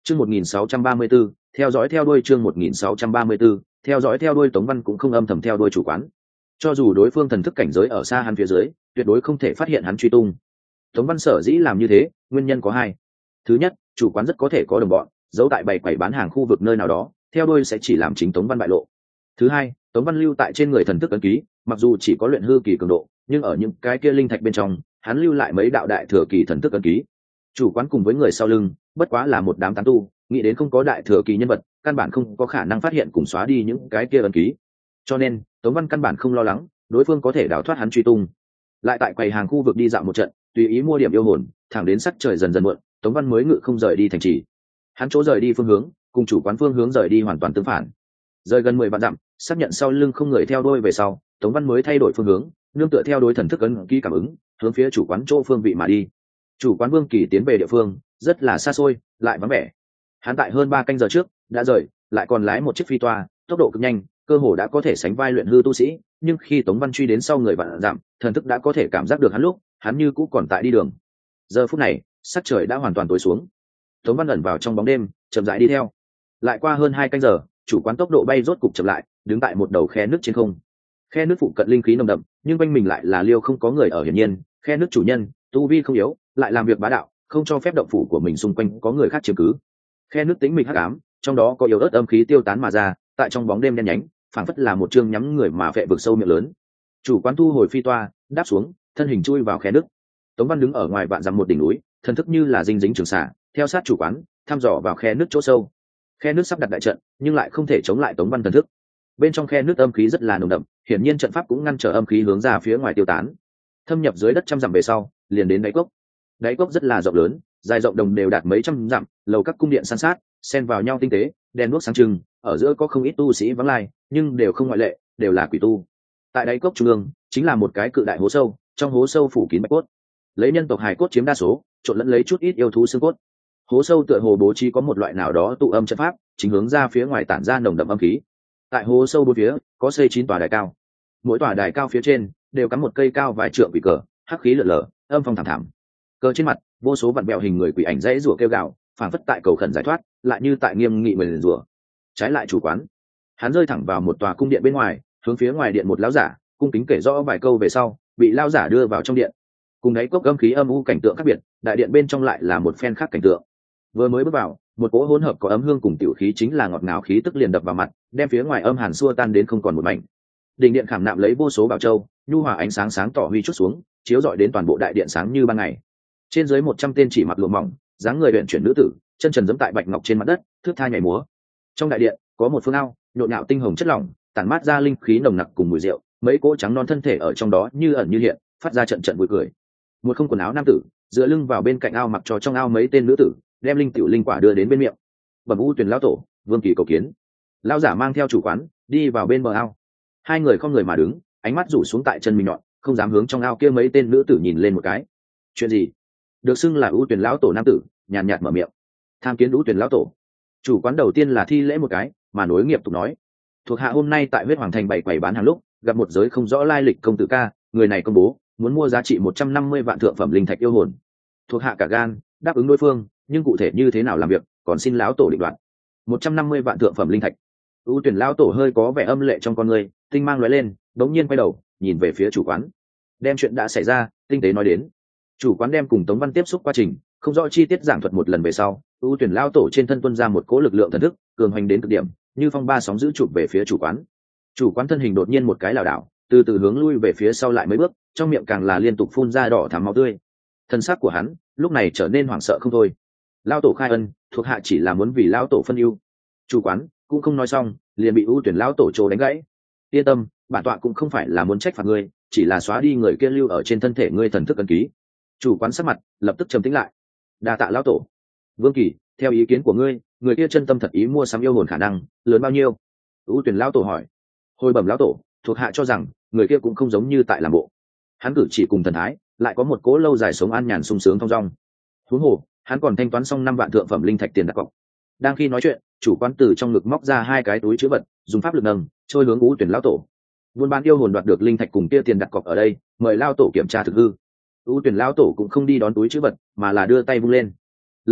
Chương 1634, theo dõi theo đuôi chương 1634, theo dõi theo đuôi Tống Văn cũng không âm thầm theo đuôi chủ quán. Cho dù đối phương thần thức cảnh giới ở xa hắn phía dưới, tuyệt đối không thể phát hiện hắn truy tung. Tống Văn sở dĩ làm như thế, nguyên nhân có hai. Thứ nhất, chủ quán rất có thể có đồng bọn, giấu tại bày quầy bán hàng khu vực nơi nào đó, theo đuôi sẽ chỉ làm chính Tống Văn bại lộ. Thứ hai, Tống Văn lưu tại trên người thần thức ấn ký, mặc dù chỉ có luyện hư kỳ cường độ, nhưng ở những cái kia linh thạch bên trong, hắn lưu lại mấy đạo đại thừa kỳ thần thức ấn ký. Chủ quán cùng với người sau lưng, bất quá là một đám tán tu, nghĩ đến không có đại thừa kỳ nhân vật, căn bản không có khả năng phát hiện cùng xóa đi những cái kia ấn ký. Cho nên, Tống Văn căn bản không lo lắng, đối phương có thể đào thoát hắn truy tung. Lại tại quầy hàng khu vực đi dạo một trận, tùy ý mua điểm yêu hồn, thẳng đến sắc trời dần dần muộn, Tống Văn mới ngự không rời đi thành trì. Hắn chỗ rời đi phương hướng, cùng chủ quán phương hướng rời đi hoàn toàn tương phản. Rời gần 10 vạn dặm, xác nhận sau lưng không người theo đuôi về sau, Tống Văn mới thay đổi phương hướng, nương tựa theo đối thần thức ấn ký cảm ứng, hướng phía chủ quán chỗ phương vị mà đi. Chủ quán Vương Kỳ tiến về địa phương rất là xa xôi, lại vắng vẻ. Hắn tại hơn 3 canh giờ trước đã rời, lại còn lái một chiếc phi toa, tốc độ cực nhanh, cơ hồ đã có thể sánh vai luyện hư tu sĩ, nhưng khi Tống Văn truy đến sau người vạn dặm, thần thức đã có thể cảm giác được hắn lúc, hắn như cũ còn tại đi đường. Giờ phút này, sắc trời đã hoàn toàn tối xuống. Tống Văn ẩn vào trong bóng đêm, chậm rãi đi theo. Lại qua hơn 2 canh giờ, chủ quán tốc độ bay rốt cục chậm lại, đứng tại một đầu khe nước trên không. Khe nước phụ cận linh khí nồng đậm, nhưng quanh mình lại là liêu không có người ở, hiển nhiên, khe nước chủ nhân tu vi không yếu, lại làm việc bá đạo, không cho phép động phủ của mình xung quanh có người khác chiếm cứ. Khe nước tĩnh mịch hắc ám, trong đó có yếu ớt âm khí tiêu tán mà ra, tại trong bóng đêm đen nhánh, phảng phất là một chương nhắm người mà phệ vực sâu miệng lớn. Chủ quán thu hồi phi toa, đáp xuống, thân hình chui vào khe nước. Tống Văn đứng ở ngoài vạn dặm một đỉnh núi, thần thức như là dinh dính trường xả, theo sát chủ quán, thăm dò vào khe nước chỗ sâu. Khe nước sắp đặt đại trận, nhưng lại không thể chống lại Tống Văn thần thức. Bên trong khe nước âm khí rất là nồng đậm, hiển nhiên trận pháp cũng ngăn trở âm khí hướng ra phía ngoài tiêu tán. Thâm nhập dưới đất trăm dặm về sau, liền đến đáy cốc. Đáy cốc rất là rộng lớn, dài rộng đồng đều đạt mấy trăm dặm, lầu các cung điện san sát, xen vào nhau tinh tế, đèn đuốc sáng trưng, ở giữa có không ít tu sĩ vắng lai, nhưng đều không ngoại lệ, đều là quỷ tu. Tại đáy cốc trung ương, chính là một cái cự đại hố sâu, trong hố sâu phủ kín bạch cốt. Lấy nhân tộc hài cốt chiếm đa số, trộn lẫn lấy chút ít yêu thú xương cốt. Hố sâu tựa hồ bố trí có một loại nào đó tụ âm trận pháp, chính hướng ra phía ngoài tản ra nồng đậm âm khí. Tại hố sâu bốn phía, có xây 9 tòa đài cao. Mỗi tòa đài cao phía trên đều cắm một cây cao vài trượng quỷ cờ, hắc khí lở lở, âm phong thảm thảm. Cờ trên mặt, vô số vặn bẹo hình người quỷ ảnh dãy rủa kêu gào, phảng phất tại cầu khẩn giải thoát, lại như tại nghiêm nghị mời rủa. Trái lại chủ quán, hắn rơi thẳng vào một tòa cung điện bên ngoài, hướng phía ngoài điện một lão giả, cung kính kể rõ vài câu về sau, bị lão giả đưa vào trong điện. Cùng đáy cốc âm khí âm u cảnh tượng khác biệt, đại điện bên trong lại là một phen khác cảnh tượng. Vừa mới bước vào, một cỗ hỗn hợp có ấm hương cùng tiểu khí chính là ngọt ngào khí tức liền đập vào mặt, đem phía ngoài âm hàn xua tan đến không còn một mảnh. Đỉnh điện khảm nạm lấy vô số bảo châu, nhu hòa ánh sáng sáng tỏ huy chút xuống, chiếu rọi đến toàn bộ đại điện sáng như ban ngày. Trên dưới 100 tên chỉ mặc lụa mỏng, dáng người luyện chuyển nữ tử, chân trần giẫm tại bạch ngọc trên mặt đất, thướt tha nhảy múa. Trong đại điện có một phương ao, nhộn nhạo tinh hồng chất lỏng, tản mát ra linh khí nồng nặc cùng mùi rượu, mấy cỗ trắng non thân thể ở trong đó như ẩn như hiện, phát ra trận trận vui cười. Một không quần áo nam tử, dựa lưng vào bên cạnh ao mặc cho trong ao mấy tên nữ tử, đem linh tiểu linh quả đưa đến bên miệng. Bẩm U Tuyền lão tổ, Vương Kỳ cầu kiến. Lão giả mang theo chủ quán đi vào bên bờ ao. Hai người không người mà đứng, ánh mắt rủ xuống tại chân mình nhọn, không dám hướng trong ao kia mấy tên nữ tử nhìn lên một cái. Chuyện gì? Được xưng là U Tuyền lão tổ nam tử nhàn nhạt mở miệng. Tham kiến U Tuyền lão tổ. Chủ quán đầu tiên là thi lễ một cái, mà nối nghiệp tục nói: thuộc hạ hôm nay tại huyết hoàng thành bày quầy bán hàng lúc, gặp một giới không rõ lai lịch công tử ca, người này công bố muốn mua giá trị 150 vạn thượng phẩm linh thạch yêu hồn. Thuộc hạ cả gan đáp ứng đối phương, nhưng cụ thể như thế nào làm việc, còn xin lão tổ định đoạt. 150 vạn thượng phẩm linh thạch. U Tuyển lão tổ hơi có vẻ âm lệ trong con người, tinh mang lóe lên, đống nhiên quay đầu nhìn về phía chủ quán, đem chuyện đã xảy ra tinh tế nói đến. Chủ quán đem cùng Tống Văn tiếp xúc quá trình không rõ chi tiết giảng thuật một lần về sau, U Tuyển lão tổ trên thân tuôn ra một cỗ lực lượng thần thức cường hoành đến cực điểm, như phong ba sóng giữ chụp về phía chủ quán. Chủ quán thân hình đột nhiên một cái lảo đảo, từ từ hướng lui về phía sau lại mấy bước, trong miệng càng là liên tục phun ra đỏ thắm máu tươi. Thân xác của hắn lúc này trở nên hoảng sợ không thôi. Lão tổ khai ân, thuộc hạ chỉ là muốn vì lão tổ phân ưu. Chủ quán cũng không nói xong, liền bị U Tuyển lão tổ trồ đánh gãy. Yên tâm, bản tọa cũng không phải là muốn trách phạt ngươi, chỉ là xóa đi người kia lưu ở trên thân thể ngươi thần thức ấn ký. Chủ quán sắc mặt lập tức trầm tĩnh lại. Đa tạ lão tổ. Vương Kỳ, theo ý kiến của ngươi, người kia chân tâm thật ý mua sắm yêu hồn khả năng lớn bao nhiêu? U Tuyển lão tổ hỏi. Hồi bẩm lão tổ, thuộc hạ cho rằng người kia cũng không giống như tại làm bộ. Hắn cử chỉ cùng thần thái, lại có một cố lâu dài sống an nhàn sung sướng thong dong. Huống hồ, hắn còn thanh toán xong 5 vạn thượng phẩm linh thạch tiền đặt cọc. Đang khi nói chuyện, chủ quán từ trong ngực móc ra 2 cái túi chứa vật, dùng pháp lực nâng trôi hướng U Tuyển lão tổ. Buôn bán yêu hồn đoạt được linh thạch cùng kia tiền đặt cọc ở đây, mời lão tổ kiểm tra thực hư. U Tuyển lão tổ cũng không đi đón túi chứa vật, mà là đưa tay vung lên. Lập tức,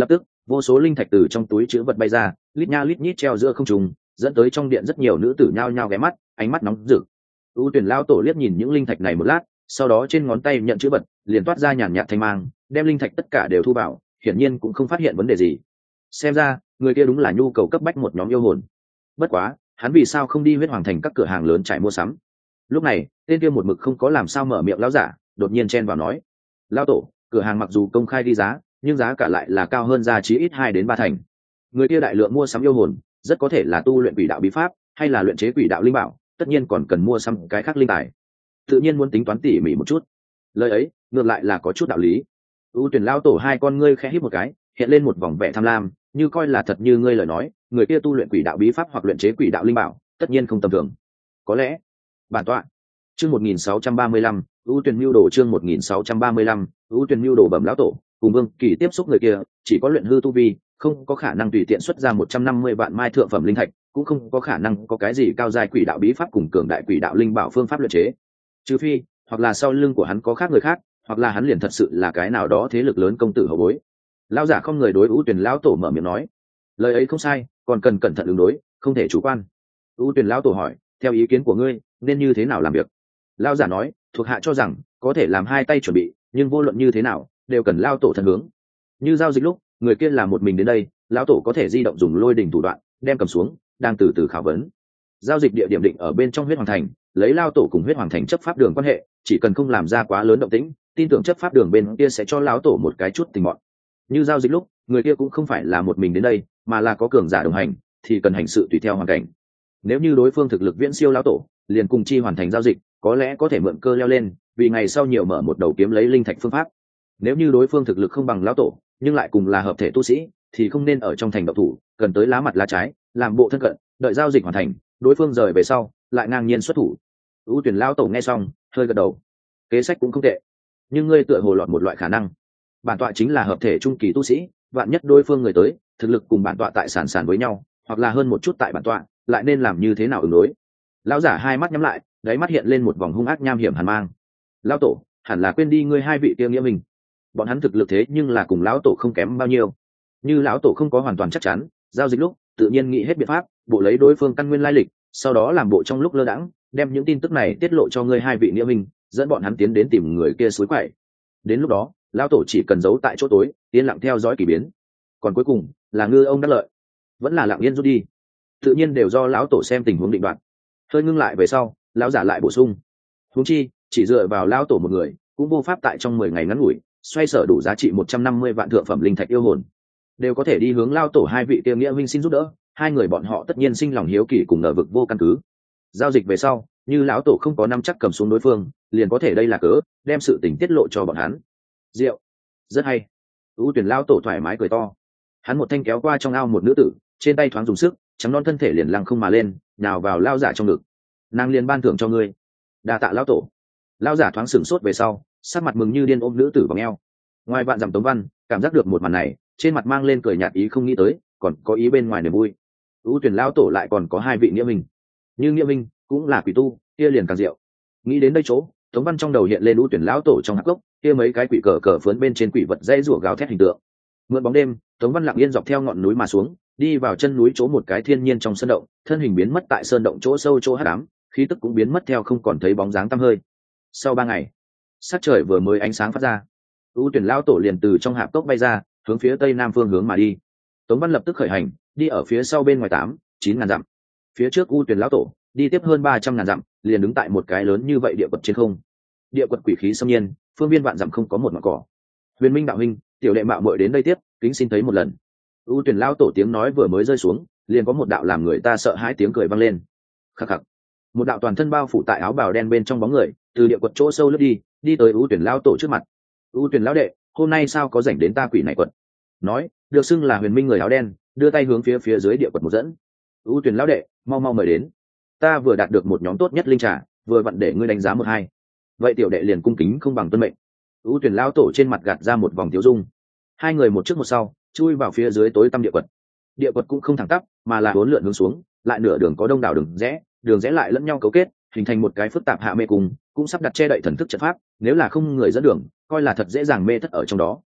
vô số linh thạch từ trong túi chữ vật bay ra, lít nha lít nhít treo giữa không trung, dẫn tới trong điện rất nhiều nữ tử nhao nhao ghé mắt, ánh mắt nóng rực. ưu tuyển lao tổ liếc nhìn những linh thạch này một lát, sau đó trên ngón tay nhận chữ vật liền toát ra nhàn nhạt thanh mang, đem linh thạch tất cả đều thu vào, hiển nhiên cũng không phát hiện vấn đề gì. Xem ra người kia đúng là nhu cầu cấp bách một nhóm yêu hồn. Bất quá hắn vì sao không đi huyết hoàng thành các cửa hàng lớn trải mua sắm? Lúc này tên kia một mực không có làm sao mở miệng lão giả đột nhiên chen vào nói: lão tổ, cửa hàng mặc dù công khai đi giá, nhưng giá cả lại là cao hơn giá chí ít 2 đến 3 thành. Người kia đại lượng mua sắm yêu hồn, rất có thể là tu luyện quỷ đạo bí pháp hay là luyện chế quỷ đạo linh bảo, tất nhiên còn cần mua sắm cái khác linh tài, tự nhiên muốn tính toán tỉ mỉ một chút. Lời ấy ngược lại là có chút đạo lý. ưu tuyển lao tổ hai con ngươi khẽ híp một cái, hiện lên một vòng vẻ tham lam, như coi là thật như ngươi lời nói, người kia tu luyện quỷ đạo bí pháp hoặc luyện chế quỷ đạo linh bảo, tất nhiên không tầm thường. Có lẽ bản tọa chương 1635, ưu tuyển mưu đồ chương 1635, ưu tuyển mưu đồ bẩm lão tổ, cùng Vương Kỳ tiếp xúc người kia, chỉ có luyện hư tu vi, không có khả năng tùy tiện xuất ra 150 vạn mai thượng phẩm linh thạch, cũng không có khả năng có cái gì cao giai quỷ đạo bí pháp cùng cường đại quỷ đạo linh bảo phương pháp luyện chế. Trừ phi, hoặc là sau lưng của hắn có khác người khác, hoặc là hắn liền thật sự là cái nào đó thế lực lớn công tử hậu bối. Lão giả không người đối ưu tuyển lão tổ mở miệng nói: lời ấy không sai, còn cần cẩn thận ứng đối, không thể chủ quan. ưu tuyển lão tổ hỏi: theo ý kiến của ngươi nên như thế nào làm việc? Lão giả nói: thuộc hạ cho rằng có thể làm hai tay chuẩn bị, nhưng vô luận như thế nào đều cần lão tổ thần hướng. Như giao dịch lúc người kia là một mình đến đây, lão tổ có thể di động dùng lôi đình thủ đoạn đem cầm xuống, đang từ từ khảo vấn. Giao dịch địa điểm định ở bên trong huyết hoàng thành, lấy lão tổ cùng huyết hoàng thành chấp pháp đường quan hệ, chỉ cần không làm ra quá lớn động tĩnh, tin tưởng chấp pháp đường bên kia sẽ cho lão tổ một cái chút tình mọn. Như giao dịch lúc người kia cũng không phải là một mình đến đây, mà là có cường giả đồng hành, thì cần hành sự tùy theo hoàn cảnh. Nếu như đối phương thực lực viễn siêu lão tổ, liền cùng chi hoàn thành giao dịch, có lẽ có thể mượn cơ leo lên, vì ngày sau nhiều mở một đầu kiếm lấy linh thạch phương pháp. Nếu như đối phương thực lực không bằng lão tổ, nhưng lại cùng là hợp thể tu sĩ, thì không nên ở trong thành độc thủ, cần tới lá mặt lá trái, làm bộ thân cận, đợi giao dịch hoàn thành, đối phương rời về sau, lại ngang nhiên xuất thủ. ưu tuyển lão tổ nghe xong hơi gật đầu: kế sách cũng không tệ, nhưng ngươi tựa hồ lọt một loại khả năng. Bản tọa chính là hợp thể trung kỳ tu sĩ, vạn nhất đối phương người tới thực lực cùng bản tọa tại sàn sàn với nhau, hoặc là hơn một chút tại bản tọa, lại nên làm như thế nào ứng đối? Lão giả hai mắt nhắm lại, đáy mắt hiện lên một vòng hung ác nham hiểm hàn mang. Lão tổ hẳn là quên đi ngươi hai vị kia nghĩa mình, bọn hắn thực lực thế nhưng là cùng lão tổ không kém bao nhiêu. Như lão tổ không có hoàn toàn chắc chắn, giao dịch lúc tự nhiên nghĩ hết biện pháp bộ lấy đối phương căn nguyên lai lịch, sau đó làm bộ trong lúc lơ đãng đem những tin tức này tiết lộ cho ngươi hai vị nghĩa minh, dẫn bọn hắn tiến đến tìm người kia suối quậy. Đến lúc đó lão tổ chỉ cần giấu tại chỗ tối, yên lặng theo dõi kỳ biến. Còn cuối cùng là ngư ông đắc lợi, vẫn là lặng yên rút đi, tự nhiên đều do lão tổ xem tình huống định đoạt. Hơi ngưng lại về sau, lão giả lại bổ sung: huống chi chỉ dựa vào lão tổ một người cũng vô pháp tại trong 10 ngày ngắn ngủi xoay sở đủ giá trị 150 vạn thượng phẩm linh thạch yêu hồn, đều có thể đi hướng lão tổ hai vị kia nghĩa huynh xin giúp đỡ. Hai người bọn họ tất nhiên sinh lòng hiếu kỳ cùng ngờ vực vô căn cứ. Giao dịch về sau, như lão tổ không có nắm chắc cầm xuống đối phương, liền có thể đây là cớ đem sự tình tiết lộ cho bọn hắn. Diệu, rất hay. ưu tuyển lão tổ thoải mái cười to. Hắn một thanh kéo qua trong ao một nữ tử, trên tay thoáng dùng sức, trắng non thân thể liền lăng không mà lên, nhào vào lao giả trong ngực. Nàng liền ban thưởng cho ngươi. Đa tạ lão tổ. Lao giả thoáng sửng sốt về sau, sắc mặt mừng như điên ôm nữ tử vào eo. Ngoài bạn dặm Tống Văn cảm giác được một màn này, trên mặt mang lên cười nhạt, ý không nghĩ tới còn có ý bên ngoài niềm vui. ưu tuyển lão tổ lại còn có hai vị nghĩa minh, như nghĩa minh cũng là quỷ tu, kia liền càng diệu. Nghĩ đến đây chỗ, Tống Văn trong đầu hiện lên ưu tuyển lão tổ trong hắc gốc, kia mấy cái quỷ cờ cờ phướn bên trên quỷ vật dây rủa gào thét hình tượng. Mượn bóng đêm, Tống Văn lặng yên dọc theo ngọn núi mà xuống, đi vào chân núi chỗ một cái thiên nhiên trong sơn động, thân hình biến mất tại sơn động chỗ sâu chỗ hắc ám, khí tức cũng biến mất theo không còn thấy bóng dáng tăm hơi. Sau 3 ngày, sắc trời vừa mới ánh sáng phát ra, ưu tuyển lão tổ liền từ trong hạp cốc bay ra, hướng phía tây nam phương hướng mà đi. Tống Văn lập tức khởi hành, đi ở phía sau bên ngoài 8-9 ngàn dặm. Phía trước ưu tuyển lão tổ đi tiếp hơn 300 ngàn dặm, liền đứng tại một cái lớn như vậy địa quật trên không. Địa quật quỷ khí xâm nhiên, phương viên vạn dặm không có một ngọn cỏ. Huyền Minh đạo huynh, tiểu đệ mạo muội đến đây tiếp, kính xin thấy một lần. ưu tuyển lão tổ tiếng nói vừa mới rơi xuống, liền có một đạo làm người ta sợ hãi tiếng cười vang lên. Khắc khắc. Một đạo toàn thân bao phủ tại áo bào đen bên trong bóng người, từ địa quật chỗ sâu lướt đi, đi tới ưu tuyển lão tổ trước mặt. ưu tuyển lão đệ, hôm nay sao có rảnh đến ta quỷ này quật? Nói, được xưng là Huyền Minh người áo đen, đưa tay hướng phía dưới địa quật một dẫn. ưu tuyển lão đệ, mau mau mời đến. Ta vừa đạt được một nhóm tốt nhất linh trà, vừa vặn để ngươi đánh giá một hai. Vậy tiểu đệ liền cung kính không bằng tuân mệnh. ưu tuyển lão tổ trên mặt gạt ra một vòng tiêu dung. Hai người một trước một sau chui vào phía dưới tối tăm địa quật. Địa quật cũng không thẳng tắp, mà là uốn lượn hướng xuống, lại nửa đường có đông đảo đường rẽ lại lẫn nhau cấu kết, hình thành một cái phức tạp hạ mê cung, cũng sắp đặt che đậy thần thức trận pháp, nếu là không người dẫn đường, coi là thật dễ dàng mê thất ở trong đó.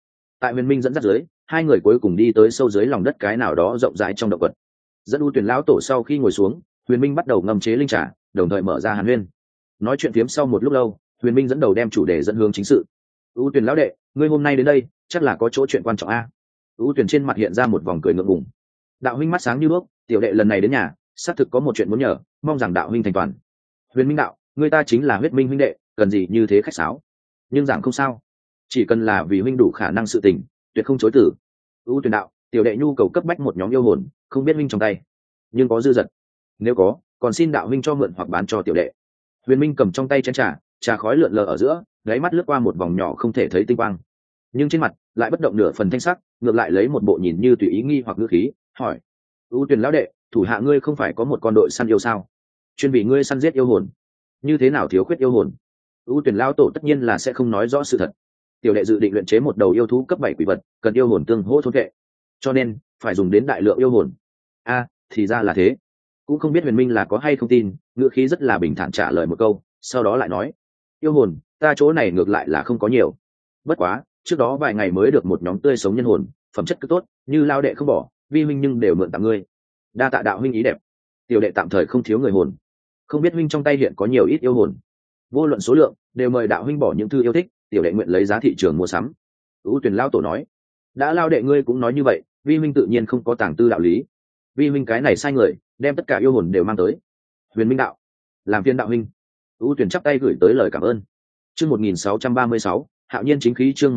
Tại Huyền Minh dẫn dắt dưới, hai người cuối cùng đi tới sâu dưới lòng đất cái nào đó rộng rãi trong động quật. Dẫn U Tuyển lão tổ sau khi ngồi xuống, Huyền Minh bắt đầu ngâm chế linh trà, đồng thời mở ra hàn huyên. Nói chuyện phiếm sau một lúc lâu, Huyền Minh dẫn đầu đem chủ đề dẫn hướng chính sự. U Tuyển lão đệ, ngươi hôm nay đến đây chắc là có chỗ chuyện quan trọng a? U Tuyển trên mặt hiện ra một vòng cười ngượng ngùng. Đạo huynh mắt sáng như đuốc, tiểu đệ lần này đến nhà xác thực có một chuyện muốn nhờ, mong rằng đạo huynh thành toàn. Huyền Minh đạo, người ta chính là huyết minh huynh đệ, cần gì như thế khách sáo? Nhưng giảng không sao, chỉ cần là vì huynh đủ khả năng sự tình, tuyệt không chối từ. U Tuyển đạo, tiểu đệ nhu cầu cấp bách một nhóm yêu hồn, không biết huynh trong tay nhưng có dư dật, nếu có còn xin đạo huynh cho mượn hoặc bán cho tiểu đệ. Huyền Minh cầm trong tay chén trà, trà khói lượn lờ ở giữa, gáy mắt lướt qua một vòng nhỏ không thể thấy tinh quang, nhưng trên mặt lại bất động nửa phần thanh sắc, ngược lại lấy một bộ nhìn như tùy ý nghi hoặc ngữ khí hỏi: U Tuyển lão đệ, thủ hạ ngươi không phải có một con đội săn yêu sao, chuyên vì ngươi săn giết yêu hồn, như thế nào thiếu khuyết yêu hồn? U Tuyển lão tổ tất nhiên là sẽ không nói rõ sự thật. Tiểu đệ dự định luyện chế một đầu yêu thú cấp 7 quỷ vật, cần yêu hồn tương hỗ thôn vệ, cho nên phải dùng đến đại lượng yêu hồn. A, thì ra là thế. Cũng không biết Huyền Minh là có hay không tin, ngữ khí rất là bình thản trả lời một câu, sau đó lại nói: yêu hồn ta chỗ này ngược lại là không có nhiều, bất quá trước đó vài ngày mới được một nhóm tươi sống nhân hồn, phẩm chất cứ tốt, như lao đệ không bỏ, vi huynh nhưng đều mượn tặng ngươi. Đa tạ đạo huynh ý đẹp, tiểu đệ tạm thời không thiếu người hồn, không biết huynh trong tay hiện có nhiều ít yêu hồn, vô luận số lượng đều mời đạo huynh bỏ những thư yêu thích, tiểu đệ nguyện lấy giá thị trường mua sắm. U Tuyển lao tổ nói: đã lao đệ ngươi cũng nói như vậy, vi huynh tự nhiên không có tàng tư đạo lý, vi huynh cái này sai người, đem tất cả yêu hồn đều mang tới. Huyền Minh đạo: làm phiên đạo huynh. U Tuyển chắp tay gửi tới lời cảm ơn. Chương 1636, Hạo Nhiên chính khí. Chương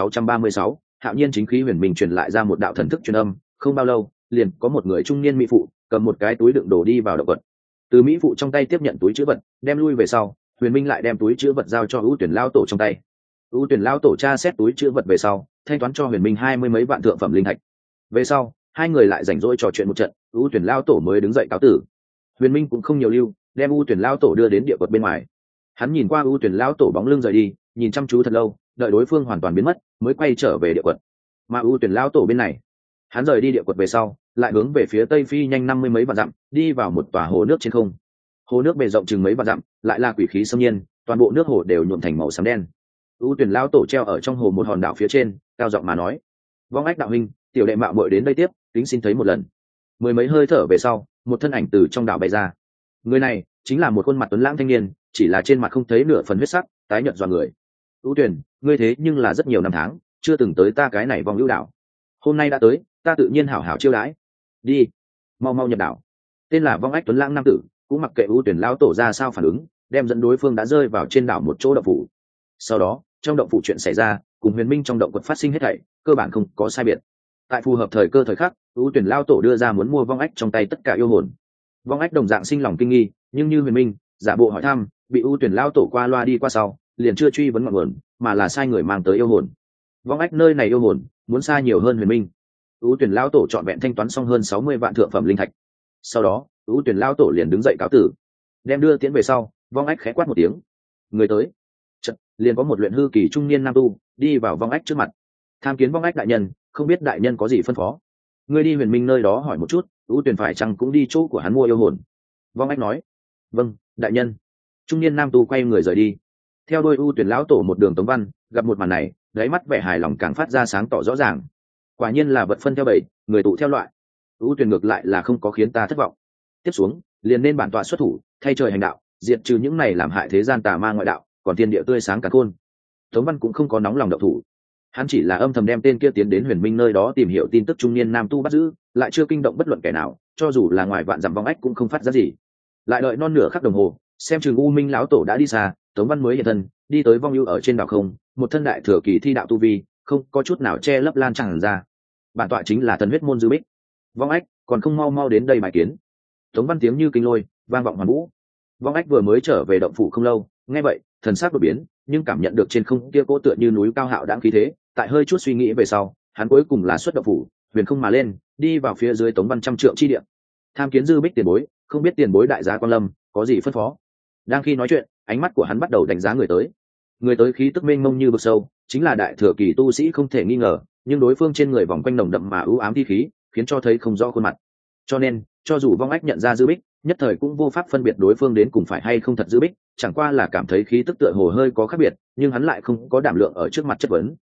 1636, Hạo Nhiên chính khí. Huyền Minh truyền lại ra một đạo thần thức truyền âm, không bao lâu, liền có một người trung niên mỹ phụ cầm một cái túi đựng đồ đi vào động vật. Từ mỹ phụ trong tay tiếp nhận túi chữ vật, đem lui về sau, Huyền Minh lại đem túi chữ vật giao cho U Tuyển lao tổ trong tay. U Tuyển lao tổ tra xét túi chữ vật về sau, thanh toán cho Huyền Minh 20 mấy vạn thượng phẩm linh thạch. Về sau, hai người lại rảnh rỗi trò chuyện một trận, U Tuyển lao tổ mới đứng dậy cáo tử. Huyền Minh cũng không nhiều lưu, đem U Tuyển lao tổ đưa đến địa quật bên ngoài. Hắn nhìn qua U Tuyển lao tổ bóng lưng rời đi, nhìn chăm chú thật lâu, đợi đối phương hoàn toàn biến mất, mới quay trở về địa quật. Mà U Tuyển lao tổ bên này, hắn rời đi địa quật về sau, lại hướng về phía tây phi nhanh 50 mấy vạn dặm, đi vào một tòa hồ nước trên không. Hồ nước bề rộng chừng mấy vạn dặm, lại là quỷ khí xâm nhiên, toàn bộ nước hồ đều nhuộm thành màu xám đen. U Tuyển lao tổ treo ở trong hồ một hòn đảo phía trên, cao giọng mà nói: vong ách đạo huynh, tiểu đệ mạo muội đến đây tiếp, kính xin thấy một lần. Mười mấy hơi thở về sau, một thân ảnh từ trong đảo bay ra. Người này chính là một khuôn mặt tuấn lãng thanh niên, chỉ là trên mặt không thấy nửa phần huyết sắc, tái nhợt dọa người. U Tuyển, ngươi thế nhưng là rất nhiều năm tháng chưa từng tới ta cái này vong hữu đảo, hôm nay đã tới, ta tự nhiên hảo hảo chiêu đãi. Đi, mau mau nhập đảo. Tên là vong ách tuấn lãng nam tử cũng mặc kệ U Tuyển lao tổ ra sao phản ứng, đem dẫn đối phương đã rơi vào trên đảo một chỗ động phủ. Sau đó trong động phủ chuyện xảy ra cùng Huyền Minh trong động quật phát sinh hết thảy cơ bản không có sai biệt. Tại phù hợp thời cơ thời khắc, U Tuyển lao tổ đưa ra muốn mua vong ách trong tay tất cả yêu hồn. Vong ách đồng dạng sinh lòng kinh nghi, nhưng như Huyền Minh giả bộ hỏi thăm, bị U Tuyển lao tổ qua loa đi qua sau, liền chưa truy vấn ngọn nguồn, mà là sai người mang tới yêu hồn. Vong ách nơi này yêu hồn muốn xa nhiều hơn Huyền Minh. U Tuyển lao tổ chọn vẹn thanh toán xong hơn 60 vạn thượng phẩm linh thạch. Sau đó U Tuyển lao tổ liền đứng dậy cáo tử, đem đưa tiễn về sau, vong ách khẽ quát một tiếng, người tới. Chợt liền có một luyện hư kỳ trung niên nam tu đi vào vong ách trước mặt. Tham kiến vong ách đại nhân, không biết đại nhân có gì phân phó? Ngươi đi Huyền Minh nơi đó hỏi một chút, U Tuyển phải chăng cũng đi chỗ của hắn mua yêu hồn? Vong ách nói. Vâng đại nhân. Trung niên nam tu quay người rời đi. Theo đôi U Tuyển lão tổ một đường tống văn, gặp một màn này, đáy mắt vẻ hài lòng càng phát ra sáng tỏ rõ ràng. Quả nhiên là vật phân theo bầy, người tụ theo loại. U Tuyển ngược lại là không có khiến ta thất vọng. Tiếp xuống liền nên bản tọa xuất thủ, thay trời hành đạo, diệt trừ những này làm hại thế gian tà ma ngoại đạo, còn thiên địa tươi sáng cả khôn. Tống văn cũng không có nóng lòng động thủ, hắn chỉ là âm thầm đem tên kia tiến đến Huyền Minh nơi đó tìm hiểu tin tức trung niên nam tu bắt giữ, lại chưa kinh động bất luận kẻ nào, cho dù là ngoài vạn dặm vong ách cũng không phát ra gì. Lại đợi non nửa khắc đồng hồ, xem chừng U Minh lão tổ đã đi xa, Tống văn mới hiện thân, đi tới vong ưu ở trên đảo không, một thân đại thừa kỳ thi đạo tu vi, không có chút nào che lấp lan tràn ra. Bản tọa chính là thần huyết môn Dư Bích. Vong ách còn không mau mau đến đây bài kiến. Tống văn tiếng như kinh lôi vang vọng hoàn vũ. Vong ách vừa mới trở về động phủ không lâu, nghe vậy thần sắc đột biến, nhưng cảm nhận được trên không kia cỗ tựa như núi cao hạo đãng khí thế, tại hơi chút suy nghĩ về sau, hắn cuối cùng là xuất động phủ, huyền không mà lên, đi vào phía dưới Tống văn trăm trượng chi địa. Tham kiến Dư Bích tiền bối, không biết tiền bối đại gia quan lâm có gì phân phó? Đang khi nói chuyện, ánh mắt của hắn bắt đầu đánh giá người tới. Người tới khí tức mênh mông như vực sâu, chính là đại thừa kỳ tu sĩ không thể nghi ngờ, nhưng đối phương trên người vòng quanh nồng đậm mà ưu ám thi khí, khiến cho thấy không rõ khuôn mặt. Cho nên, cho dù vong ách nhận ra Dư Bích, nhất thời cũng vô pháp phân biệt đối phương đến cùng phải hay không thật Dư Bích, chẳng qua là cảm thấy khí tức tựa hồ hơi có khác biệt, nhưng hắn lại không có đảm lượng ở trước mặt chất vấn,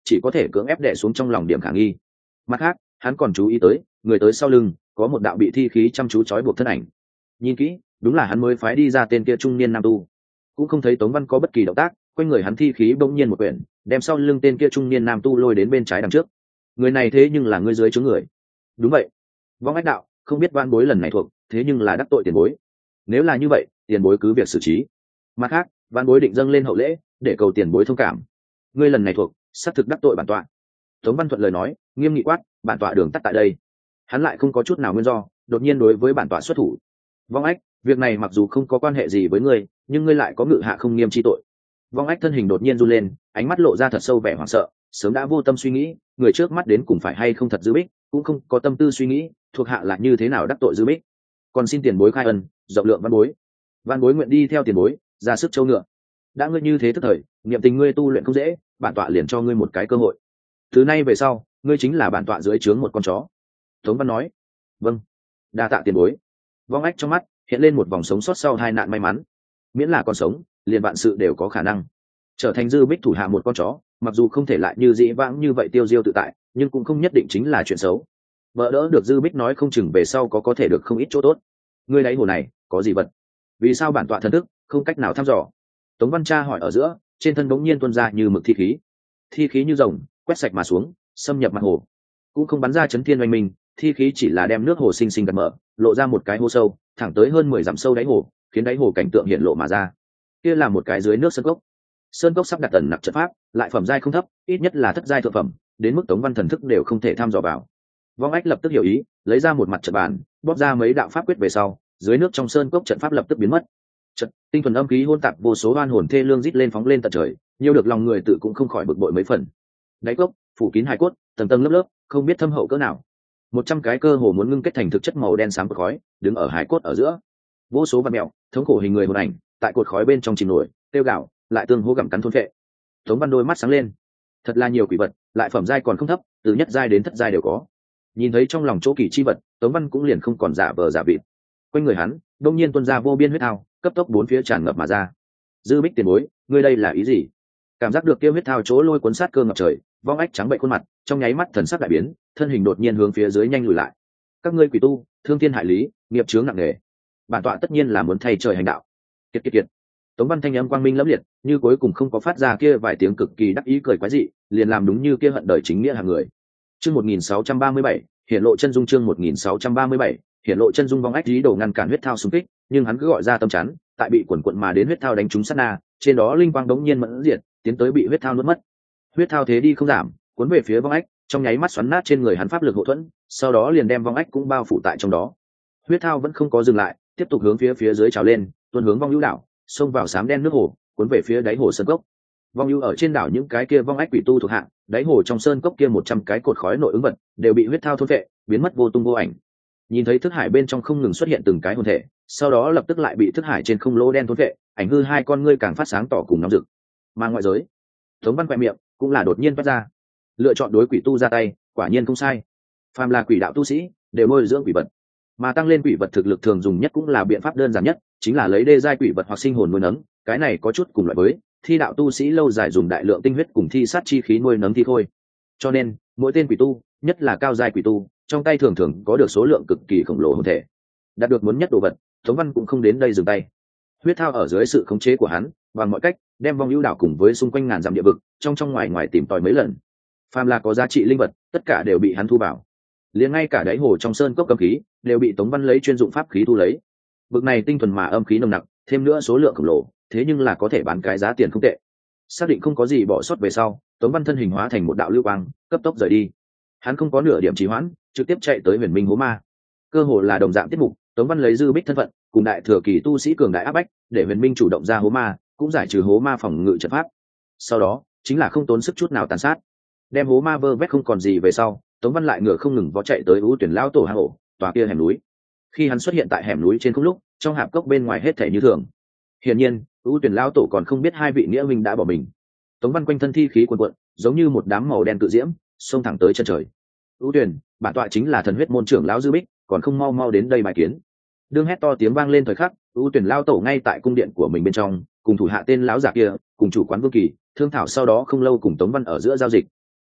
chỉ có thể cưỡng ép đè xuống trong lòng điểm khả nghi. Mặt khác hắn còn chú ý tới người tới sau lưng có một đạo bị thi khí chăm chú trói buộc thân ảnh. Nhìn kỹ đúng là hắn mới phái đi ra tên kia trung niên nam tu. Cũng không thấy Tống Văn có bất kỳ động tác, quanh người hắn thi khí bỗng nhiên một quyển, đem sau lưng tên kia trung niên nam tu lôi đến bên trái đằng trước. Người này thế nhưng là người dưới chướng người. Đúng vậy. Vong Ách đạo, không biết van bối lần này thuộc, thế nhưng là đắc tội tiền bối. Nếu là như vậy, tiền bối cứ việc xử trí. Mặt khác, van bối định dâng lên hậu lễ, để cầu tiền bối thông cảm. Ngươi lần này thuộc, xác thực đắc tội bản tọa. Tống Văn thuận lời nói, nghiêm nghị quát, bản tọa đường tắt tại đây. Hắn lại không có chút nào nguyên do, đột nhiên đối với bản tọa xuất thủ. Vong Ách, việc này mặc dù không có quan hệ gì với ngươi, nhưng ngươi lại có ngự hạ không nghiêm chi tội. Vong Ách thân hình đột nhiên run lên, ánh mắt lộ ra thật sâu vẻ hoảng sợ, sớm đã vô tâm suy nghĩ người trước mắt đến cùng phải hay không thật Dư Bích, cũng không có tâm tư suy nghĩ thuộc hạ là như thế nào đắc tội Dư Bích. Còn xin tiền bối khai ân, rộng lượng văn bối. Văn bối nguyện đi theo tiền bối, ra sức châu ngựa. Đã ngươi như thế tức thời, niệm tình ngươi tu luyện không dễ, bản tọa liền cho ngươi một cái cơ hội. Từ nay về sau, ngươi chính là bản tọa dưới trướng một con chó. Tống Văn nói. Vâng, đa tạ tiền bối. Vong Ách trong mắt hiện lên một vòng sống sót sau hai nạn may mắn. Miễn là còn sống, liền vạn sự đều có khả năng. Trở thành Dư Bích thủ hạ một con chó, mặc dù không thể lại như dĩ vãng như vậy tiêu diêu tự tại, nhưng cũng không nhất định chính là chuyện xấu. Vợ đỡ được Dư Bích nói không chừng về sau có thể được không ít chỗ tốt. Ngươi đáy hồ này có gì vật? Vì sao bản tọa thần thức không cách nào thăm dò? Tống Văn Tra hỏi ở giữa, trên thân bỗng nhiên tuôn ra như mực thi khí. Thi khí như rồng, quét sạch mà xuống, xâm nhập mặt hồ. Cũng không bắn ra chấn thiên oanh minh, thi khí chỉ là đem nước hồ sinh sinh gạt mở, lộ ra một cái hố sâu, thẳng tới hơn 10 dặm sâu đáy hồ, khiến đáy hồ cảnh tượng hiện lộ mà ra. Kia là một cái dưới nước sơn cốc. Sơn cốc sắp đặt ẩn nặc trận pháp, lại phẩm giai không thấp, ít nhất là thất giai thượng phẩm, đến mức Tống Văn thần thức đều không thể tham dò vào. Vong Ách lập tức hiểu ý, lấy ra một mặt trận bàn, bóp ra mấy đạo pháp quyết về sau, dưới nước trong sơn cốc trận pháp lập tức biến mất. Trận tinh thuần âm khí hỗn tạp vô số oan hồn thê lương rít lên phóng lên tận trời, nhiều được lòng người tự cũng không khỏi bực bội mấy phần. Đáy cốc phủ kín hài cốt, tầng tầng lớp lớp, không biết thâm hậu cỡ nào. 100 cái cơ hồ muốn ngưng kết thành thực chất màu đen sáng cột khói, đứng ở hài cốt ở giữa. Vô số vạn mèo, thống khổ hình người hồn ảnh, tại cột khói bên trong chìm nổi, tiêu gạo, lại tương hô gặm cắn thôn phệ. Tống Văn đôi mắt sáng lên, thật là nhiều quỷ vật, lại phẩm giai còn không thấp, từ nhất giai đến thất giai đều có. Nhìn thấy trong lòng chỗ kỳ chi vật, Tống Văn cũng liền không còn giả vờ giả vịt. Quanh người hắn đông nhiên tuôn ra vô biên huyết thao, cấp tốc bốn phía tràn ngập mà ra. Dư Bích tiền bối, ngươi đây là ý gì? Cảm giác được kia huyết thao chỗ lôi cuốn sát cơ ngập trời, Vong Ách trắng bệch khuôn mặt, trong nháy mắt thần sắc đại biến, thân hình đột nhiên hướng phía dưới nhanh lùi lại. Các ngươi quỷ tu, thương thiên hại lý, nghiệp chướng nặng nề, bản tọa tất nhiên là muốn thay trời hành đạo. Kiệt kiệt kiệt. Tống Văn thanh âm quang minh lẫm liệt, như cuối cùng không có phát ra kia vài tiếng cực kỳ đắc ý cười quái dị, liền làm đúng như kia hận đời chính nghĩa hàng người. Chương 1637, hiện lộ chân dung. Chương 1637, hiện lộ chân dung. Vong Ách ý đồ ngăn cản huyết thao xung kích, nhưng hắn cứ gọi ra tâm chắn, tại bị quần quần mà đến huyết thao đánh trúng sát na, trên đó linh quang đống nhiên mẫn diệt, tiến tới bị huyết thao nuốt mất. Huyết thao thế đi không giảm, cuốn về phía Vong Ách, trong nháy mắt xoắn nát trên người hắn pháp lực hộ thuẫn, sau đó liền đem Vong Ách cũng bao phủ tại trong đó. Huyết thao vẫn không có dừng lại, tiếp tục hướng phía dưới trào lên, tuôn hướng Vong Hữu đảo, xông vào xám đen nước hồ, cuốn về phía đáy hồ sơn cốc. Vong Hữu ở trên đảo những cái kia Vong Ách quỷ tu thuộc hạng, đáy hồ trong sơn cốc kia 100 cái cột khói nội ứng vật đều bị huyết thao thôn phệ, biến mất vô tung vô ảnh. Nhìn thấy thức hải bên trong không ngừng xuất hiện từng cái hồn thể, sau đó lập tức lại bị thức hải trên không lỗ đen thôn phệ, ảnh hư hai con ngươi càng phát sáng tỏ cùng nóng rực. Mà ngoại giới, Tống Văn quẹ miệng cũng là đột nhiên phát ra, lựa chọn đối quỷ tu ra tay, quả nhiên không sai. Phàm là quỷ đạo tu sĩ đều nuôi dưỡng quỷ vật, mà tăng lên quỷ vật thực lực thường dùng nhất cũng là biện pháp đơn giản nhất, chính là lấy đê giai quỷ vật hoặc sinh hồn nuôi nấng. Cái này có chút cùng loại với thi đạo tu sĩ lâu dài dùng đại lượng tinh huyết cùng thi sát chi khí nuôi nấng thi khôi. Cho nên mỗi tên quỷ tu, nhất là cao giai quỷ tu, trong tay thường thường có được số lượng cực kỳ khổng lồ hồn thể. Đạt được muốn nhất đồ vật, Tống Văn cũng không đến đây dừng tay. Huyết thao ở dưới sự khống chế của hắn, bằng mọi cách đem Vong Hữu đảo cùng với xung quanh ngàn dặm địa vực, trong ngoài ngoài tìm tòi mấy lần. Phàm là có giá trị linh vật, tất cả đều bị hắn thu vào. Liền ngay cả đáy hồ trong sơn cốc cấm khí đều bị Tống Văn lấy chuyên dụng pháp khí thu lấy. Vực này tinh thuần mà âm khí nồng nặc, thêm nữa số lượng khổng lồ, thế nhưng là có thể bán cái giá tiền không tệ. Xác định không có gì bỏ sót về sau, Tống Văn thân hình hóa thành một đạo lưu quang, cấp tốc rời đi. Hắn không có nửa điểm trì hoãn, trực tiếp chạy tới Huyền Minh Hố Ma. Cơ hồ là đồng dạng tiết mục, Tống Văn lấy Dư Bích thân phận, cùng đại thừa kỳ tu sĩ cường đại áp bách, để Huyền Minh chủ động ra hố ma, cũng giải trừ hố ma phòng ngự trận pháp. Sau đó, chính là không tốn sức chút nào tàn sát, đem hố ma vơ vét không còn gì về sau, Tống Văn lại ngựa không ngừng vó chạy tới ưu tuyển lao tổ hang ổ, tòa kia hẻm núi. Khi hắn xuất hiện tại hẻm núi trên không lúc, trong hạp cốc bên ngoài hết thảy như thường. Hiển nhiên, ưu tuyển lao tổ còn không biết hai vị nghĩa huynh đã bỏ mình. Tống Văn quanh thân thi khí cuồn cuộn, giống như một đám màu đen tự diễm, xông thẳng tới chân trời. Ưu tuyển, bản tọa chính là thần huyết môn trưởng lão Dư Bích, còn không mau mau đến đây bài kiến. Đương hét to tiếng vang lên thời khắc, ưu tuyển lao tổ ngay tại cung điện của mình bên trong, cùng thủ hạ tên lão giả kia, cùng chủ quán Vương Kỳ, thương thảo sau đó không lâu cùng Tống Văn ở giữa giao dịch.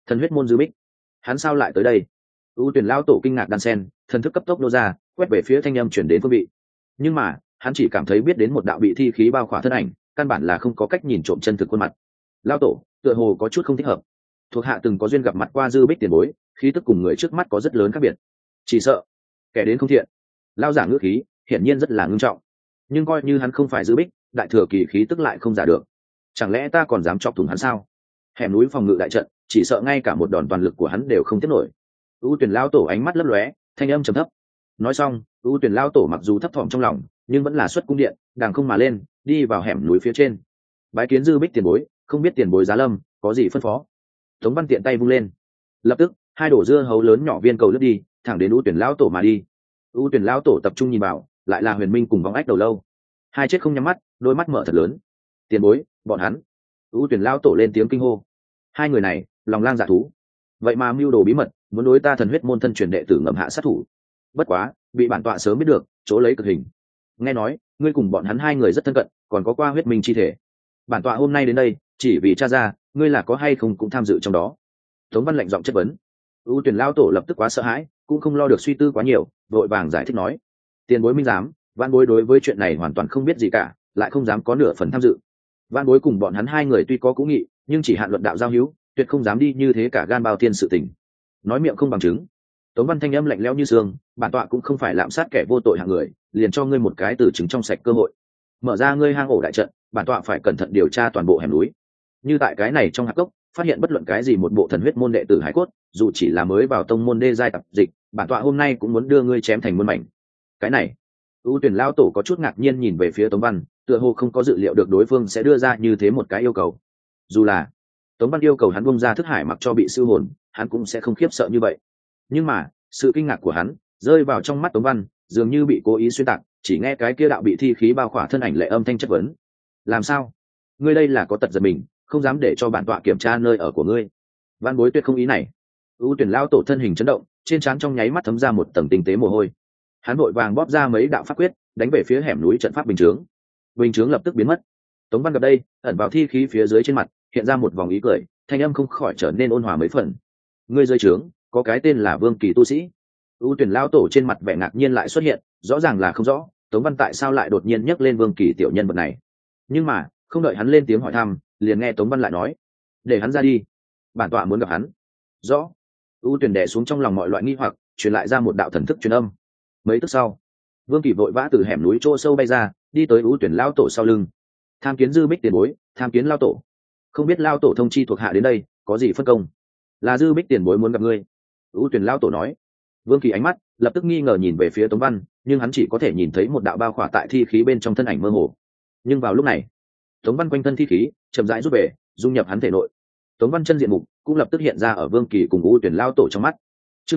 Thần huyết môn Dư Bích, hắn sao lại tới đây? ưu tuyển lão tổ kinh ngạc đan sen, thần thức cấp tốc nô ra, quét về phía thanh âm chuyển đến phương vị. Nhưng mà hắn chỉ cảm thấy biết đến một đạo bị thi khí bao khỏa thân ảnh, căn bản là không có cách nhìn trộm chân thực khuôn mặt. Lão tổ tựa hồ có chút không thích hợp. Thuộc hạ từng có duyên gặp mặt qua Dư Bích tiền bối, khí tức cùng người trước mắt có rất lớn khác biệt, chỉ sợ kẻ đến không thiện. Lão giả ngữ khí hiển nhiên rất là ngưng trọng, nhưng coi như hắn không phải Dư Bích, đại thừa kỳ khí tức lại không giả được. Chẳng lẽ ta còn dám chọc thủng hắn sao? Hẻm núi phòng ngự đại trận, chỉ sợ ngay cả một đòn toàn lực của hắn đều không tiếp nổi. ưu tuyển lão tổ ánh mắt lấp lóe, thanh âm trầm thấp. Nói xong, ưu tuyển lão tổ mặc dù thấp thỏm trong lòng, nhưng vẫn là xuất cung điện, đàng không mà lên, đi vào hẻm núi phía trên. Bái kiến Dư Bích tiền bối, không biết tiền bối giá lâm có gì phân phó? Tống Văn tiện tay vung lên, lập tức hai đổ dưa hấu lớn nhỏ viên cầu lướt đi, thẳng đến ưu tuyển lão tổ mà đi. ưu tuyển lão tổ tập trung nhìn vào, lại là Huyền Minh cùng Vong Ách Đầu Lâu. Hai chết không nhắm mắt, đôi mắt mở thật lớn. Tiền bối, bọn hắn. ưu tuyển lão tổ lên tiếng kinh hô. Hai người này lòng lang dạ thú, vậy mà mưu đồ bí mật, muốn đối ta thần huyết môn thân truyền đệ tử ngầm hạ sát thủ. Bất quá bị bản tọa sớm biết được, chỗ lấy cực hình. Nghe nói ngươi cùng bọn hắn hai người rất thân cận, còn có qua huyết minh chi thể. Bản tọa hôm nay đến đây chỉ vì tra ra ngươi là có hay không cũng tham dự trong đó. Tống Văn lạnh giọng chất vấn. ưu tuyển lao tổ lập tức quá sợ hãi, cũng không lo được suy tư quá nhiều, vội vàng giải thích nói: tiền bối minh giám, vãn bối đối với chuyện này hoàn toàn không biết gì cả, lại không dám có nửa phần tham dự. Vãn bối cùng bọn hắn hai người tuy có cũ nghị, nhưng chỉ hạn luận đạo giao hữu, tuyệt không dám đi như thế cả gan bao tiên sự tình. Nói miệng không bằng chứng. Tống Văn thanh âm lạnh lẽo như xương, bản tọa cũng không phải lạm sát kẻ vô tội hạng người, liền cho ngươi một cái từ chứng trong sạch cơ hội. Mở ra ngươi hang ổ đại trận, bản tọa phải cẩn thận điều tra toàn bộ hẻm núi. Như tại cái này trong hạp cốc phát hiện bất luận cái gì một bộ thần huyết môn đệ tử hải cốt, dù chỉ là mới vào tông môn đê giai tập dịch, bản tọa hôm nay cũng muốn đưa ngươi chém thành muôn mảnh. Cái này, ưu tuyển lao tổ có chút ngạc nhiên nhìn về phía Tống Văn, tựa hồ không có dự liệu được đối phương sẽ đưa ra như thế một cái yêu cầu. Dù là Tống Văn yêu cầu hắn bung ra thức hải mặc cho bị siêu hồn, hắn cũng sẽ không khiếp sợ như vậy. Nhưng mà sự kinh ngạc của hắn rơi vào trong mắt Tống Văn, dường như bị cố ý xuyên tạc, chỉ nghe cái kia đạo bị thi khí bao khỏa thân ảnh lệ âm thanh chất vấn: làm sao? Ngươi đây là có tật giật mình, không dám để cho bản tọa kiểm tra nơi ở của ngươi? Văn bối tuyệt không ý này. ưu tuyển lao tổ thân hình chấn động, trên trán trong nháy mắt thấm ra một tầng tinh tế mồ hôi. Hắn vội vàng bóp ra mấy đạo pháp quyết, đánh về phía hẻm núi trận pháp bình chướng. Bình chướng lập tức biến mất. Tống Văn gặp đây, ẩn vào thi khí phía dưới trên mặt hiện ra một vòng ý cười, thanh âm không khỏi trở nên ôn hòa mấy phần. Ngươi dưới trướng có cái tên là Vương Kỳ tu sĩ. ưu tuyển lao tổ trên mặt vẻ ngạc nhiên lại xuất hiện, rõ ràng là không rõ Tống Văn tại sao lại đột nhiên nhắc lên Vương Kỳ tiểu nhân vật này. Nhưng mà không đợi hắn lên tiếng hỏi thăm, liền nghe Tống Văn lại nói: để hắn ra đi, bản tọa muốn gặp hắn. Rõ. ưu tuyển đè xuống trong lòng mọi loại nghi hoặc, truyền lại ra một đạo thần thức truyền âm. Mấy tức sau, Vương Kỳ vội vã từ hẻm núi chỗ sâu bay ra, đi tới ưu tuyển lao tổ sau lưng. Tham kiến Dư Bích tiền bối, tham kiến lao tổ. Không biết lao tổ thông chi thuộc hạ đến đây có gì phân công? Là Dư Bích tiền bối muốn gặp ngươi. ưu tuyển lao tổ nói. Vương Kỳ ánh mắt lập tức nghi ngờ nhìn về phía Tống Văn, nhưng hắn chỉ có thể nhìn thấy một đạo bao khỏa tại thi khí bên trong thân ảnh mơ hồ. Nhưng vào lúc này, Tống Văn quanh thân thi khí chậm rãi rút về, dung nhập hắn thể nội. Tống Văn chân diện mục cũng lập tức hiện ra ở Vương Kỳ cùng ưu tuyển lao tổ trong mắt. Chương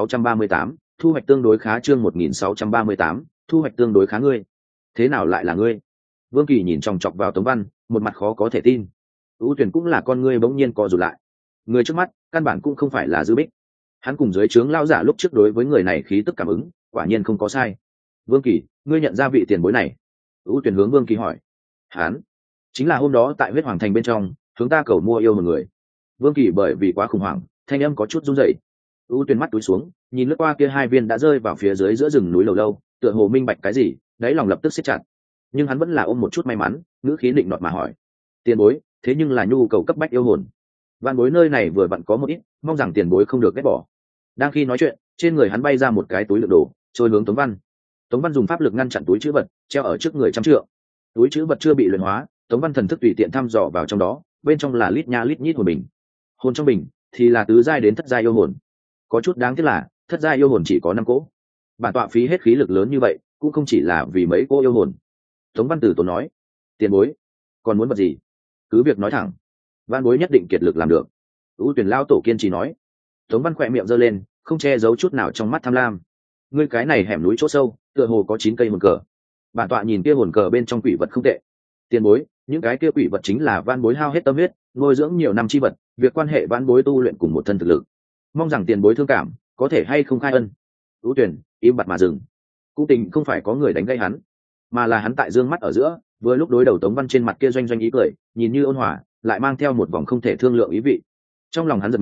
1638, thu hoạch tương đối khá. Chương 1638, thu hoạch tương đối khá. Ngươi, thế nào lại là ngươi? Vương Kỳ nhìn chòng chọc vào Tống Văn, một mặt khó có thể tin. ưu tuyển cũng là con ngươi bỗng nhiên co rụt lại. Người trước mắt căn bản cũng không phải là Dư Bích. Hắn cùng dưới trướng lao giả lúc trước đối với người này khí tức cảm ứng quả nhiên không có sai. Vương Kỳ, ngươi nhận ra vị tiền bối này? ưu tuyển hướng Vương Kỳ hỏi. Hắn chính là hôm đó tại huyết hoàng thành bên trong hướng ta cầu mua yêu một người. Vương Kỳ bởi vì quá khủng hoảng, thanh âm có chút run rẩy. ưu tuyển mắt túi xuống, nhìn lướt qua kia hai viên đã rơi vào phía dưới giữa rừng núi lầu lâu, tựa hồ minh bạch cái gì, đáy lòng lập tức siết chặt. Nhưng hắn vẫn là ôm một chút may mắn, ngữ khí định nọt mà hỏi: tiền bối, thế nhưng là nhu cầu cấp bách yêu hồn, vạn bối nơi này vừa vặn có một ít, mong rằng tiền bối không được ghét bỏ. Đang khi nói chuyện, trên người hắn bay ra một cái túi đựng đồ, trôi hướng Tống Văn. Tống Văn dùng pháp lực ngăn chặn túi trữ vật, treo ở trước người trăm trượng. Túi trữ vật chưa bị luyện hóa, Tống Văn thần thức tùy tiện thăm dò vào trong đó, bên trong là lít nha lít nhít hồn bình. Hồn trong bình thì là tứ giai đến thất giai yêu hồn. Có chút đáng tiếc là thất giai yêu hồn chỉ có 5 cỗ. Bản tọa phí hết khí lực lớn như vậy, cũng không chỉ là vì mấy cỗ yêu hồn. Tống Văn Tử tốn nói: tiền bối, còn muốn vật gì? Cứ việc nói thẳng, văn bối nhất định kiệt lực làm được. ưu tuyển lao tổ kiên trì nói. Tống Văn khỏe miệng giơ lên, không che giấu chút nào trong mắt tham lam. Ngươi cái này hẻm núi chỗ sâu, tựa hồ có 9 cây hồn cờ. Bản tọa nhìn kia hồn cờ bên trong quỷ vật không tệ. Tiền bối, những cái kia quỷ vật chính là van bối hao hết tâm huyết, nuôi dưỡng nhiều năm chi vật, việc quan hệ van bối tu luyện cùng một thân thực lực. Mong rằng tiền bối thương cảm, có thể hay không khai ân. ưu tuyển im bặt mà dừng. Cũng tình không phải có người đánh gây hắn, mà là hắn tại dương mắt ở giữa, vừa lúc đối đầu Tống Văn trên mặt kia doanh doanh ý cười, nhìn như ôn hòa, lại mang theo một vòng không thể thương lượng ý vị. Trong lòng hắn giật mình,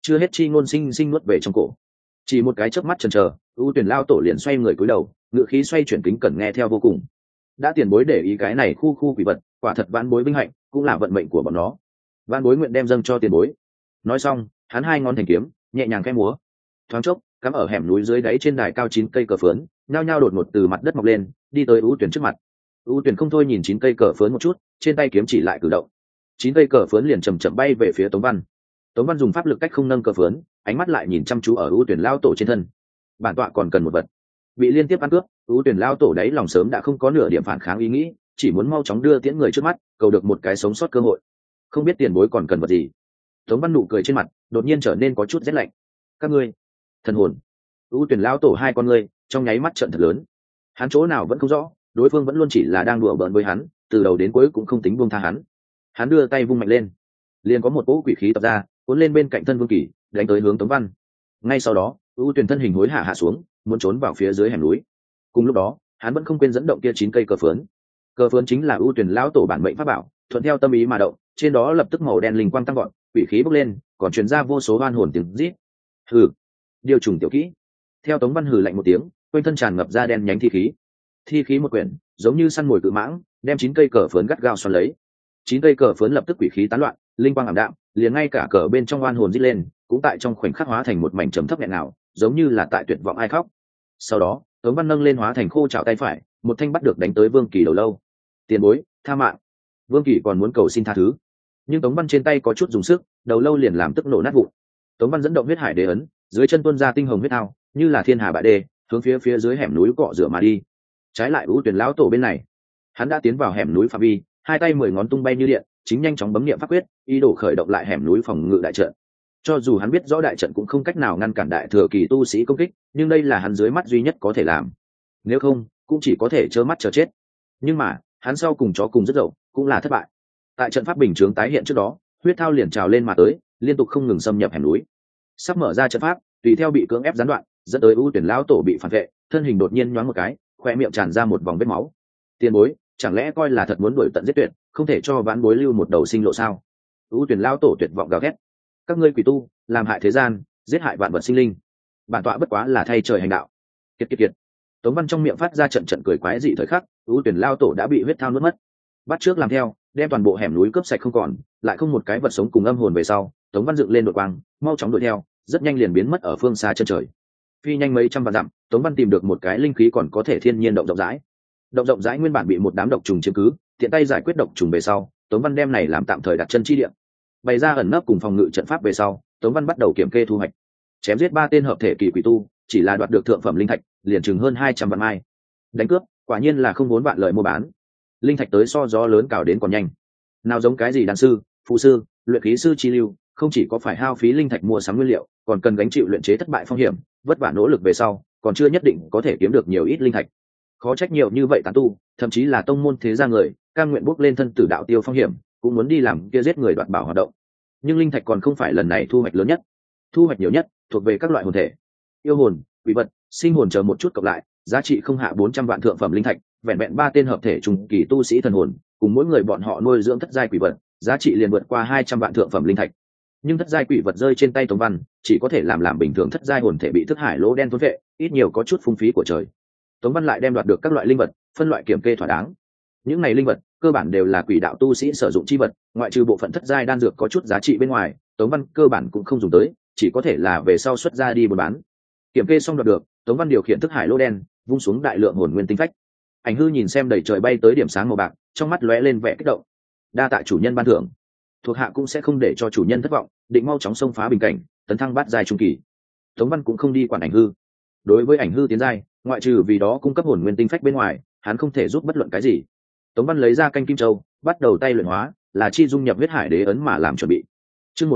chưa hết chi ngôn sinh sinh nuốt về trong cổ. Chỉ một cái chớp mắt chần chờ, ưu tuyển lao tổ liền xoay người cúi đầu, ngự khí xoay chuyển kính cẩn nghe theo vô cùng. Đã tiền bối để ý cái này khu quỷ vật, quả thật vãn bối vinh hạnh, cũng là vận mệnh của bọn nó. Vãn bối nguyện đem dâng cho tiền bối. Nói xong, hắn hai ngón thành kiếm, nhẹ nhàng khẽ múa. Thoáng chốc, cắm ở hẻm núi dưới đáy trên đài cao 9 cây cờ phướn, nhao nhao đột ngột từ mặt đất mọc lên, đi tới ưu tuyển trước mặt. Ưu tuyển không thôi nhìn 9 cây cờ phướn một chút, trên tay kiếm chỉ lại cử động. 9 cây cờ phướn liền chậm chậm bay về phía Tống Văn. Tống Văn dùng pháp lực cách không nâng cờ phướn, ánh mắt lại nhìn chăm chú ở ưu tuyển lao tổ trên thân. Bản tọa còn cần một vật. Bị liên tiếp ăn cướp, ưu tuyển lao tổ đấy lòng sớm đã không có nửa điểm phản kháng ý nghĩ, chỉ muốn mau chóng đưa tiễn người trước mắt, cầu được một cái sống sót cơ hội. Không biết tiền bối còn cần vật gì. Tống Văn nụ cười trên mặt đột nhiên trở nên có chút rét lạnh. Các ngươi, thần hồn. ưu tuyển lao tổ hai con ngươi trong nháy mắt trợn thật lớn. Hắn chỗ nào vẫn không rõ, đối phương vẫn luôn chỉ là đang đùa bỡn với hắn, từ đầu đến cuối cũng không tính buông tha hắn. Hắn đưa tay vung mạnh lên, liền có một cỗ quỷ khí tập ra, cuốn lên bên cạnh thân Vương Kỳ, đánh tới hướng Tống Văn. Ngay sau đó, ưu tuyển thân hình hối hả hạ xuống, muốn trốn vào phía dưới hẻm núi. Cùng lúc đó, hắn vẫn không quên dẫn động kia 9 cây cờ phướn. Cờ phướn chính là ưu tuyển lão tổ bản mệnh pháp bảo, thuận theo tâm ý mà động, trên đó lập tức màu đen linh quang tăng vọt, quỷ khí bốc lên, còn truyền ra vô số oan hồn tiếng rít. Hừ, điều trùng tiểu kỹ. Theo Tống Văn hừ lạnh một tiếng, quanh thân tràn ngập ra đen nhánh thi khí. Thi khí một quyển, giống như săn mồi cự mãng, đem 9 cây cờ phướn gắt gao xoắn lấy. 9 cây cờ phướn lập tức quỷ khí tán loạn, linh quang ảm đạm, liền ngay cả cờ bên trong oan hồn rít lên, cũng tại trong khoảnh khắc hóa thành một mảnh trầm thấp nghẹn ngào, giống như là tại tuyệt vọng ai khóc. Sau đó, Tống Văn nâng lên hóa thành khô chảo tay phải, một thanh bắt được đánh tới Vương Kỳ đầu lâu. Tiền bối, tha mạng. Vương Kỳ còn muốn cầu xin tha thứ, nhưng Tống Văn trên tay có chút dùng sức, đầu lâu liền làm tức nổ nát vụn. Tống Văn dẫn động huyết hải đế ấn, dưới chân tuôn ra tinh hồng huyết thao, như là thiên hà bại đê, hướng phía dưới hẻm núi cọ rửa mà đi. Trái lại ưu tuyển lão tổ bên này, hắn đã tiến vào hẻm núi phạm vi, hai tay 10 ngón tung bay như điện, chính nhanh chóng bấm niệm pháp quyết, ý đồ khởi động lại hẻm núi phòng ngự đại trận. Cho dù hắn biết rõ đại trận cũng không cách nào ngăn cản đại thừa kỳ tu sĩ công kích, nhưng đây là hắn dưới mắt duy nhất có thể làm. Nếu không, cũng chỉ có thể trơ mắt chờ chết. Nhưng mà, hắn sau cùng chó cùng rất dậu, cũng là thất bại. Tại trận pháp bình chướng tái hiện trước đó, huyết thao liền trào lên mà tới, liên tục không ngừng xâm nhập hẻm núi. Sắp mở ra trận pháp, tùy theo bị cưỡng ép gián đoạn, dẫn tới ưu tuyển lão tổ bị phản vệ, thân hình đột nhiên nhoáng một cái, khoe miệng tràn ra một vòng vết máu. Tiền bối, chẳng lẽ coi là thật muốn đuổi tận giết tuyệt, không thể cho vãn bối lưu một đầu sinh lộ sao? ưu tuyển lão tổ tuyệt vọng gào thét. Các ngươi quỷ tu, làm hại thế gian, giết hại vạn vật sinh linh, bản tọa bất quá là thay trời hành đạo. Kiệt. Tống Văn trong miệng phát ra trận cười quái dị thời khắc, ưu tuyển lao tổ đã bị huyết thao nuốt mất. Bắt trước làm theo, đem toàn bộ hẻm núi cướp sạch không còn, lại không một cái vật sống cùng âm hồn về sau. Tống Văn dựng lên đội quang, mau chóng đuổi theo, rất nhanh liền biến mất ở phương xa chân trời. Phi nhanh mấy trăm vạn dặm, Tống Văn tìm được một cái linh khí còn có thể thiên nhiên động rộng rãi. Động rộng rãi nguyên bản bị một đám độc trùng chiếm cứ, tiện tay giải quyết độc trùng về sau, Tống Văn đem này làm tạm thời đặt chân chi địa. Bày ra ẩn nấp cùng phòng ngự trận pháp về sau, Tống Văn bắt đầu kiểm kê thu hoạch. Chém giết 3 tên hợp thể kỳ quỷ tu, chỉ là đoạt được thượng phẩm linh thạch, liền chừng hơn 200 vạn mai. Đánh cướp, quả nhiên là không vốn vạn lợi mua bán. Linh thạch tới so gió lớn cào đến còn nhanh. Nào giống cái gì đan sư, phụ sư, luyện khí sư chi lưu, không chỉ có phải hao phí linh thạch mua sắm nguyên liệu, còn cần gánh chịu luyện chế thất bại phong hiểm, vất vả nỗ lực về sau, còn chưa nhất định có thể kiếm được nhiều ít linh thạch. Khó trách nhiều như vậy tán tu, thậm chí là tông môn thế gia người, cam nguyện bước lên thân tử đạo tiêu phong hiểm, cũng muốn đi làm kia giết người đoạt bảo hoạt động. Nhưng linh thạch còn không phải lần này thu hoạch lớn nhất. Thu hoạch nhiều nhất thuộc về các loại hồn thể, yêu hồn, quỷ vật, sinh hồn chờ một chút cộng lại, giá trị không hạ 400 vạn thượng phẩm linh thạch, vẹn vẹn 3 tên hợp thể trùng kỳ tu sĩ thần hồn, cùng mỗi người bọn họ nuôi dưỡng thất giai quỷ vật, giá trị liền vượt qua 200 vạn thượng phẩm linh thạch. Nhưng thất giai quỷ vật rơi trên tay Tống Văn, chỉ có thể làm bình thường thất giai hồn thể bị thức hải lỗ đen thôn vệ, ít nhiều có chút phung phí của trời. Tống Văn lại đem đoạt được các loại linh vật, phân loại kiểm kê thỏa đáng. Những này linh vật cơ bản đều là quỷ đạo tu sĩ sử dụng chi vật, ngoại trừ bộ phận thất giai đan dược có chút giá trị bên ngoài, Tống Văn cơ bản cũng không dùng tới, chỉ có thể là về sau xuất ra đi buôn bán. Kiểm kê xong đoạt được, Tống Văn điều khiển thức hải lỗ đen, vung xuống đại lượng hồn nguyên tinh phách. Ảnh hư nhìn xem đầy trời bay tới điểm sáng màu bạc, trong mắt lóe lên vẻ kích động. Đa tạ chủ nhân ban thưởng, thuộc hạ cũng sẽ không để cho chủ nhân thất vọng, định mau chóng xông phá bình cảnh, tấn thăng bát giai trung kỳ. Tống Văn cũng không đi quản ảnh hư. Đối với ảnh hư tiến giai, ngoại trừ vì đó cung cấp hồn nguyên tinh phách bên ngoài, hắn không thể giúp bất luận cái gì. Tống Văn lấy ra canh kim châu, bắt đầu tay luyện hóa, là chi dung nhập huyết hải đế ấn mà làm chuẩn bị. Chương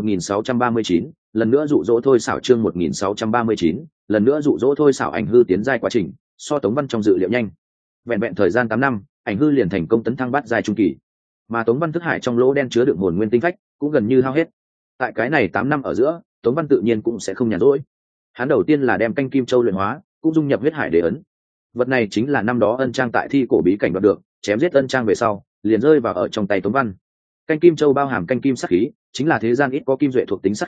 1639, lần nữa dụ dỗ thôi xảo. Chương 1639, lần nữa dụ dỗ thôi xảo. Ảnh hư tiến giai quá trình so Tống Văn trong dự liệu nhanh. Vẹn vẹn thời gian 8 năm, ảnh hư liền thành công tấn thăng bát giai trung kỳ. Mà Tống Văn thức hải trong lỗ đen chứa đựng hồn nguyên tinh phách cũng gần như hao hết. Tại cái này 8 năm ở giữa, Tống Văn tự nhiên cũng sẽ không nhàn rỗi. Hắn đầu tiên là đem canh kim châu luyện hóa, cũng dung nhập huyết hải đế ấn. Vật này chính là năm đó Ân Trang tại thi cổ bí cảnh đoạt được, chém giết Ân Trang về sau, liền rơi vào ở trong tay Tống Văn. Canh kim châu bao hàm canh kim sát khí, chính là thế gian ít có kim duệ thuộc tính sát khí,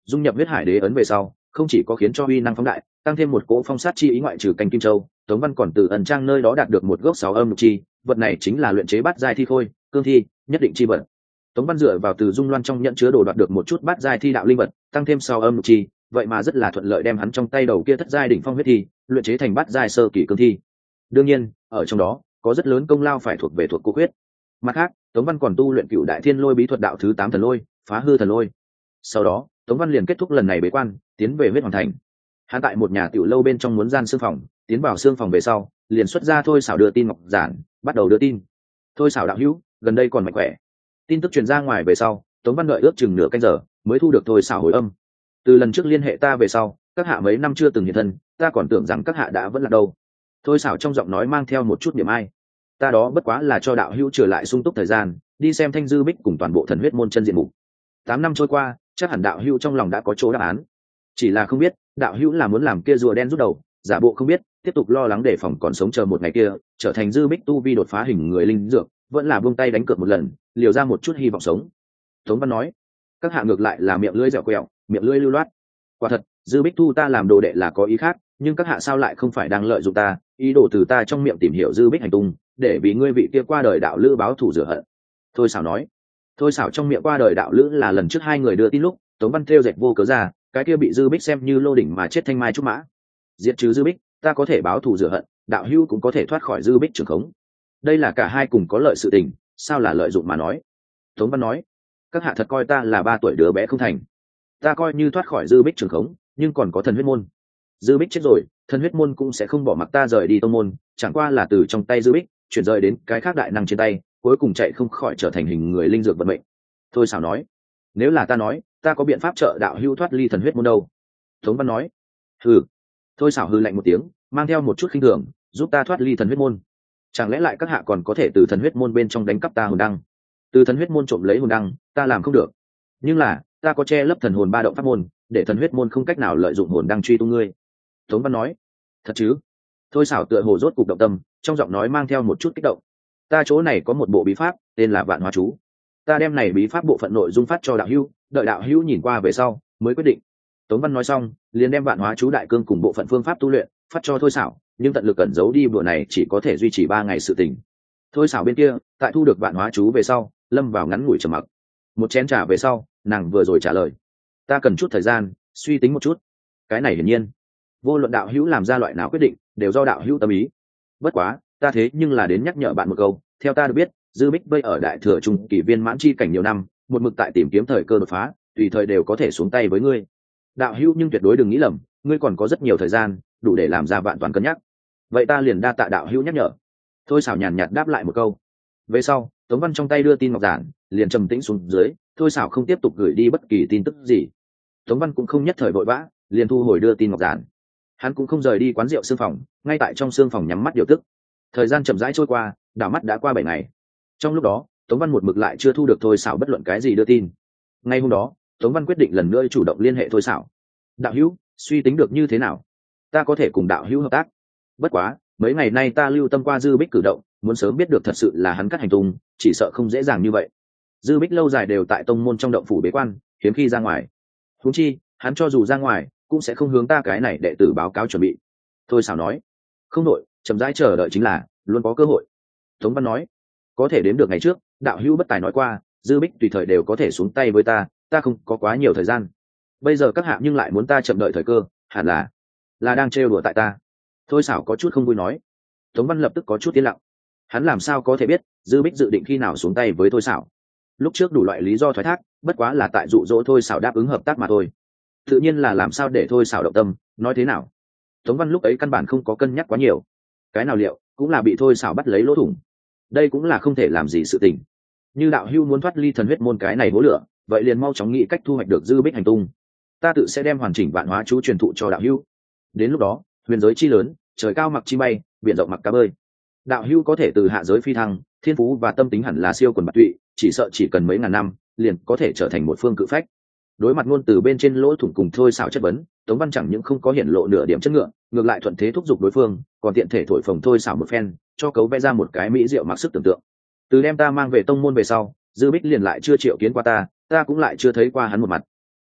dung nhập huyết hải đế ấn về sau không chỉ có khiến cho uy năng phóng đại, tăng thêm một cỗ phong sát chi ý. Ngoại trừ canh kim châu, Tống Văn còn từ ẩn trang nơi đó đạt được một gốc 6 âm lục chi, vật này chính là luyện chế bát giai thi khôi cương thi nhất định chi vật. Tống Văn dựa vào từ dung loan trong nhận chứa đồ đoạt được một chút bát giai thi đạo linh vật, tăng thêm 6 âm lục chi, vậy mà rất là thuận lợi đem hắn trong tay đầu kia thất giai đỉnh phong huyết thi luyện chế thành bát giai sơ kỳ cương thi. Đương nhiên ở trong đó có rất lớn công lao phải thuộc về thuộc cô huyết. Mặt khác, Tống Văn còn tu luyện Cửu Đại Thiên Lôi bí thuật đạo thứ 8 thần lôi, phá hư thần lôi. Sau đó, Tống Văn liền kết thúc lần này bế quan, tiến về huyết hoàng thành. Hắn tại một nhà tiểu lâu bên trong muốn gian xương phòng, tiến vào xương phòng về sau, liền xuất ra thôi xảo đưa tin ngọc giản, bắt đầu đưa tin. Thôi xảo đạo hữu, gần đây còn mạnh khỏe. Tin tức truyền ra ngoài về sau, Tống Văn đợi ước chừng nửa canh giờ mới thu được thôi xảo hồi âm. Từ lần trước liên hệ ta về sau, các hạ mấy năm chưa từng hiện thân, ta còn tưởng rằng các hạ đã vẫn là đâu. Thôi xảo trong giọng nói mang theo một chút niềm ai. Ta đó bất quá là cho đạo hữu trở lại sung túc thời gian, đi xem Thanh Dư Bích cùng toàn bộ thần huyết môn chân diện mục. 8 năm trôi qua, chắc hẳn đạo hữu trong lòng đã có chỗ đáp án. Chỉ là không biết đạo hữu là muốn làm kia rùa đen rút đầu, giả bộ không biết, tiếp tục lo lắng đề phòng còn sống chờ một ngày kia trở thành Dư Bích tu vi đột phá hình người linh dược, vẫn là buông tay đánh cược một lần, liều ra một chút hy vọng sống. Tống Văn nói, các hạ ngược lại là miệng lưỡi dẻo quẹo, miệng lưỡi lưu loát. Quả thật, Dư Bích thu ta làm đồ đệ là có ý khác, nhưng các hạ sao lại không phải đang lợi dụng ta, ý đồ từ ta trong miệng tìm hiểu Dư Bích hành tung, để vì ngươi vị kia qua đời đạo lữ báo thù rửa hận. Thôi xảo nói, thôi xảo trong miệng qua đời đạo lữ là lần trước hai người đưa tin lúc Tống Văn thêu dệt vô cớ ra, cái kia bị Dư Bích xem như lô đỉnh mà chết thanh mai trúc mã. Diệt trừ Dư Bích, ta có thể báo thù rửa hận, đạo hữu cũng có thể thoát khỏi Dư Bích trường khống. Đây là cả hai cùng có lợi sự tình, sao là lợi dụng mà nói. Tống Văn nói, các hạ thật coi ta là 3 tuổi đứa bé không thành. Ta coi như thoát khỏi Dư Bích trường khống, nhưng còn có thần huyết môn. Dư Bích chết rồi, thần huyết môn cũng sẽ không bỏ mặc ta rời đi tông môn, chẳng qua là từ trong tay Dư Bích chuyển rời đến cái khác đại năng trên tay, cuối cùng chạy không khỏi trở thành hình người linh dược vận mệnh. Thôi xảo nói, nếu là ta nói, ta có biện pháp trợ đạo hữu thoát ly thần huyết môn đâu. Tống Văn nói, hừ. Thôi xảo hừ lạnh một tiếng, mang theo một chút khinh thường, giúp ta thoát ly thần huyết môn. Chẳng lẽ lại các hạ còn có thể từ thần huyết môn bên trong đánh cắp ta hồn đăng, từ thần huyết môn trộm lấy hồn đăng, ta làm không được. Nhưng là ta có che lấp thần hồn 3 động pháp môn, để thần huyết môn không cách nào lợi dụng hồn đăng truy tung ngươi. Tống Văn nói, thật chứ? Thôi xảo tựa hồ rốt cục động tâm, trong giọng nói mang theo một chút kích động. Ta chỗ này có một bộ bí pháp, tên là Vạn Hóa Chú. Ta đem này bí pháp bộ phận nội dung phát cho đạo hữu, đợi đạo hữu nhìn qua về sau mới quyết định. Tống Văn nói xong, liền đem Vạn Hóa Chú đại cương cùng bộ phận phương pháp tu luyện phát cho thôi xảo, nhưng tận lực cẩn giấu đi, bữa này chỉ có thể duy trì 3 ngày sự tình. Thôi xảo bên kia, tại thu được Vạn Hóa Chú về sau, lâm vào ngắn ngủi trầm mặc. Một chén trà về sau, nàng vừa rồi trả lời, ta cần chút thời gian suy tính một chút. Cái này hiển nhiên, vô luận đạo hữu làm ra loại nào quyết định, đều do đạo hữu tâm ý. Bất quá, ta thế nhưng là đến nhắc nhở bạn một câu, theo ta được biết, Dư Bích vây ở đại thừa trung kỳ viên mãn chi cảnh nhiều năm, một mực tại tìm kiếm thời cơ đột phá, tùy thời đều có thể xuống tay với ngươi. Đạo hữu nhưng tuyệt đối đừng nghĩ lầm, ngươi còn có rất nhiều thời gian, đủ để làm ra vạn toàn cân nhắc. Vậy ta liền đa tạ đạo hữu nhắc nhở. Thôi xảo nhàn nhạt đáp lại một câu. Về sau, Tống Văn trong tay đưa tin ngọc giản, liền trầm tĩnh xuống dưới, thôi xảo không tiếp tục gửi đi bất kỳ tin tức gì. Tống Văn cũng không nhất thời vội vã, liền thu hồi đưa tin ngọc giản. Hắn cũng không rời đi quán rượu sương phòng, ngay tại trong sương phòng nhắm mắt điều tức. Thời gian chậm rãi trôi qua, đảo mắt đã qua 7 ngày. Trong lúc đó, Tống Văn một mực lại chưa thu được thôi xảo bất luận cái gì đưa tin. Ngay hôm đó, Tống Văn quyết định lần nữa chủ động liên hệ thôi xảo. Đạo hữu, suy tính được như thế nào? Ta có thể cùng đạo hữu hợp tác. Bất quá, mấy ngày nay ta lưu tâm qua Dư Bích cử động, muốn sớm biết được thật sự là hắn cắt hành tung, chỉ sợ không dễ dàng như vậy. Dư Bích lâu dài đều tại tông môn trong động phủ bế quan, hiếm khi ra ngoài. Huống chi, hắn cho dù ra ngoài, cũng sẽ không hướng ta cái này đệ tử báo cáo chuẩn bị. Thôi xảo nói, không nội, chậm rãi chờ đợi chính là luôn có cơ hội. Tống Văn nói, có thể đến được ngày trước, đạo hữu bất tài nói qua, Dư Bích tùy thời đều có thể xuống tay với ta, ta không có quá nhiều thời gian. Bây giờ các hạ nhưng lại muốn ta chậm đợi thời cơ, hẳn là đang trêu đùa tại ta. Thôi xảo có chút không vui nói. Tống Văn lập tức có chút tiến lặng. Hắn làm sao có thể biết Dư Bích dự định khi nào xuống tay với thôi xảo? Lúc trước đủ loại lý do thoái thác, bất quá là tại dụ dỗ thôi xảo đáp ứng hợp tác mà thôi. Tự nhiên là làm sao để thôi xảo động tâm, nói thế nào? Tống Văn lúc ấy căn bản không có cân nhắc quá nhiều. Cái nào liệu cũng là bị thôi xảo bắt lấy lỗ thủng. Đây cũng là không thể làm gì sự tình. Như đạo hưu muốn thoát ly thần huyết môn cái này hố lửa, vậy liền mau chóng nghĩ cách thu hoạch được Dư Bích hành tung. Ta tự sẽ đem hoàn chỉnh Vạn Hóa Chú truyền thụ cho đạo hưu. Đến lúc đó, huyền giới chi lớn, trời cao mặc chi bay, biển rộng mặc cá bơi. Đạo hưu có thể từ hạ giới phi thăng, thiên phú và tâm tính hẳn là siêu quần bạt tụy, chỉ sợ chỉ cần mấy ngàn năm, liền có thể trở thành một phương cự phách. Đối mặt ngôn từ bên trên lỗ thủng cùng thôi xảo chất vấn, Tống Văn chẳng những không có hiển lộ nửa điểm chất ngựa, ngược lại thuận thế thúc giục đối phương, còn tiện thể thổi phồng thôi xảo một phen, cho cấu vẽ ra một cái mỹ diệu mặc sức tưởng tượng. Từ đem ta mang về tông môn về sau, Dư Bích liền lại chưa triệu kiến qua ta, ta cũng lại chưa thấy qua hắn một mặt.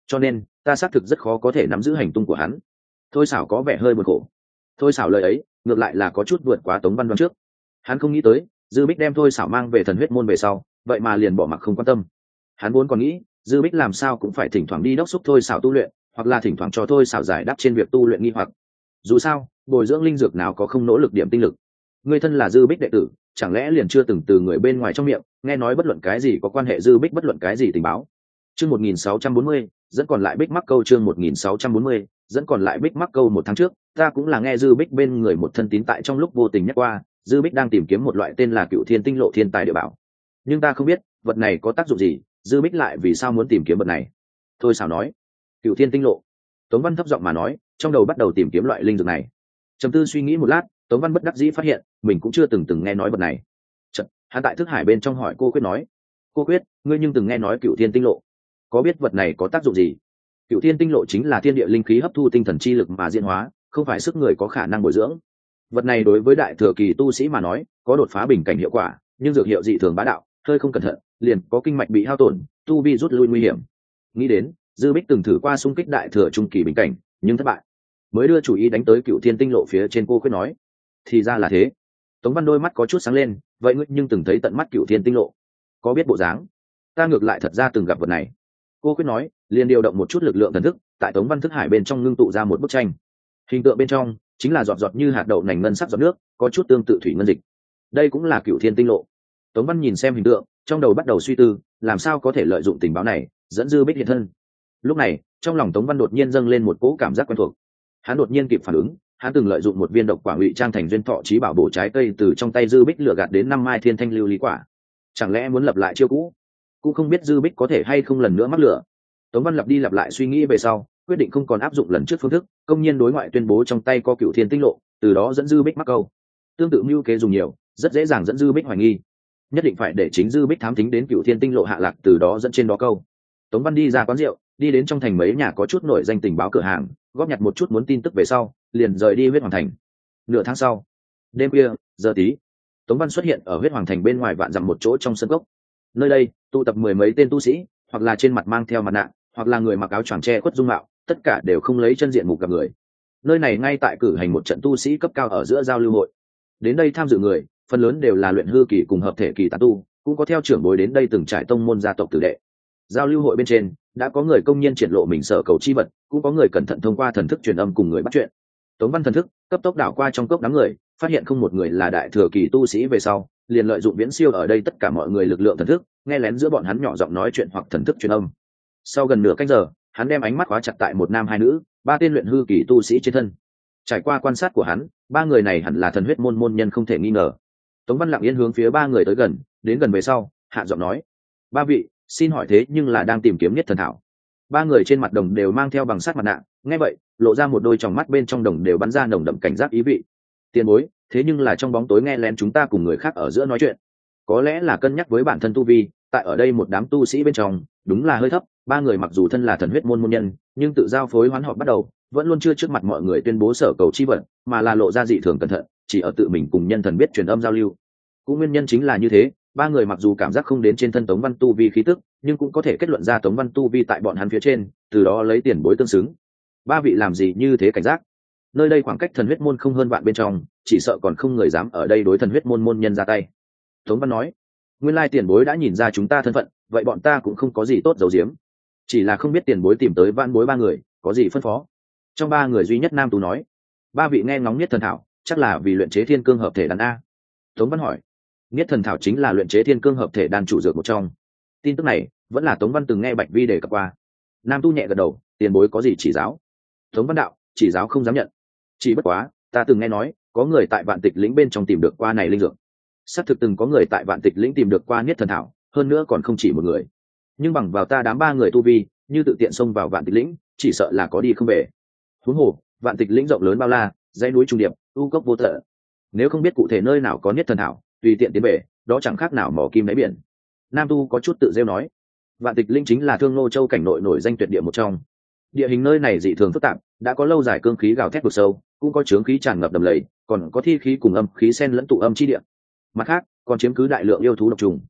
cho nên ta xác thực rất khó có thể nắm giữ hành tung của hắn. Thôi xảo có vẻ hơi buồn khổ. Thôi xảo lời ấy ngược lại là có chút vượt quá Tống Văn đoán trước. Hắn không nghĩ tới Dư Bích đem Thôi xảo mang về thần huyết môn về sau vậy mà liền bỏ mặc không quan tâm. Hắn vốn còn nghĩ Dư Bích làm sao cũng phải thỉnh thoảng đi đốc thúc Thôi xảo tu luyện, hoặc là thỉnh thoảng cho Thôi xảo giải đáp trên việc tu luyện nghi hoặc. Dù sao bồi dưỡng linh dược nào có không nỗ lực điểm tinh lực. Người thân là Dư Bích đệ tử, chẳng lẽ liền chưa từng từ người bên ngoài trong miệng nghe nói bất luận cái gì có quan hệ Dư Bích bất luận cái gì tình báo. Chương 1640, dẫn còn lại Bích mắc câu. Chương 1640, dẫn còn lại Bích mắc câu. Một tháng trước ta cũng là nghe Dư Bích bên người một thân tín tại trong lúc vô tình nhắc qua Dư Bích đang tìm kiếm một loại tên là Cựu Thiên Tinh Lộ thiên tài địa bảo, nhưng ta không biết vật này có tác dụng gì. Dư Bích lại vì sao muốn tìm kiếm vật này? Thôi xảo nói. Cựu Thiên Tinh Lộ. Tống Văn thấp giọng mà nói, trong đầu bắt đầu tìm kiếm loại linh dược này. Trầm tư suy nghĩ một lát, Tống Văn bất đắc dĩ phát hiện mình cũng chưa từng nghe nói vật này. Chợt hắn tại thức hải bên trong hỏi cô Quyết nói, cô Quyết, ngươi nhưng từng nghe nói Cựu Thiên Tinh Lộ, có biết vật này có tác dụng gì? Cựu Thiên Tinh Lộ chính là thiên địa linh khí hấp thu tinh thần chi lực mà diễn hóa, không phải sức người có khả năng bồi dưỡng. Vật này đối với đại thừa kỳ tu sĩ mà nói có đột phá bình cảnh hiệu quả, nhưng dược hiệu dị thường bá đạo, hơi không cẩn thận liền có kinh mạch bị hao tổn, tu vi rút lui nguy hiểm. Nghĩ đến Dư Bích từng thử qua xung kích đại thừa trung kỳ bình cảnh nhưng thất bại, mới đưa chủ ý đánh tới Cựu Thiên Tinh Lộ phía trên. Cô Quyết nói, thì ra là thế. Tống Văn đôi mắt có chút sáng lên, vậy ngươi nhưng từng thấy tận mắt Cựu Thiên Tinh Lộ? Có biết bộ dáng? Ta ngược lại thật ra từng gặp vật này. Cô Quyết nói, liền điều động một chút lực lượng thần thức tại Tống Văn thức hải bên trong ngưng tụ ra một bức tranh. Hình tượng bên trong chính là giọt giọt như hạt đậu nành ngân sắc giọt nước, có chút tương tự thủy ngân dịch. Đây cũng là Cựu Thiên Tinh Lộ. Tống Văn nhìn xem hình tượng, trong đầu bắt đầu suy tư làm sao có thể lợi dụng tình báo này dẫn Dư Bích hiện thân. Lúc này trong lòng Tống Văn đột nhiên dâng lên một cỗ cảm giác quen thuộc. Hắn đột nhiên kịp phản ứng, hắn từng lợi dụng một viên độc quả ngụy trang thành duyên thọ chí bảo bổ trái cây từ trong tay Dư Bích lừa gạt đến 5 mai thiên thanh lưu ly quả. Chẳng lẽ muốn lập lại chiêu cũ? Cũng không biết Dư Bích có thể hay không lần nữa mắc lừa. Tống Văn lặp đi lặp lại suy nghĩ về sau quyết định không còn áp dụng lần trước phương thức công nhiên đối ngoại tuyên bố trong tay có Cựu Thiên Tinh Lộ, từ đó dẫn Dư Bích mắc câu. Tương tự mưu kế dùng nhiều rất dễ dàng dẫn Dư Bích hoài nghi, nhất định phải để chính Dư Bích thám thính đến Cựu Thiên Tinh Lộ hạ lạc, từ đó dẫn trên đó câu. Tống Văn đi ra quán rượu, đi đến trong thành mấy nhà có chút nổi danh tình báo cửa hàng, góp nhặt một chút muốn tin tức về sau liền rời đi Huyết Hoàng Thành. Nửa tháng sau, đêm khuya giờ tí, Tống Văn xuất hiện ở Huyết Hoàng Thành bên ngoài vạn dặm một chỗ trong sân cốc. Nơi đây tụ tập mười mấy tên tu sĩ, hoặc là trên mặt mang theo mặt nạ, hoặc là người mặc áo choàng che khuất dung mạo, tất cả đều không lấy chân diện mục gặp người. Nơi này ngay tại cử hành một trận tu sĩ cấp cao ở giữa giao lưu hội. Đến đây tham dự người phần lớn đều là luyện hư kỳ cùng hợp thể kỳ tán tu, cũng có theo trưởng bối đến đây từng trải tông môn gia tộc tử đệ. Giao lưu hội bên trên đã có người công nhiên triển lộ mình sở cầu chi vật, cũng có người cẩn thận thông qua thần thức truyền âm cùng người bắt chuyện. Tống Văn thần thức cấp tốc đảo qua trong cốc đám người, phát hiện không một người là đại thừa kỳ tu sĩ về sau, liền lợi dụng viễn siêu ở đây tất cả mọi người lực lượng thần thức, nghe lén giữa bọn hắn nhỏ giọng nói chuyện hoặc thần thức truyền âm. Sau gần nửa canh giờ, hắn đem ánh mắt khóa chặt tại một nam hai nữ, ba tên luyện hư kỳ tu sĩ trên thân. Trải qua quan sát của hắn, ba người này hẳn là thần huyết môn môn nhân không thể nghi ngờ. Tống Văn lặng yên hướng phía ba người tới gần, đến gần về sau hạ giọng nói, ba vị, xin hỏi thế nhưng là đang tìm kiếm Niết Thần Thảo? Ba người trên mặt đồng đều mang theo bằng sắt mặt nạ, nghe vậy lộ ra một đôi tròng mắt bên trong đồng đều bắn ra nồng đậm cảnh giác ý vị. Tiền bối, thế nhưng là trong bóng tối nghe lén chúng ta cùng người khác ở giữa nói chuyện, có lẽ là cân nhắc với bản thân tu vi, tại ở đây một đám tu sĩ bên trong đúng là hơi thấp. Ba người mặc dù thân là thần huyết môn môn nhân, nhưng tự giao phối hoán họp bắt đầu vẫn luôn chưa trước mặt mọi người tuyên bố sở cầu chi vật, mà là lộ ra dị thường cẩn thận, chỉ ở tự mình cùng nhân thần biết truyền âm giao lưu. Cũng nguyên nhân chính là như thế, ba người mặc dù cảm giác không đến trên thân Tống Văn tu vi khí tức, nhưng cũng có thể kết luận ra Tống Văn tu vi tại bọn hắn phía trên, từ đó lấy tiền bối tương xứng. Ba vị làm gì như thế cảnh giác? Nơi đây khoảng cách thần huyết môn không hơn vạn bên trong, chỉ sợ còn không người dám ở đây đối thần huyết môn môn nhân ra tay. Tống Văn nói, nguyên lai tiền bối đã nhìn ra chúng ta thân phận, vậy bọn ta cũng không có gì tốt giấu giếm, chỉ là không biết tiền bối tìm tới vãn bối ba người có gì phân phó. Trong ba người duy nhất nam tú nói, ba vị nghe ngóng Niết Thần Thảo chắc là vì luyện chế thiên cương hợp thể đan a. Tống Văn hỏi, Niết Thần Thảo chính là luyện chế thiên cương hợp thể đan chủ dược một trong. Tin tức này vẫn là Tống Văn từng nghe Bạch Vi đề cập qua. Nam tu nhẹ gật đầu, tiền bối có gì chỉ giáo? Tống Văn đạo, chỉ giáo không dám nhận, chỉ bất quá ta từng nghe nói có người tại Vạn Tịch lĩnh bên trong tìm được qua này linh dược. Xác thực từng có người tại Vạn Tịch lĩnh tìm được qua Niết Thần Thảo, hơn nữa còn không chỉ một người. Nhưng bằng vào ta đám ba người tu vi, như tự tiện xông vào Vạn Tịch lĩnh, chỉ sợ là có đi không về. Huống hồ Vạn Tịch lĩnh rộng lớn bao la, dãy núi trùng điệp, u cốc vô tận, nếu không biết cụ thể nơi nào có Niết Thần Thảo, tùy tiện tiến về, đó chẳng khác nào mỏ kim đáy biển. Nam tu có chút tự rêu nói, Vạn Tịch lĩnh chính là Thương Nô Châu cảnh nội nổi danh tuyệt địa một trong. Địa hình nơi này dị thường phức tạp, đã có lâu dài cương khí gào thét vực sâu, cũng có chướng khí tràn ngập đầm lầy, còn có thi khí cùng âm khí xen lẫn tụ âm chi địa. Mặt khác còn chiếm cứ đại lượng yêu thú độc trùng.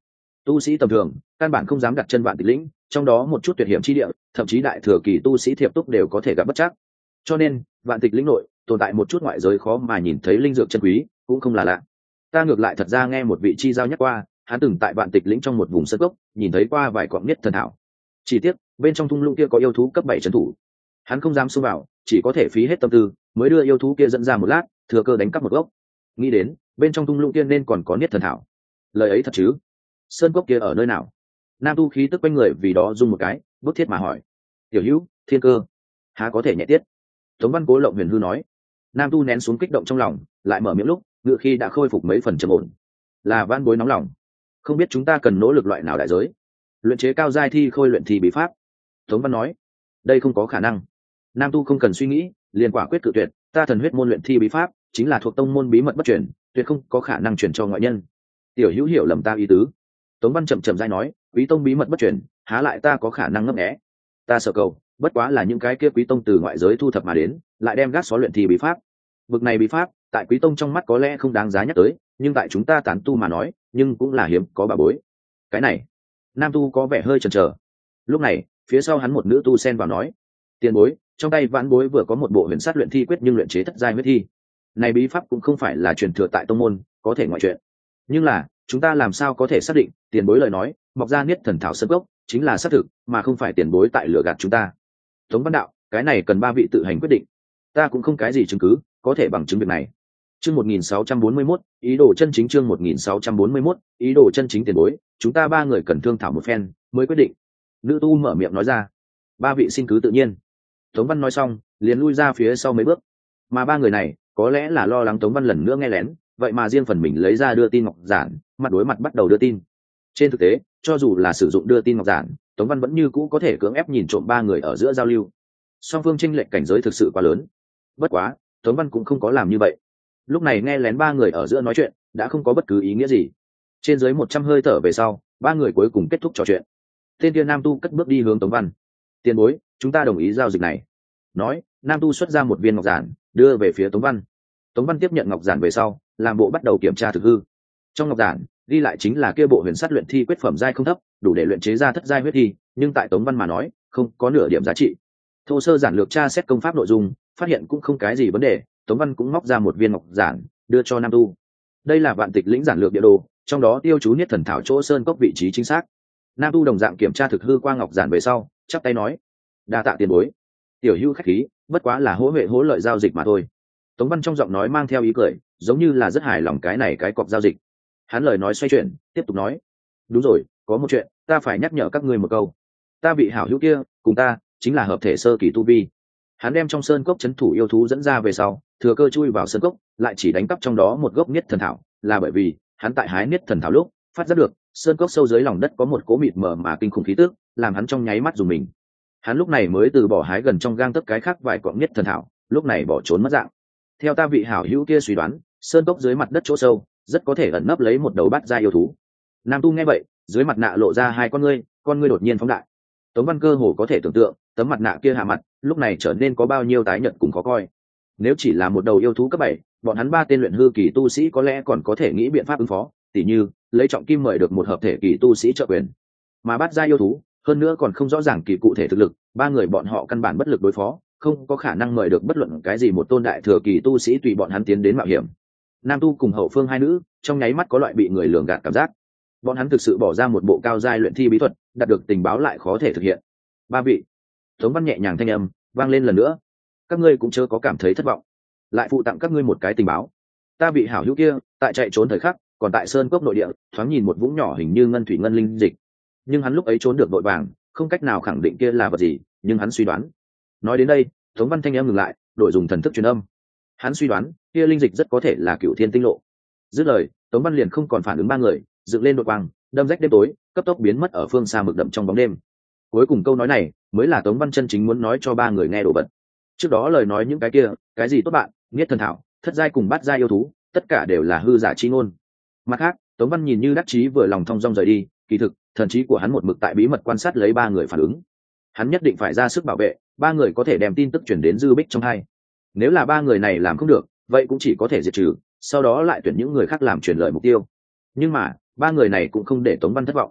Tu sĩ tầm thường căn bản không dám đặt chân vạn tịch lĩnh, trong đó một chút tuyệt hiểm chi địa thậm chí đại thừa kỳ tu sĩ thiệp túc đều có thể gặp bất chắc. Cho nên vạn tịch lĩnh nội tồn tại một chút ngoại giới khó mà nhìn thấy linh dược chân quý cũng không là lạ. Ta ngược lại thật ra nghe một vị chi giao nhắc qua, hắn từng tại vạn tịch lĩnh trong một vùng sơn cốc nhìn thấy qua vài quặng nhất thần thảo. Chỉ tiếc bên trong thung lũng kia có yêu thú cấp 7 trấn thủ, hắn không dám xông vào, chỉ có thể phí hết tâm tư mới đưa yêu thú kia dẫn ra một lát, thừa cơ đánh cắp một gốc. Nghĩ đến bên trong thung lũng kia nên còn có niết thần thảo. Lời ấy thật chứ? Sơn cốc kia ở nơi nào? Nam tu khí tức quanh người vì đó rung một cái, bức thiết mà hỏi. Tiểu hữu, thiên cơ há có thể nhẹ tiết. Tống Văn Cố Lộng huyền hư nói. Nam tu nén xuống kích động trong lòng, lại mở miệng lúc ngự khi đã khôi phục mấy phần trầm ổn. Là Văn Bối nóng lòng, không biết chúng ta cần nỗ lực loại nào đại giới. Luyện chế cao giai thi khôi luyện thi bí pháp. Tống Văn nói. Đây không có khả năng. Nam tu không cần suy nghĩ, liền quả quyết cự tuyệt. Ta thần huyết môn luyện thi bí pháp chính là thuộc tông môn bí mật bất truyền, tuyệt không có khả năng truyền cho ngoại nhân. Tiểu hữu hiểu lầm ta ý tứ. Tống Văn chậm chậm dai nói, quý tông bí mật bất truyền, há lại ta có khả năng ngấp nghé. Ta sợ cầu bất quá là những cái kia quý tông từ ngoại giới thu thập mà đến, lại đem gác xó luyện thi bí pháp. Bực này bí pháp tại quý tông trong mắt có lẽ không đáng giá nhắc tới, nhưng tại chúng ta tán tu mà nói nhưng cũng là hiếm có bà bối. Cái này Nam tu có vẻ hơi chần chờ. Lúc này phía sau hắn một nữ tu xen vào nói, tiền bối, trong tay Vãn Bối vừa có một bộ huyền sát luyện thi quyết nhưng luyện chế thất giai huyết thi. Này bí pháp cũng không phải là truyền thừa tại tông môn, có thể ngoại chuyện. Nhưng là chúng ta làm sao có thể xác định tiền bối lời nói mọc ra niết thần thảo sơn gốc chính là xác thực, mà không phải tiền bối tại lừa gạt chúng ta. Tống Văn đạo, cái này cần 3 vị tự hành quyết định, ta cũng không cái gì chứng cứ có thể bằng chứng việc này. Chương 1641, ý đồ chân chính. Chương 1641, ý đồ chân chính. Tiền bối, chúng ta 3 người cần thương thảo một phen mới quyết định. Nữ tu mở miệng nói ra. 3 vị xin cứ tự nhiên. Tống Văn nói xong liền lui ra phía sau mấy bước, mà 3 người này có lẽ là lo lắng Tống Văn lần nữa nghe lén, vậy mà riêng phần mình lấy ra đưa tin ngọc giản, mặt đối mặt bắt đầu đưa tin. Trên thực tế cho dù là sử dụng đưa tin ngọc giản, Tống Văn vẫn như cũ có thể cưỡng ép nhìn trộm 3 người ở giữa giao lưu. Song phương chênh lệch cảnh giới thực sự quá lớn. Bất quá Tống Văn cũng không có làm như vậy. Lúc này nghe lén 3 người ở giữa nói chuyện đã không có bất cứ ý nghĩa gì. Trên dưới 100 hơi thở về sau, 3 người cuối cùng kết thúc trò chuyện. Tên kia nam tu cất bước đi hướng Tống Văn. Tiền bối, chúng ta đồng ý giao dịch này. Nói, nam tu xuất ra một viên ngọc giản đưa về phía Tống Văn. Tống Văn tiếp nhận ngọc giản về sau, làm bộ bắt đầu kiểm tra thực hư. Trong ngọc giản ghi lại chính là kia bộ huyền sát luyện thi quyết phẩm giai không thấp, đủ để luyện chế ra thất giai huyết thi, nhưng tại Tống Văn mà nói không có nửa điểm giá trị. Thô sơ giản lược tra xét công pháp nội dung, phát hiện cũng không cái gì vấn đề. Tống Văn cũng móc ra một viên ngọc giản đưa cho nam tu. Đây là vạn tịch lĩnh giản lược địa đồ, trong đó tiêu chú niết thần thảo chỗ sơn cốc vị trí chính xác. Nam tu đồng dạng kiểm tra thực hư qua ngọc giản về sau, chắp tay nói, đa tạ tiền bối. Tiểu hữu khách khí, bất quá là hỗ huệ hỗ lợi giao dịch mà thôi. Tống Văn trong giọng nói mang theo ý cười, giống như là rất hài lòng cái này cái cọc giao dịch. Hắn lời nói xoay chuyển, tiếp tục nói, đúng rồi, có một chuyện ta phải nhắc nhở các ngươi một câu. Ta vị hảo hữu kia cùng ta chính là hợp thể sơ kỳ tu vi. Hắn đem trong sơn cốc trấn thủ yêu thú dẫn ra về sau, thừa cơ chui vào sơn cốc, lại chỉ đánh cắp trong đó một gốc niết thần thảo, là bởi vì hắn tại hái niết thần thảo lúc phát giác được sơn cốc sâu dưới lòng đất có một cỗ mịt mờ mà kinh khủng khí tức, làm hắn trong nháy mắt dùng mình. Hắn lúc này mới từ bỏ hái gần trong gang tấc cái khác vài cọng niết thần thảo, lúc này bỏ trốn mất dạng. Theo ta vị hảo hữu kia suy đoán, sơn cốc dưới mặt đất chỗ sâu rất có thể ẩn nấp lấy một đầu bát giai yêu thú. Nam tu nghe vậy, dưới mặt nạ lộ ra 2 con ngươi đột nhiên phóng đại. Tống Văn cơ hồ có thể tưởng tượng tấm mặt nạ kia hạ mặt lúc này trở nên có bao nhiêu tái nhợt cùng khó coi. Nếu chỉ là một đầu yêu thú cấp 7, bọn hắn 3 tên luyện hư kỳ tu sĩ có lẽ còn có thể nghĩ biện pháp ứng phó, tỉ như lấy trọng kim mời được một hợp thể kỳ tu sĩ trợ quyền. Mà bát giai yêu thú, hơn nữa còn không rõ ràng kỳ cụ thể thực lực, 3 người bọn họ căn bản bất lực đối phó, không có khả năng mời được bất luận cái gì một tôn đại thừa kỳ tu sĩ tùy bọn hắn tiến đến mạo hiểm. Nam tu cùng hậu phương 2 nữ trong nháy mắt có loại bị người lường gạt cảm giác. Bọn hắn thực sự bỏ ra một bộ cao giai luyện thi bí thuật, đạt được tình báo lại khó thể thực hiện. 3 vị. Tống Văn nhẹ nhàng thanh âm vang lên lần nữa. Các ngươi cũng chớ có cảm thấy thất vọng, lại phụ tặng các ngươi một cái tình báo. Ta bị hảo hữu kia tại chạy trốn thời khắc, còn tại sơn cốc nội địa thoáng nhìn một vũng nhỏ hình như ngân thủy ngân linh dịch, nhưng hắn lúc ấy trốn được vội vàng, không cách nào khẳng định kia là vật gì, nhưng hắn suy đoán. Nói đến đây, Tống Văn thanh âm ngừng lại, đổi dùng thần thức truyền âm. Hắn suy đoán kia linh dịch rất có thể là Cửu Thiên tinh lộ. Dứt lời, Tống Văn liền không còn phản ứng 3 người, dựng lên đội quang, đâm rách đêm tối, cấp tốc biến mất ở phương xa mực đậm trong bóng đêm. Cuối cùng câu nói này mới là Tống Văn chân chính muốn nói cho 3 người nghe đồ vật. Trước đó lời nói những cái kia, cái gì tốt bạn, nghiệt thần thảo, thất giai cùng bát giai yêu thú, tất cả đều là hư giả chi ngôn. Mặt khác, Tống Văn nhìn như đắc chí vừa lòng thong dong rời đi, kỳ thực thần trí của hắn một mực tại bí mật quan sát lấy 3 người phản ứng. Hắn nhất định phải ra sức bảo vệ 3 người có thể đem tin tức truyền đến Dư Bích trong hai. Nếu là 3 người này làm không được, vậy cũng chỉ có thể diệt trừ, sau đó lại tuyển những người khác làm truyền lời mục tiêu. Nhưng mà 3 người này cũng không để Tống Văn thất vọng.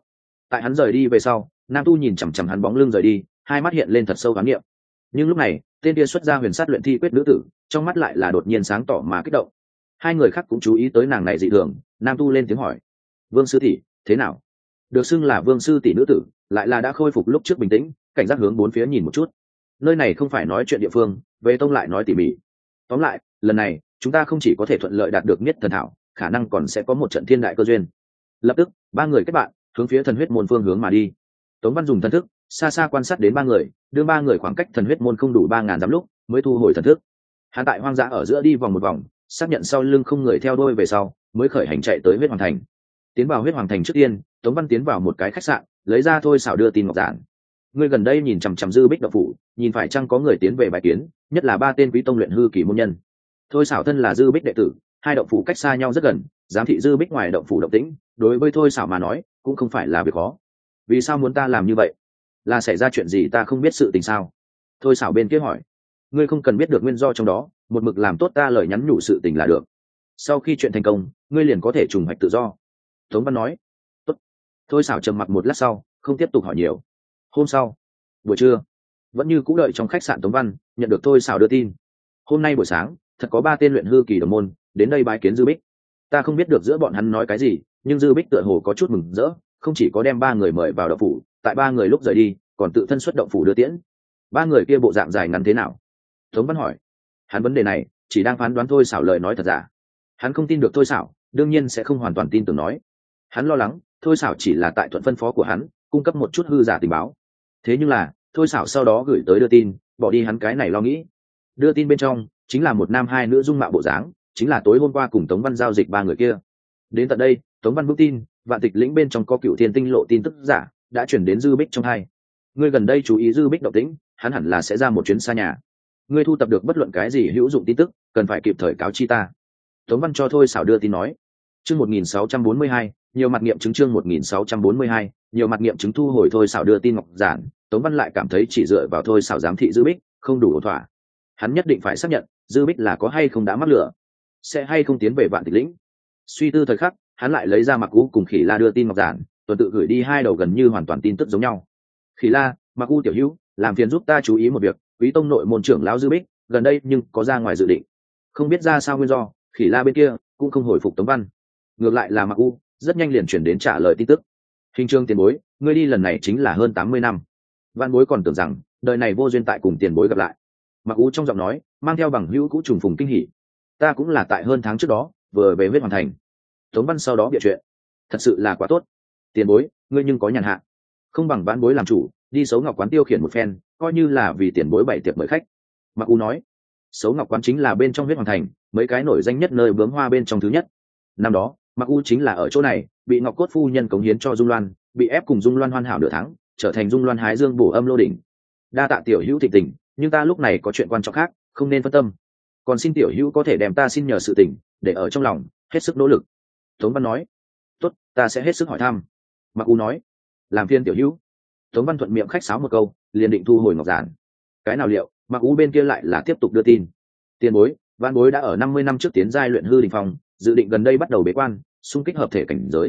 Tại hắn rời đi về sau, Nam Tu nhìn chằm chằm hắn bóng lưng rời đi, hai mắt hiện lên thật sâu khám nghiệm. Nhưng lúc này, tên kia xuất ra huyền sát luyện thi quyết nữ tử, trong mắt lại là đột nhiên sáng tỏ mà kích động. Hai người khác cũng chú ý tới nàng này dị thường, Nam Tu lên tiếng hỏi: "Vương sư tỷ, thế nào?" Được xưng là Vương sư tỷ nữ tử, lại là đã khôi phục lúc trước bình tĩnh, cảnh giác hướng bốn phía nhìn một chút. Nơi này không phải nói chuyện địa phương, về tông lại nói tỉ mỉ. Tóm lại, lần này, chúng ta không chỉ có thể thuận lợi đạt được Niết Thần Thảo, khả năng còn sẽ có một trận thiên đại cơ duyên. Lập tức, ba người kết bạn, hướng phía thần huyết môn phương hướng mà đi. Tống Văn dùng thần thức xa xa quan sát đến ba người, đưa ba người khoảng cách thần huyết môn không đủ 3000 dặm lúc mới thu hồi thần thức. Hắn tại hoang dã ở giữa đi vòng một vòng, xác nhận sau lưng không người theo đuôi về sau, mới khởi hành chạy tới huyết hoàng thành. Tiến vào huyết hoàng thành trước tiên, Tống Văn tiến vào một cái khách sạn, lấy ra thôi xảo đưa tin ngọc giản. Người gần đây nhìn chằm chằm Dư Bích động phủ, nhìn phải chăng có người tiến về bài kiến, nhất là ba tên quý tông luyện hư kỳ môn nhân. Thôi xảo thân là Dư Bích đệ tử, hai động phủ cách xa nhau rất gần, giám thị Dư Bích ngoài động phủ động tĩnh, đối với thôi xảo mà nói cũng không phải là việc khó. Vì sao muốn ta làm như vậy? Là xảy ra chuyện gì ta không biết sự tình sao? Thôi xảo bên kia hỏi. Ngươi không cần biết được nguyên do trong đó, một mực làm tốt ta lời nhắn nhủ sự tình là được. Sau khi chuyện thành công, ngươi liền có thể trùng hoạch tự do. Tống Văn nói. Tốt. Thôi xảo trầm mặc một lát sau, không tiếp tục hỏi nhiều. Hôm sau, buổi trưa, vẫn như cũ đợi trong khách sạn Tống Văn, nhận được thôi xảo đưa tin. Hôm nay buổi sáng, thật có 3 tên luyện hư kỳ đồng môn đến đây bái kiến Dư Bích. Ta không biết được giữa bọn hắn nói cái gì, nhưng Dư Bích tựa hồ có chút mừng rỡ, không chỉ có đem 3 người mời vào động phủ, tại 3 người lúc rời đi, còn tự thân xuất động phủ đưa tiễn. 3 người kia bộ dạng dài ngắn thế nào? Tống Văn hỏi. Hắn vấn đề này chỉ đang phán đoán thôi xảo lời nói thật giả. Hắn không tin được thôi xảo, đương nhiên sẽ không hoàn toàn tin tưởng nói. Hắn lo lắng thôi xảo chỉ là tại thuận phân phó của hắn, cung cấp một chút hư giả tình báo. Thế nhưng là thôi xảo sau đó gửi tới đưa tin, bỏ đi hắn cái này lo nghĩ. Đưa tin bên trong chính là một nam hai nữ dung mạo bộ dáng, chính là tối hôm qua cùng Tống Văn giao dịch 3 người kia. Đến tận đây, Tống Văn vững tin, Vạn Tịch lĩnh bên trong có Cửu Thiên tinh lộ tin tức giả đã chuyển đến Dư Bích trong hai. Ngươi gần đây chú ý Dư Bích động tĩnh, hắn hẳn là sẽ ra một chuyến xa nhà. Ngươi thu tập được bất luận cái gì hữu dụng tin tức, cần phải kịp thời cáo chi ta. Tống Văn cho thôi xảo đưa tin nói. Chương 1642, nhiều mặt nghiệm chứng. Chương 1642, nhiều mặt nghiệm chứng. Thu hồi thôi xảo đưa tin ngọc giản, Tống Văn lại cảm thấy chỉ dựa vào thôi xảo giám thị Dư Bích không đủ ổn thỏa. Hắn nhất định phải xác nhận Dư Bích là có hay không đã mắc lửa, sẽ hay không tiến về Vạn Tịch lĩnh. Suy tư thời khắc, hắn lại lấy ra Mặc U cùng Khỉ La đưa tin ngọc giản, tuần tự gửi đi 2 đầu gần như hoàn toàn tin tức giống nhau. Khỉ La, Mặc U tiểu hữu, làm phiền giúp ta chú ý một việc, Quý tông nội môn trưởng lão Dư Bích gần đây nhưng có ra ngoài dự định, không biết ra sao nguyên do. Khỉ La bên kia cũng không hồi phục Tống Văn, ngược lại là Mặc U rất nhanh liền chuyển đến trả lời tin tức. Hình Trương tiền bối, ngươi đi lần này chính là hơn 80 năm. Văn bối còn tưởng rằng đời này vô duyên tại cùng tiền bối gặp lại. Mặc U trong giọng nói mang theo bằng hữu cũ trùng phùng kinh hỉ. Ta cũng là tại hơn tháng trước đó vừa về huyết hoàn thành. Tống Văn sau đó bịa chuyện. Thật sự là quá tốt. Tiền bối, ngươi nhưng có nhàn hạ, không bằng vãn bối làm chủ, đi Sấu Ngọc quán tiêu khiển một phen, coi như là vì tiền bối bày tiệc mời khách. Mặc U nói. Sấu Ngọc quán chính là bên trong huyết hoàn thành mấy cái nổi danh nhất nơi bướm hoa bên trong thứ nhất. Năm đó Mặc U chính là ở chỗ này bị Ngọc Cốt phu nhân cống hiến cho Dung Loan, bị ép cùng Dung Loan hoàn hảo nửa tháng, trở thành Dung Loan hái dương bổ âm lô đỉnh. Đa tạ tiểu hữu thịnh tình, nhưng ta lúc này có chuyện quan trọng khác, không nên phân tâm. Còn xin tiểu hữu có thể đem ta xin nhờ sự tình để ở trong lòng, hết sức nỗ lực. Tống Văn nói. Tốt, ta sẽ hết sức hỏi thăm. Mặc U nói. Làm phiền tiểu hữu. Tống Văn thuận miệng khách sáo một câu, liền định thu hồi ngọc giản. Cái nào liệu, Mặc U bên kia lại là tiếp tục đưa tin. Tiền bối, Vãn bối đã ở 50 năm trước tiến giai luyện hư đỉnh phong, dự định gần đây bắt đầu bế quan, xung kích hợp thể cảnh giới.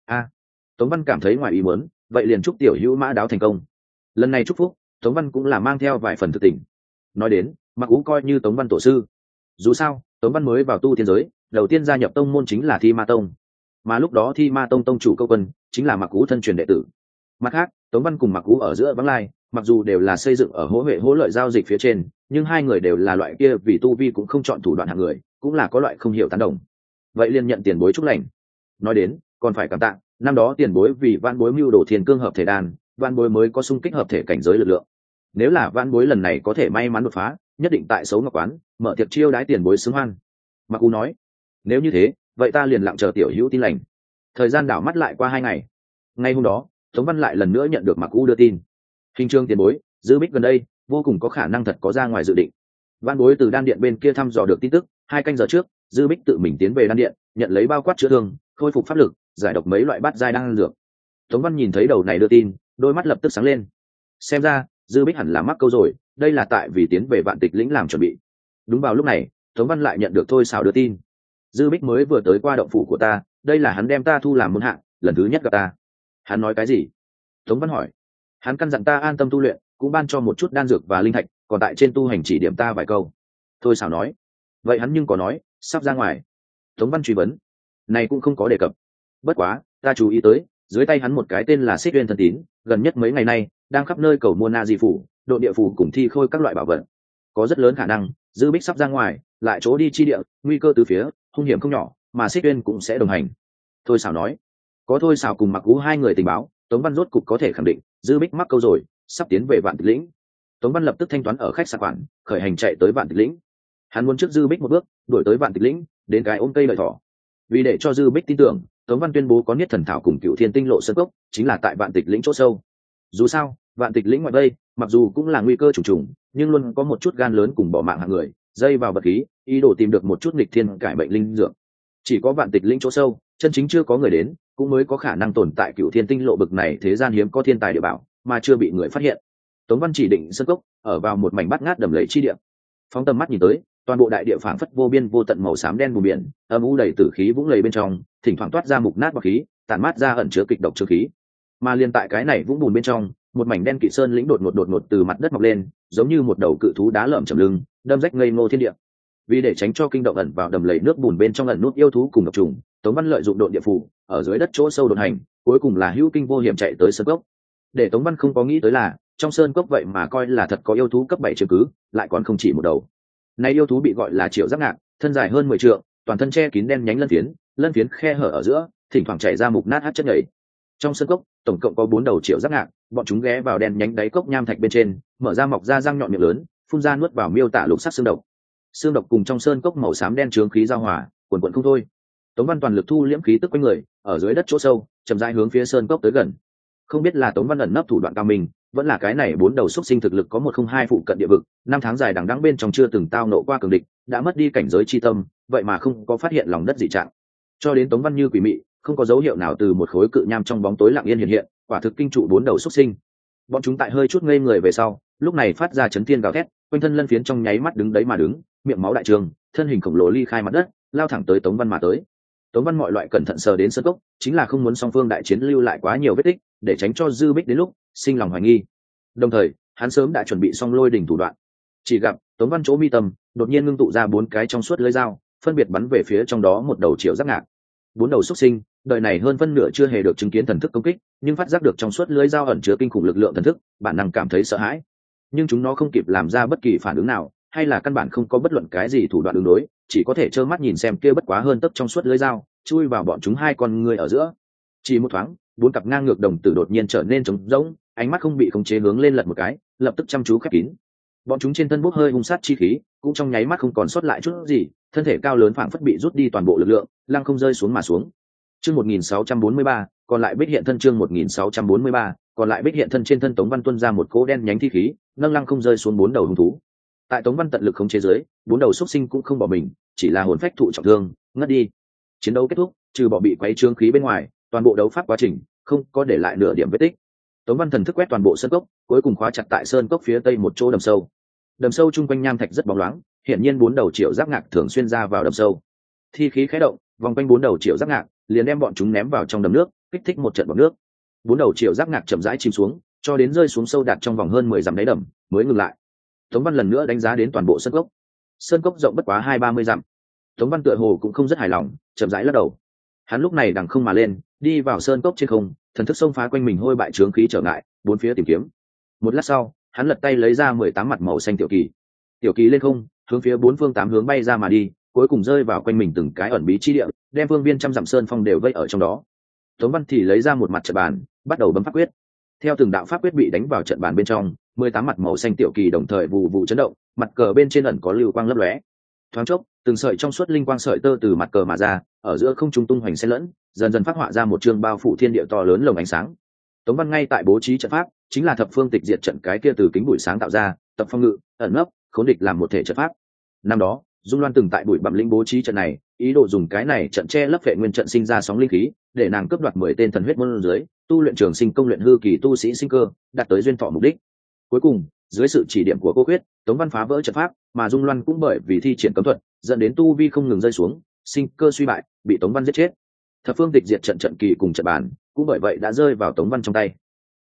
Tống Văn cảm thấy ngoài ý muốn, vậy liền chúc tiểu hữu mã đáo thành công. Lần này chúc phúc, Tống Văn cũng là mang theo vài phần thực tình. Nói đến, Mặc U coi như Tống Văn tổ sư. Dù sao, Tống Văn mới vào tu tiên giới, đầu tiên gia nhập tông môn chính là Thi Ma Tông, mà lúc đó Thi Ma Tông tông chủ Câu Quân chính là Mặc U thân truyền đệ tử. Mặt khác, Tống Văn cùng Mặc U ở giữa vắng lai, mặc dù đều là xây dựng ở hỗ huệ hỗ lợi giao dịch phía trên, nhưng hai người đều là loại kia vì tu vi cũng không chọn thủ đoạn hạng người, cũng là có loại không hiểu tán đồng. Vậy liền nhận tiền bối chúc lành. Nói đến, còn phải cảm tạ, năm đó tiền bối vì vãn bối mưu đồ thiên cương hợp thể đan, vãn bối mới có xung kích hợp thể cảnh giới lực lượng. Nếu là vãn bối lần này có thể may mắn đột phá, nhất định tại Sấu Ngọc quán mở tiệc chiêu đái tiền bối xứng hoan. Mặc U nói. Nếu như thế, vậy ta liền lặng chờ tiểu hữu tin lành. Thời gian đảo mắt lại qua 2 ngày. Ngay hôm đó, Tống Văn lại lần nữa nhận được Mặc U đưa tin. Hình Trương tiền bối, Dư Bích gần đây vô cùng có khả năng thật có ra ngoài dự định. Vãn bối từ đan điện bên kia thăm dò được tin tức, 2 canh giờ trước, Dư Bích tự mình tiến về đan điện, nhận lấy bao quát chữa thương, khôi phục pháp lực, giải độc mấy loại bát giai đan dược. Tống Văn nhìn thấy đầu này đưa tin, đôi mắt lập tức sáng lên. Xem ra, Dư Bích hẳn là mắc câu rồi, đây là tại vì tiến về Vạn Tịch lĩnh làm chuẩn bị. Đúng vào lúc này, Tống Văn lại nhận được thôi xảo đưa tin. Dư Bích mới vừa tới qua động phủ của ta, đây là hắn đem ta thu làm môn hạ, lần thứ nhất gặp ta. Hắn nói cái gì? Tống Văn hỏi. Hắn căn dặn ta an tâm tu luyện, cũng ban cho một chút đan dược và linh thạch, còn tại trên tu hành chỉ điểm ta vài câu. Thôi xảo nói. Vậy hắn nhưng có nói sắp ra ngoài? Tống Văn truy vấn. Này cũng không có đề cập. Bất quá ta chú ý tới dưới tay hắn một cái tên là Xích Uyên Thần Tín, gần nhất mấy ngày nay đang khắp nơi cầu mua na di phủ, độ địa phủ cùng thi khôi các loại bảo vật. Có rất lớn khả năng Dư Bích sắp ra ngoài, lại chỗ đi chi địa, nguy cơ từ phía, hung hiểm không nhỏ, mà Xích Uyên cũng sẽ đồng hành. Thôi xảo nói. Có Thôi xảo cùng Mặc Vũ hai người tình báo, Tống Văn rốt cục có thể khẳng định Dư Bích mắc câu rồi, sắp tiến về Vạn Tịch Lĩnh. Tống Văn lập tức thanh toán ở khách sạn khoản, khởi hành chạy tới Vạn Tịch Lĩnh. Hắn muốn trước Dư Bích một bước, đuổi tới Vạn Tịch Lĩnh, đến cái ôm cây lợi thỏ. Vì để cho Dư Bích tin tưởng, Tống Văn tuyên bố có Niết Thần Thảo cùng Cựu Thiên Tinh Lộ Sơn Cốc, chính là tại Vạn Tịch Lĩnh chỗ sâu. Dù sao, Vạn Tịch Lĩnh ngoại vây, mặc dù cũng là nguy cơ trùng trùng, nhưng luôn có một chút gan lớn cùng bỏ mạng hạng người, dây vào vật khí, ý đồ tìm được một chút nghịch thiên cải bệnh linh dược. Chỉ có Vạn Tịch Lĩnh chỗ sâu, chân chính chưa có người đến, cũng mới có khả năng tồn tại Cựu Thiên Tinh Lộ bực này thế gian hiếm có thiên tài địa bảo, mà chưa bị người phát hiện. Tống Văn chỉ định sơn cốc ở vào một mảnh bát ngát đầm lầy chi địa. Phóng tầm mắt nhìn tới, toàn bộ đại địa phảng phất vô biên vô tận màu xám đen vùng biển, âm u đầy tử khí vũng lầy bên trong, thỉnh thoảng toát ra mục nát bọt khí, tản mát ra ẩn chứa kịch độc trương khí. Mà liên tại cái này vũng bùn bên trong, một mảnh đen kịt sơn lĩnh đột ngột từ mặt đất mọc lên, giống như một đầu cự thú đá lởm chầm lưng, đâm rách ngây ngô thiên địa. Vì để tránh cho kinh động ẩn vào đầm lầy nước bùn bên trong ẩn nút yêu thú cùng độc trùng, Tống Văn lợi dụng độn địa phủ, ở dưới đất chỗ sâu đột hành, cuối cùng là hữu kinh vô hiểm chạy tới sơn cốc. Để Tống Văn không có nghĩ tới là, trong sơn cốc vậy mà coi là thật có yêu thú cấp 7 chiếm cứ, lại còn không chỉ một đầu. Này yêu thú bị gọi là Triệu Giác Ngạc, thân dài hơn 10 trượng, toàn thân che kín đen nhánh lân phiến khe hở ở giữa, thỉnh thoảng chảy ra mục nát hắc chất nhầy. Trong sơn cốc, tổng cộng có 4 đầu Triệu Giác Ngạc, bọn chúng ghé vào đen nhánh đáy cốc nham thạch bên trên, mở ra mọc ra răng nhọn miệng lớn, phun ra nuốt vào miêu tả lục sắc xương độc. Xương độc cùng trong sơn cốc màu xám đen chướng khí giao hòa, quần quần không thôi. Tống Văn toàn lực thu liễm khí tức quanh người, ở dưới đất chỗ sâu, chậm rãi hướng phía sơn cốc tới gần. Không biết là Tống Văn ẩn nấp thủ đoạn cao minh, vẫn là cái này 4 đầu xúc sinh thực lực có 102 phụ cận địa vực, 5 tháng dài đằng đẵng bên trong chưa từng tao nộ qua cường địch, đã mất đi cảnh giới chi tâm, vậy mà không có phát hiện lòng đất dị trạng. Cho đến Tống Văn như quỷ mị, không có dấu hiệu nào từ một khối cự nham trong bóng tối lặng yên hiện, quả thực kinh trụ 4 đầu xúc sinh. Bọn chúng tại hơi chút ngây người về sau, lúc này phát ra chấn thiên gào thét, quanh thân lân phiến trong nháy mắt đứng đấy mà đứng, miệng máu đại trường, thân hình khổng lồ ly khai mặt đất, lao thẳng tới Tống Văn mà tới. Tống Văn mọi loại cẩn thận sờ đến sơn cốc, chính là không muốn song phương đại chiến lưu lại quá nhiều vết tích, để tránh cho Dư Bích đến lúc sinh lòng hoài nghi. Đồng thời, hắn sớm đã chuẩn bị xong lôi đỉnh thủ đoạn. Chỉ gặp Tống Văn chỗ mi tâm, đột nhiên ngưng tụ ra 4 cái trong suốt lưỡi dao, phân biệt bắn về phía trong đó một đầu Triệu Giác Ngạc. 4 đầu xuất sinh, đời này hơn phân nửa chưa hề được chứng kiến thần thức công kích, nhưng phát giác được trong suốt lưỡi dao ẩn chứa kinh khủng lực lượng thần thức, bản năng cảm thấy sợ hãi. Nhưng chúng nó không kịp làm ra bất kỳ phản ứng nào, hay là căn bản không có bất luận cái gì thủ đoạn ứng đối, chỉ có thể trơ mắt nhìn xem kia bất quá hơn tấc trong suốt lưỡi dao chui vào bọn chúng hai con người ở giữa. Chỉ một thoáng, 4 cặp ngang ngược đồng tử đột nhiên trở nên trống rỗng, ánh mắt không bị khống chế hướng lên lật một cái, lập tức chăm chú khép kín. Bọn chúng trên thân bốc hơi hung sát chi khí, cũng trong nháy mắt không còn sót lại chút gì, thân thể cao lớn phảng phất bị rút đi toàn bộ lực lượng, lăng không rơi xuống mà xuống. Chương 1643, còn lại Bích hiện thân. Chương 1643, còn lại Bích hiện thân. Trên thân Tống Văn tuôn ra một cỗ đen nhánh thi khí, nâng lăng không rơi xuống 4 đầu hung thú. Tại Tống Văn tận lực khống chế dưới, 4 đầu xúc sinh cũng không bỏ mình, chỉ là hồn phách thụ trọng thương, ngất đi. Chiến đấu kết thúc, trừ bỏ bị quấy trương khí bên ngoài, toàn bộ đấu pháp quá trình không có để lại nửa điểm vết tích. Tống Văn thần thức quét toàn bộ sơn cốc, cuối cùng khóa chặt tại sơn cốc phía tây một chỗ đầm sâu. Đầm sâu chung quanh nham thạch rất bóng loáng, hiển nhiên 4 đầu Triệu Giác Ngạc thường xuyên ra vào đầm sâu. Thi khí khẽ động, vòng quanh 4 đầu Triệu Giác Ngạc, liền đem bọn chúng ném vào trong đầm nước, kích thích một trận bọt nước. 4 đầu Triệu Giác Ngạc chậm rãi chìm xuống, cho đến rơi xuống sâu đạt trong vòng hơn 10 dặm đáy đầm, mới ngừng lại. Tống Văn lần nữa đánh giá đến toàn bộ sơn cốc. Sơn cốc rộng bất quá 20-30 dặm. Tống Văn tựa hồ cũng không rất hài lòng, chậm rãi lắc đầu. Hắn lúc này đằng không mà lên, đi vào sơn cốc trên không, thần thức xông phá quanh mình hôi bại chướng khí trở ngại, bốn phía tìm kiếm. Một lát sau, hắn lật tay lấy ra 18 mặt màu xanh tiểu kỳ. Tiểu kỳ lên không, hướng phía 4 phương 8 hướng bay ra mà đi, cuối cùng rơi vào quanh mình từng cái ẩn bí chi địa, đem phương viên trăm dặm sơn phong đều vây ở trong đó. Tống Văn thì lấy ra một mặt trận bàn, bắt đầu bấm pháp quyết. Theo từng đạo pháp quyết bị đánh vào trận bàn bên trong, 18 mặt màu xanh tiểu kỳ đồng thời vụ vụ chấn động, mặt cờ bên trên ẩn có lưu quang lấp lóe. Thoáng chốc, từng sợi trong suốt linh quang sợi tơ từ mặt cờ mà ra, ở giữa không trung tung hoành xen lẫn, dần dần phát họa ra một chương bao phủ thiên địa to lớn lồng ánh sáng. Tống Văn ngay tại bố trí trận pháp, chính là thập phương tịch diệt trận cái kia từ kính bụi sáng tạo ra, tập phong ngự, ẩn nấp, khốn địch làm một thể trận pháp. Năm đó, Dung Loan từng tại bụi bặm lĩnh bố trí trận này, ý đồ dùng cái này trận che lấp vệ nguyên trận sinh ra sóng linh khí, để nàng cướp đoạt 10 tên thần huyết môn dưới, tu luyện trường sinh công luyện hư kỳ tu sĩ sinh cơ, đạt tới duyên thọ mục đích. Cuối cùng, dưới sự chỉ điểm của cô quyết, Tống Văn phá vỡ trận pháp, mà Dung Loan cũng bởi vì thi triển cấm thuật, dẫn đến tu vi không ngừng rơi xuống, sinh cơ suy bại, bị Tống Văn giết chết. Thập phương tịch diệt trận trận kỳ cùng trận bàn, cũng bởi vậy đã rơi vào Tống Văn trong tay.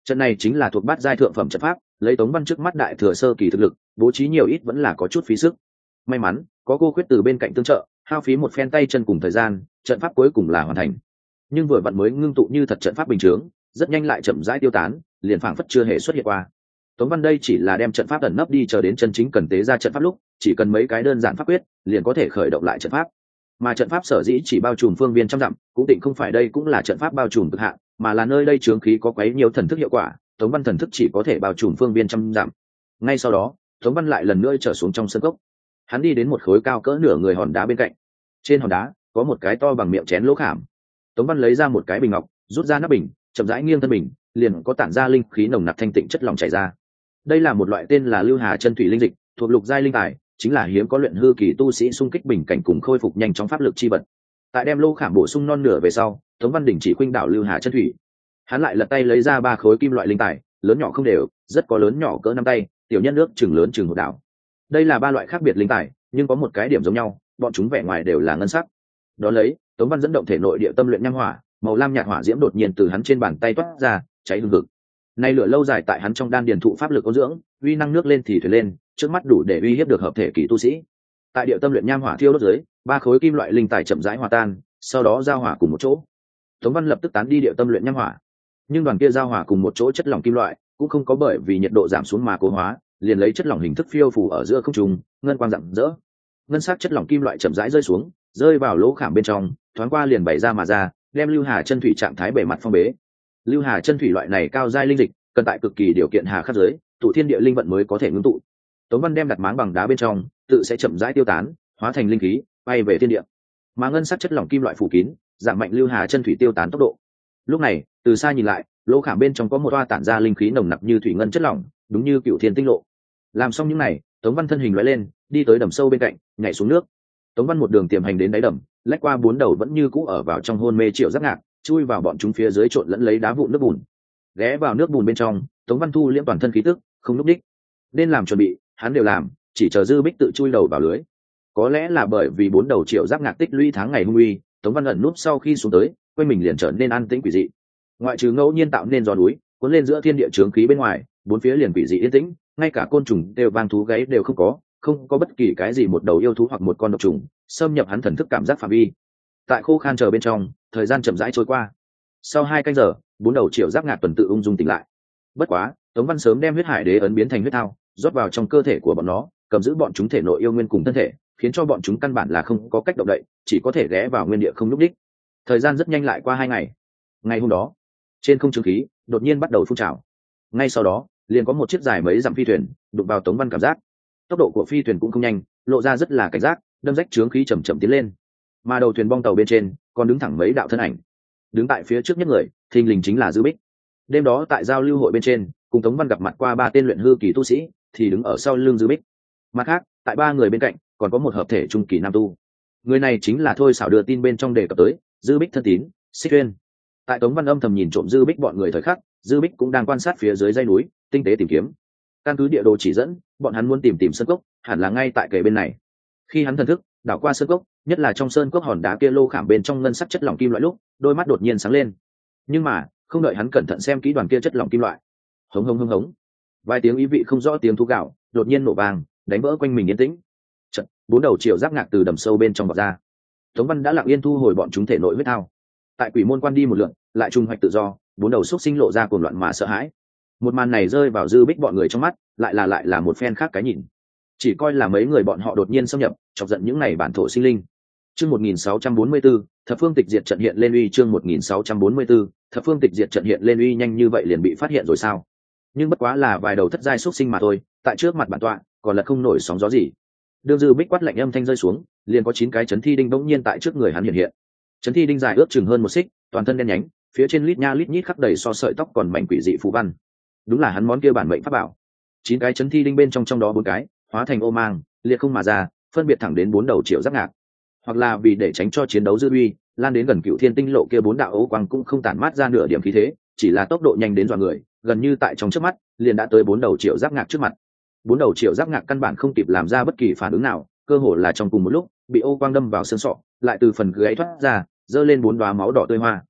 Trận này chính là thuộc bát giai thượng phẩm trận pháp, lấy Tống Văn trước mắt đại thừa sơ kỳ thực lực, bố trí nhiều ít vẫn là có chút phí sức. May mắn có cô Khuyết từ bên cạnh tương trợ, hao phí một phen tay chân cùng thời gian, trận pháp cuối cùng là hoàn thành. Nhưng vừa vặn mới ngưng tụ như thật trận pháp bình thường, rất nhanh lại chậm rãi tiêu tán, liền phảng phất chưa hề xuất hiện qua. Tống Văn đây chỉ là đem trận pháp ẩn nấp đi, chờ đến chân chính cần tế ra trận pháp lúc, chỉ cần mấy cái đơn giản pháp quyết, liền có thể khởi động lại trận pháp. Mà trận pháp sở dĩ chỉ bao trùm phương viên trăm dặm, cũng định không phải đây cũng là trận pháp bao trùm cực hạn, mà là nơi đây chướng khí có quấy nhiều thần thức hiệu quả, Tống Văn thần thức chỉ có thể bao trùm phương viên trăm dặm. Ngay sau đó, Tống Văn lại lần nữa trở xuống trong sân cốc. Hắn đi đến một khối cao cỡ nửa người hòn đá bên cạnh. Trên hòn đá có một cái to bằng miệng chén lỗ khảm. Tống Văn lấy ra một cái bình ngọc, rút ra nắp bình, chậm rãi nghiêng thân bình, liền có tản ra linh khí nồng nặc thanh tịnh chất lỏng chảy ra. Đây là một loại tên là Lưu Hà chân thủy linh dịch, thuộc lục giai linh tài, chính là hiếm có luyện hư kỳ tu sĩ xung kích bình cảnh cùng khôi phục nhanh chóng pháp lực chi vật. Tại đem lô khảm bổ sung non nửa về sau, Tống Văn đình chỉ khuynh đảo Lưu Hà chân thủy. Hắn lại lật tay lấy ra 3 khối kim loại linh tài, lớn nhỏ không đều, rất có lớn nhỏ cỡ nắm tay, tiểu nhân nước chừng lớn chừng một đảo. Đây là 3 loại khác biệt linh tài, nhưng có một cái điểm giống nhau, bọn chúng vẻ ngoài đều là ngân sắc. Đó lấy, Tống Văn dẫn động thể nội địa tâm luyện nham hỏa, màu lam nhạt hỏa diễm đột nhiên từ hắn trên bàn tay toát ra, cháy hừng hực. Nay lửa lâu dài tại hắn trong đan điền thụ pháp lực ôn dưỡng, uy năng nước lên thì thuyền lên, trước mắt đủ để uy hiếp được hợp thể kỳ tu sĩ. Tại địa tâm luyện nham hỏa thiêu đốt dưới, 3 khối kim loại linh tài chậm rãi hòa tan, sau đó giao hỏa cùng một chỗ. Tống Văn lập tức tán đi địa tâm luyện nham hỏa, nhưng đoàn kia giao hỏa cùng một chỗ chất lỏng kim loại cũng không có bởi vì nhiệt độ giảm xuống mà cố hóa, liền lấy chất lỏng hình thức phiêu phù ở giữa không trung, ngân quang rạng rỡ. Ngân sắc chất lỏng kim loại chậm rãi rơi xuống, rơi vào lỗ khảm bên trong, thoáng qua liền bày ra mà ra, đem Lưu Hà chân thủy trạng thái bề mặt phong bế. Lưu Hà chân thủy loại này cao giai linh dịch, cần tại cực kỳ điều kiện hà khắc giới, tụ thiên địa linh vận mới có thể ngưng tụ. Tống Văn đem đặt máng bằng đá bên trong, tự sẽ chậm rãi tiêu tán, hóa thành linh khí, bay về thiên địa. Mà ngân sắc chất lỏng kim loại phủ kín, giảm mạnh Lưu Hà chân thủy tiêu tán tốc độ. Lúc này, từ xa nhìn lại, lỗ khảm bên trong có một toa tản ra linh khí nồng nặc như thủy ngân chất lỏng, đúng như cựu thiên tinh lộ. Làm xong những này, Tống Văn thân hình lóe lên, đi tới đầm sâu bên cạnh, nhảy xuống nước. Tống Văn một đường tiềm hành đến đáy đầm, lách qua 4 đầu vẫn như cũ ở vào trong hôn mê Triệu Giác Ngạc, chui vào bọn chúng phía dưới trộn lẫn lấy đá vụn nước bùn. Ghé vào nước bùn bên trong, Tống Văn thu liễm toàn thân khí tức, không lúc đích. Nên làm chuẩn bị, hắn đều làm, chỉ chờ Dư Bích tự chui đầu vào lưới. Có lẽ là bởi vì 4 đầu Triệu Giác Ngạc tích lũy tháng ngày hung uy, Tống Văn ẩn núp sau khi xuống tới, quanh mình liền trở nên an tĩnh quỷ dị. Ngoại trừ ngẫu nhiên tạo nên gió núi, cuốn lên giữa thiên địa chướng khí bên ngoài, 4 phía liền quỷ dị yên tĩnh, ngay cả côn trùng đều vang thú gáy đều không có bất kỳ cái gì một đầu yêu thú hoặc một con độc trùng xâm nhập hắn thần thức cảm giác phạm vi. Tại khô khan chờ bên trong, thời gian chậm rãi trôi qua. Sau 2 canh giờ, 4 đầu Triệu Giác Ngạc tuần tự ung dung tỉnh lại. Bất quá, Tống Văn sớm đem huyết hải đế ấn biến thành huyết thao, rót vào trong cơ thể của bọn nó, cầm giữ bọn chúng thể nội yêu nguyên cùng thân thể, khiến cho bọn chúng căn bản là không có cách động đậy, chỉ có thể ghé vào nguyên địa không nhúc đích. Thời gian rất nhanh lại qua 2 ngày. Ngày hôm đó, trên không trung khí đột nhiên bắt đầu phun trào. Ngay sau đó, liền có một chiếc dài mấy dặm phi thuyền đụng vào Tống Văn cảm giác. Tốc độ của phi thuyền cũng không nhanh, lộ ra rất là cảnh giác, đâm rách chướng khí chậm chậm tiến lên. Mà đầu thuyền bong tàu bên trên còn đứng thẳng mấy đạo thân ảnh. Đứng tại phía trước nhất người, thình lình chính là Dư Bích. Đêm đó tại giao lưu hội bên trên, cùng Tống Văn gặp mặt qua 3 tên luyện hư kỳ tu sĩ, thì đứng ở sau lưng Dư Bích. Mặt khác, tại 3 người bên cạnh, còn có một hợp thể trung kỳ nam tu. Người này chính là Thôi Xảo đưa tin bên trong đề cập tới, Dư Bích thân tín, Xích Uyên. Tại Tống Văn âm thầm nhìn trộm Dư Bích bọn người thời khắc, Dư Bích cũng đang quan sát phía dưới dãy núi, tinh tế tìm kiếm. Căn cứ địa đồ chỉ dẫn, bọn hắn muốn tìm sơn cốc, hẳn là ngay tại kề bên này. Khi hắn thần thức đảo qua sơn cốc, nhất là trong sơn cốc hòn đá kia lô khảm bên trong ngân sắc chất lỏng kim loại lúc, đôi mắt đột nhiên sáng lên. Nhưng mà, không đợi hắn cẩn thận xem kỹ đoàn kia chất lỏng kim loại, hống hống hống hống, vài tiếng ý vị không rõ tiếng thú gạo đột nhiên nổ vang, đánh vỡ quanh mình yên tĩnh. Chợt, 4 đầu Triệu Giác Ngạc từ đầm sâu bên trong vọt ra. Tống Văn đã lặng yên thu hồi bọn chúng thể nội huyết thao. Tại quỷ môn quan đi một lượt, lại trùng hoạch tự do, 4 đầu xúc sinh lộ ra cuồng loạn mà sợ hãi. Một màn này rơi vào Dư Bích bọn người trong mắt, lại là một phen khác cái nhìn. Chỉ coi là mấy người bọn họ đột nhiên xâm nhập, chọc giận những này bản thổ sinh linh. Chương 1644, Thập Phương Tịch Diệt trận hiện lên uy. Chương 1644, Thập Phương Tịch Diệt trận hiện lên uy. Nhanh như vậy liền bị phát hiện rồi sao? Nhưng bất quá là vài đầu thất giai xúc sinh mà thôi, tại trước mặt bản tọa, còn là không nổi sóng gió gì. Đương Dư Bích quát lạnh âm thanh rơi xuống, liền có 9 cái chấn thi đinh bỗng nhiên tại trước người hắn hiện hiện. Chấn thi đinh dài ước chừng hơn 1 xích, toàn thân đen nhánh, phía trên lít nha lít nhít khắc đầy so sợi tóc còn mảnh quỷ dị phù văn. Đúng là hắn món kia bản mệnh pháp bảo. 9 cái chấn thi đinh bên trong đó 4 cái hóa thành ô mang, liệt không mà ra, phân biệt thẳng đến 4 đầu Triệu Giác Ngạc. Hoặc là vì để tránh cho chiến đấu dư uy, lan đến gần Cựu Thiên Tinh Lộ kia 4 đạo ấu quang cũng không tản mát ra nửa điểm khí thế, chỉ là tốc độ nhanh đến dọa người, gần như tại trong chớp mắt, liền đã tới 4 đầu Triệu Giác Ngạc trước mặt. 4 đầu Triệu Giác Ngạc căn bản không kịp làm ra bất kỳ phản ứng nào, cơ hồ là trong cùng một lúc, bị ô quang đâm vào xương sọ, lại từ phần gáy thoát ra, giơ lên 4 đóa máu đỏ tươi hoa.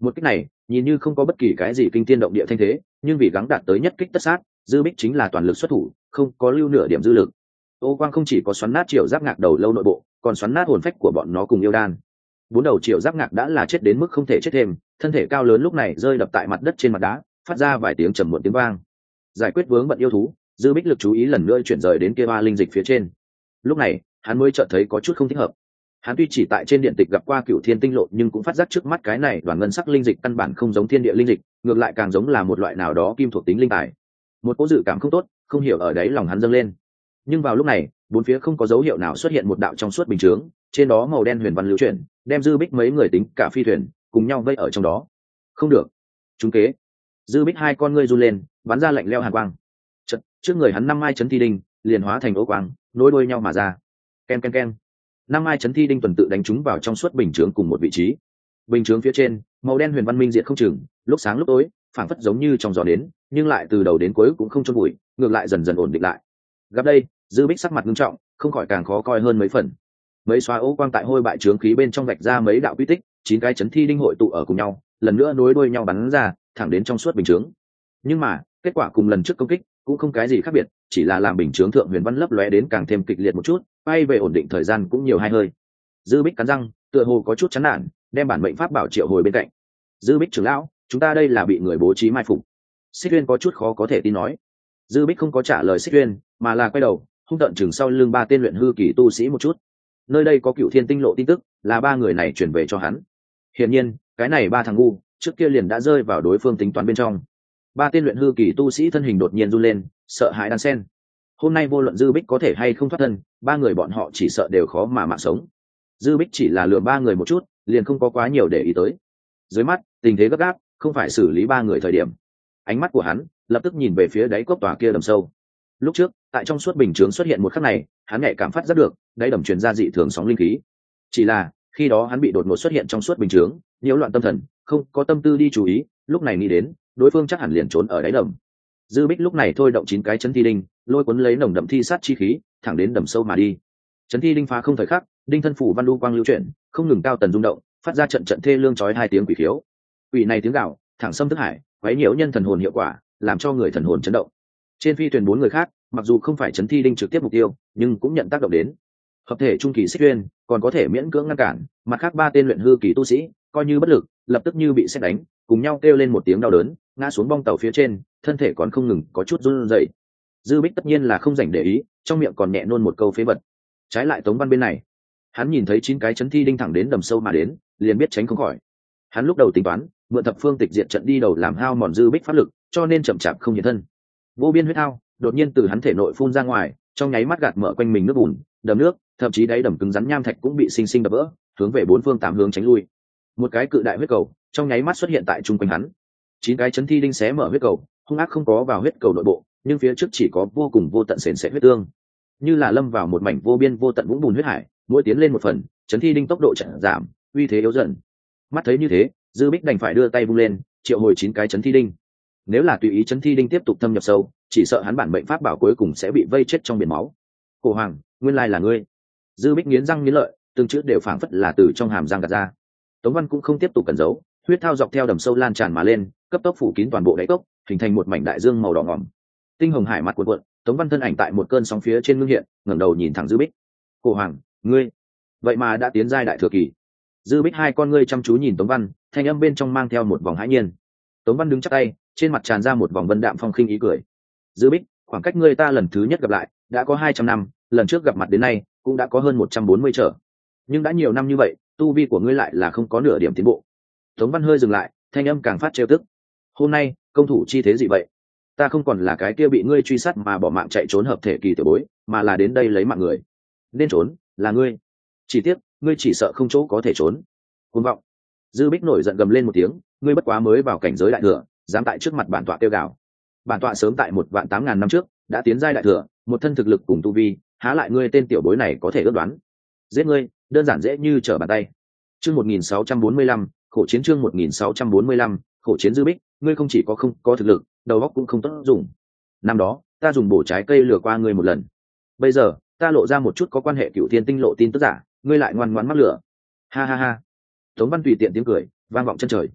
Một kích này nhìn như không có bất kỳ cái gì kinh thiên động địa thanh thế, nhưng vì gắng đạt tới nhất kích tất sát, Dư Bích chính là toàn lực xuất thủ, không có lưu nửa điểm dư lực. Ô quang không chỉ có xoắn nát triệu giáp ngạc đầu lâu nội bộ, còn xoắn nát hồn phách của bọn nó cùng yêu đan. Bốn đầu triệu giáp ngạc đã là chết đến mức không thể chết thêm, thân thể cao lớn lúc này rơi đập tại mặt đất trên mặt đá, phát ra vài tiếng trầm muộn tiếng vang. Giải quyết vướng bận yêu thú, Dư Bích lực chú ý lần nữa chuyển rời đến kia ba linh dịch phía trên. Lúc này hắn mới chợt thấy có chút không thích hợp. Hắn tuy chỉ tại trên điện tịch gặp qua Cửu Thiên Tinh Lộ, nhưng cũng phát giác trước mắt cái này đoàn ngân sắc linh dịch căn bản không giống thiên địa linh dịch, ngược lại càng giống là một loại nào đó kim thuộc tính linh tài. Một cỗ dự cảm không tốt, không hiểu ở đấy lòng hắn dâng lên. Nhưng vào lúc này, bốn phía không có dấu hiệu nào xuất hiện một đạo trong suốt bình chướng, trên đó màu đen huyền văn lưu chuyển, đem Dư Bích mấy người tính cả phi thuyền cùng nhau vây ở trong đó. Không được, trúng kế. Dư Bích hai con ngươi run lên, bắn ra lạnh lẽo hàn quang. Chợt, trước người hắn năm mai chấn thi đinh liền hóa thành ố quang, nối đuôi nhau mà ra. Ken ken ken. Năm mai chấn thi đinh tuần tự đánh trúng vào trong suốt bình chướng cùng một vị trí. Bình chướng phía trên, màu đen huyền văn minh diệt không chừng, lúc sáng lúc tối, phảng phất giống như trong gió đến, nhưng lại từ đầu đến cuối cũng không chôn bụi, ngược lại dần dần ổn định lại. Gặp đây, Dư Bích sắc mặt nghiêm trọng, không khỏi càng khó coi hơn mấy phần. Mấy xóa ố quang tại hôi bại chướng khí bên trong vạch ra mấy đạo quy tích, 9 cái chấn thi đinh hội tụ ở cùng nhau, lần nữa nối đuôi nhau bắn ra, thẳng đến trong suốt bình chướng. Nhưng mà, kết quả cùng lần trước công kích cũng không cái gì khác biệt, chỉ là làm bình chướng thượng huyền văn lấp lóe đến càng thêm kịch liệt một chút, bay về ổn định thời gian cũng nhiều hai hơi. Dư Bích cắn răng, tựa hồ có chút chán nản, đem bản mệnh pháp bảo triệu hồi bên cạnh. Dư Bích trưởng lão, chúng ta đây là bị người bố trí mai phục. Xích Uyên có chút khó có thể tin nói. Dư Bích không có trả lời Xích Uyên, mà là quay đầu hung tợn chừng sau lưng ba tên luyện hư kỳ tu sĩ một chút. Nơi đây có Cửu Thiên Tinh Lộ tin tức, là ba người này chuyển về cho hắn. Hiển nhiên, cái này ba thằng ngu trước kia liền đã rơi vào đối phương tính toán bên trong. Ba tên luyện hư kỳ tu sĩ thân hình đột nhiên run lên, sợ hãi đan sen. Hôm nay vô luận Dư Bích có thể hay không thoát thân, ba người bọn họ chỉ sợ đều khó mà mạng sống. Dư Bích chỉ là lừa ba người một chút, liền không có quá nhiều để ý tới. Dưới mắt tình thế gấp gáp, không phải xử lý ba người thời điểm. Ánh mắt của hắn lập tức nhìn về phía đáy cốc tòa kia đầm sâu. Lúc trước tại trong suốt bình chướng xuất hiện một khắc này, hắn nhạy cảm phát giác được đáy đầm truyền ra dị thường sóng linh khí. Chỉ là khi đó hắn bị đột ngột xuất hiện trong suốt bình chướng, nhiễu loạn tâm thần, không có tâm tư đi chú ý. Lúc này nghĩ đến đối phương chắc hẳn liền trốn ở đáy đầm. Dư Bích lúc này thôi động 9 cái chấn thi đinh, lôi cuốn lấy nồng đậm thi sát chi khí, thẳng đến đầm sâu mà đi. Chấn thi đinh phá không thời khắc, đinh thân phủ văn lưu quang lưu chuyển, không ngừng cao tần rung động, phát ra trận trận thê lương chói hai tiếng quỷ khiếu. Quỷ này tiếng gào, thẳng xâm thức hải, quấy nhiễu nhân thần hồn hiệu quả, làm cho người thần hồn chấn động. Trên phi thuyền 4 người khác, mặc dù không phải chấn thi đinh trực tiếp mục tiêu, nhưng cũng nhận tác động đến. Hợp thể trung kỳ Xích Uyên còn có thể miễn cưỡng ngăn cản, mặt khác ba tên luyện hư kỳ tu sĩ coi như bất lực, lập tức như bị sét đánh, cùng nhau kêu lên một tiếng đau đớn, ngã xuống bong tàu phía trên, thân thể còn không ngừng có chút run rẩy. Dư Bích tất nhiên là không dành để ý, trong miệng còn nhẹ nôn một câu phế vật. Trái lại Tống Văn bên này, hắn nhìn thấy 9 cái chấn thi đinh thẳng đến đầm sâu mà đến, liền biết tránh không khỏi. Hắn lúc đầu tính toán mượn thập phương tịch diệt trận đi đầu làm hao mòn Dư Bích pháp lực, cho nên chậm chạp không hiện thân. Vô biên huyết thao đột nhiên từ hắn thể nội phun ra ngoài, trong nháy mắt gạt mở quanh mình nước bùn, đầm nước, thậm chí đáy đầm cứng rắn nham thạch cũng bị sinh sinh đập vỡ, hướng về 4 phương 8 hướng tránh lui. Một cái cự đại huyết cầu trong nháy mắt xuất hiện tại trung quanh hắn. 9 cái chấn thi đinh xé mở huyết cầu, hung ác không có vào huyết cầu nội bộ, nhưng phía trước chỉ có vô cùng vô tận sền sệt huyết tương, như là lâm vào một mảnh vô biên vô tận vũng bùn huyết hải. Mỗi tiến lên một phần, chấn thi đinh tốc độ chậm giảm, uy thế yếu dần. Mắt thấy như thế, Dư Bích đành phải đưa tay vung lên, triệu hồi 9 cái chấn thi đinh. Nếu là tùy ý chấn thi đinh tiếp tục thâm nhập sâu, chỉ sợ hắn bản mệnh pháp bảo cuối cùng sẽ bị vây chết trong biển máu. Cổ Hoàng, nguyên lai là ngươi. Dư Bích nghiến răng nghiến lợi, từng chữ đều phảng phất là từ trong hàm răng gạt ra. Tống Văn cũng không tiếp tục cẩn giấu, huyết thao dọc theo đầm sâu lan tràn mà lên, cấp tốc phủ kín toàn bộ đáy cốc, hình thành một mảnh đại dương màu đỏ ngòm. Tinh hồng hải mặt cuộn cuộn, Tống Văn thân ảnh tại một cơn sóng phía trên ngưng hiện, ngẩng đầu nhìn thẳng Dư Bích. Cổ Hoàng, ngươi vậy mà đã tiến giai đại thừa kỳ. Dư Bích hai con ngươi chăm chú nhìn Tống Văn, thanh âm bên trong mang theo một vòng hãi nhiên. Tống Văn đứng chắp tay, trên mặt tràn ra một vòng vân đạm phong khinh ý cười. Dư Bích, khoảng cách ngươi ta lần thứ nhất gặp lại đã có 200 năm, lần trước gặp mặt đến nay cũng đã có hơn 140 trở, nhưng đã nhiều năm như vậy, tu vi của ngươi lại là không có nửa điểm tiến bộ. Tống Văn hơi dừng lại, thanh âm càng phát trêu tức. Hôm nay công thủ chi thế gì vậy? Ta không còn là cái kia bị ngươi truy sát mà bỏ mạng chạy trốn hợp thể kỳ tiểu bối, mà là đến đây lấy mạng người. Nên trốn là ngươi, chỉ tiếc ngươi chỉ sợ không chỗ có thể trốn. Cuồng vọng. Dư Bích nổi giận gầm lên một tiếng, ngươi bất quá mới vào cảnh giới đại thừa, dám tại trước mặt bản tọa kêu gào. Bản tọa sớm tại 1.800.000 năm trước đã tiến giai đại thừa, một thân thực lực cùng tu vi, há lại ngươi tên tiểu bối này có thể ước đoán. Giết ngươi đơn giản dễ như trở bàn tay. Chương 1645, khổ chiến. Chương 1645, khổ chiến. Dư Bích, ngươi không chỉ không có thực lực, đầu óc cũng không tốt dùng. Năm đó ta dùng bổ trái cây lừa qua ngươi một lần, bây giờ ta lộ ra một chút có quan hệ Cửu Thiên Tinh Lộ tin tức giả, ngươi lại ngoan ngoãn mắc lửa. Ha ha ha. Tống Văn tùy tiện tiếng cười vang vọng chân trời.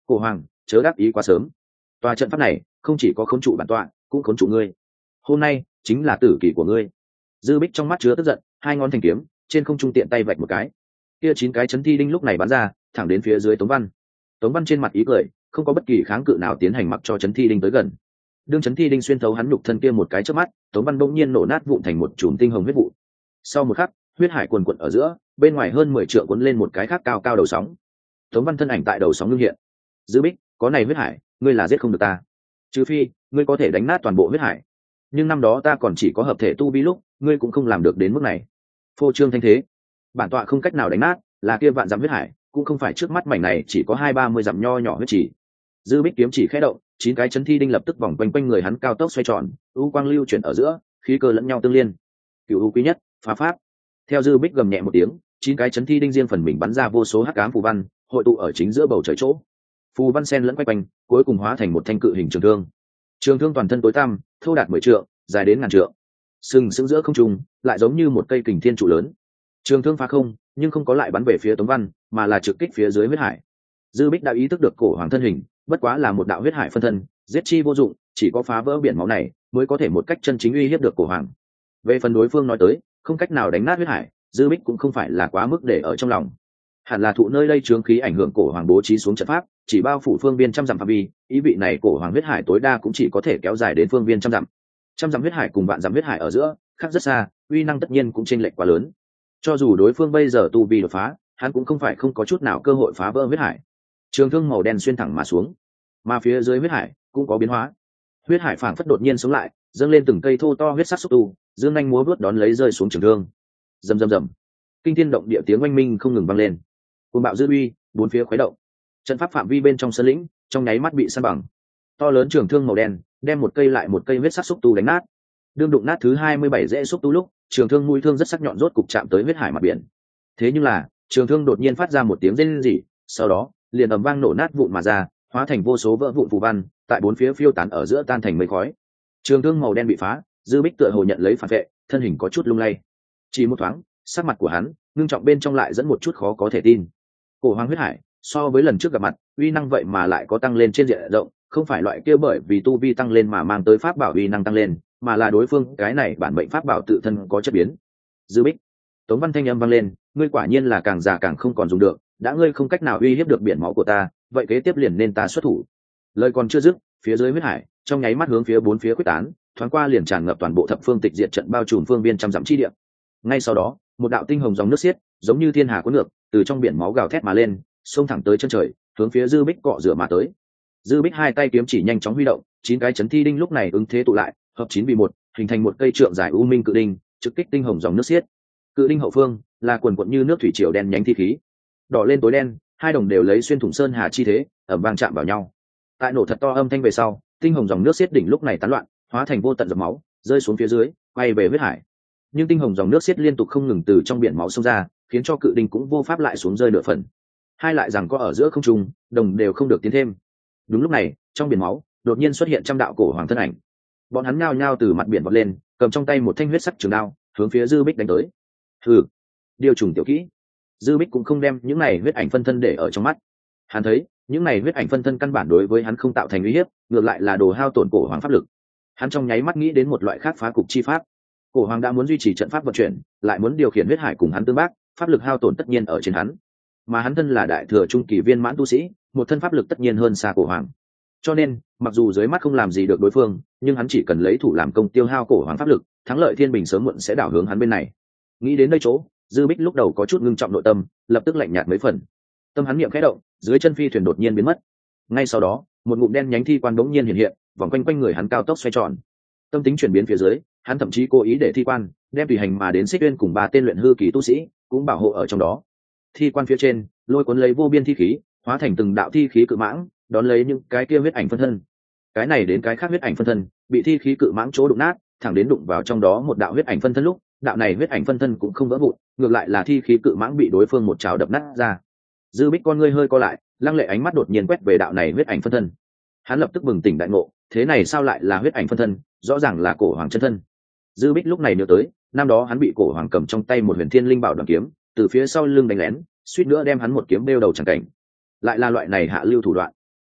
Cổ hoàng, chớ đáp ý quá sớm. Tòa trận pháp này không chỉ có khốn trụ bản tọa, cũng khốn trụ ngươi. Hôm nay chính là tử kỷ của ngươi. Dư Bích trong mắt chứa tức giận, hai ngón thành kiếm trên không trung tiện tay vạch một cái, kia 9 cái chấn thi đinh lúc này bắn ra thẳng đến phía dưới Tống Văn. Tống Văn trên mặt ý cười, không có bất kỳ kháng cự nào tiến hành mặc cho chấn thi đinh tới gần. Đương chấn thi đinh xuyên thấu hắn nhục thân kia một cái chớp mắt, Tống Văn bỗng nhiên nổ nát vụn thành một chùm tinh hồng huyết vụ. Sau một khắc, huyết hải cuồn cuộn ở giữa, bên ngoài hơn 10 trượng cuốn lên một cái khác cao cao đầu sóng. Tống Văn thân ảnh tại đầu sóng ngưng hiện. Dư Bích, có này huyết hải, ngươi là giết không được ta. Trừ phi, ngươi có thể đánh nát toàn bộ huyết hải. Nhưng năm đó ta còn chỉ có hợp thể tu vi lúc, ngươi cũng không làm được đến mức này. Phô trương thanh thế, bản tọa không cách nào đánh nát, là kia vạn dặm huyết hải, cũng không phải trước mắt mảnh này chỉ có 20-30 dặm nho nhỏ huyết chỉ. Dư Bích kiếm chỉ khẽ động, 9 cái chấn thi đinh lập tức vòng quanh quanh người hắn cao tốc xoay tròn, u quang lưu chuyển ở giữa, khí cơ lẫn nhau tương liên. Cửu u quý nhất, phá pháp. Theo Dư Bích gầm nhẹ một tiếng, 9 cái chấn thi đinh riêng phần mình bắn ra vô số hắc ám phù văn, hội tụ ở chính giữa bầu trời chỗ. Phù văn xen lẫn quanh quanh, cuối cùng hóa thành một thanh cự hình trường thương. Trường thương toàn thân tối tăm, thô đạt 10 trượng, dài đến ngàn trượng. Sừng sững giữa không trung, lại giống như một cây kình thiên trụ lớn. Trường thương phá không, nhưng không có lại bắn về phía Tống Văn, mà là trực kích phía dưới huyết hải. Dư Bích đã ý thức được cổ hoàng thân hình, bất quá là một đạo huyết hải phân thân, giết chi vô dụng, chỉ có phá vỡ biển máu này mới có thể một cách chân chính uy hiếp được cổ hoàng. Về phần đối phương nói tới, không cách nào đánh nát huyết hải, Dư Bích cũng không phải là quá mức để ở trong lòng. Hẳn là thụ nơi đây chướng khí ảnh hưởng cổ hoàng bố trí xuống trận pháp, chỉ bao phủ phương viên trăm dặm phạm vi, ý vị này cổ hoàng huyết hải tối đa cũng chỉ có thể kéo dài đến phương viên trăm dặm. Trăm dặm huyết hải cùng vạn dặm huyết hải ở giữa, khác rất xa, uy năng tất nhiên cũng chênh lệch quá lớn. Cho dù đối phương bây giờ tu vi đột phá, hắn cũng không phải không có chút nào cơ hội phá vỡ huyết hải. Trường thương màu đen xuyên thẳng mà xuống, mà phía dưới huyết hải cũng có biến hóa. Huyết hải phảng phất đột nhiên sống lại, dâng lên từng cây thô to huyết sắc xúc tu, dương anh múa vớt đón lấy rơi xuống trường thương. Rầm rầm rầm, kinh thiên động địa tiếng oanh minh không ngừng vang lên. Cuồng bạo dư uy, bốn phía khuấy động. Trận pháp phạm vi bên trong sơn lĩnh, trong nháy mắt bị san bằng. To lớn trường thương màu đen, đem một cây lại một cây huyết sắc xúc tu đánh nát. Đương đụng nát thứ 27 rễ xúc tu lúc, trường thương mũi thương rất sắc nhọn rốt cục chạm tới huyết hải mặt biển. Thế nhưng là, trường thương đột nhiên phát ra một tiếng rên rỉ, sau đó, liền ầm vang nổ nát vụn mà ra, hóa thành vô số vỡ vụn phù văn, tại bốn phía phiêu tán ở giữa tan thành mây khói. Trường thương màu đen bị phá, Dư Bích tựa hồ nhận lấy phản vệ, thân hình có chút lung lay. Chỉ một thoáng, sắc mặt của hắn, ngưng trọng bên trong lại dẫn một chút khó có thể tin. Cổ hoàng huyết hải, so với lần trước gặp mặt, uy năng vậy mà lại có tăng lên trên diện rộng, không phải loại kia bởi vì tu vi tăng lên mà mang tới pháp bảo uy năng tăng lên, mà là đối phương cái này bản mệnh pháp bảo tự thân có chất biến. Dư Bích, Tống Văn thanh âm vang lên, ngươi quả nhiên là càng già càng không còn dùng được, đã ngươi không cách nào uy hiếp được biển máu của ta, vậy kế tiếp liền nên ta xuất thủ. Lời còn chưa dứt, phía dưới huyết hải trong nháy mắt hướng phía bốn phía quyết tán, thoáng qua liền tràn ngập toàn bộ thập phương tịch diệt trận bao trùm phương biên trăm dặm chi địa. Ngay sau đó, một đạo tinh hồng dòng nước xiết, giống như thiên hà cuốn ngược, từ trong biển máu gào thét mà lên, xông thẳng tới chân trời, hướng phía Dư Bích cọ rửa mà tới. Dư Bích hai tay kiếm chỉ nhanh chóng huy động, 9 cái chấn thi đinh lúc này ứng thế tụ lại, hợp 9 vì 1, hình thành một cây trượng dài u minh cự đinh, trực kích tinh hồng dòng nước xiết. Cự đinh hậu phương là quần quần như nước thủy triều đen nhánh thi khí, đỏ lên tối đen, hai đồng đều lấy xuyên thủng sơn hà chi thế, ầm vang chạm vào nhau. Tại nổ thật to âm thanh về sau, tinh hồng dòng nước xiết đỉnh lúc này tán loạn, hóa thành vô tận giọt máu, rơi xuống phía dưới, quay về huyết hải. Nhưng tinh hồng dòng nước xiết liên tục không ngừng từ trong biển máu xông ra, khiến cho cự đinh cũng vô pháp lại xuống rơi nửa phần. Hai lại rằng có ở giữa không trung, đồng đều không được tiến thêm. Đúng lúc này, trong biển máu đột nhiên xuất hiện trăm đạo cổ hoàng thân ảnh. Bọn hắn nhao nhao từ mặt biển vọt lên, cầm trong tay một thanh huyết sắc trường đao, hướng phía Dư Bích đánh tới. Hừ, điều trùng tiểu kỹ. Dư Bích cũng không đem những này huyết ảnh phân thân để ở trong mắt. Hắn thấy, những này huyết ảnh phân thân căn bản đối với hắn không tạo thành uy hiếp, ngược lại là đồ hao tổn cổ hoàng pháp lực. Hắn trong nháy mắt nghĩ đến một loại khác phá cục chi pháp. Cổ hoàng đã muốn duy trì trận pháp vận chuyển, lại muốn điều khiển huyết hải cùng hắn tương bác, pháp lực hao tổn tất nhiên ở trên hắn. Mà hắn thân là đại thừa trung kỳ viên mãn tu sĩ, một thân pháp lực tất nhiên hơn xa cổ hoàng. Cho nên, mặc dù dưới mắt không làm gì được đối phương, nhưng hắn chỉ cần lấy thủ làm công tiêu hao cổ hoàng pháp lực, thắng lợi thiên bình sớm muộn sẽ đảo hướng hắn bên này. Nghĩ đến đây chỗ, Dư Bích lúc đầu có chút ngưng trọng nội tâm, lập tức lạnh nhạt mấy phần. Tâm hắn niệm khẽ động, dưới chân phi thuyền đột nhiên biến mất. Ngay sau đó, một ngụm đen nhánh thi quan đống nhiên hiện hiện, vòng quanh quanh người hắn cao tốc xoay tròn. Tâm tính chuyển biến phía dưới, hắn thậm chí cố ý để thi quan đem tùy hành mà đến Xích Uyên cùng 3 tên luyện hư kỳ tu sĩ cũng bảo hộ ở trong đó. Thi quan phía trên lôi cuốn lấy vô biên thi khí, hóa thành từng đạo thi khí cự mãng, đón lấy những cái kia huyết ảnh phân thân. Cái này đến cái khác huyết ảnh phân thân bị thi khí cự mãng chỗ đụng nát, thẳng đến đụng vào trong đó một đạo huyết ảnh phân thân lúc, đạo này huyết ảnh phân thân cũng không vỡ vụn, ngược lại là thi khí cự mãng bị đối phương một trào đập nát ra. Dư Bích con ngươi hơi co lại, lăng lệ ánh mắt đột nhiên quét về đạo này huyết ảnh phân thân. Hắn lập tức bừng tỉnh đại ngộ, thế này sao lại là huyết ảnh phân thân, rõ ràng là cổ hoàng chân thân. Dư Bích lúc này nhớ tới, năm đó hắn bị cổ hoàng cầm trong tay một huyền thiên linh bảo đoàn kiếm, từ phía sau lưng đánh lén, suýt nữa đem hắn một kiếm đeo đầu chẳng cảnh. Lại là loại này hạ lưu thủ đoạn.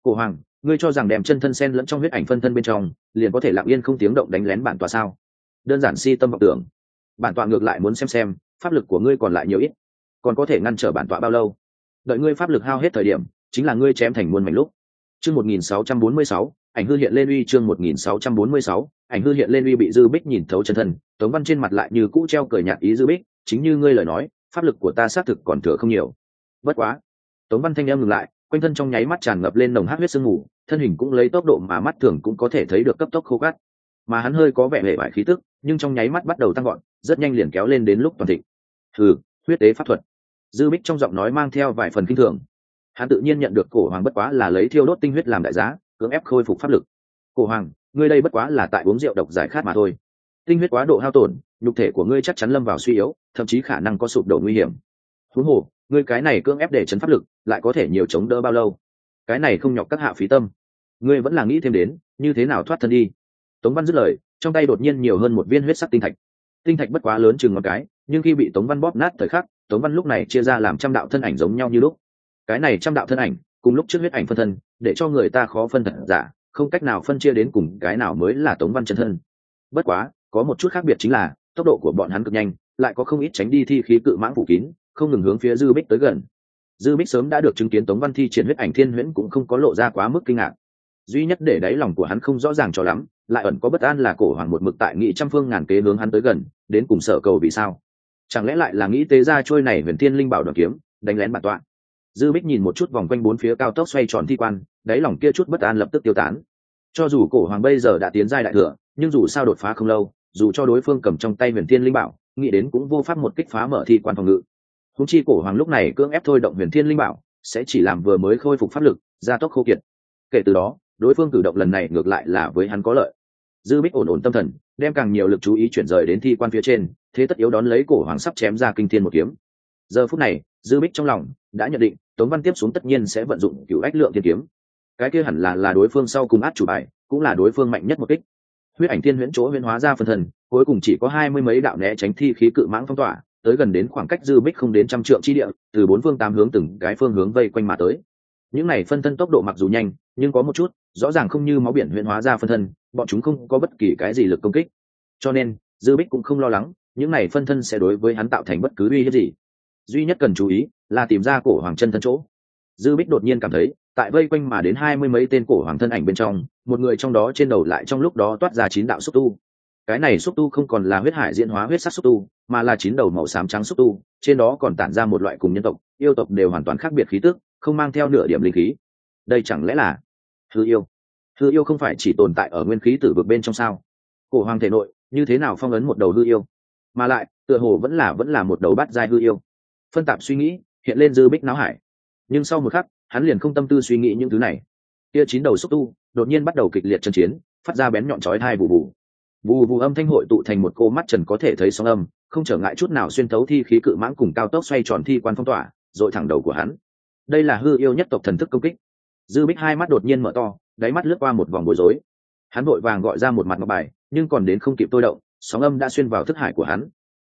Cổ Hoàng, ngươi cho rằng đem chân thân sen lẫn trong huyết ảnh phân thân bên trong liền có thể lặng yên không tiếng động đánh lén bản tọa sao? Đơn giản si tâm vọng tưởng. Bản tọa ngược lại muốn xem pháp lực của ngươi còn lại nhiều ít, còn có thể ngăn trở bản tọa bao lâu. Đợi ngươi pháp lực hao hết thời điểm, chính là ngươi chém thành muôn mảnh lúc. Chương 1646, ảnh hư hiện lên uy. Chương 1646, ảnh hư hiện lên uy. Bị Dư Bích nhìn thấu chân thân, Tống Văn trên mặt lại như cũ treo cười nhạt ý. Dư Bích, chính như ngươi lời nói, pháp lực của ta xác thực còn thừa không nhiều. Bất quá. Tống Văn thanh em ngừng lại, quanh thân trong nháy mắt tràn ngập lên nồng hắc huyết sương mù, thân hình cũng lấy tốc độ mà mắt thường cũng có thể thấy được cấp tốc khô cát. Mà hắn hơi có vẻ hề bại khí tức, nhưng trong nháy mắt bắt đầu tăng gọn, rất nhanh liền kéo lên đến lúc toàn thịnh. Hừ, huyết tế pháp thuật. Dư Bích trong giọng nói mang theo vài phần kinh thường. Hắn tự nhiên nhận được Cổ Hoàng bất quá là lấy thiêu đốt tinh huyết làm đại giá, cưỡng ép khôi phục pháp lực. Cổ Hoàng, ngươi đây bất quá là tại uống rượu độc giải khát mà thôi. Tinh huyết quá độ hao tổn, nhục thể của ngươi chắc chắn lâm vào suy yếu, thậm chí khả năng có sụp đổ nguy hiểm. Huống hồ, ngươi cái này cưỡng ép để chấn pháp lực, lại có thể nhiều chống đỡ bao lâu? Cái này không nhọc các hạ phí tâm. Ngươi vẫn là nghĩ thêm đến, như thế nào thoát thân đi. Tống Văn dứt lời, trong tay đột nhiên nhiều hơn một viên huyết sắc tinh thạch. Tinh thạch bất quá lớn chừng ngón cái, nhưng khi bị Tống Văn bóp nát thời khắc, Tống Văn lúc này chia ra làm trăm đạo thân ảnh giống nhau như lúc. Cái này trăm đạo thân ảnh, cùng lúc trước huyết ảnh phân thân, để cho người ta khó phân thật giả, không cách nào phân chia đến cùng cái nào mới là Tống Văn chân thân. Bất quá, có một chút khác biệt chính là, tốc độ của bọn hắn cực nhanh, lại có không ít tránh đi thi khí cự mãng phủ kín, không ngừng hướng phía Dư Bích tới gần. Dư Bích sớm đã được chứng kiến Tống Văn thi triển huyết ảnh thiên huyễn cũng không có lộ ra quá mức kinh ngạc. Duy nhất để đáy lòng của hắn không rõ ràng cho lắm, lại ẩn có bất an là Cổ Hoàng một mực tại nghị trăm phương ngàn kế hướng hắn tới gần, đến cùng sở cầu vì sao? Chẳng lẽ lại là nghĩ tế ra trôi này huyền thiên linh bảo đoàn kiếm, đánh lén bản tọa? Dư Bích nhìn một chút vòng quanh bốn phía cao tốc xoay tròn thi quan, đáy lòng kia chút bất an lập tức tiêu tán. Cho dù Cổ Hoàng bây giờ đã tiến giai đại thừa, nhưng dù sao đột phá không lâu, dù cho đối phương cầm trong tay huyền thiên linh bảo, nghĩ đến cũng vô pháp một kích phá mở thi quan phòng ngự. Húng chi Cổ Hoàng lúc này cưỡng ép thôi động huyền thiên linh bảo, sẽ chỉ làm vừa mới khôi phục pháp lực, gia tốc khô kiệt. Kể từ đó, đối phương cử động lần này ngược lại là với hắn có lợi. Dư Bích ổn tâm thần, đem càng nhiều lực chú ý chuyển rời đến thi quan phía trên, thế tất yếu đón lấy Cổ Hoàng sắp chém ra kinh thiên một kiếm. Giờ phút này, Dư Bích trong lòng đã nhận định, Tống Văn tiếp xuống tất nhiên sẽ vận dụng Cửu Ách Lượng Thiên Kiếm. Cái kia hẳn là đối phương sau cùng át chủ bài, cũng là đối phương mạnh nhất một kích. Huyết ảnh thiên huyễn chỗ huyễn hóa ra phân thần, cuối cùng chỉ có 20 mấy đạo né tránh thi khí cự mãng phong tỏa, tới gần đến khoảng cách Dư Bích không đến trăm trượng chi địa, từ bốn phương tám hướng từng cái phương hướng vây quanh mà tới. Những này phân thân tốc độ mặc dù nhanh, nhưng có một chút rõ ràng không như máu biển huyễn hóa ra phân thân, bọn chúng không có bất kỳ cái gì lực công kích, cho nên Dư Bích cũng không lo lắng những này phân thân sẽ đối với hắn tạo thành bất cứ uy hiếp gì. Duy nhất cần chú ý là tìm ra Cổ Hoàng chân thân chỗ. Dư Bích đột nhiên cảm thấy tại vây quanh mà đến 20 mấy tên Cổ Hoàng thân ảnh bên trong, một người trong đó trên đầu lại trong lúc đó toát ra 9 đạo xúc tu. Cái này xúc tu không còn là huyết hải diễn hóa huyết sắc xúc tu, mà là 9 đầu màu xám trắng xúc tu, trên đó còn tản ra một loại cùng nhân tộc, yêu tộc đều hoàn toàn khác biệt khí tức, không mang theo nửa điểm linh khí. Đây chẳng lẽ là hư yêu? Hư yêu không phải chỉ tồn tại ở nguyên khí tử vực bên trong sao? Cổ Hoàng thể nội như thế nào phong ấn một đầu hư yêu, mà lại tựa hồ vẫn là một đầu bát giai hư yêu? Phân tạp suy nghĩ hiện lên Dư Bích não hải, nhưng sau một khắc hắn liền không tâm tư suy nghĩ những thứ này. Kia 9 đầu xúc tu đột nhiên bắt đầu kịch liệt chân chiến, phát ra bén nhọn chói tai vù vù âm thanh hội tụ thành một cô mắt trần có thể thấy sóng âm, không trở ngại chút nào xuyên thấu thi khí cự mãng cùng cao tốc xoay tròn thi quan phong tỏa, rồi thẳng đầu của hắn. Đây là hư yêu nhất tộc thần thức công kích. Dư Bích hai mắt đột nhiên mở to, đáy mắt lướt qua một vòng bối rối. Hắn vội vàng gọi ra một mặt ngọc bài, nhưng còn đến không kịp tôi động, sóng âm đã xuyên vào thức hải của hắn.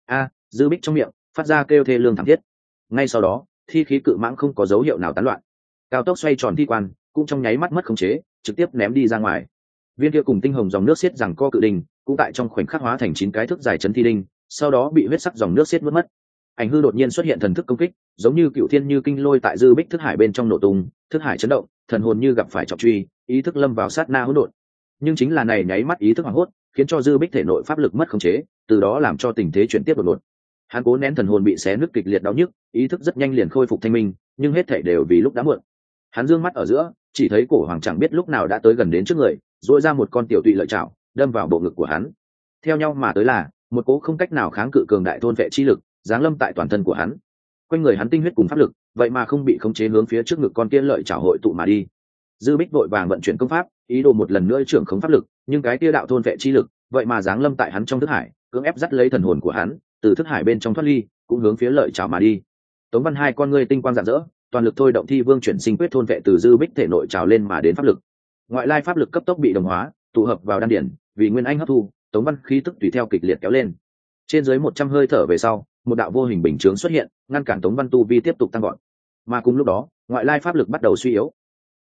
Dư Bích trong miệng phát ra kêu thê lương thảm thiết. Ngay sau đó, thi khí cự mãng không có dấu hiệu nào tán loạn, cao tốc xoay tròn thi quan cũng trong nháy mắt mất khống chế, trực tiếp ném đi ra ngoài. Viên kia cùng tinh hồng dòng nước xiết rằng co cự đình cũng tại trong khoảnh khắc hóa thành 9 cái thức dài chấn thi đinh, sau đó bị huyết sắc dòng nước xiết mất. Ảnh hư đột nhiên xuất hiện thần thức công kích, giống như cựu thiên như kinh lôi tại Dư Bích thức hải bên trong nổ tung, thức hải chấn động, thần hồn như gặp phải trọng truy, ý thức lâm vào sát na hỗn độn. Nhưng chính là này nháy mắt ý thức hoảng hốt, khiến cho Dư Bích thể nội pháp lực mất khống chế, từ đó làm cho tình thế chuyển tiếp đột ngột. Hắn cố nén thần hồn bị xé nứt kịch liệt đau nhức, ý thức rất nhanh liền khôi phục thanh minh, nhưng hết thảy đều vì lúc đã muộn. Hắn dương mắt ở giữa, chỉ thấy Cổ Hoàng chẳng biết lúc nào đã tới gần đến trước người, duỗi ra một con tiểu tụy lợi chảo, đâm vào bộ ngực của hắn. Theo nhau mà tới là một cỗ không cách nào kháng cự cường đại thôn vệ chi lực, giáng lâm tại toàn thân của hắn. Quanh người hắn tinh huyết cùng pháp lực, vậy mà không bị khống chế hướng phía trước ngực con kia lợi chảo hội tụ mà đi. Dư Bích vội vàng vận chuyển công pháp, ý đồ một lần nữa trưởng khống pháp lực, nhưng cái kia đạo thôn vệ chi lực, vậy mà giáng lâm tại hắn trong thức hải, cưỡng ép dắt lấy thần hồn của hắn, từ thức hải bên trong thoát ly, cũng hướng phía lợi chảo mà đi. Tống Văn hai con ngươi tinh quang rạng rỡ, toàn lực thôi động thi vương chuyển sinh quyết thôn vệ từ Dư Bích thể nội trào lên mà đến pháp lực. Ngoại lai pháp lực cấp tốc bị đồng hóa, tụ hợp vào đan điển, vì nguyên anh hấp thu, Tống Văn khí tức tùy theo kịch liệt kéo lên. Trên dưới 100 hơi thở về sau, một đạo vô hình bình chướng xuất hiện, ngăn cản Tống Văn tu vi tiếp tục tăng vọt. Mà cùng lúc đó, ngoại lai pháp lực bắt đầu suy yếu.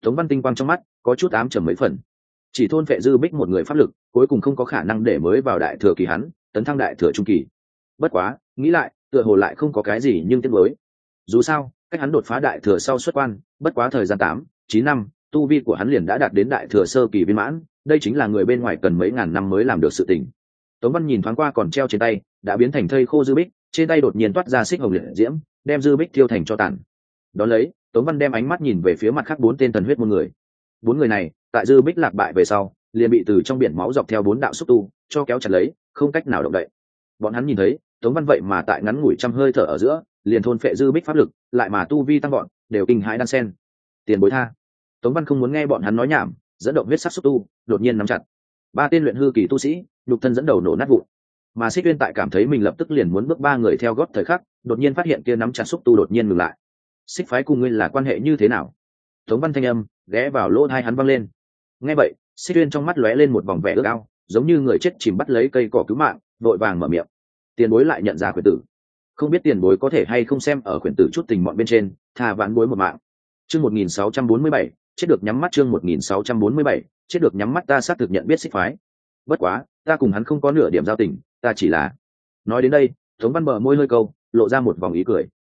Tống Văn tinh quang trong mắt có chút ám trầm mấy phần. Chỉ thôn phệ dư bích một người pháp lực, cuối cùng không có khả năng để mới vào đại thừa kỳ hắn tấn thăng đại thừa trung kỳ. Bất quá nghĩ lại tựa hồ lại không có cái gì nhưng tiếc nuối. Dù sao cách hắn đột phá đại thừa sau xuất quan bất quá thời gian 8-9 năm, tu vi của hắn liền đã đạt đến đại thừa sơ kỳ viên mãn, đây chính là người bên ngoài cần mấy ngàn năm mới làm được sự tình. Tống Văn nhìn thoáng qua còn treo trên tay đã biến thành thây khô dư bích, trên tay đột nhiên toát ra xích hồng liệt diễm, đem dư bích thiêu thành cho tàn. Đón lấy Tống Văn đem ánh mắt nhìn về phía mặt khác 4 tên thần huyết môn người. 4 người này tại dư bích lạc bại về sau liền bị từ trong biển máu dọc theo 4 đạo xúc tu cho kéo chặt lấy, không cách nào động đậy. Bọn hắn nhìn thấy Tống Văn vậy mà tại ngắn ngủi trăm hơi thở ở giữa liền thôn phệ dư bích pháp lực, lại mà tu vi tăng gọn, đều kinh hãi đan sen. Tiền bối tha. Tống Văn không muốn nghe bọn hắn nói nhảm, dẫn động huyết sắc xúc tu đột nhiên nắm chặt 3 tên luyện hư kỳ tu sĩ, nhục thân dẫn đầu nổ nát vụn. Mà Xích Uyên tại cảm thấy mình lập tức liền muốn bước 3 người theo gót thời khắc, đột nhiên phát hiện kia nắm chặt xúc tu đột nhiên ngừng lại. Xích phái cùng ngươi là quan hệ như thế nào? Tống Văn thanh âm ghé vào lỗ tai hắn vang lên. Nghe vậy Xích Uyên trong mắt lóe lên một vòng vẻ ước ao, giống như người chết chìm bắt lấy cây cỏ cứu mạng, vội vàng mở miệng. Tiền bối lại nhận ra khuyển tử, không biết tiền bối có thể hay không xem ở khuyển tử chút tình mọn bên trên tha vãn bối một mạng. Chương 1647, chết được nhắm mắt. Chương 1647, chết được nhắm mắt. Ta xác thực nhận biết Xích phái, bất quá ta cùng hắn không có nửa điểm giao tình, ta chỉ là... Nói đến đây Tống Văn bờ môi hơi câu, lộ ra một vòng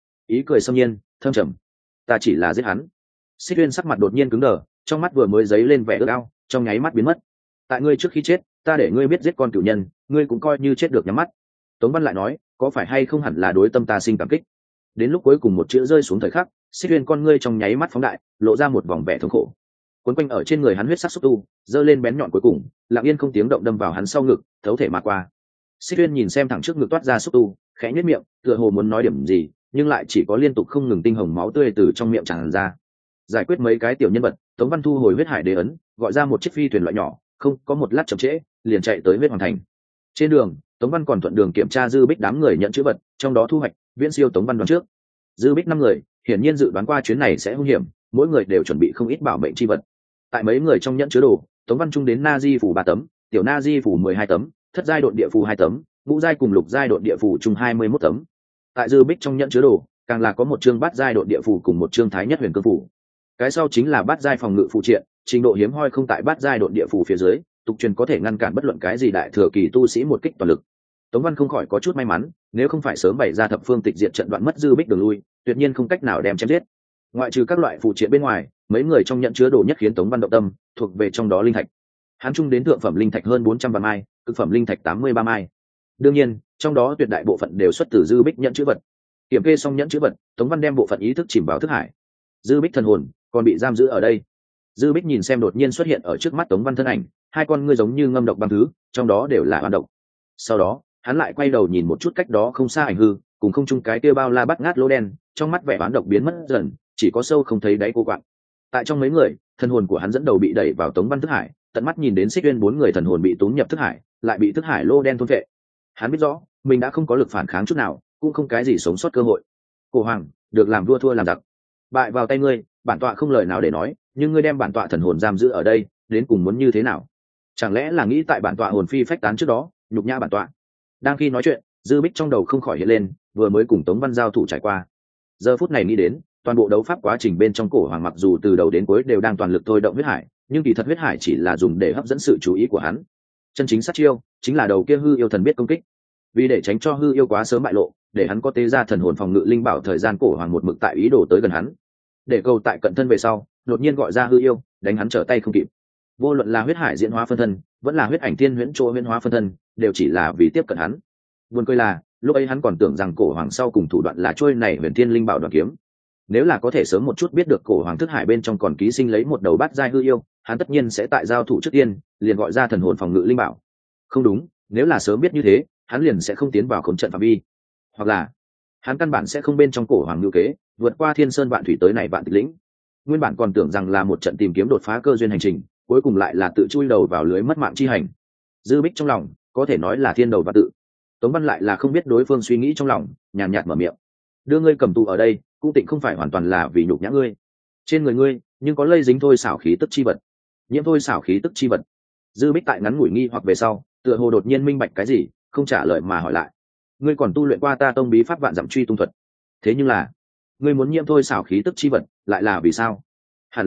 ý cười xâm nhiên thâm trầm. Ta chỉ là giết hắn. Xích Uyên sắc mặt đột nhiên cứng đờ, trong mắt vừa mới dấy lên vẻ ước ao, trong nháy mắt biến mất. Tại ngươi trước khi chết ta để ngươi biết giết con cửu nhân, ngươi cũng coi như chết được nhắm mắt. Tống Văn lại nói, có phải hay không hẳn là đối tâm ta sinh cảm kích. Đến lúc cuối cùng một chữ rơi xuống thời khắc, Xích Uyên con ngươi trong nháy mắt phóng đại, lộ ra một vòng vẻ thống khổ. Quấn quanh ở trên người hắn huyết sắc xúc tu giơ lên bén nhọn cuối cùng, lặng yên không tiếng động đâm vào hắn sau ngực, thấu thể mà qua. Xích Uyên nhìn xem thẳng trước ngực toát ra xúc tu, khẽ nhếch miệng, tựa hồ muốn nói điểm gì, nhưng lại chỉ có liên tục không ngừng tinh hồng máu tươi từ trong miệng tràn ra. Giải quyết mấy cái tiểu nhân vật, Tống Văn thu hồi huyết hải đế ấn, gọi ra một chiếc phi thuyền loại nhỏ, không có một lát chậm trễ, liền chạy tới huyết hoàng thành. Trên đường Tống Văn còn thuận đường kiểm tra dư bích đám người nhận chữ vật, trong đó thu hoạch viễn siêu Tống Văn đoán trước. Dư bích 5 người hiển nhiên dự đoán qua chuyến này sẽ hung hiểm, mỗi người đều chuẩn bị không ít bảo mệnh chi vật. Tại mấy người trong nhẫn chứa đồ, Tống Văn trung đến na di phủ 3 tấm, tiểu na di phủ 12 tấm, thất giai độn địa phù 2 tấm, ngũ giai cùng lục giai độn địa phù chung 21 tấm. Tại dư bích trong nhẫn chứa đồ càng là có một chương bát giai độn địa phù cùng một chương thái nhất huyền cơ phù. Cái sau chính là bát giai phòng ngự phụ triện, trình độ hiếm hoi không tại bát giai độn địa phù phía dưới, tục truyền có thể ngăn cản bất luận cái gì đại thừa kỳ tu sĩ một kích toàn lực. Tống Văn không khỏi có chút may mắn, nếu không phải sớm bày ra thập phương tịch diệt trận đoạn mất dư bích đường lui, tuyệt nhiên không cách nào đem chém giết. Ngoại trừ các loại phụ triện bên ngoài, mấy người trong nhận chứa đồ nhất khiến Tống Văn động tâm, thuộc về trong đó linh thạch. Hắn chung đến thượng phẩm linh thạch hơn 400 vạn mai, cực phẩm linh thạch 83 mai. Đương nhiên, trong đó tuyệt đại bộ phận đều xuất từ dư bích nhận chữ vật. Kiểm kê xong nhẫn chữ vật, Tống Văn đem bộ phận ý thức chìm vào thức hải. Dư bích thần hồn còn bị giam giữ ở đây. Dư bích nhìn xem đột nhiên xuất hiện ở trước mắt Tống Văn thân ảnh, hai con ngươi giống như ngâm độc băng thứ, trong đó đều là oan độc. Sau đó hắn lại quay đầu nhìn một chút cách đó không xa ảnh hư, cùng không chung cái kia bao la bắt ngát lỗ đen, trong mắt vẻ oán độc biến mất dần, chỉ có sâu không thấy đáy cô quạng. Tại trong mấy người, thần hồn của hắn dẫn đầu bị đẩy vào Tống Văn thức hải, tận mắt nhìn đến Xích Uyên 4 người thần hồn bị tốn nhập thức hải, lại bị thức hải lô đen thôn phệ. Hắn biết rõ mình đã không có lực phản kháng chút nào, cũng không cái gì sống sót cơ hội. Cổ Hoàng, được làm vua thua làm giặc, bại vào tay ngươi, bản tọa không lời nào để nói, nhưng ngươi đem bản tọa thần hồn giam giữ ở đây, đến cùng muốn như thế nào? Chẳng lẽ là nghĩ tại bản tọa hồn phi phách tán trước đó nhục nhã bản tọa? Đang khi nói chuyện, dư bích trong đầu không khỏi hiện lên vừa mới cùng Tống Văn giao thủ trải qua. Giờ phút này nghĩ đến toàn bộ đấu pháp quá trình bên trong, Cổ Hoàng mặc dù từ đầu đến cuối đều đang toàn lực thôi động huyết hải, nhưng kỳ thật huyết hải chỉ là dùng để hấp dẫn sự chú ý của hắn. Chân chính sát chiêu chính là đầu kia hư yêu thần biết công kích. Vì để tránh cho hư yêu quá sớm bại lộ, để hắn có tế ra thần hồn phòng ngự linh bảo, thời gian Cổ Hoàng một mực tại ý đồ tới gần hắn, để cầu tại cận thân về sau đột nhiên gọi ra hư yêu, đánh hắn trở tay không kịp. Vô luận là huyết hải diễn hóa phân thân, vẫn là huyết ảnh thiên huyễn chỗ huyễn hóa phân thân, đều chỉ là vì tiếp cận hắn. Buồn cười là lúc ấy hắn còn tưởng rằng Cổ Hoàng sau cùng thủ đoạn là trôi này huyền thiên linh bảo đoàn kiếm. Nếu là có thể sớm một chút biết được Cổ Hoàng thức hải bên trong còn ký sinh lấy một đầu bát giai hư yêu, hắn tất nhiên sẽ tại giao thủ trước tiên liền gọi ra thần hồn phòng ngự linh bảo. Không đúng, nếu là sớm biết như thế, hắn liền sẽ không tiến vào khống trận phạm vi, hoặc là hắn căn bản sẽ không bên trong Cổ Hoàng ngữ kế vượt qua thiên sơn vạn thủy tới này vạn tịch lĩnh. Nguyên bản còn tưởng rằng là một trận tìm kiếm đột phá cơ duyên hành trình, cuối cùng lại là tự chui đầu vào lưới mất mạng chi hành. Dư bích trong lòng có thể nói là thiên đầu và tự. Tống Văn lại là không biết đối phương suy nghĩ trong lòng, nhàn nhạt mở miệng: đưa ngươi cầm tù ở đây cũng tịnh không phải hoàn toàn là vì nhục nhã ngươi, trên người ngươi nhưng có lây dính thôi xảo khí tức chi vật. Nhiễm thôi xảo khí tức chi vật? Dư bích tại ngắn ngủi nghi hoặc về sau, tựa hồ đột nhiên minh bạch cái gì, không trả lời mà hỏi lại: ngươi còn tu luyện qua ta tông bí pháp vạn dặm truy tung thuật, thế nhưng là ngươi muốn nhiễm thôi xảo khí tức chi vật lại là vì sao? Hẳn là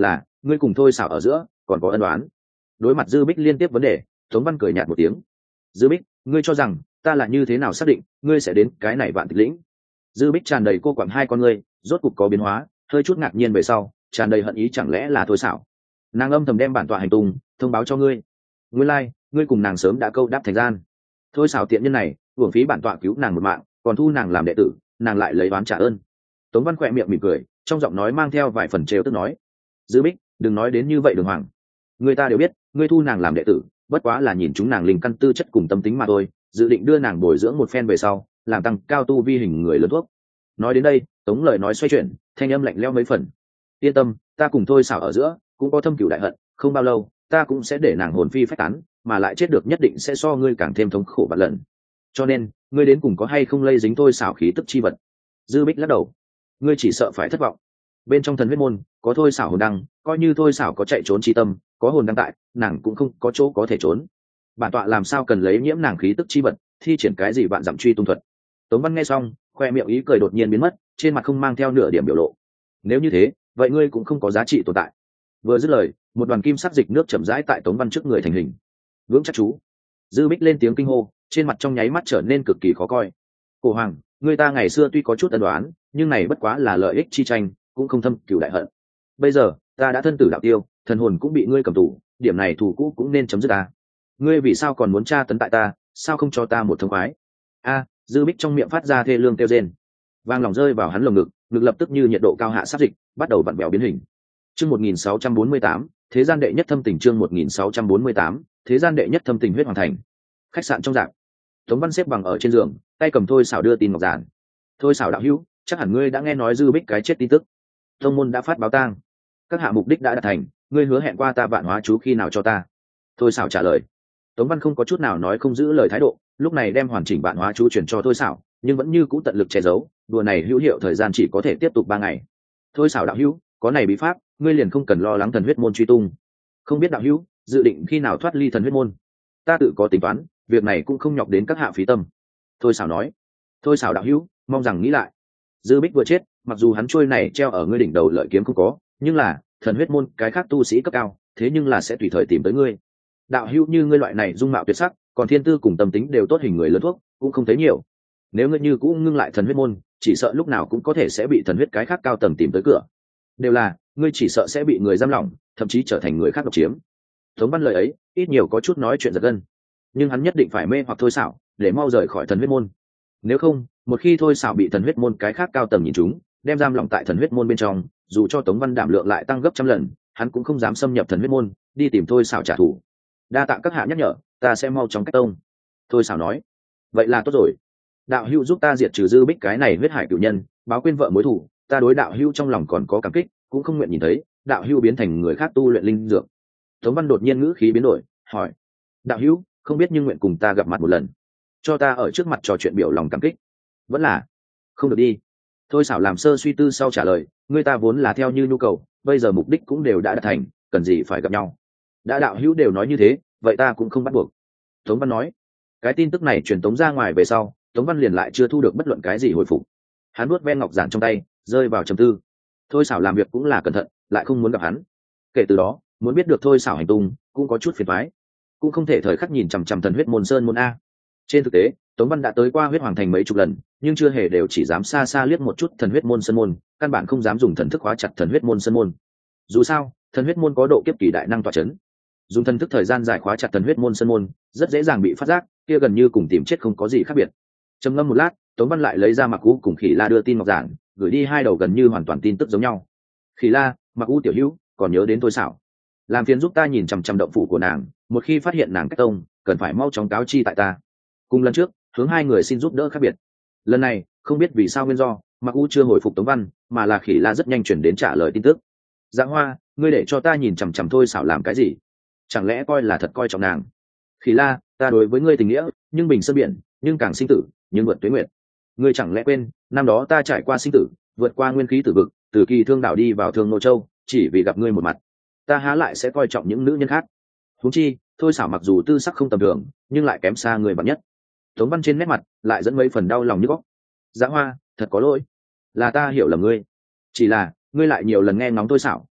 ngươi cùng thôi xảo ở giữa còn có ân đoán? Đối mặt Dư Bích liên tiếp vấn đề, Tống Văn cười nhạt một tiếng. Dư Bích, ngươi cho rằng ta là như thế nào xác định ngươi sẽ đến cái này Vạn Tịch lĩnh? Dư Bích tràn đầy cô quặn hai con ngươi, rốt cục có biến hóa, hơi chút ngạc nhiên về sau, tràn đầy hận ý, chẳng lẽ là thôi xảo? Nàng âm thầm đem bản tọa hành tung thông báo cho ngươi. Nguyên lai, ngươi cùng nàng sớm đã câu đáp thành gian. Thôi xảo tiện nhân này, uổng phí bản tọa cứu nàng một mạng, còn thu nàng làm đệ tử, nàng lại lấy oán trả ơn. Tống Văn khỏe miệng mỉm cười, trong giọng nói mang theo vài phần trêu tức nói: Dư Bích, đừng nói đến như vậy Đường Hoàng. Người ta đều biết, ngươi thu nàng làm đệ tử, bất quá là nhìn chúng nàng linh căn tư chất cùng tâm tính mà thôi, dự định đưa nàng bồi dưỡng một phen về sau, làm tăng cao tu vi hình người lớn thuốc. Nói đến đây, Tống lời nói xoay chuyển, thanh âm lạnh lẽo mấy phần. Yên tâm, ta cùng thôi xảo ở giữa cũng có thâm cửu đại hận, không bao lâu, ta cũng sẽ để nàng hồn phi phách tán, mà lại chết được nhất định sẽ so ngươi càng thêm thống khổ vạn lần. Cho nên, ngươi đến cùng có hay không lây dính thôi xảo khí tức chi vật? Dư Bích lắc đầu. Ngươi chỉ sợ phải thất vọng. Bên trong thần huyết môn có thôi xảo hồn đăng, coi như thôi xảo có chạy trốn chi tâm, có hồn đăng tại, nàng cũng không có chỗ có thể trốn. Bản tọa làm sao cần lấy nhiễm nàng khí tức chi vật thi triển cái gì vạn dặm truy tung thuật? Tống Văn nghe xong, khoe miệng ý cười đột nhiên biến mất, trên mặt không mang theo nửa điểm biểu lộ. Nếu như thế, vậy ngươi cũng không có giá trị tồn tại. Vừa dứt lời, một đoàn kim sắc dịch nước chậm rãi tại Tống Văn trước người thành hình. Vững chắc chú. Dư Bích lên tiếng kinh hô, trên mặt trong nháy mắt trở nên cực kỳ khó coi. Cổ Hoàng, người ta ngày xưa tuy có chút ân đoán, nhưng này bất quá là lợi ích chi tranh, cũng không thâm cửu đại hận. Bây giờ ta đã thân tử đạo tiêu, thần hồn cũng bị ngươi cầm tù, điểm này thù cũ cũng nên chấm dứt ta. Ngươi vì sao còn muốn tra tấn tại ta, sao không cho ta một thông khoái? A, Dư Bích trong miệng phát ra thê lương kêu rên, vang lòng rơi vào hắn lồng ngực, ngực lập tức như nhiệt độ cao hạ sát dịch, bắt đầu vặn vẹo biến hình. Chương 1648, thế gian đệ nhất thâm tình. Chương 1648, thế gian đệ nhất thâm tình. Huyết Hoàng Thành, khách sạn trong dạng. Tống Văn xếp bằng ở trên giường, tay cầm thôi xảo đưa tin ngọc giản. Thôi xảo đạo hữu, chắc hẳn ngươi đã nghe nói Dư Bích cái chết tin tức. Tông môn đã phát báo tang, các hạ mục đích đã đạt thành, ngươi hứa hẹn qua ta vạn hóa chú khi nào cho ta? Thôi xảo trả lời. Tống Văn không có chút nào nói không giữ lời thái độ, lúc này đem hoàn chỉnh vạn hóa chú chuyển cho thôi xảo, nhưng vẫn như cũ tận lực che giấu, đùa này hữu hiệu thời gian chỉ có thể tiếp tục 3 ngày. Thôi xảo đạo hữu, có này bí pháp, ngươi liền không cần lo lắng thần huyết môn truy tung. Không biết đạo hữu dự định khi nào thoát ly thần huyết môn? Ta tự có tính toán, việc này cũng không nhọc đến các hạ phí tâm. Thôi xảo nói. Thôi xảo đạo hữu, mong rằng nghĩ lại. Dư Bích vừa chết, mặc dù hắn trôi này treo ở ngươi đỉnh đầu lợi kiếm không có, nhưng là thần huyết môn cái khác tu sĩ cấp cao, thế nhưng là sẽ tùy thời tìm tới ngươi. Đạo hữu như ngươi loại này dung mạo tuyệt sắc, còn thiên tư cùng tâm tính đều tốt hình người lớn thuốc, cũng không thấy nhiều. Nếu ngươi như cũng ngưng lại thần huyết môn, chỉ sợ lúc nào cũng có thể sẽ bị thần huyết cái khác cao tầng tìm tới cửa. Đều là, ngươi chỉ sợ sẽ bị người giam lỏng, thậm chí trở thành người khác độc chiếm. Tống Văn lời ấy, ít nhiều có chút nói chuyện giật gân, nhưng hắn nhất định phải mê hoặc thôi xảo, để mau rời khỏi thần huyết môn. Nếu không, một khi thôi xảo bị thần huyết môn cái khác cao tầng nhìn chúng, đem giam lỏng tại thần huyết môn bên trong, dù cho Tống Văn đảm lượng lại tăng gấp trăm lần, hắn cũng không dám xâm nhập thần huyết môn, đi tìm thôi xảo trả thù. Đa tạ các hạ nhắc nhở, ta sẽ mau chóng cách tông. Thôi xảo nói. Vậy là tốt rồi. Đạo hữu giúp ta diệt trừ Dư Bích cái này huyết hải cửu nhân, báo quên vợ mối thù, ta đối đạo hữu trong lòng còn có cảm kích, cũng không nguyện nhìn thấy đạo hữu biến thành người khác tu luyện linh dược. Tống Văn đột nhiên ngữ khí biến đổi, hỏi: đạo hữu không biết nhưng nguyện cùng ta gặp mặt một lần, cho ta ở trước mặt trò chuyện biểu lòng cảm kích? Vẫn là không được đi. Thôi xảo làm sơ suy tư sau trả lời: người ta vốn là theo như nhu cầu, bây giờ mục đích cũng đều đã đạt thành, cần gì phải gặp nhau? Đã đạo hữu đều nói như thế, vậy ta cũng không bắt buộc. Tống Văn nói. Cái tin tức này truyền tống ra ngoài về sau, Tống Văn liền lại chưa thu được bất luận cái gì hồi phục. Hắn nuốt ven ngọc giản trong tay, rơi vào trầm tư. Thôi xảo làm việc cũng là cẩn thận, lại không muốn gặp hắn. Kể từ đó, muốn biết được thôi xảo hành tung cũng có chút phiền toái, cũng không thể thời khắc nhìn chằm chằm thần huyết môn sơn môn a. Trên thực tế, Tống Văn đã tới qua huyết hoàng thành mấy chục lần, nhưng chưa hề đều chỉ dám xa xa liếc một chút thần huyết môn sơn môn, căn bản không dám dùng thần thức khóa chặt thần huyết môn sơn môn. Dù sao, thần huyết môn có độ kiếp kỳ đại năng tọa chấn, dùng thần thức thời gian dài khóa chặt thần huyết môn sơn môn, rất dễ dàng bị phát giác, kia gần như cùng tìm chết không có gì khác biệt. Trầm ngâm một lát, Tống Văn lại lấy ra Mặc U cùng Khỉ La đưa tin ngọc giản, gửi đi 2 đầu gần như hoàn toàn tin tức giống nhau. Khỉ La, Mặc U tiểu hữu, còn nhớ đến tôi xảo, làm phiền giúp ta nhìn chằm chằm động phủ của nàng, một khi phát hiện nàng cách tông, cần phải mau chóng cáo chi tại ta. Cùng lần trước, hướng 2 người xin giúp đỡ khác biệt. Lần này, không biết vì sao nguyên do, Mặc U chưa hồi phục Tống Văn, mà là Khỉ La rất nhanh chuyển đến trả lời tin tức. Giang Hoa, ngươi để cho ta nhìn chằm chằm thôi xảo làm cái gì? Chẳng lẽ coi là thật coi trọng nàng? Khỉ La, ta đối với ngươi tình nghĩa, nhưng bình sơn biển, nhưng càng sinh tử, nhưng vượt tuế nguyệt. Ngươi chẳng lẽ quên, năm đó ta trải qua sinh tử, vượt qua nguyên khí tử vực, từ Kỳ Thương đảo đi vào Thương Nô Châu, chỉ vì gặp ngươi một mặt. Ta há lại sẽ coi trọng những nữ nhân khác? Huống chi, thôi xảo mặc dù tư sắc không tầm thường, nhưng lại kém xa người bạn nhất. Tống Văn trên nét mặt lại dẫn mấy phần đau lòng như góc. Giã Hoa, thật có lỗi, là ta hiểu lầm ngươi. Chỉ là ngươi lại nhiều lần nghe ngóng thôi xảo,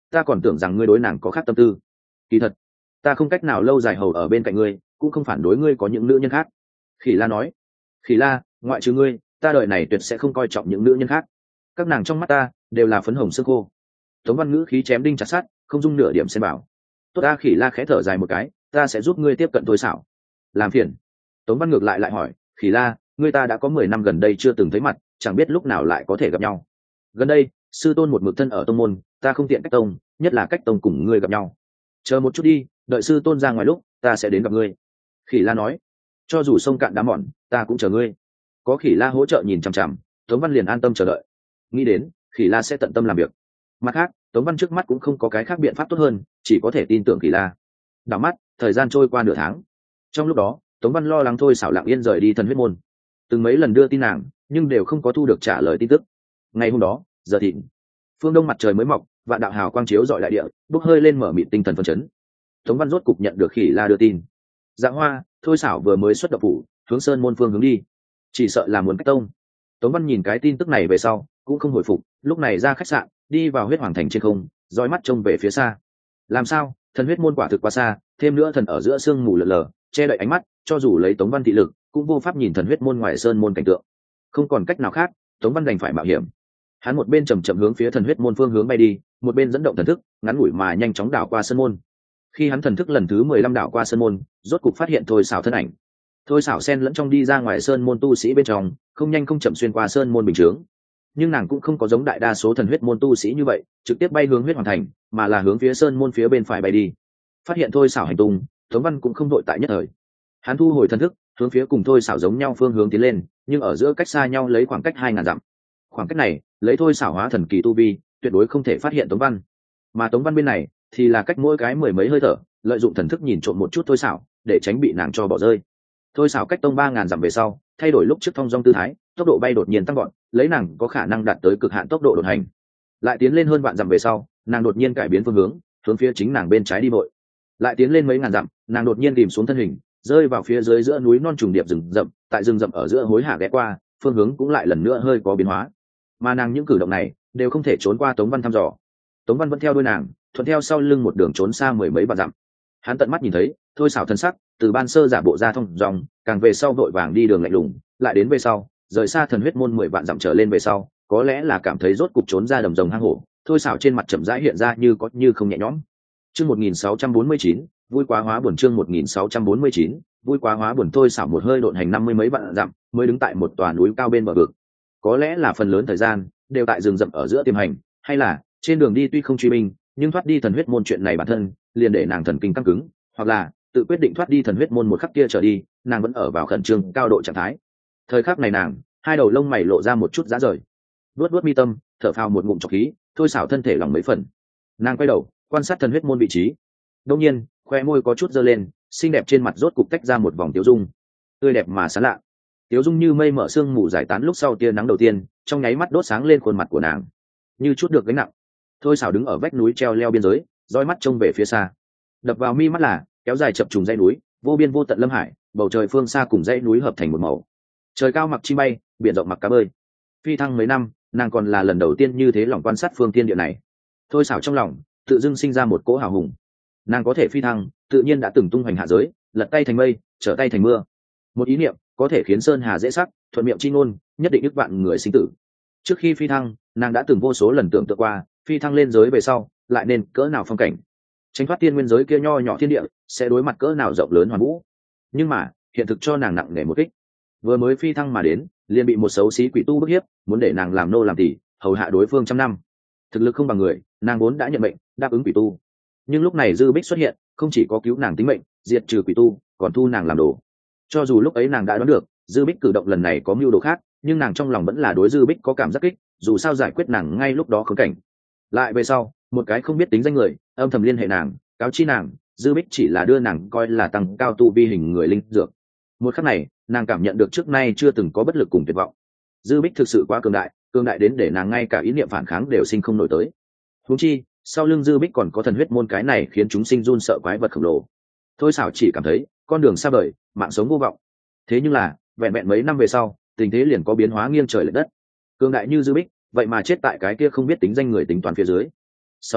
ta còn tưởng rằng ngươi đối nàng có khác tâm tư. Kỳ thật ta không cách nào lâu dài hầu ở bên cạnh ngươi, cũng không phản đối ngươi có những nữ nhân khác. Khỉ La nói. Khỉ La, ngoại trừ ngươi, ta đời này tuyệt sẽ không coi trọng những nữ nhân khác. Các nàng trong mắt ta đều là phấn hồng xương khô. Tống Văn ngữ khí chém đinh chặt sắt, không dung nửa điểm xen bảo. Tốt ta. Khỉ La khẽ thở dài một cái, ta sẽ giúp ngươi tiếp cận Thôi Sảo. Làm phiền. Tống Văn ngược lại hỏi, Khỉ La, ngươi ta đã có 10 năm gần đây chưa từng thấy mặt, chẳng biết lúc nào lại có thể gặp nhau. Gần đây sư tôn một mực thân ở tông môn, ta không tiện cách tông, nhất là cách tông cùng ngươi gặp nhau. Chờ một chút đi, đợi sư tôn ra ngoài lúc ta sẽ đến gặp ngươi. Khỉ La nói. Cho dù sông cạn đá mòn, ta cũng chờ ngươi. Có Khỉ La hỗ trợ nhìn chằm chằm, Tống Văn liền an tâm chờ đợi. Nghĩ đến Khỉ La sẽ tận tâm làm việc. Mặt khác, Tống Văn trước mắt cũng không có cái khác biện pháp tốt hơn, chỉ có thể tin tưởng Khỉ La. Đảo mắt thời gian trôi qua nửa tháng. Trong lúc đó Tống Văn lo lắng Thôi Sảo lặng yên rời đi Thần Huyết Môn, từng mấy lần đưa tin nàng nhưng đều không có thu được trả lời tin tức. Ngày hôm đó giờ thịnh, phương đông mặt trời mới mọc, vạn đạo hào quang chiếu dọi đại địa, bốc hơi lên mở mịt tinh thần phấn chấn. Tống Văn rốt cục nhận được Khỉ La đưa tin. Dạ Hoa, Thôi Sảo vừa mới xuất động phủ, hướng Sơn Môn phương hướng đi, chỉ sợ là muốn cách tông. Tống Văn nhìn cái tin tức này về sau cũng không hồi phục, lúc này ra khách sạn, đi vào Huyết Hoàng Thành trên không, dõi mắt trông về phía xa. Làm sao, Thần Huyết Môn quả thực quá xa, thêm nữa thần ở giữa sương mù lờ lờ che đậy ánh mắt, cho dù lấy Tống Văn thị lực cũng vô pháp nhìn Thần Huyết Môn ngoài Sơn Môn cảnh tượng. Không còn cách nào khác, Tống Văn đành phải mạo hiểm. Hắn một bên chậm chậm hướng phía Thần Huyết Môn phương hướng bay đi, một bên dẫn động thần thức ngắn ngủi mà nhanh chóng đảo qua Sơn Môn. Khi hắn thần thức lần thứ 15 đảo qua Sơn Môn, rốt cục phát hiện Thôi Sảo thân ảnh. Thôi Sảo xen lẫn trong đi ra ngoài Sơn Môn tu sĩ bên trong, không nhanh không chậm xuyên qua Sơn Môn bình chướng. Nhưng nàng cũng không có giống đại đa số Thần Huyết Môn tu sĩ như vậy trực tiếp bay hướng Huyết Hoàng Thành, mà là hướng phía Sơn Môn phía bên phải bay đi. Phát hiện Thôi Sảo hành tung, Tống Văn cũng không đội tại nhất thời. Hắn thu hồi thần thức, hướng phía cùng Thôi Sảo giống nhau phương hướng tiến lên, nhưng ở giữa cách xa nhau lấy khoảng cách 2000 dặm. Khoảng cách này, lấy Thôi Sảo hóa thần kỳ tu vi, tuyệt đối không thể phát hiện Tống Văn. Mà Tống Văn bên này thì là cách mỗi cái mười mấy hơi thở, lợi dụng thần thức nhìn trộm một chút Thôi Sảo, để tránh bị nàng cho bỏ rơi. Thôi Sảo cách tông 3000 dặm về sau, thay đổi lúc trước thong dong tư thái, tốc độ bay đột nhiên tăng vọt, lấy nàng có khả năng đạt tới cực hạn tốc độ đột hành. Lại tiến lên hơn vạn dặm về sau, nàng đột nhiên cải biến phương hướng, hướng phía chính nàng bên trái đi vội. Lại tiến lên mấy ngàn dặm, nàng đột nhiên tìm xuống thân hình, rơi vào phía dưới giữa núi non trùng điệp rừng rậm, tại rừng rậm ở giữa hối hả ghé qua, phương hướng cũng lại lần nữa hơi có biến hóa. Mà nàng những cử động này đều không thể trốn qua Tống Văn thăm dò. Tống Văn vẫn theo đuôi nàng, thuận theo sau lưng một đường trốn xa mười mấy vạn dặm. Hắn tận mắt nhìn thấy Thôi Sảo thân sắc từ ban sơ giả bộ ra thông dòng, càng về sau vội vàng đi đường lạnh lùng, lại đến về sau rời xa Thần Huyết Môn 10 vạn dặm trở lên về sau, có lẽ là cảm thấy rốt cục trốn ra đầm rồng hang hổ, Thôi Sảo trên mặt chậm rãi hiện ra như có như không nhẹ nhõm. Chương 1649, vui quá hóa buồn. Chương 1649, vui quá hóa buồn. Thôi Sảo một hơi độn hành 50 mấy vạn dặm, mới đứng tại một tòa núi cao bên bờ vực. Có lẽ là phần lớn thời gian đều tại rừng rậm ở giữa tiềm hành, hay là trên đường đi tuy không truy binh, nhưng thoát đi Thần Huyết Môn chuyện này bản thân liền để nàng thần kinh căng cứng, hoặc là tự quyết định thoát đi Thần Huyết Môn một khắc kia trở đi, nàng vẫn ở vào khẩn trương cao độ trạng thái. Thời khắc này nàng, hai đầu lông mày lộ ra một chút rã rời, vuốt mi tâm, thở phào một ngụm trọc khí. Thôi Sảo thân thể lỏng mấy phần, nàng quay đầu quan sát Thần Huyết Môn vị trí. Đương nhiên khoe môi có chút giơ lên, xinh đẹp trên mặt rốt cục tách ra một vòng tiêu dung, tươi đẹp mà sáng lạ. Tiêu dung như mây mở sương mù giải tán lúc sau tia nắng đầu tiên, trong nháy mắt đốt sáng lên khuôn mặt của nàng, như chút được gánh nặng. Thôi Sảo đứng ở vách núi treo leo biên giới, dõi mắt trông về phía xa. Đập vào mi mắt là kéo dài chập trùng dãy núi, vô biên vô tận lâm hải, bầu trời phương xa cùng dãy núi hợp thành một màu. Trời cao mặc chim bay, biển rộng mặc cá bơi. Phi thăng mấy năm, nàng còn là lần đầu tiên như thế lòng quan sát phương thiên địa này. Thôi Sảo trong lòng tự dưng sinh ra một cỗ hào hùng. Nàng có thể phi thăng, tự nhiên đã từng tung hoành hạ giới, lật tay thành mây, trở tay thành mưa. Một ý niệm có thể khiến sơn hà dễ sắc, thuận miệng chi ngôn, nhất định ức vạn người sinh tử. Trước khi phi thăng, nàng đã từng vô số lần tưởng tượng qua, phi thăng lên giới về sau lại nên cỡ nào phong cảnh, tránh thoát tiên nguyên giới kia nho nhỏ thiên địa sẽ đối mặt cỡ nào rộng lớn hoàn vũ. Nhưng mà hiện thực cho nàng nặng nề một kích. Vừa mới phi thăng mà đến, liền bị một xấu xí quỷ tu bức hiếp, muốn để nàng làm nô làm tỳ, hầu hạ đối phương 100 năm. Thực lực không bằng người, nàng vốn đã nhận mệnh đáp ứng quỷ tu. Nhưng lúc này Dư Bích xuất hiện, không chỉ có cứu nàng tính mệnh, diệt trừ quỷ tu, còn thu nàng làm đồ. Cho dù lúc ấy nàng đã đoán được Dư Bích cử động lần này có mưu đồ khác, nhưng nàng trong lòng vẫn là đối Dư Bích có cảm giác kích, dù sao giải quyết nàng ngay lúc đó khốn cảnh. Lại về sau, một cái không biết tính danh người âm thầm liên hệ nàng, cáo chi nàng Dư Bích chỉ là đưa nàng coi là tăng cao tu vi hình người linh dược. Một khắc này, nàng cảm nhận được trước nay chưa từng có bất lực cùng tuyệt vọng. Dư Bích thực sự quá cường đại đến để nàng ngay cả ý niệm phản kháng đều sinh không nổi tới. Huống chi sau lưng Dư Bích còn có Thần Huyết Môn cái này khiến chúng sinh run sợ quái vật khổng lồ. Thôi Sảo chỉ cảm thấy con đường xa vời, mạng sống vô vọng. Thế nhưng là vẹn vẹn mấy năm về sau, tình thế liền có biến hóa nghiêng trời lệch đất. Cường đại như Dư Bích vậy mà chết tại cái kia không biết tính danh người tính toán phía dưới. Sau đó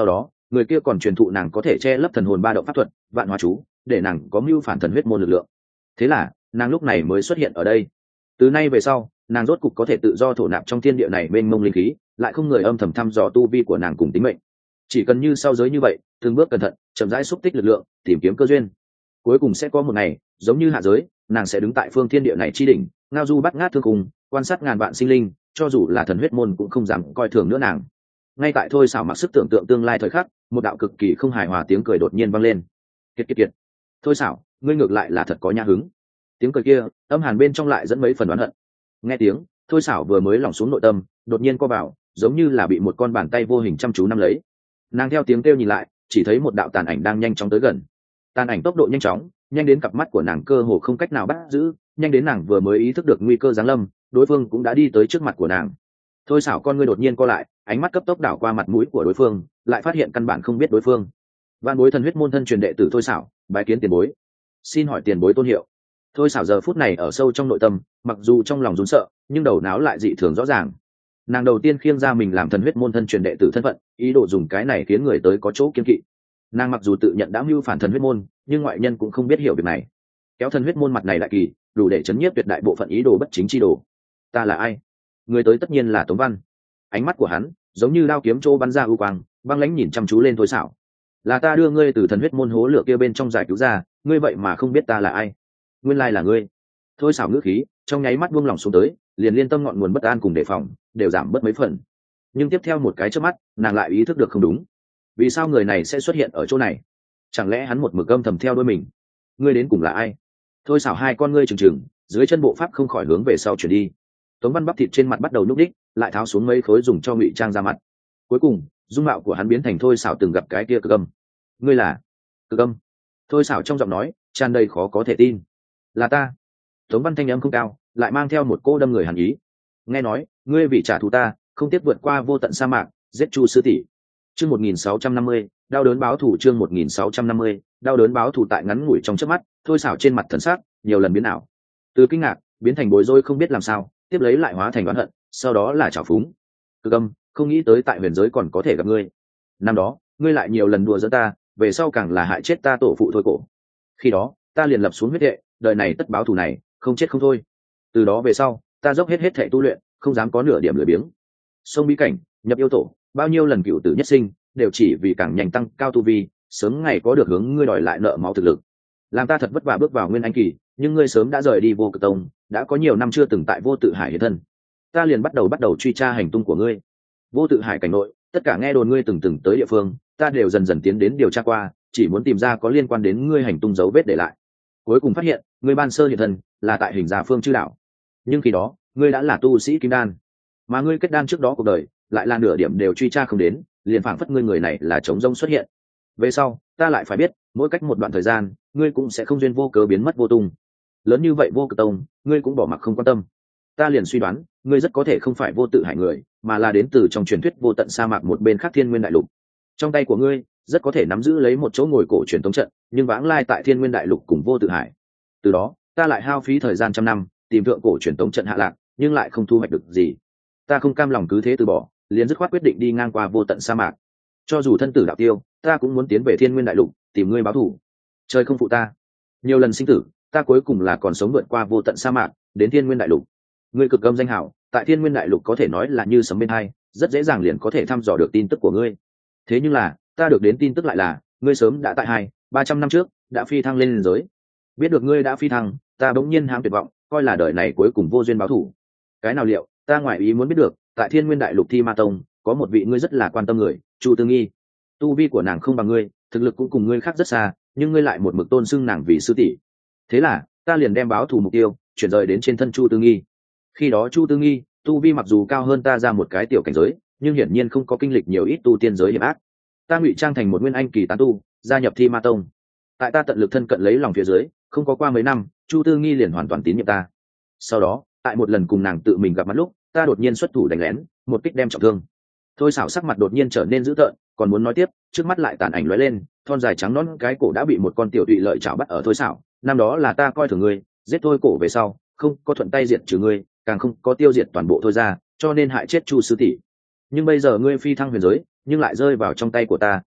người kia còn truyền thụ nàng có thể che lấp thần hồn ba động pháp thuật, vạn hóa chú, để nàng có mưu phản thần huyết môn lực lượng. Thế là nàng lúc này mới xuất hiện ở đây. Từ nay về sau, nàng rốt cục có thể tự do thổ nạp trong thiên địa này mênh mông linh khí, lại không người âm thầm thăm dò tu vi của nàng cùng tính mệnh. Chỉ cần như sau giới như vậy, từng bước cẩn thận, chậm rãi xúc tích lực lượng, tìm kiếm cơ duyên, cuối cùng sẽ có một ngày, giống như hạ giới, nàng sẽ đứng tại phương thiên địa này chi đỉnh, ngao du bắt ngát thương cùng, quan sát ngàn vạn sinh linh, cho dù là thần huyết môn cũng không dám coi thường nữa nàng. Ngay tại thôi xảo mặc sức tưởng tượng tương lai thời khắc, một đạo cực kỳ không hài hòa tiếng cười đột nhiên vang lên. Kiệt kiệt kiệt, thôi xảo, ngươi ngược lại là thật có nhã hứng. Tiếng cười kia âm hàn bên trong lại dẫn mấy phần oán hận. Nghe tiếng, thôi xảo vừa mới lỏng xuống nội tâm, đột nhiên co vào, giống như là bị một con bàn tay vô hình chăm chú nắm lấy. Nàng theo tiếng kêu nhìn lại, chỉ thấy một đạo tàn ảnh đang nhanh chóng tới gần. Tàn ảnh tốc độ nhanh chóng, nhanh đến cặp mắt của nàng cơ hồ không cách nào bắt giữ, nhanh đến nàng vừa mới ý thức được nguy cơ giáng lâm, đối phương cũng đã đi tới trước mặt của nàng. Thôi xảo con ngươi đột nhiên co lại, ánh mắt cấp tốc đảo qua mặt mũi của đối phương, lại phát hiện căn bản không biết đối phương. Vạn Bối Thần Huyết môn thân truyền đệ tử thôi xảo, bái kiến tiền bối. Xin hỏi tiền bối tôn hiệu. Thôi xảo giờ phút này ở sâu trong nội tâm, mặc dù trong lòng run sợ, nhưng đầu não lại dị thường rõ ràng. Nàng đầu tiên khiêng ra mình làm thần huyết môn thân truyền đệ tử thân phận, ý đồ dùng cái này khiến người tới có chỗ kiên kỵ. Nàng mặc dù tự nhận đã mưu phản thần huyết môn, nhưng ngoại nhân cũng không biết hiểu việc này. Kéo thần huyết môn mặt này đại kỳ, đủ để chấn nhiếp tuyệt đại bộ phận ý đồ bất chính chi đồ. Ta là ai? Người tới tất nhiên là Tống Văn. Ánh mắt của hắn giống như đao kiếm trô bắn ra ưu quang, băng lãnh nhìn chăm chú lên thôi xảo. Là ta đưa ngươi từ thần huyết môn hố lửa kia bên trong giải cứu ra, ngươi vậy mà không biết ta là ai? Nguyên lai là ngươi. Thôi xảo ngữ khí trong nháy mắt buông lỏng xuống tới, liền liên tâm ngọn nguồn bất an cùng đề phòng đều giảm bớt mấy phần. Nhưng tiếp theo một cái chớp mắt, nàng lại ý thức được không đúng. Vì sao người này sẽ xuất hiện ở chỗ này? Chẳng lẽ hắn một mực âm thầm theo đuôi mình? Ngươi đến cùng là ai? Thôi xảo hai con ngươi trừng trừng, dưới chân bộ pháp không khỏi hướng về sau chuyển đi. Tống Văn bắp thịt trên mặt bắt đầu nhúc đích, lại tháo xuống mấy khối dùng cho ngụy trang ra mặt. Cuối cùng dung mạo của hắn biến thành thôi xảo từng gặp cái kia Cực Âm. Ngươi là Cực Âm? Thôi xảo trong giọng nói tràn đầy khó có thể tin. Là ta. Tống Văn thanh âm không cao, lại mang theo một cô đâm người hàn ý. Nghe nói ngươi vì trả thù ta, không tiếc vượt qua vô tận sa mạc, giết Chu sư tỷ. Chương 1650, đau đớn báo thù. Chương 1650, đau đớn báo thù. Tại ngắn ngủi trong chớp mắt, thôi xảo trên mặt thần sắc nhiều lần biến ảo, từ kinh ngạc biến thành bối rối không biết làm sao, tiếp lấy lại hóa thành oán hận, sau đó là trào phúng. Cực Âm, không nghĩ tới tại huyền giới còn có thể gặp ngươi. Năm đó ngươi lại nhiều lần đùa giỡn ta, về sau càng là hại chết ta tổ phụ thôi cổ. Khi đó ta liền lập xuống huyết hệ, đời này tất báo thù này, không chết không thôi. Từ đó về sau ta dốc hết thể tu luyện, không dám có nửa điểm lười biếng. Sông bí cảnh, nhập yêu tổ, bao nhiêu lần cựu tử nhất sinh, đều chỉ vì càng nhanh tăng cao tu vi, sớm ngày có được hướng ngươi đòi lại nợ máu thực lực. Làm ta thật vất vả bước vào nguyên anh kỳ, nhưng ngươi sớm đã rời đi Vô Cực Tông, đã có nhiều năm chưa từng tại Vô Tự Hải hiện thân. Ta liền bắt đầu truy tra hành tung của ngươi. Vô Tự Hải cảnh nội, tất cả nghe đồn ngươi từng tới địa phương, ta đều dần dần tiến đến điều tra qua, chỉ muốn tìm ra có liên quan đến ngươi hành tung dấu vết để lại. Cuối cùng phát hiện ngươi ban sơ hiện thân là tại Hình Già Phương Chư Đạo, nhưng khi đó ngươi đã là tu sĩ kim đan, mà ngươi kết đan trước đó cuộc đời lại là nửa điểm đều truy tra không đến, liền phảng phất ngươi người này là trống rông xuất hiện. Về sau ta lại phải biết, mỗi cách một đoạn thời gian ngươi cũng sẽ không duyên vô cớ biến mất vô tung. Lớn như vậy Vô Cực Tông ngươi cũng bỏ mặc không quan tâm. Ta liền suy đoán ngươi rất có thể không phải Vô Tự Hải người, mà là đến từ trong truyền thuyết vô tận sa mạc một bên khác Thiên Nguyên Đại Lục. Trong tay của ngươi rất có thể nắm giữ lấy một chỗ ngồi cổ truyền tống trận, nhưng vãng lai tại Thiên Nguyên Đại Lục cùng Vô Tự Hải. Từ đó ta lại hao phí thời gian trăm năm tìm thượng cổ truyền tống trận hạ lạc, nhưng lại không thu hoạch được gì. Ta không cam lòng cứ thế từ bỏ, liền dứt khoát quyết định đi ngang qua vô tận sa mạc. Cho dù thân tử đạo tiêu, ta cũng muốn tiến về Thiên Nguyên Đại Lục tìm ngươi báo thù. Trời không phụ ta, nhiều lần sinh tử, ta cuối cùng là còn sống vượt qua vô tận sa mạc đến Thiên Nguyên Đại Lục. Ngươi Cực Âm danh hảo tại Thiên Nguyên Đại Lục có thể nói là như sấm bên hai, rất dễ dàng liền có thể thăm dò được tin tức của ngươi. Thế nhưng là ta được đến tin tức lại là ngươi sớm đã tại 200-300 năm trước đã phi thăng lên giới. Biết được ngươi đã phi thăng, ta bỗng nhiên hám tuyệt vọng, coi là đời này cuối cùng vô duyên báo thù. Cái nào liệu, ta ngoại ý muốn biết được, tại Thiên Nguyên Đại Lục Thi Ma Tông có một vị ngươi rất là quan tâm người, Chu Tư Nghi. Tu vi của nàng không bằng ngươi, thực lực cũng cùng ngươi khác rất xa, nhưng ngươi lại một mực tôn xưng nàng vì sư tỷ. Thế là ta liền đem báo thù mục tiêu chuyển rời đến trên thân Chu Tư Nghi. Khi đó Chu Tư Nghi tu vi mặc dù cao hơn ta ra một cái tiểu cảnh giới, nhưng hiển nhiên không có kinh lịch nhiều ít tu tiên giới hiểm ác. Ta ngụy trang thành một nguyên anh kỳ tán tu, gia nhập Thi Ma Tông. Tại ta tận lực thân cận lấy lòng phía dưới, không có qua mấy năm, Chu Tư Nghi liền hoàn toàn tín nhiệm ta. Sau đó tại một lần cùng nàng tự mình gặp mặt lúc, ta đột nhiên xuất thủ đánh lén, một kích đem trọng thương. Thôi xảo sắc mặt đột nhiên trở nên dữ tợn, còn muốn nói tiếp, trước mắt lại tàn ảnh lóe lên, thon dài trắng nõn cái cổ đã bị một con tiểu tụy lợi chảo bắt ở thôi xảo. Năm đó là ta coi thường ngươi, giết thôi cổ về sau, không có thuận tay diệt trừ ngươi, càng không có tiêu diệt toàn bộ thôi ra, cho nên hại chết Chu sư tỷ. Nhưng bây giờ ngươi phi thăng huyền giới, nhưng lại rơi vào trong tay của ta,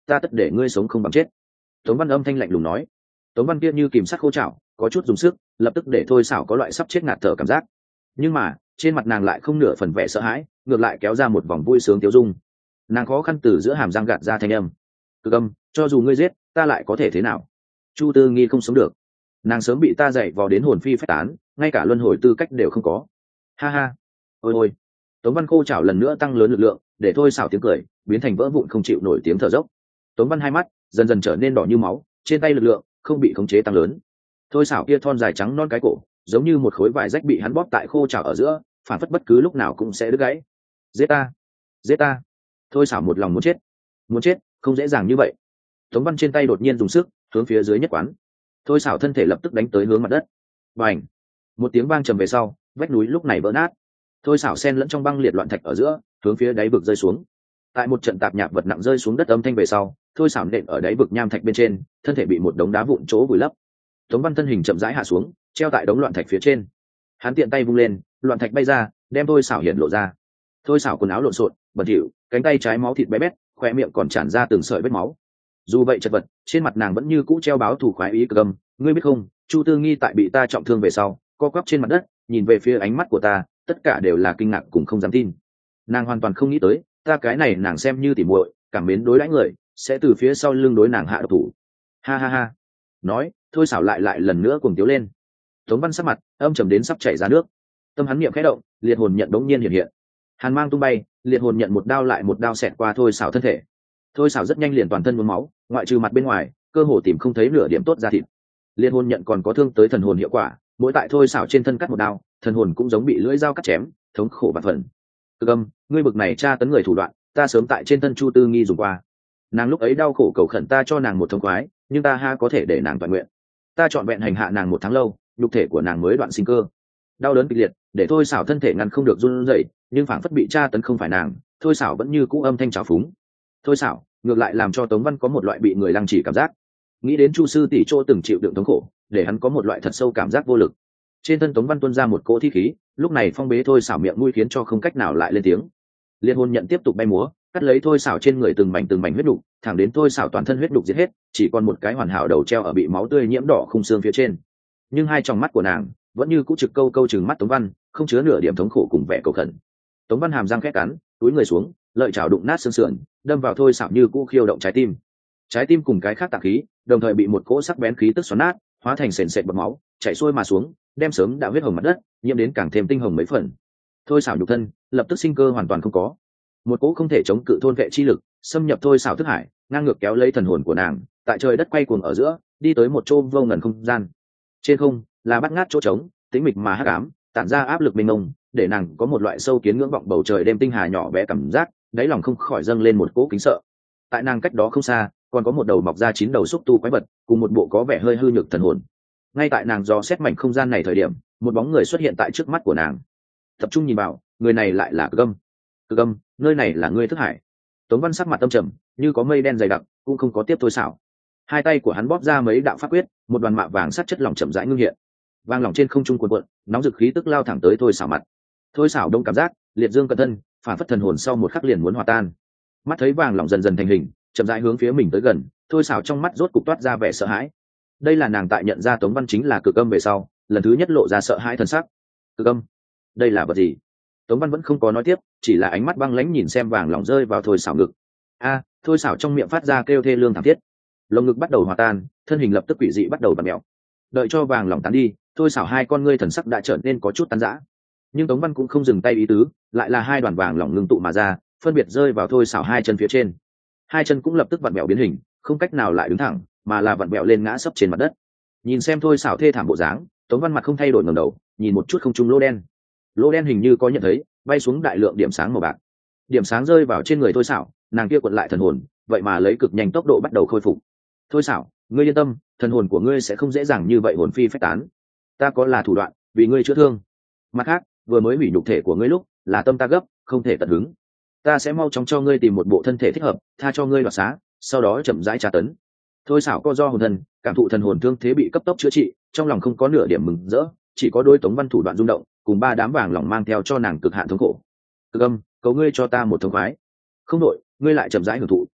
ta tất để ngươi sống không bằng chết. Tống Văn âm thanh lạnh lùng nói. Tống Văn kia như kìm sắt khô chảo, có chút dùng sức, lập tức để thôi xảo có loại sắp chết ngạt thở cảm giác. Nhưng mà trên mặt nàng lại không nửa phần vẻ sợ hãi, ngược lại kéo ra một vòng vui sướng tiêu dung. Nàng khó khăn từ giữa hàm răng gạt ra thanh âm. Cực âm, cho dù ngươi giết ta lại có thể thế nào? Chu Tư Nghi không sống được, nàng sớm bị ta dạy vò đến hồn phi phách tán, ngay cả luân hồi tư cách đều không có. Ha ha, ôi ôi. Tống Văn khô chảo lần nữa tăng lớn lực lượng, để thôi xảo tiếng cười biến thành vỡ vụn không chịu nổi tiếng thở dốc. Tống Văn hai mắt dần dần trở nên đỏ như máu, trên tay lực lượng không bị khống chế tăng lớn. Thôi xảo kia thon dài trắng non cái cổ giống như một khối vải rách bị hắn bóp tại khô chảo ở giữa, phản phất bất cứ lúc nào cũng sẽ đứt gãy. Giết ta, giết ta. Thôi xảo một lòng muốn chết không dễ dàng như vậy. Tống Văn trên tay đột nhiên dùng sức hướng phía dưới nhất quán, thôi xảo thân thể lập tức đánh tới hướng mặt đất. Bành, một tiếng vang trầm về sau, vách núi lúc này vỡ nát. Thôi xảo sen lẫn trong băng liệt loạn thạch ở giữa, hướng phía đáy vực rơi xuống. Tại một trận tạp nhạp vật nặng rơi xuống đất âm thanh về sau, thôi xảo nện ở đáy vực nham thạch bên trên, thân thể bị một đống đá vụn chỗ vùi lấp. Tống Văn thân hình chậm rãi hạ xuống, treo tại đống loạn thạch phía trên. Hắn tiện tay vung lên, loạn thạch bay ra, đem thôi xảo hiện lộ ra. Thôi xảo quần áo lộn xộn, bẩn thỉu, cánh tay trái máu thịt bé bét, khoe miệng còn tràn ra từng sợi vết máu. Dù vậy chật vật, trên mặt nàng vẫn như cũ treo báo thù khoái ý cực âm. Ngươi biết không, Chu Tư Nghi tại bị ta trọng thương về sau, co quắp trên mặt đất, nhìn về phía ánh mắt của ta, tất cả đều là kinh ngạc cùng không dám tin. Nàng hoàn toàn không nghĩ tới, ta cái này nàng xem như tỉ muội, cảm mến đối đãi người, sẽ từ phía sau lưng đối nàng hạ độc thủ. Ha ha ha. Nói, thôi xảo lại lần nữa cuồng tiếu lên. Tống Văn sắc mặt âm trầm đến sắp chảy ra nước. Tâm hắn niệm khẽ động, liệt hồn nhận đống nhiên hiện hiện. Hàn mang tung bay, liệt hồn nhận một đao lại một đao xẹt qua thôi xảo thân thể. Thôi xảo rất nhanh liền toàn thân nhuốm máu, ngoại trừ mặt bên ngoài, cơ hồ tìm không thấy nửa điểm tốt ra thịt. Liệt hồn nhận còn có thương tới thần hồn hiệu quả, mỗi tại thôi xảo trên thân cắt một đao, thần hồn cũng giống bị lưỡi dao cắt chém, thống khổ vạn phần. Cực âm, ngươi bực này tra tấn người thủ đoạn, ta sớm tại trên thân Chu Tư Nghi dùng qua. Nàng lúc ấy đau khổ cầu khẩn ta cho nàng một thông khoái, nhưng ta ha có thể để nàng toàn nguyện. Ta chọn vẹn hành hạ nàng một tháng lâu, nhục thể của nàng mới đoạn sinh cơ. Đau đớn kịch liệt, để thôi xảo thân thể ngăn không được run rẩy, nhưng phảng phất bị tra tấn không phải nàng, thôi xảo vẫn như cũ âm thanh trào phúng. Thôi xảo ngược lại làm cho Tống Văn có một loại bị người lăng trì cảm giác. Nghĩ đến Chu sư tỷ chỗ từng chịu đựng thống khổ, để hắn có một loại thật sâu cảm giác vô lực. Trên thân Tống Văn tuôn ra một cỗ thi khí, lúc này phong bế thôi xảo miệng mũi khiến cho không cách nào lại lên tiếng. Liên hồn nhận tiếp tục bay múa, cắt lấy thôi xảo trên người từng mảnh huyết đục, thẳng đến thôi xảo toàn thân huyết đục giết hết, chỉ còn một cái hoàn hảo đầu treo ở bị máu tươi nhiễm đỏ khung xương phía trên. Nhưng hai tròng mắt của nàng vẫn như cũ trực câu chừng mắt Tống Văn, không chứa nửa điểm thống khổ cùng vẻ cầu khẩn. Tống Văn hàm răng khét cắn, túi người xuống, lợi chảo đụng nát xương sườn, đâm vào thôi xảo như cũ khiêu động trái tim cùng cái khác tạng khí đồng thời bị một cỗ sắc bén khí tức xoắn nát, hóa thành sền sệt bọt máu chảy xuôi mà xuống, đem sớm đã huyết hồng mặt đất nhiễm đến càng thêm tinh hồng mấy phần. Thôi xảo nhục thân lập tức sinh cơ hoàn toàn không có, một cỗ không thể chống cự thôn vệ chi lực xâm nhập thôi xảo thức hải, ngang ngược kéo lấy thần hồn của nàng, tại trời đất quay cuồng ở giữa đi tới một chỗ vô ngần không gian. Trên không là bát ngát chỗ trống, tĩnh mịch mà hắc ám, tản ra áp lực mênh mông, để nàng có một loại sâu kiến ngưỡng vọng bầu trời đêm tinh hà nhỏ bé cảm giác, đáy lòng không khỏi dâng lên một cỗ kính sợ. Tại nàng cách đó không xa, còn có một đầu mọc ra 9 đầu xúc tu quái vật, cùng một bộ có vẻ hơi hư nhược thần hồn. Ngay tại nàng dò xét mảnh không gian này thời điểm, một bóng người xuất hiện tại trước mắt của nàng. Tập trung nhìn vào, người này lại là Cực Âm. Cực Âm, nơi này là ngươi thức hải. Tống Văn sắc mặt âm trầm, như có mây đen dày đặc, cũng không có tiếp thôi xảo. Hai tay của hắn bóp ra mấy đạo pháp quyết, một đoàn mạ vàng sắt chất lỏng chậm rãi ngưng hiện. Vàng lỏng trên không trung cuộn cuộn, nóng dực khí tức lao thẳng tới thôi xảo mặt. Thôi xảo đông cảm giác, liệt dương cận thân, phản phất thần hồn sau một khắc liền muốn hòa tan. Mắt thấy vàng lỏng dần dần thành hình, chậm rãi hướng phía mình tới gần, thôi xảo trong mắt rốt cục toát ra vẻ sợ hãi. Đây là nàng tại nhận ra Tống Văn chính là Cực Âm về sau, lần thứ nhất lộ ra sợ hãi thần sắc. Cực Âm, đây là vật gì? Tống Văn vẫn không có nói tiếp, chỉ là ánh mắt băng lãnh nhìn xem vàng lỏng rơi vào thôi xảo ngực. Thôi xảo trong miệng phát ra kêu thê lương thảm thiết, lồng ngực bắt đầu hòa tan, thân hình lập tức quỷ dị bắt đầu bặm mèo. Đợi cho vàng lỏng tán đi, thôi xảo hai con ngươi thần sắc đã trở nên có chút tán rã. Nhưng Tống Văn cũng không dừng tay ý tứ, lại là hai đoàn vàng lỏng ngưng tụ mà ra, phân biệt rơi vào thôi xảo hai chân phía trên. Hai chân cũng lập tức vặn vẹo biến hình, không cách nào lại đứng thẳng, mà là vặn vẹo lên ngã sấp trên mặt đất. Nhìn xem thôi xảo thê thảm bộ dáng, Tống Văn mặt không thay đổi ngẩng đầu, nhìn một chút không trung lỗ đen. Lỗ đen hình như có nhận thấy, bay xuống đại lượng điểm sáng màu bạc. Điểm sáng rơi vào trên người thôi xảo, nàng kia cuộn lại thần hồn, vậy mà lấy cực nhanh tốc độ bắt đầu khôi phục. Thôi xảo, ngươi yên tâm, thần hồn của ngươi sẽ không dễ dàng như vậy hồn phi phách tán. Ta có là thủ đoạn, vì ngươi chữa thương. Mặt khác, vừa mới hủy nhục thể của ngươi lúc, là tâm ta gấp, không thể tận hứng. Ta sẽ mau chóng cho ngươi tìm một bộ thân thể thích hợp, tha cho ngươi đoạt xá, sau đó chậm rãi tra tấn. Thôi xảo co do hồn thần, cảm thụ thần hồn thương thế bị cấp tốc chữa trị, trong lòng không có nửa điểm mừng rỡ, chỉ có đôi Tống Văn thủ đoạn rung động, cùng ba đám vàng lỏng mang theo cho nàng cực hạn thống khổ. Cực Âm, cầu ngươi cho ta một thống khoái. Không đổi, ngươi lại chậm rãi hưởng thụ.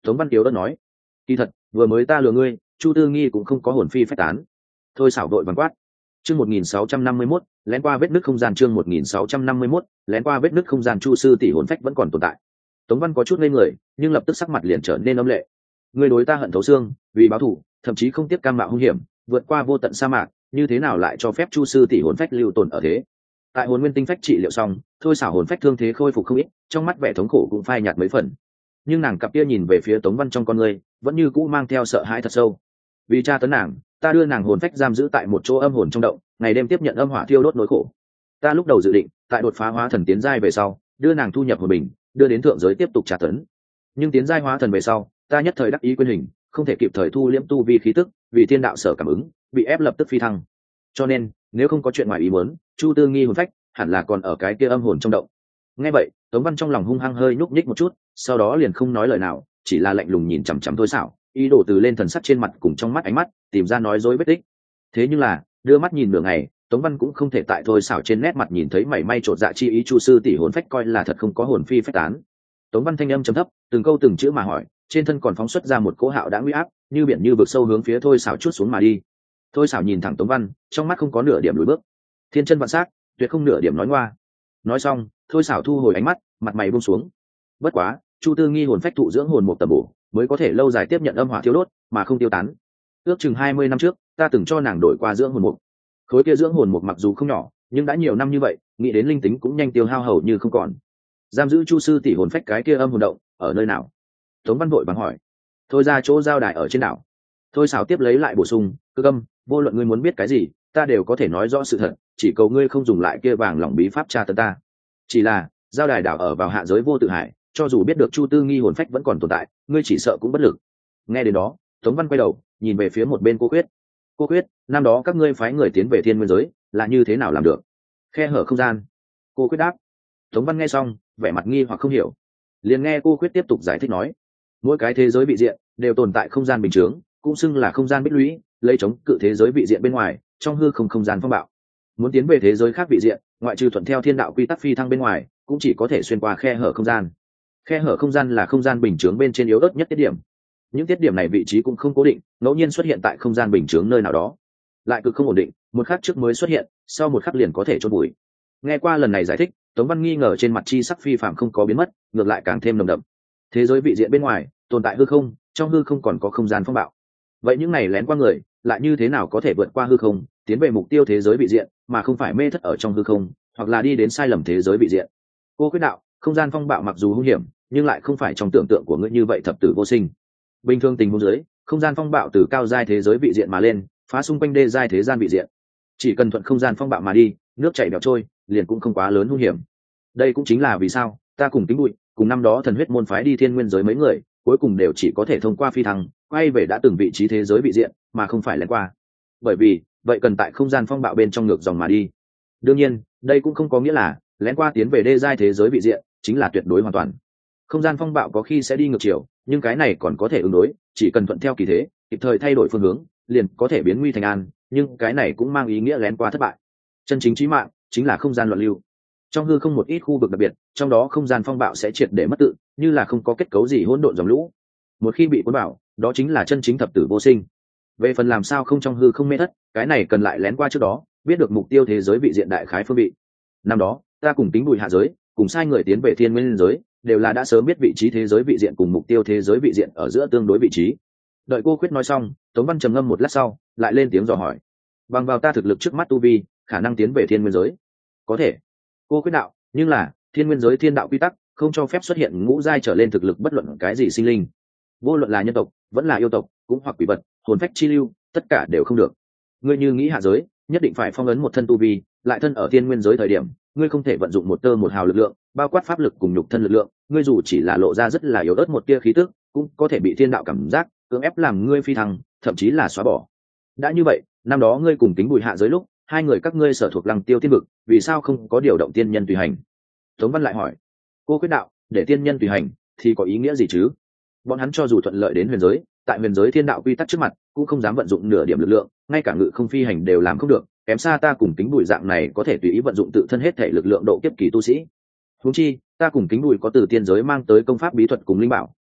Tống Văn Tiếu đã nói, kỳ thật vừa mới ta lừa ngươi, Chu Tư Nghi cũng không có hồn phi phách tán. Thôi xảo vội vàng quát. Chương 1651, lén qua vết nứt không gian. Chương 1651, lén qua vết nứt không gian. Chu sư tỷ hồn phách vẫn còn tồn tại. Tống Văn có chút ngây người, nhưng lập tức sắc mặt liền trở nên âm lệ. Ngươi đối ta hận thấu xương, vì báo thù, thậm chí không tiếc cam mạo hung hiểm, vượt qua vô tận sa mạc, như thế nào lại cho phép Chu sư tỷ hồn phách lưu tồn ở thế? Tại hồn nguyên tinh phách trị liệu xong, thôi xảo hồn phách thương thế khôi phục không ít, trong mắt vẻ thống khổ cũng phai nhạt mấy phần. Nhưng nàng cặp kia nhìn về phía Tống Văn trong con người, vẫn như cũ mang theo sợ hãi thật sâu. Vì tra tấn nàng, ta đưa nàng hồn phách giam giữ tại một chỗ âm hồn trong động, ngày đêm tiếp nhận âm hỏa thiêu đốt nỗi khổ. Ta lúc đầu dự định, tại đột phá hóa thần tiến giai về sau, đưa nàng thu nhập hồn bình, đưa đến thượng giới tiếp tục tra tấn. Nhưng tiến giai hóa thần về sau, ta nhất thời đắc ý quên hình, không thể kịp thời thu liễm tu vi khí tức, vì thiên đạo sở cảm ứng, bị ép lập tức phi thăng. Cho nên, nếu không có chuyện ngoài ý muốn, Chu Tư Nghi hồn phách hẳn là còn ở cái kia âm hồn trong động. Nghe vậy, Tống Văn trong lòng hung hăng hơi nhúc nhích một chút, sau đó liền không nói lời nào, chỉ là lạnh lùng nhìn chằm chằm thôi xảo, ý đồ từ lên thần sắc trên mặt cùng trong mắt ánh mắt tìm ra nói dối vết tích. Thế nhưng là đưa mắt nhìn nửa ngày, Tống Văn cũng không thể tại thôi xảo trên nét mặt nhìn thấy mảy may trột dạ chi ý. Chu sư tỷ hồn phách coi là thật không có hồn phi phách tán. Tống Văn thanh âm trầm thấp, từng câu từng chữ mà hỏi, trên thân còn phóng xuất ra một cỗ hạo đã uy áp, như biển như vực sâu hướng phía thôi xảo chút xuống mà đi. Thôi xảo nhìn thẳng Tống Văn, trong mắt không có nửa điểm lùi bước. Thiên chân vạn sắc, tuyệt không nửa điểm nói ngoa. Nói xong, thôi xảo thu hồi ánh mắt, mặt mày buông xuống. Bất quá, Chu Tư Nghi hồn phách thụ dưỡng hồn một tầm bổ, mới có thể lâu dài tiếp nhận âm hỏa thiêu đốt mà không tiêu tán. Ước chừng 20 năm trước, ta từng cho nàng đổi qua dưỡng hồn mục. Khối kia dưỡng hồn mục mặc dù không nhỏ, nhưng đã nhiều năm như vậy, nghĩ đến linh tính cũng nhanh tiêu hao hầu như không còn. Giam giữ Chu sư tỷ hồn phách cái kia âm hồn động, ở nơi nào? Tống Văn vội vàng hỏi. Thôi ra chỗ giao đài ở trên đảo. Thôi xảo tiếp lấy lại bổ sung, Cơ Âm, vô luận ngươi muốn biết cái gì, ta đều có thể nói rõ sự thật, chỉ cầu ngươi không dùng lại kia vàng lỏng bí pháp tra tấn ta. Chỉ là, giao đài đảo ở vào hạ giới vô tự hải, cho dù biết được Chu Tư Nghi hồn phách vẫn còn tồn tại, ngươi chỉ sợ cũng bất lực. Nghe đến đó, Tống Văn quay đầu, nhìn về phía một bên Cô Quyết. Cô Quyết, năm đó các ngươi phái người tiến về thiên nguyên giới, là như thế nào làm được? Khe hở không gian. Cô Quyết đáp. Tống Văn nghe xong, vẻ mặt nghi hoặc không hiểu. Liền nghe Cô Quyết tiếp tục giải thích nói, mỗi cái thế giới vị diện đều tồn tại không gian bình chướng, cũng xưng là không gian bích lũy, lấy chống cự thế giới vị diện bên ngoài, trong hư không gian phong bạo. Muốn tiến về thế giới khác vị diện, ngoại trừ thuận theo thiên đạo quy tắc phi thăng bên ngoài, cũng chỉ có thể xuyên qua khe hở không gian. Khe hở không gian là không gian bình chướng bên trên yếu ớt nhất tiết điểm. Những tiết điểm này vị trí cũng không cố định, ngẫu nhiên xuất hiện tại không gian bình chướng nơi nào đó, lại cực không ổn định, một khắc trước mới xuất hiện, sau một khắc liền có thể chôn bụi. Nghe qua lần này giải thích, Tống Văn nghi ngờ trên mặt chi sắc phi phạm không có biến mất, ngược lại càng thêm nồng đậm. Thế giới vị diện bên ngoài tồn tại hư không, trong hư không còn có không gian phong bạo. Vậy những này lén qua người lại như thế nào có thể vượt qua hư không, tiến về mục tiêu thế giới vị diện, mà không phải mê thất ở trong hư không, hoặc là đi đến sai lầm thế giới vị diện? Cô Quyết đạo, không gian phong bạo mặc dù hung hiểm, nhưng lại không phải trong tưởng tượng của ngươi như vậy thập tử vô sinh. Bình thường tình huống dưới, không gian phong bạo từ cao giai thế giới vị diện mà lên, phá xung quanh đê giai thế gian vị diện. Chỉ cần thuận không gian phong bạo mà đi, nước chảy bèo trôi, liền cũng không quá lớn hung hiểm. Đây cũng chính là vì sao ta cùng Tính Bụi, cùng năm đó thần huyết môn phái đi thiên nguyên giới mấy người, cuối cùng đều chỉ có thể thông qua phi thăng, quay về đã từng vị trí thế giới vị diện, mà không phải lén qua. Bởi vì, vậy cần tại không gian phong bạo bên trong ngược dòng mà đi. Đương nhiên, đây cũng không có nghĩa là lén qua tiến về đê giai thế giới vị diện chính là tuyệt đối hoàn toàn. Không gian phong bạo có khi sẽ đi ngược chiều, nhưng cái này còn có thể ứng đối, chỉ cần thuận theo kỳ thế, kịp thời thay đổi phương hướng, liền có thể biến nguy thành an, nhưng cái này cũng mang ý nghĩa lén qua thất bại. Chân chính chí mạng chính là không gian loạn lưu. Trong hư không một ít khu vực đặc biệt, trong đó không gian phong bạo sẽ triệt để mất tự, như là không có kết cấu gì hỗn độn dòng lũ. Một khi bị cuốn vào, đó chính là chân chính thập tử vô sinh. Về phần làm sao không trong hư không mê thất, cái này cần lại lén qua trước đó, biết được mục tiêu thế giới vị diện đại khái phương vị. Năm đó, ta cùng Tính Bụi hạ giới, cùng sai người tiến về thiên nguyên giới, đều là đã sớm biết vị trí thế giới vị diện cùng mục tiêu thế giới vị diện ở giữa tương đối vị trí. Đợi Cô Quyết nói xong, Tống Văn trầm ngâm một lát sau, lại lên tiếng dò hỏi, bằng vào ta thực lực trước mắt tu vi, khả năng tiến về thiên nguyên giới? Có thể. Cô Quyết đạo, nhưng là thiên nguyên giới thiên đạo quy tắc không cho phép xuất hiện ngũ giai trở lên thực lực bất luận cái gì sinh linh, vô luận là nhân tộc vẫn là yêu tộc, cũng hoặc quỷ vật, hồn phách chi lưu, tất cả đều không được. Ngươi như nghĩ hạ giới, nhất định phải phong ấn một thân tu vi, lại thân ở thiên nguyên giới thời điểm, ngươi không thể vận dụng một tơ một hào lực lượng, bao quát pháp lực cùng nhục thân lực lượng, ngươi dù chỉ là lộ ra rất là yếu ớt một tia khí tức, cũng có thể bị thiên đạo cảm giác cưỡng ép làm ngươi phi thăng, thậm chí là xóa bỏ. Đã như vậy, năm đó ngươi cùng Tính Bụi hạ giới lúc, hai người các ngươi sở thuộc Lăng Tiêu Tiên vực, vì sao không có điều động tiên nhân tùy hành? Tống Văn lại hỏi. Cô Quyết đạo, để tiên nhân tùy hành thì có ý nghĩa gì chứ? Bọn hắn cho dù thuận lợi đến huyền giới, tại huyền giới thiên đạo quy tắc trước mặt, cũng không dám vận dụng nửa điểm lực lượng, ngay cả ngự không phi hành đều làm không được, kém xa ta cùng Tính Bụi dạng này có thể tùy ý vận dụng tự thân hết thể lực lượng độ kiếp kỳ tu sĩ. Huống chi, ta cùng Tính Bụi có từ tiên giới mang tới công pháp bí thuật cùng linh bảo,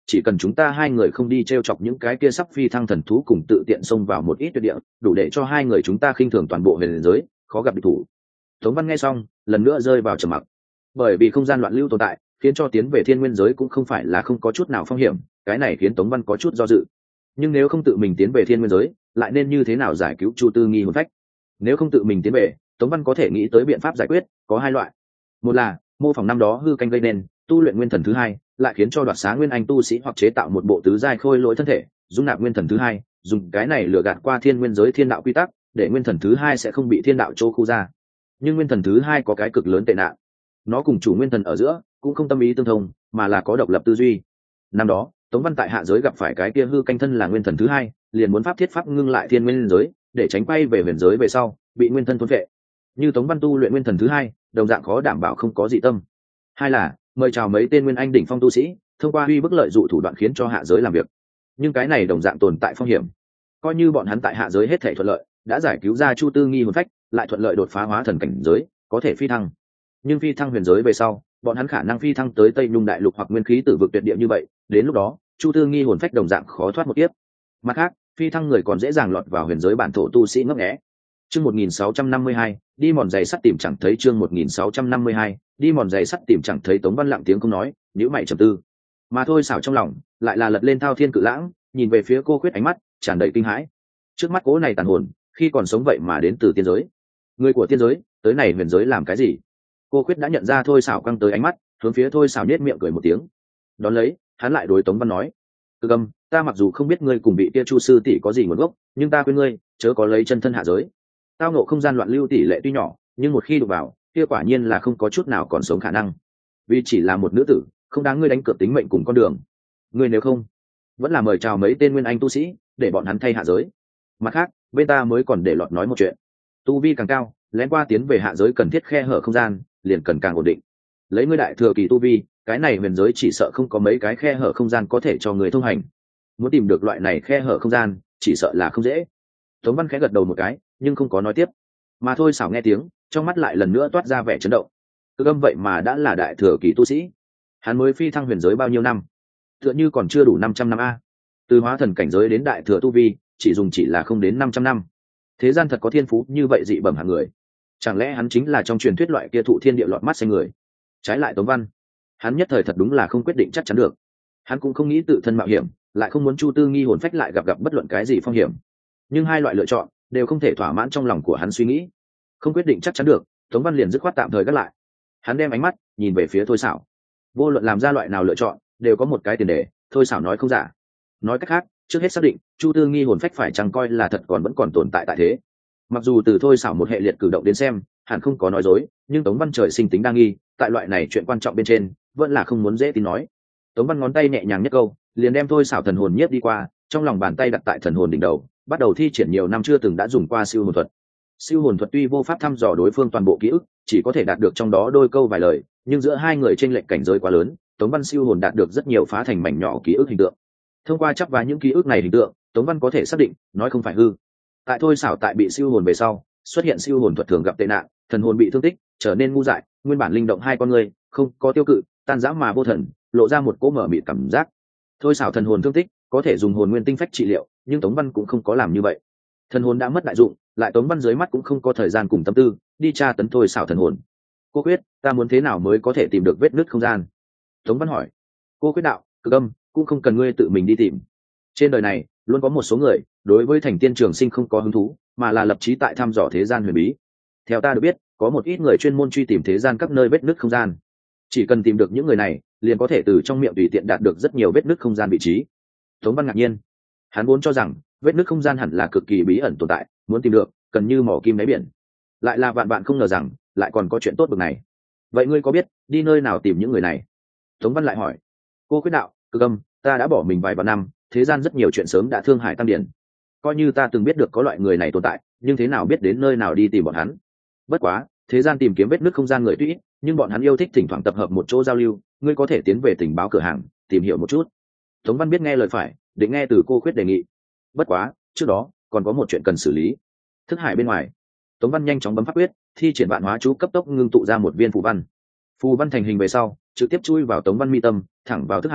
chỉ cần chúng ta hai người không đi t r e o chọc những cái kia sắp phi thăng thần thú cùng tự tiện xông vào một ít tuyệt địa, đủ để cho hai người chúng ta khinh thường toàn bộ huyền giới, khó gặp địch thủ. Tống Văn nghe xong lần nữa rơi vào trầm mặc, bởi vì không gian loạn lưu tồn tại khiến cho tiến về thiên nguyên giới cũng không phải là không có chút nào phong hiểm, cái này khiến Tống Văn có chút do dự. Nhưng nếu không tự mình tiến về thiên nguyên giới, lại nên như thế nào giải cứu Chu Tư Nghi hồn phách? Nếu không tự mình tiến về, Tống Văn có thể nghĩ tới biện pháp giải quyết, có hai loại. Một là mô phỏng năm đó hư canh gây nên, tu luyện nguyên thần thứ hai, lại khiến cho đoạt xá nguyên anh tu sĩ hoặc chế tạo một bộ tứ giai khôi lỗi thân thể, dung nạp nguyên thần thứ hai, dùng cái này lừa gạt qua thiên nguyên giới thiên đạo quy tắc, để nguyên thần thứ hai sẽ không bị thiên đạo chỗ khu ra. Nhưng nguyên thần thứ hai có cái cực lớn tệ nạn, nó cùng chủ nguyên thần ở giữa cũng không tâm ý tương thông, mà là có độc lập tư duy. Năm đó Tống Văn tại hạ giới gặp phải cái kia hư canh thân là nguyên thần thứ hai, liền muốn pháp thiết pháp ngưng lại thiên nguyên giới, để tránh quay về huyền giới về sau bị nguyên thân thôn vệ. Như Tống Văn tu luyện nguyên thần thứ hai, đồng dạng khó đảm bảo không có dị tâm. Hai là mời chào mấy tên nguyên anh đỉnh phong tu sĩ, thông qua uy bức lợi dụ thủ đoạn khiến cho hạ giới làm việc. Nhưng cái này đồng dạng tồn tại phong hiểm. Coi như bọn hắn tại hạ giới hết thảy thuận lợi, đã giải cứu ra Chu Tư Nghi hồn phách, lại thuận lợi đột phá hóa thần cảnh giới, có thể phi thăng. Nhưng phi thăng huyền giới về sau, bọn hắn khả năng phi thăng tới Tây Nhung đại lục hoặc nguyên khí tử vực tuyệt địa như vậy, đến lúc đó Chu Tư Nghi hồn phách đồng dạng khó thoát một kiếp. Mặt khác, phi thăng người còn dễ dàng lọt vào huyền giới bản thổ tu sĩ ngấp nghé. Chương 1652, đi mòn giày sắt tìm chẳng thấy. Chương 1652, đi mòn giày sắt tìm chẳng thấy. Tống Văn lặng tiếng không nói, nhíu mày trầm tư. Mà thôi xảo trong lòng lại là lật lên thao thiên cự lãng, nhìn về phía cô Khuyết, ánh mắt tràn đầy kinh hãi. Trước mắt cố này tàn hồn, khi còn sống vậy mà đến từ tiên giới. Người của tiên giới, tới này huyền giới làm cái gì? Cô Khuyết đã nhận ra thôi xảo căng tới ánh mắt, hướng phía thôi xảo nhếch miệng cười một tiếng. Đón lấy, hắn lại đối Tống Văn nói: "Cực Âm, ta mặc dù không biết ngươi cùng vị kia Chu sư tỷ có gì nguồn gốc, nhưng ta khuyên ngươi chớ có lấy chân thân hạ giới. Tao ngộ không gian loạn lưu tỷ lệ tuy nhỏ, nhưng một khi đụng vào, kia quả nhiên là không có chút nào còn sống khả năng. Vì chỉ là một nữ tử, không đáng ngươi đánh cược tính mệnh cùng con đường. Ngươi nếu không, vẫn là mời chào mấy tên nguyên anh tu sĩ, để bọn hắn thay hạ giới. Mặt khác, bên ta mới còn để lọt nói một chuyện. Tu vi càng cao, lén qua tiến về hạ giới cần thiết khe hở không gian, liền cần càng ổn định. Lấy ngươi đại thừa kỳ tu vi, cái này huyền giới chỉ sợ không có mấy cái khe hở không gian có thể cho người thông hành. Muốn tìm được loại này khe hở không gian, chỉ sợ là không dễ." Tống Văn khẽ gật đầu một cái, nhưng không có nói tiếp. Mà thôi xảo nghe tiếng, trong mắt lại lần nữa toát ra vẻ chấn động. Cực Âm vậy mà đã là đại thừa kỳ tu sĩ. Hắn mới phi thăng huyền giới bao nhiêu năm? Tựa như còn chưa đủ 500 năm a. Từ hóa thần cảnh giới đến đại thừa tu vi, chỉ là không đến 500 năm. Thế gian thật có thiên phú như vậy dị bẩm hạng người. Chẳng lẽ hắn chính là trong truyền thuyết loại kia thụ thiên địa lọt mắt xanh người? Trái lại Tống Văn, hắn nhất thời thật đúng là không quyết định chắc chắn được. Hắn cũng không nghĩ tự thân mạo hiểm, lại không muốn Chu Tư Nghi hồn phách lại gặp bất luận cái gì phong hiểm. Nhưng hai loại lựa chọn đều không thể thỏa mãn trong lòng của hắn suy nghĩ. Không quyết định chắc chắn được, Tống Văn liền dứt khoát tạm thời gác lại. Hắn đem ánh mắt nhìn về phía thôi xảo. Vô luận làm ra loại nào lựa chọn, đều có một cái tiền đề, thôi xảo nói không giả. Nói cách khác, trước hết xác định Chu Tư Nghi hồn phách phải chăng coi là thật vẫn còn tồn tại tại thế. Mặc dù từ thôi xảo một hệ liệt cử động đến xem, hẳn không có nói dối, nhưng Tống Văn trời sinh tính đa nghi, tại loại này chuyện quan trọng bên trên, vẫn là không muốn dễ tin nói. Tống Văn ngón tay nhẹ nhàng nhất câu, liền đem thôi xảo thần hồn nhiếp đi qua, trong lòng bàn tay đặt tại thần hồn đỉnh đầu, bắt đầu thi triển nhiều năm chưa từng đã dùng qua siêu hồn thuật. Siêu hồn thuật tuy vô pháp thăm dò đối phương toàn bộ ký ức, chỉ có thể đạt được trong đó đôi câu vài lời, nhưng giữa hai người chênh lệch cảnh giới quá lớn, Tống Văn siêu hồn đạt được rất nhiều phá thành mảnh nhỏ ký ức hình tượng. Thông qua chắp vá những ký ức này hình tượng, Tống Văn có thể xác định, nói không phải hư. Tại thôi xảo tại bị siêu hồn về sau, xuất hiện siêu hồn thuật thường gặp tệ nạn, thần hồn bị thương tích, trở nên ngu dại, nguyên bản linh động hai con người, không có tiêu cự, tan rã mà vô thần, lộ ra một cỗ mở mịt cảm giác. Thôi xảo thần hồn thương tích, có thể dùng hồn nguyên tinh phách trị liệu, nhưng Tống Văn cũng không có làm như vậy. Thần hồn đã mất đại dụng, lại Tống Văn dưới mắt cũng không có thời gian cùng tâm tư đi tra tấn thôi xảo thần hồn. Cô Quyết, ta muốn thế nào mới có thể tìm được vết nứt không gian? Tống Văn hỏi. Cô Quyết đạo: Cực Âm, cũng không cần ngươi tự mình đi tìm. Trên đời này luôn có một số người đối với thành tiên trường sinh không có hứng thú, mà là lập chí tại thăm dò thế gian huyền bí. Theo ta được biết, có một ít người chuyên môn truy tìm thế gian các nơi vết nứt không gian. Chỉ cần tìm được những người này, liền có thể từ trong miệng tùy tiện đạt được rất nhiều vết nứt không gian vị trí. Tống Văn ngạc nhiên, hắn vốn cho rằng vết nứt không gian hẳn là cực kỳ bí ẩn tồn tại, muốn tìm được cần như mỏ kim đáy biển. Lại là vạn bạn không ngờ rằng lại còn có chuyện tốt bực này. Vậy ngươi có biết đi nơi nào tìm những người này? Tống Văn lại hỏi. Cô Quyết đạo: Cực Âm, ta đã bỏ mình vài vạn năm, thế gian rất nhiều chuyện sớm đã thương hại tăng điển. Coi như ta từng biết được có loại người này tồn tại, nhưng thế nào biết đến nơi nào đi tìm bọn hắn? Bất quá, thế gian tìm kiếm vết nứt không gian người tuy ít, nhưng bọn hắn yêu thích thỉnh thoảng tập hợp một chỗ giao lưu, ngươi có thể tiến về tình báo cửa hàng tìm hiểu một chút. Tống Văn biết nghe lời phải, định nghe từ cô Quyết đề nghị. Bất quá, trước đó còn có một chuyện cần xử lý. Thức hải bên ngoài, Tống Văn nhanh chóng bấm pháp quyết, thi triển vạn hóa chú cấp tốc ngưng tụ ra một viên phù văn. Phù văn thành hình về sau, trực tiếp chui vào Tống Văn mi tâm, thẳng vào thức hải,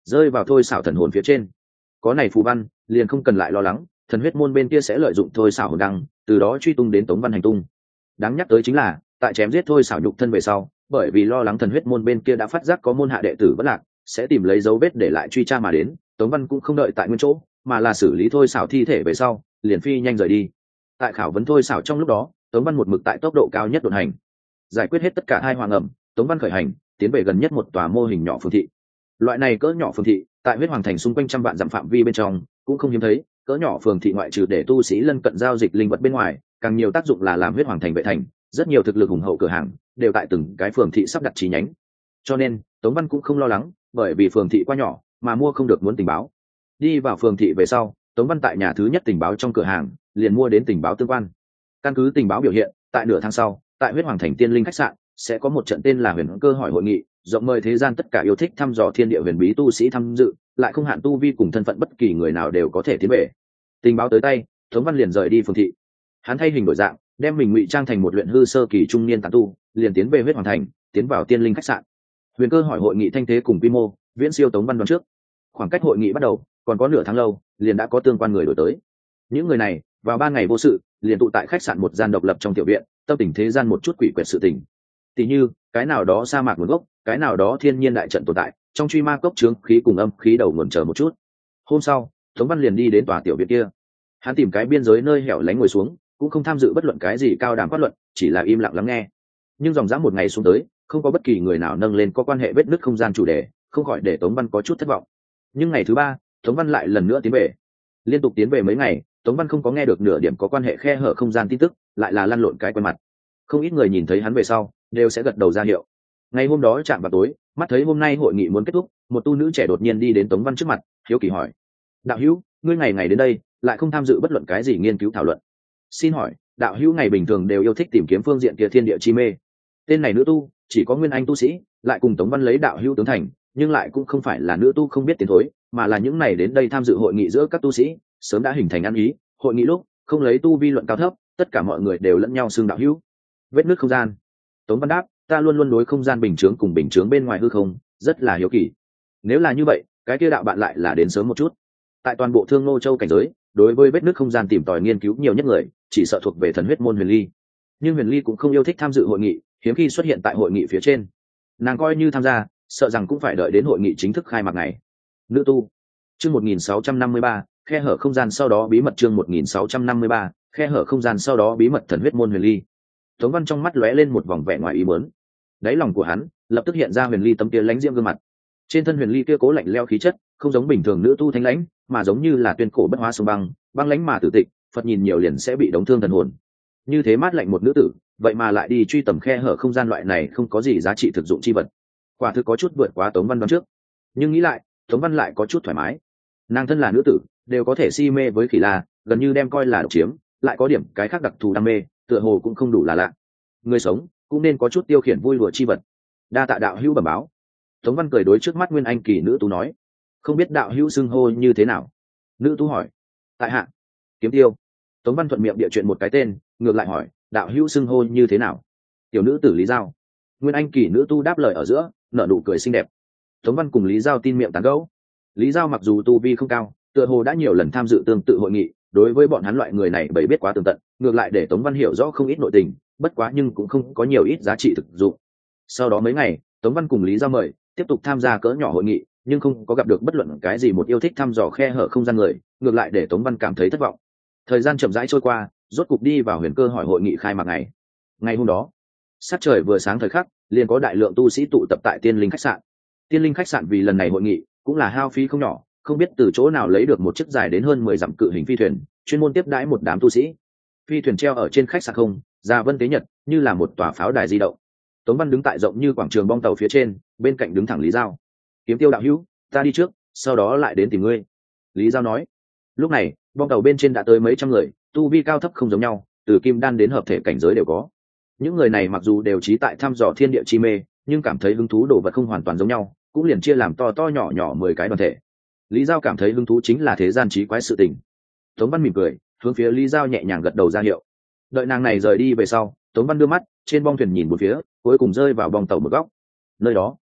rơi vào thôi xảo thần hồn phía trên. Có này phù văn liền không cần lại lo lắng thần huyết môn bên kia sẽ lợi dụng thôi xảo hồn đăng, từ đó truy tung đến Tống Văn hành tung. Đáng nhắc tới chính là tại chém giết thôi xảo nhục thân về sau, bởi vì lo lắng thần huyết môn bên kia đã phát giác có môn hạ đệ tử bất lạc, sẽ tìm lấy dấu vết để lại truy tra mà đến. Tống Văn cũng không đợi tại nguyên chỗ, mà là xử lý thôi xảo thi thể về sau liền phi nhanh rời đi. Tại khảo vấn thôi xảo trong lúc đó, Tống Văn một mực tại tốc độ cao nhất đột hành, giải quyết hết tất cả hai hoàng ẩm. Tống Văn khởi hành tiến về gần nhất một tòa mô hình nhỏ phường thị. Loại này cỡ nhỏ phường thị tại huyết hoàng thành xung quanh trăm vạn dặm phạm vi bên trong cũng không hiếm thấy. Cỡ nhỏ phường thị ngoại trừ để tu sĩ lân cận giao dịch linh vật bên ngoài, càng nhiều tác dụng là làm huyết hoàng thành vệ thành. Rất nhiều thực lực hùng hậu cửa hàng đều tại từng cái phường thị sắp đặt chi nhánh, cho nên Tống Văn cũng không lo lắng bởi vì phường thị quá nhỏ mà mua không được muốn tình báo. Đi vào phường thị về sau, Tống Văn tại nhà thứ nhất tình báo trong cửa hàng liền mua đến tình báo tương quan. Căn cứ tình báo biểu hiện, tại nửa tháng sau, tại huyết hoàng thành tiên linh khách sạn sẽ có một trận tên là huyền cơ hỏi hội nghị, rộng mời thế gian tất cả yêu thích thăm dò thiên địa huyền bí tu sĩ tham dự, lại không hạn tu vi cùng thân phận, bất kỳ người nào đều có thể tiến về. Tình báo tới tay, Tống Văn liền rời đi phường thị. Hắn thay hình đổi dạng, đem mình ngụy trang thành một luyện hư sơ kỳ trung niên tán tu, liền tiến về huyết hoàng thành, tiến vào tiên linh khách sạn. Huyền cơ hỏi hội nghị thanh thế cùng quy mô viễn siêu Tống Văn đoán trước. Khoảng cách hội nghị bắt đầu còn có nửa tháng lâu, liền đã có tương quan người đổi tới. Những người này vào 3 ngày vô sự liền tụ tại khách sạn một gian độc lập trong tiểu viện, tâm tình thế gian một chút quỷ quyệt sự tình. Tỷ như cái nào đó sa mạc nguồn gốc, cái nào đó thiên nhiên đại trận tồn tại, trong truy ma cốc chướng khí cùng âm khí đầu nguồn chờ một chút. Hôm sau, Tống Văn liền đi đến tòa tiểu viện kia. Hắn tìm cái biên giới nơi hẻo lánh ngồi xuống, cũng không tham dự bất luận cái gì cao đàm phát luận, chỉ là im lặng lắng nghe. Nhưng dòng dã một ngày xuống tới, không có bất kỳ người nào nâng lên có quan hệ vết nứt không gian chủ đề, không khỏi để Tống Văn có chút thất vọng. Nhưng ngày thứ 3, Tống Văn lại lần nữa tiến về. Liên tục tiến về mấy ngày, Tống Văn không có nghe được nửa điểm có quan hệ khe hở không gian tin tức, lại là lăn lộn cái quen mặt. Không ít người nhìn thấy hắn về sau, đều sẽ gật đầu ra hiệu. Ngày hôm đó chạm vào tối, mắt thấy hôm nay hội nghị muốn kết thúc, một tu nữ trẻ đột nhiên đi đến Tống Văn trước mặt, hiếu kỳ hỏi: "Đạo hữu, ngươi ngày ngày đến đây, lại không tham dự bất luận cái gì nghiên cứu thảo luận. Xin hỏi, đạo hữu ngày bình thường đều yêu thích tìm kiếm phương diện kia thiên địa chi mê?" Tên này nữ tu chỉ có nguyên anh tu sĩ, lại cùng Tống Văn lấy đạo hữu tướng thành, nhưng lại cũng không phải là nữ tu không biết tiến thối, mà là những này đến đây tham dự hội nghị giữa các tu sĩ sớm đã hình thành ăn ý. Hội nghị lúc không lấy tu vi luận cao thấp, tất cả mọi người đều lẫn nhau xưng đạo hữu. Vết nứt không gian. Tống Văn đáp: "Ta luôn luôn đối không gian bình chướng cùng bình chướng bên ngoài hư không rất là hiếu kỳ. Nếu là như vậy, cái kia đạo bạn lại là đến sớm một chút." Tại toàn bộ Thương Nô Châu cảnh giới, đối với vết nứt không gian tìm tòi nghiên cứu nhiều nhất người, chỉ sợ thuộc về thần huyết môn Huyền Ly. Nhưng Huyền Ly cũng không yêu thích tham dự hội nghị, hiếm khi xuất hiện tại hội nghị phía trên. Nàng coi như tham gia, sợ rằng cũng phải đợi đến hội nghị chính thức khai mạc ngày. Nữ tu. Chương 1653, khe hở không gian sau đó bí mật. Chương 1653, khe hở không gian sau đó bí mật thần huyết môn Huyền Ly. Tống Văn trong mắt lóe lên một vòng vẻ ngoài ý muốn. Đáy lòng của hắn lập tức hiện ra Huyền Ly tấm kia lãnh diễm gương mặt. Trên thân Huyền Ly kia cố lạnh lẽo khí chất, không giống bình thường nữ tu thanh lãnh, mà giống như là tuyên cổ bất hóa sông băng, băng lãnh mà tử tịch, Phật nhìn nhiều liền sẽ bị đóng thương thần hồn. Như thế mát lạnh một nữ tử, vậy mà lại đi truy tầm khe hở không gian loại này không có gì giá trị thực dụng chi vật. Quả thực có chút vượt quá Tống Văn đoán trước. Nhưng nghĩ lại, Tống Văn lại có chút thoải mái. Nàng thân là nữ tử, đều có thể si mê với khỉ la, gần như đem coi là độc chiếm, lại có điểm cái khác đặc thù đam mê, tựa hồ cũng không đủ là lạ. Người sống cũng nên có chút tiêu khiển vui lụa chi vật. Đa tạ đạo hữu bẩm báo. Tống Văn cười đối trước mắt nguyên anh kỳ nữ tú nói: "Không biết đạo hữu xưng hô như thế nào?" Nữ tú hỏi: "Tại hạ Kiếm Tiêu." Tống Văn thuận miệng địa chuyện một cái tên, ngược lại hỏi: "Đạo hữu xưng hô như thế nào?" "Tiểu nữ tử Lý Giao." Nguyên anh kỳ nữ tu đáp lời ở giữa, nở nụ cười xinh đẹp. Tống Văn cùng Lý Giao tin miệng tán gẫu. Lý Giao mặc dù tu vi không cao, tựa hồ đã nhiều lần tham dự tương tự hội nghị, đối với bọn hắn loại người này bấy biết quá tường tận, ngược lại để Tống Văn hiểu rõ không ít nội tình, bất quá nhưng cũng không có nhiều ít giá trị thực dụng. Sau đó mấy ngày, Tống Văn cùng Lý Giao mời tiếp tục tham gia cỡ nhỏ hội nghị, nhưng không có gặp được bất luận cái gì một yêu thích thăm dò khe hở không gian người, ngược lại để Tống Văn cảm thấy thất vọng. Thời gian chậm rãi trôi qua, rốt cục đi vào huyền cơ hỏi hội nghị khai mạc ngày. Ngày hôm đó, sát trời vừa sáng thời khắc, liền có đại lượng tu sĩ tụ tập tại Tiên Linh khách sạn. Tiên Linh khách sạn vì lần này hội nghị cũng là hao phí không nhỏ, không biết từ chỗ nào lấy được một chiếc dài đến hơn 10 dặm cự hình phi thuyền, chuyên môn tiếp đãi một đám tu sĩ. Phi thuyền treo ở trên khách sạn không, ra vân tế nhật, như là một tòa pháo đài di động. Tống Văn đứng tại rộng như quảng trường bong tàu phía trên, bên cạnh đứng thẳng Lý Giao. "Kiếm Tiêu đạo hữu, ta đi trước, sau đó lại đến tìm ngươi." Lý Giao nói. Lúc này, bong tàu bên trên đã tới mấy trăm người, tu vi cao thấp không giống nhau, từ kim đan đến hợp thể cảnh giới đều có. Những người này mặc dù đều trí tại thăm dò thiên địa chi mê, nhưng cảm thấy hứng thú đồ vật không hoàn toàn giống nhau, cũng liền chia làm to to nhỏ nhỏ 10 cái đoàn thể. Lý Giao cảm thấy hứng thú chính là thế gian trí quái sự tình. Tống Văn mỉm cười, hướng phía Lý Giao nhẹ nhàng gật đầu ra hiệu. Đợi nàng này rời đi về sau, Tống Văn đưa mắt trên bong thuyền nhìn một phía, cuối cùng rơi vào bong tàu một góc. Nơi đó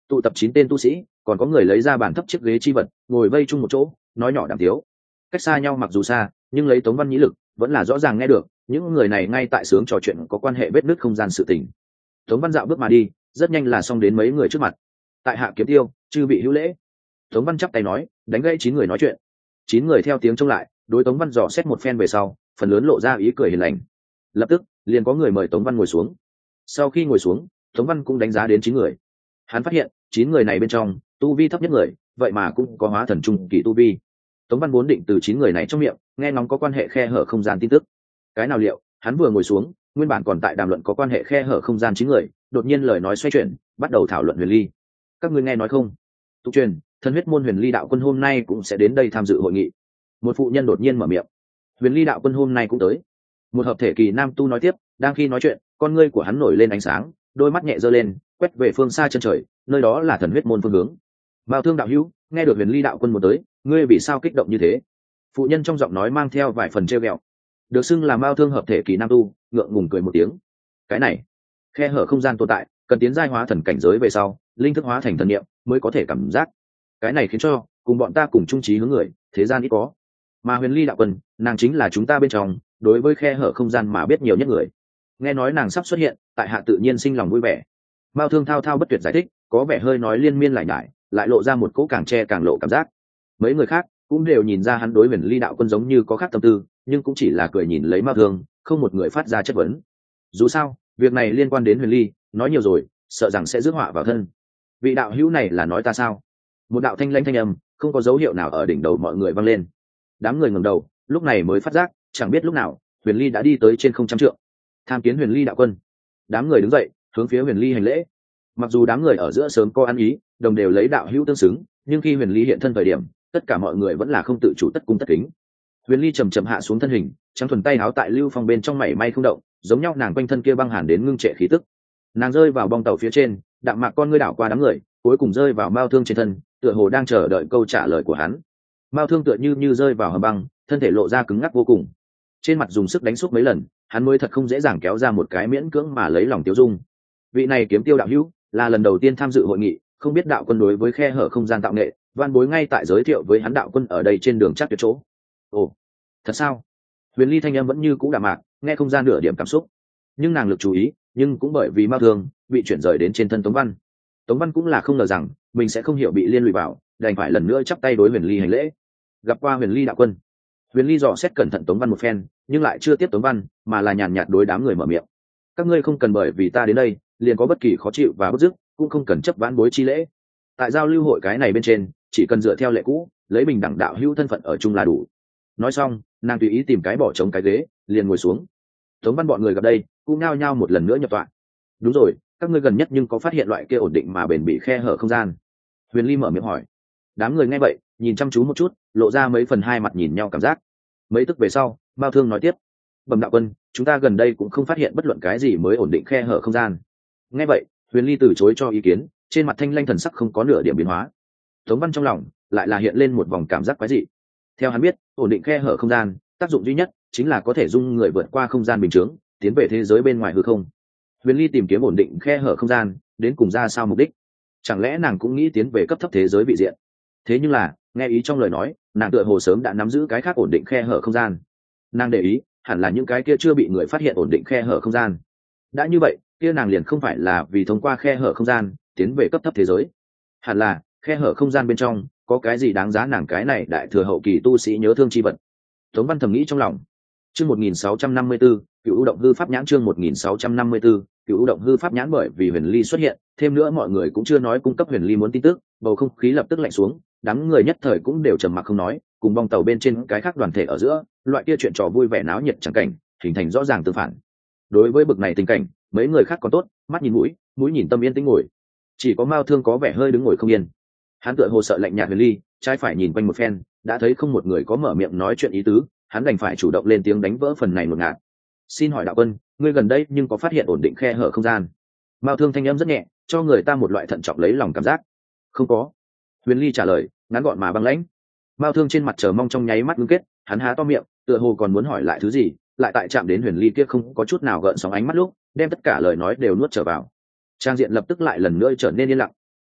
tụ tập 9 tên tu sĩ, còn có người lấy ra bàn thấp chiếc ghế chi vật, ngồi vây chung một chỗ, nói nhỏ đàm tiếu. Cách xa nhau mặc dù xa, nhưng lấy Tống Văn nhĩ lực, vẫn là rõ ràng nghe được, những người này ngay tại sướng trò chuyện có quan hệ vết nứt không gian sự tình. Tống Văn dạo bước mà đi, rất nhanh là xong đến mấy người trước mặt. Tại hạ Kiếm Tiêu, chư vị hữu lễ. Tống Văn chắp tay nói, đánh gãy 9 người nói chuyện. 9 người theo tiếng trông lại, đối Tống Văn dò xét một phen về sau, phần lớn lộ ra ý cười hiền lành. Lập tức, liền có người mời Tống Văn ngồi xuống. Sau khi ngồi xuống, Tống Văn cũng đánh giá đến 9 người. Hắn phát hiện, 9 người này bên trong, tu vi thấp nhất người, vậy mà cũng có hóa thần trung kỳ tu vi. Tống Văn vốn định từ 9 người này trong miệng, nghe ngóng có quan hệ khe hở không gian tin tức. Cái nào liệu, hắn vừa ngồi xuống, nguyên bản còn tại đàm luận có quan hệ khe hở không gian 9 người, đột nhiên lời nói xoay chuyển, bắt đầu thảo luận Huyền Ly. Các ngươi nghe nói không? Tục truyền, Thần Huyết môn Huyền Ly đạo quân hôm nay cũng sẽ đến đây tham dự hội nghị. Một phụ nhân đột nhiên mở miệng. Huyền Ly đạo quân hôm nay cũng tới. Một hợp thể kỳ nam tu nói tiếp, đang khi nói chuyện, con ngươi của hắn nổi lên ánh sáng, đôi mắt nhẹ giơ lên, quét về phương xa chân trời, nơi đó là Thần Huyết môn phương hướng. Mao Thương đạo hữu, nghe được Huyền Ly đạo quân muốn tới, ngươi vì sao kích động như thế? Phụ nhân trong giọng nói mang theo vài phần trêu ghẹo. Được xưng là Mao Thương hợp thể kỳ nam tu, ngượng ngùng cười một tiếng. Cái này, khe hở không gian tồn tại, cần tiến giai hóa thần cảnh giới về sau, linh thức hóa thành thần niệm mới có thể cảm giác. Cái này khiến cho cùng bọn ta cùng chung chí hướng người, thế gian ít có. Mà Huyền Ly đạo quân, nàng chính là chúng ta bên trong, đối với khe hở không gian mà biết nhiều nhất người. Nghe nói nàng sắp xuất hiện, tại hạ tự nhiên sinh lòng vui vẻ. Mao Thương thao thao bất tuyệt giải thích, có vẻ hơi nói liên miên lại nhải, lại lộ ra một cỗ càng che càng lộ cảm giác. Mấy người khác cũng đều nhìn ra hắn đối Huyền Ly đạo quân giống như có khác tâm tư, nhưng cũng chỉ là cười nhìn lấy Mao Thương, không một người phát ra chất vấn. Dù sao, việc này liên quan đến Huyền Ly, nói nhiều rồi, sợ rằng sẽ rước họa vào thân. Vị đạo hữu này là nói ta sao? Một đạo thanh lãnh thanh âm, không có dấu hiệu nào ở đỉnh đầu mọi người vang lên. Đám người ngẩng đầu, lúc này mới phát giác, chẳng biết lúc nào, Huyền Ly đã đi tới trên không trăm trượng. Tham kiến Huyền Ly đạo quân. Đám người đứng dậy, hướng phía Huyền Ly hành lễ. Mặc dù đám người ở giữa sớm có ăn ý, đồng đều lấy đạo hữu tương xứng, nhưng khi Huyền Ly hiện thân thời điểm, tất cả mọi người vẫn là không tự chủ tất cung tất kính. Huyền Ly chậm chậm hạ xuống thân hình, trắng thuần tay áo tại lưu phong bên trong mảy may không động, giống nhau nàng quanh thân kia băng hàn đến ngưng trệ khí tức. Nàng rơi vào bong tàu phía trên, đạm mạc con ngươi đảo qua đám người, cuối cùng rơi vào Mao Thương trên thân, tựa hồ đang chờ đợi câu trả lời của hắn. Mao Thương tựa như rơi vào hầm băng, thân thể lộ ra cứng ngắc vô cùng. Trên mặt dùng sức đánh xúc mấy lần, hắn mới thật không dễ dàng kéo ra một cái miễn cưỡng mà lấy lòng Tiêu Dung. Vị này Kiếm Tiêu đạo hữu, là lần đầu tiên tham dự hội nghị, không biết đạo quân đối với khe hở không gian tạo nghệ, van bối ngay tại giới thiệu với hắn đạo quân ở đây trên đường chắc tuyệt chỗ. Ồ, thật sao? Huyền Ly thanh âm vẫn như cũ đạm mạc, nghe không gian nửa điểm cảm xúc. Nhưng nàng lực chú ý, nhưng cũng bởi vì Mao Thương bị chuyển rời đến trên thân Tống Văn. Tống Văn cũng là không ngờ rằng mình sẽ không hiểu bị liên lụy vào, đành phải lần nữa chắp tay đối Huyền Ly hành lễ. Gặp qua Huyền Ly đạo quân. Huyền Ly dò xét cẩn thận Tống Văn một phen, nhưng lại chưa tiếp Tống Văn, mà là nhàn nhạt đối đám người mở miệng. Các ngươi không cần bởi vì ta đến đây, liền có bất kỳ khó chịu và bức dứt, cũng không cần chấp vãn bối chi lễ. Tại giao lưu hội cái này bên trên, chỉ cần dựa theo lệ cũ, lấy bình đẳng đạo hữu thân phận ở chung là đủ. Nói xong, nàng tùy ý tìm cái bỏ trống cái ghế, liền ngồi xuống. Tống Văn bọn người gặp đây, cũng nhao nhao một lần nữa nhập tọa. Đúng rồi, các ngươi gần nhất nhưng có phát hiện loại kia ổn định mà bền bỉ khe hở không gian? Huyền Ly mở miệng hỏi. Đám người nghe vậy, nhìn chăm chú một chút, lộ ra mấy phần hai mặt nhìn nhau cảm giác. Mấy tức về sau, Mao Thương nói tiếp. Bẩm đạo quân, chúng ta gần đây cũng không phát hiện bất luận cái gì mới ổn định khe hở không gian. Nghe vậy, Huyền Ly từ chối cho ý kiến, trên mặt thanh lanh thần sắc không có nửa điểm biến hóa. Tống Văn trong lòng lại là hiện lên một vòng cảm giác quái dị. Theo hắn biết, ổn định khe hở không gian, tác dụng duy nhất chính là có thể dung người vượt qua không gian bình chướng, tiến về thế giới bên ngoài hư không. Huyền Ly tìm kiếm ổn định khe hở không gian, đến cùng ra sao mục đích? Chẳng lẽ nàng cũng nghĩ tiến về cấp thấp thế giới vị diện? Thế nhưng là, nghe ý trong lời nói, nàng tựa hồ sớm đã nắm giữ cái khác ổn định khe hở không gian. Nàng để ý, hẳn là những cái kia chưa bị người phát hiện ổn định khe hở không gian. Đã như vậy, kia nàng liền không phải là vì thông qua khe hở không gian tiến về cấp thấp thế giới. Hẳn là khe hở không gian bên trong có cái gì đáng giá nàng cái này đại thừa hậu kỳ tu sĩ nhớ thương chi vật. Tống Văn thầm nghĩ trong lòng. Chương 1654, Cựu U động hư pháp nhãn. Chương 1654, Cựu U động hư pháp nhãn. Bởi vì Huyền Ly xuất hiện, thêm nữa mọi người cũng chưa nói cung cấp Huyền Ly muốn tin tức, bầu không khí lập tức lạnh xuống, đám người nhất thời cũng đều trầm mặc không nói, cùng bong tàu bên trên cái khác đoàn thể ở giữa, loại kia chuyện trò vui vẻ náo nhiệt chẳng cảnh, hình thành rõ ràng tương phản. Đối với bực này tình cảnh, mấy người khác còn tốt, mắt nhìn mũi, mũi nhìn tâm yên tĩnh ngồi. Chỉ có Mao Thương có vẻ hơi đứng ngồi không yên. Hắn tựa hồ sợ lạnh nhạt Huyền Ly, trái phải nhìn quanh một phen, đã thấy không một người có mở miệng nói chuyện ý tứ, hắn đành phải chủ động lên tiếng đánh vỡ phần này ngột ngạt. Xin hỏi đạo quân, ngươi gần đây nhưng có phát hiện ổn định khe hở không gian? Mao Thương thanh âm rất nhẹ, cho người ta một loại thận trọng lấy lòng cảm giác. Không có. Huyền Ly trả lời, ngắn gọn mà băng lãnh. Mao Thương trên mặt chờ mong trong nháy mắt ngưng kết, hắn há to miệng, tựa hồ còn muốn hỏi lại thứ gì, lại tại chạm đến Huyền Ly kia không có chút nào gợn sóng ánh mắt lúc, đem tất cả lời nói đều nuốt trở vào. Trang diện lập tức lại lần nữa trở nên yên lặng.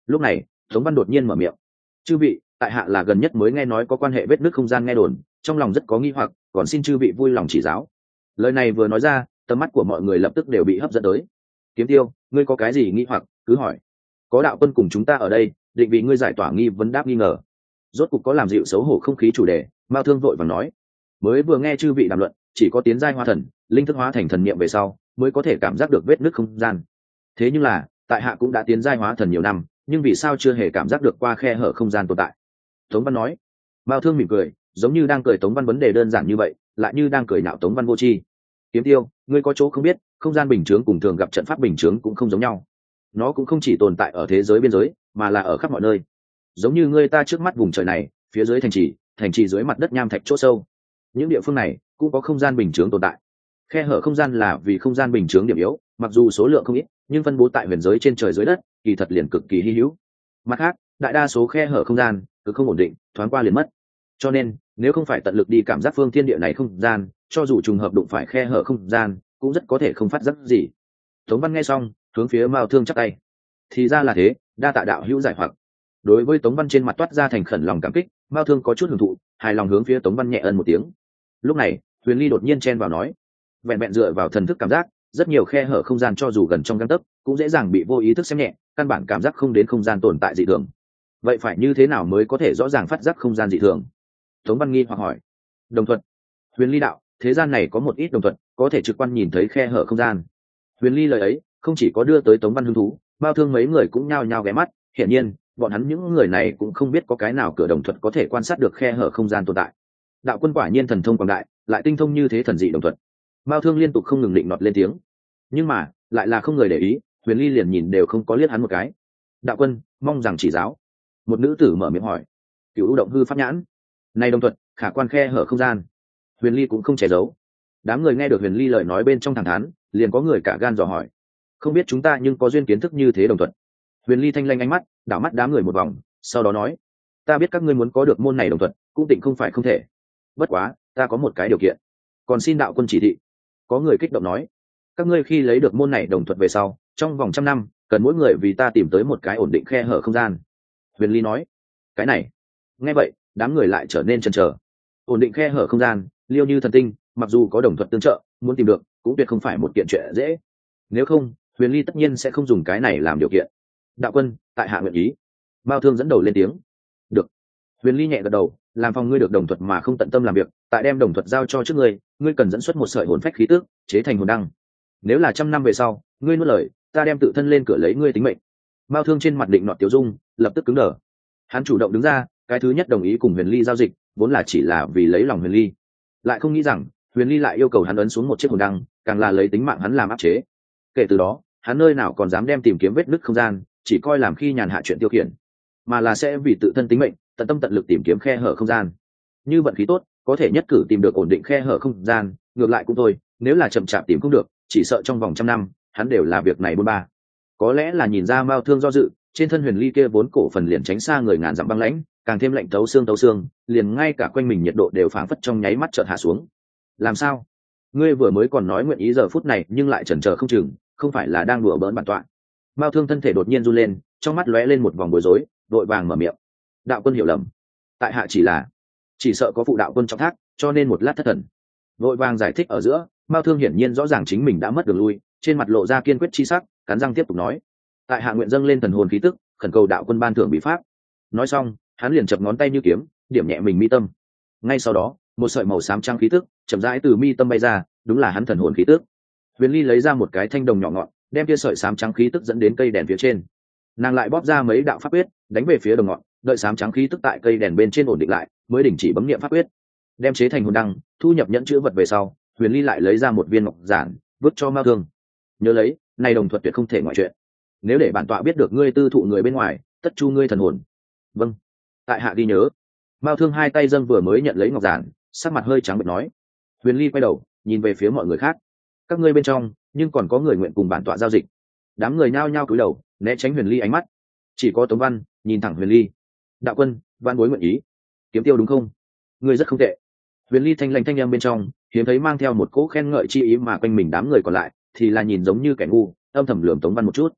Lúc này Tống Văn đột nhiên mở miệng: chư vị, tại hạ là gần nhất mới nghe nói có quan hệ vết nứt không gian nghe đồn, trong lòng rất có nghi hoặc, còn xin chư vị vui lòng chỉ giáo. Lời này vừa nói ra, tầm mắt của mọi người lập tức đều bị hấp dẫn tới. Kiếm Tiêu, ngươi có cái gì nghi hoặc cứ hỏi, có đạo quân cùng chúng ta ở đây, định vị ngươi giải tỏa nghi vấn đáp nghi ngờ. Rốt cục có làm dịu xấu hổ không khí chủ đề, Mao Thương vội vàng nói: mới vừa nghe chư vị đàm luận, chỉ có tiến giai hoa thần, linh thức hóa thành thần niệm về sau mới có thể cảm giác được vết nứt không gian. Thế nhưng là tại hạ cũng đã tiến giai hóa thần nhiều năm, nhưng vì sao chưa hề cảm giác được qua khe hở không gian tồn tại? Tống Văn nói. Mao Thương mỉm cười, giống như đang cười Tống Văn vấn đề đơn giản như vậy, lại như đang cười nhạo Tống Văn vô tri. Kiếm Tiêu, ngươi có chỗ không biết, không gian bình chướng cùng thường gặp trận pháp bình chướng cũng không giống nhau. Nó cũng không chỉ tồn tại ở thế giới biên giới, mà là ở khắp mọi nơi. Giống như ngươi ta trước mắt vùng trời này, phía dưới thành trì dưới mặt đất nham thạch chỗ sâu, những địa phương này cũng có không gian bình chướng tồn tại. Khe hở không gian là vì không gian bình chướng điểm yếu, mặc dù số lượng không ít, nhưng phân bố tại huyền giới trên trời dưới đất, kỳ thật liền cực kỳ hy hữu. Mặt khác, đại đa số khe hở không gian cực không ổn định, thoáng qua liền mất. Cho nên, nếu không phải tận lực đi cảm giác phương thiên địa này không gian, cho dù trùng hợp đụng phải khe hở không gian, cũng rất có thể không phát giác gì. Tống Văn nghe xong, hướng phía Mao Thương chắp tay. Thì ra là thế, đa tạ đạo hữu giải hoặc. Đối với Tống Văn trên mặt toát ra thành khẩn lòng cảm kích, Mao Thương có chút hưởng thụ, hài lòng hướng phía Tống Văn nhẹ ân một tiếng. Lúc này, Huyền Ly đột nhiên chen vào nói: vẹn vẹn dựa vào thần thức cảm giác, rất nhiều khe hở không gian cho dù gần trong gang tấc, cũng dễ dàng bị vô ý thức xem nhẹ, căn bản cảm giác không đến không gian tồn tại dị thường. Vậy phải như thế nào mới có thể rõ ràng phát giác không gian dị thường? Tống Văn nghi hoặc hỏi. Đồng thuật. Huyền Ly đạo: thế gian này có một ít đồng thuật, có thể trực quan nhìn thấy khe hở không gian. Huyền Ly lời ấy không chỉ có đưa tới Tống Văn hứng thú, Mao Thương mấy người cũng nhao nhao ghé mắt. Hiển nhiên, bọn hắn những người này cũng không biết có cái nào cửa đồng thuật có thể quan sát được khe hở không gian tồn tại. Đạo quân quả nhiên thần thông quảng đại, lại tinh thông như thế thần dị đồng thuật. Mao Thương liên tục không ngừng định nọt lên tiếng, nhưng mà lại là không người để ý. Huyền Ly liền nhìn đều không có liếc hắn một cái. Đạo quân, mong rằng chỉ giáo. Một nữ tử mở miệng hỏi. Cửu động hư pháp nhãn. Này đồng thuật khả quan khe hở không gian. Huyền Ly cũng không che giấu. Đám người nghe được Huyền Ly lời nói bên trong thẳng thắn, liền có người cả gan dò hỏi. Không biết chúng ta nhưng có duyên kiến thức như thế đồng thuật. Huyền Ly thanh lanh ánh mắt đảo mắt đám người một vòng, sau đó nói: ta biết các ngươi muốn có được môn này đồng thuật, cũng định không phải không thể. Bất quá, ta có một cái điều kiện, còn xin đạo quân chỉ thị. Có người kích động nói: các ngươi khi lấy được môn này đồng thuật về sau, trong vòng 100 năm, cần mỗi người vì ta tìm tới một cái ổn định khe hở không gian. Huyền Ly nói. Cái này, nghe vậy, đám người lại trở nên chần chờ. Ổn định khe hở không gian, liêu như thần tinh, mặc dù có đồng thuật tương trợ, muốn tìm được cũng tuyệt không phải một kiện chuyện dễ. Nếu không, Huyền Ly tất nhiên sẽ không dùng cái này làm điều kiện. Đạo quân, tại hạ nguyện ý. Mao Thương dẫn đầu lên tiếng. Được. Huyền Ly nhẹ gật đầu, làm phòng ngươi được đồng thuật mà không tận tâm làm việc, tại đem đồng thuật giao cho trước ngươi, ngươi cần dẫn xuất một sợi hồn phách khí tức, chế thành hồn đăng. Nếu là 100 năm về sau, ngươi nuốt lời, ta đem tự thân lên cửa lấy ngươi tính mệnh. Mao Thương trên mặt định nọt tiểu dung, lập tức cứng đờ. Hắn chủ động đứng ra, cái thứ nhất đồng ý cùng Huyền Ly giao dịch, vốn là chỉ là vì lấy lòng Huyền Ly, lại không nghĩ rằng Huyền Ly lại yêu cầu hắn ấn xuống một chiếc hồn đăng, càng là lấy tính mạng hắn làm áp chế. Kể từ đó, hắn nơi nào còn dám đem tìm kiếm vết nứt không gian, chỉ coi làm khi nhàn hạ chuyện tiêu khiển, mà là sẽ vì tự thân tính mệnh, tận tâm tận lực tìm kiếm khe hở không gian. Như vận khí tốt, có thể nhất cử tìm được ổn định khe hở không gian, ngược lại cũng thôi, nếu là chậm chạp tìm không được, chỉ sợ trong vòng 100 năm, hắn đều là việc này bôn ba. Có lẽ là nhìn ra Mao Thương do dự, trên thân Huyền Ly kia vốn cổ phần liền tránh xa người ngàn dặm băng lãnh, càng thêm lạnh tấu xương, liền ngay cả quanh mình nhiệt độ đều phảng phất trong nháy mắt chợt hạ xuống. Làm sao? Ngươi vừa mới còn nói nguyện ý giờ phút này, nhưng lại chần chờ không chừng, không phải là đang đùa bỡn bản tọa? Mao Thương thân thể đột nhiên run lên, trong mắt lóe lên một vòng bối rối, vội vàng mở miệng. Đạo quân hiểu lầm, tại hạ chỉ sợ có phụ đạo quân trong thác, cho nên một lát thất thần. Vội vàng giải thích ở giữa, Mao Thương hiển nhiên rõ ràng chính mình đã mất đường lui, trên mặt lộ ra kiên quyết chi sắc, cắn răng tiếp tục nói: tại hạ nguyện dâng lên thần hồn khí tức, khẩn cầu đạo quân ban thưởng bí pháp. Nói xong, hắn liền chập ngón tay như kiếm, điểm nhẹ mình mi tâm. Ngay sau đó, một sợi màu xám trắng khí tức chậm rãi từ mi tâm bay ra, đúng là hắn thần hồn khí tức. Huyền Ly lấy ra một cái thanh đồng nhỏ ngọn, đem kia sợi xám trắng khí tức dẫn đến cây đèn phía trên. Nàng lại bóp ra mấy đạo pháp quyết, đánh về phía đồng ngọn, đợi xám trắng khí tức tại cây đèn bên trên ổn định lại, mới đình chỉ bấm niệm pháp quyết. Đem chế thành hồn đăng, thu nhập nhẫn chữ vật về sau, Huyền Ly lại lấy ra một viên ngọc giản, vứt cho Mao Thương. Nhớ lấy, này đồng thuật tuyệt không thể ngoại chuyện. Nếu để bản tọa biết được ngươi tư thụ người bên ngoài, tất chu ngươi thần hồn. Vâng, tại hạ ghi nhớ. Mao Thương hai tay dâng vừa mới nhận lấy ngọc giản, sắc mặt hơi trắng bệch nói. Huyền Ly quay đầu, nhìn về phía mọi người khác. Các ngươi bên trong, nhưng còn có người nguyện cùng bản tọa giao dịch? Đám người nhao nhao cúi đầu, né tránh Huyền Ly ánh mắt. Chỉ có Tống Văn nhìn thẳng Huyền Ly. Đạo quân, van bối nguyện ý. Kiếm Tiêu đúng không? Ngươi rất không tệ. Huyền Ly thanh lãnh thanh âm bên trong, hiếm thấy mang theo một cỗ khen ngợi chi ý, mà quanh mình đám người còn lại thì là nhìn giống như kẻ ngu, âm thầm lườm Tống Văn một chút.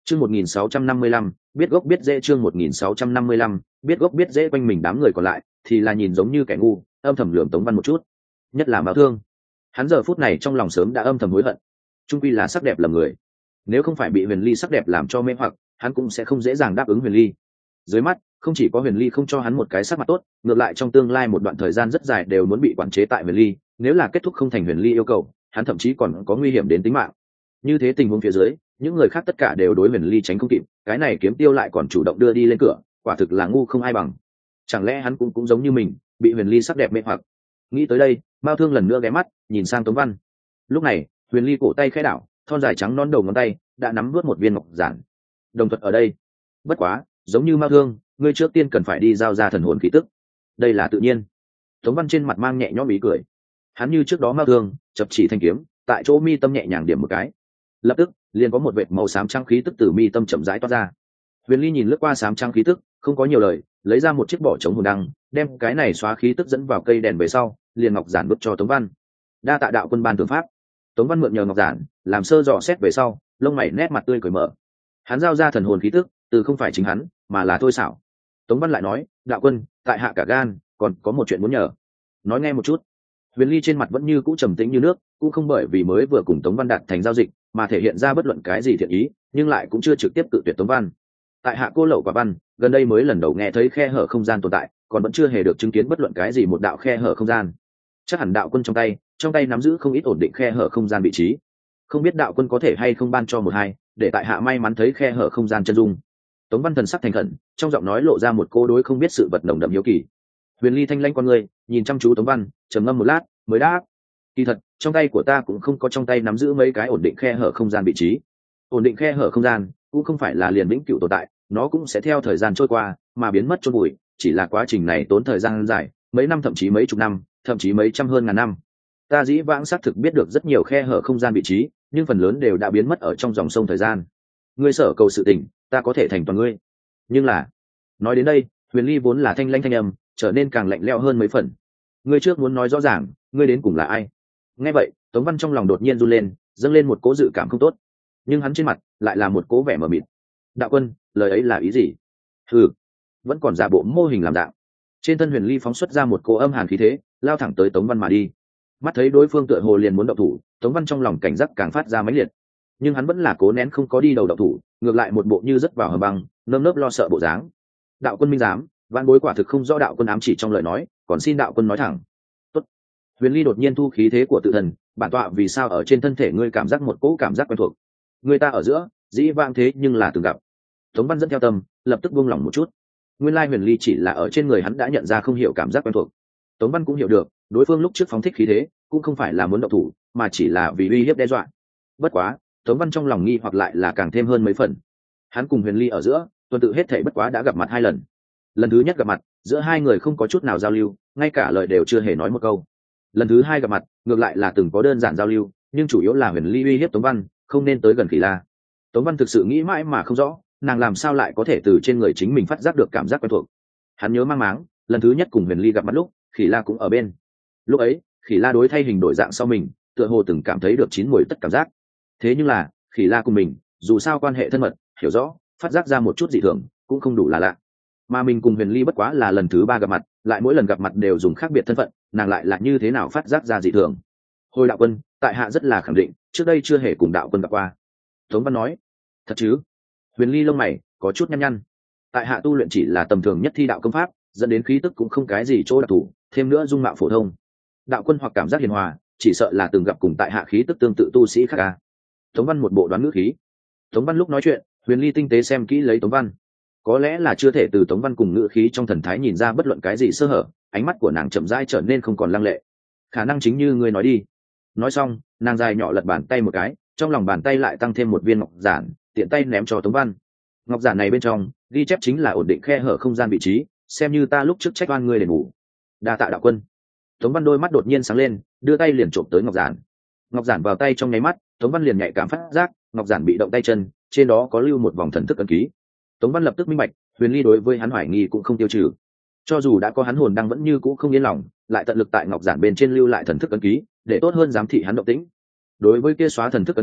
Chương 1655, biết gốc biết rễ. Chương 1655, biết gốc biết rễ. Quanh mình đám người còn lại thì là nhìn giống như kẻ ngu, âm thầm lườm Tống Văn một chút. Nhất là Mao Thương, hắn giờ phút này trong lòng sớm đã âm thầm hối hận. Trung quy là sắc đẹp lầm người, nếu không phải bị Huyền Ly sắc đẹp làm cho mê hoặc, hắn cũng sẽ không dễ dàng đáp ứng Huyền Ly. Dưới mắt, không chỉ có Huyền Ly không cho hắn một cái sắc mặt tốt, ngược lại trong tương lai một đoạn thời gian rất dài đều muốn bị quản chế tại Huyền Ly. Nếu là kết thúc không thành Huyền Ly yêu cầu, hắn thậm chí còn có nguy hiểm đến tính mạng. Như thế tình huống phía dưới, những người khác tất cả đều đối Huyền Ly tránh không kịp, cái này Kiếm Tiêu lại còn chủ động đưa đi lên cửa, quả thực là ngu không ai bằng. Chẳng lẽ hắn cũng giống như mình, bị Huyền Ly sắc đẹp mê hoặc? Nghĩ tới đây, Mao Thương lần nữa ghé mắt nhìn sang Tống Văn. Lúc này, Huyền Ly cổ tay khẽ đảo, thon dài trắng non đầu ngón tay đã nắm nuốt một viên ngọc giản. Đồng thuật ở đây. Bất quá, giống như Mao Thương, ngươi trước tiên cần phải đi giao ra thần hồn khí tức. Đây là tự nhiên. Tống Văn trên mặt mang nhẹ nhõm ý cười. Hắn như trước đó Mao Thương, chập chỉ thanh kiếm, tại chỗ mi tâm nhẹ nhàng điểm một cái. Lập tức, liền có một vệt màu xám trắng khí tức từ mi tâm chậm rãi toát ra. Huyền Ly nhìn lướt qua xám trắng khí tức, không có nhiều lời, lấy ra một chiếc bỏ trống hồn đăng, đem cái này xóa khí tức dẫn vào cây đèn về sau, liền ngọc giản vứt cho Tống Văn. Đa tạ đạo quân ban tướng pháp. Tống Văn mượn nhờ ngọc giản, làm sơ dò xét về sau, lông mày nét mặt tươi cười mở. Hắn giao ra thần hồn khí tức, từ không phải chính hắn, mà là Thôi Xảo. Tống Văn lại nói, đạo quân, tại hạ cả gan, còn có một chuyện muốn nhờ. Nói nghe một chút. Huyền Ly trên mặt vẫn như cũ trầm tĩnh như nước, cũng không bởi vì mới vừa cùng Tống Văn đạt thành giao dịch, mà thể hiện ra bất luận cái gì thiện ý, nhưng lại cũng chưa trực tiếp cự tuyệt Tống Văn. Tại hạ cô lậu quả văn, gần đây mới lần đầu nghe thấy khe hở không gian tồn tại, còn vẫn chưa hề được chứng kiến bất luận cái gì một đạo khe hở không gian. Chắc hẳn đạo quân trong tay nắm giữ không ít ổn định khe hở không gian vị trí. Không biết đạo quân có thể hay không ban cho một hai, để tại hạ may mắn thấy khe hở không gian chân dung. Tống Văn thần sắc thành khẩn, trong giọng nói lộ ra một cô đối không biết sự vật nồng đậm hiếu kỳ. Huyền Ly thanh lãnh con người, nhìn chăm chú Tống Văn, trầm ngâm một lát, mới đáp: kỳ thật, trong tay của ta cũng không có trong tay nắm giữ mấy cái ổn định khe hở không gian vị trí. Ổn định khe hở không gian cũng không phải là liền vĩnh cửu tồn tại, nó cũng sẽ theo thời gian trôi qua mà biến mất chôn bụi, chỉ là quá trình này tốn thời gian dài, mấy năm thậm chí mấy chục năm, thậm chí mấy trăm hơn ngàn năm. Ta dĩ vãng xác thực biết được rất nhiều khe hở không gian vị trí, nhưng phần lớn đều đã biến mất ở trong dòng sông thời gian. Ngươi sở cầu sự tình, ta có thể thành toàn ngươi. Nhưng là, nói đến đây, Huyền Ly vốn là thanh lãnh thanh âm, trở nên càng lạnh lẽo hơn mấy phần. Ngươi trước muốn nói rõ ràng, ngươi đến cùng là ai? Nghe vậy, Tống Văn trong lòng đột nhiên run lên, dâng lên một cố dự cảm không tốt, nhưng hắn trên mặt lại là một cố vẻ mờ mịt. Đạo quân, lời ấy là ý gì? Ừ, vẫn còn giả bộ mô hình làm dạng. Trên thân Huyền Ly phóng xuất ra một cỗ âm hàn khí thế, lao thẳng tới Tống Văn mà đi. Mắt thấy đối phương tựa hồ liền muốn động thủ, Tống Văn trong lòng cảnh giác càng phát ra mãnh liệt, nhưng hắn vẫn là cố nén không có đi đầu động thủ, ngược lại một bộ như rất vào hầm băng, nơm nớp lo sợ bộ dáng. Đạo quân minh giám, vạn bối quả thực không rõ đạo quân ám chỉ trong lời nói, còn xin đạo quân nói thẳng. Tốt. Huyền Ly đột nhiên thu khí thế của tự thần, bản tọa vì sao ở trên thân thể ngươi cảm giác một cỗ cảm giác quen thuộc? Người ta ở giữa, dĩ vãng thế nhưng là từng gặp. Tống Văn dẫn theo tâm, lập tức buông lỏng một chút. Nguyên lai Huyền Ly chỉ là ở trên người hắn đã nhận ra không hiểu cảm giác quen thuộc. Tống Văn cũng hiểu được, đối phương lúc trước phóng thích khí thế, cũng không phải là muốn động thủ, mà chỉ là vì uy hiếp đe dọa. Bất quá, Tống Văn trong lòng nghi hoặc lại là càng thêm hơn mấy phần. Hắn cùng Huyền Ly ở giữa, tuần tự hết thảy bất quá đã gặp mặt 2 lần. Lần thứ nhất gặp mặt, giữa hai người không có chút nào giao lưu, ngay cả lời đều chưa hề nói một câu. Lần thứ hai gặp mặt, ngược lại là từng có đơn giản giao lưu, nhưng chủ yếu là Huyền Ly uy hiếp Tống Văn, không nên tới gần Khỉ La. Tống Văn thực sự nghĩ mãi mà không rõ, nàng làm sao lại có thể từ trên người chính mình phát giác được cảm giác quen thuộc. Hắn nhớ mang máng, lần thứ nhất cùng Huyền Ly gặp mặt lúc, Khỉ La cũng ở bên. Lúc ấy, Khỉ La đối thay hình đổi dạng sau mình, tựa hồ từng cảm thấy được chín mùi tất cảm giác. Thế nhưng là, Khỉ La cùng mình, dù sao quan hệ thân mật, hiểu rõ, phát giác ra một chút dị thường, cũng không đủ là lạ. Mà mình cùng Huyền Ly bất quá là lần thứ 3 gặp mặt, lại mỗi lần gặp mặt đều dùng khác biệt thân phận, nàng lại là như thế nào phát giác ra dị thường? Hồi đạo quân, tại hạ rất là khẳng định, trước đây chưa hề cùng đạo quân gặp qua. Tống Văn nói. Thật chứ? Huyền Ly lông mày có chút nhăn nhăn. Tại hạ tu luyện chỉ là tầm thường nhất thi đạo công pháp, dẫn đến khí tức cũng không cái gì chỗ đặc thù, thêm nữa dung mạo phổ thông. Đạo quân hoặc cảm giác hiền hòa, chỉ sợ là từng gặp cùng tại hạ khí tức tương tự tu sĩ khác à? Tống Văn một bộ đoán ngữ khí. Tống Văn lúc nói chuyện, Huyền Ly tinh tế xem kỹ lấy Tống Văn. Có lẽ là chưa thể từ Tống Văn cùng ngữ khí trong thần thái nhìn ra bất luận cái gì sơ hở, ánh mắt của nàng chậm rãi trở nên không còn lăng lệ. Khả năng chính như ngươi nói đi. Nói xong, nàng dài nhỏ lật bàn tay một cái, trong lòng bàn tay lại tăng thêm một viên ngọc giản, tiện tay ném cho Tống Văn. Ngọc giản này bên trong ghi chép chính là ổn định khe hở không gian vị trí, xem như ta lúc trước trách oan ngươi để ngủ. Đa tạ đạo quân. Tống Văn đôi mắt đột nhiên sáng lên, đưa tay liền trộm tới ngọc giản. Ngọc giản vào tay trong nháy mắt, Tống Văn liền nhạy cảm phát giác, ngọc giản bị động tay chân, trên đó có lưu một vòng thần thức ấn ký. Tống Văn lập tức minh bạch, Huyền Ly đối với hắn hoài nghi cũng không tiêu trừ. Cho dù đã có hắn hồn đang vẫn như cũ không yên lòng, lại tận lực tại ngọc giản bên trên lưu lại thần thức ấn ký, để tốt hơn giám thị hắn động tĩnh. Đối với kia xóa thần thức ấn ký,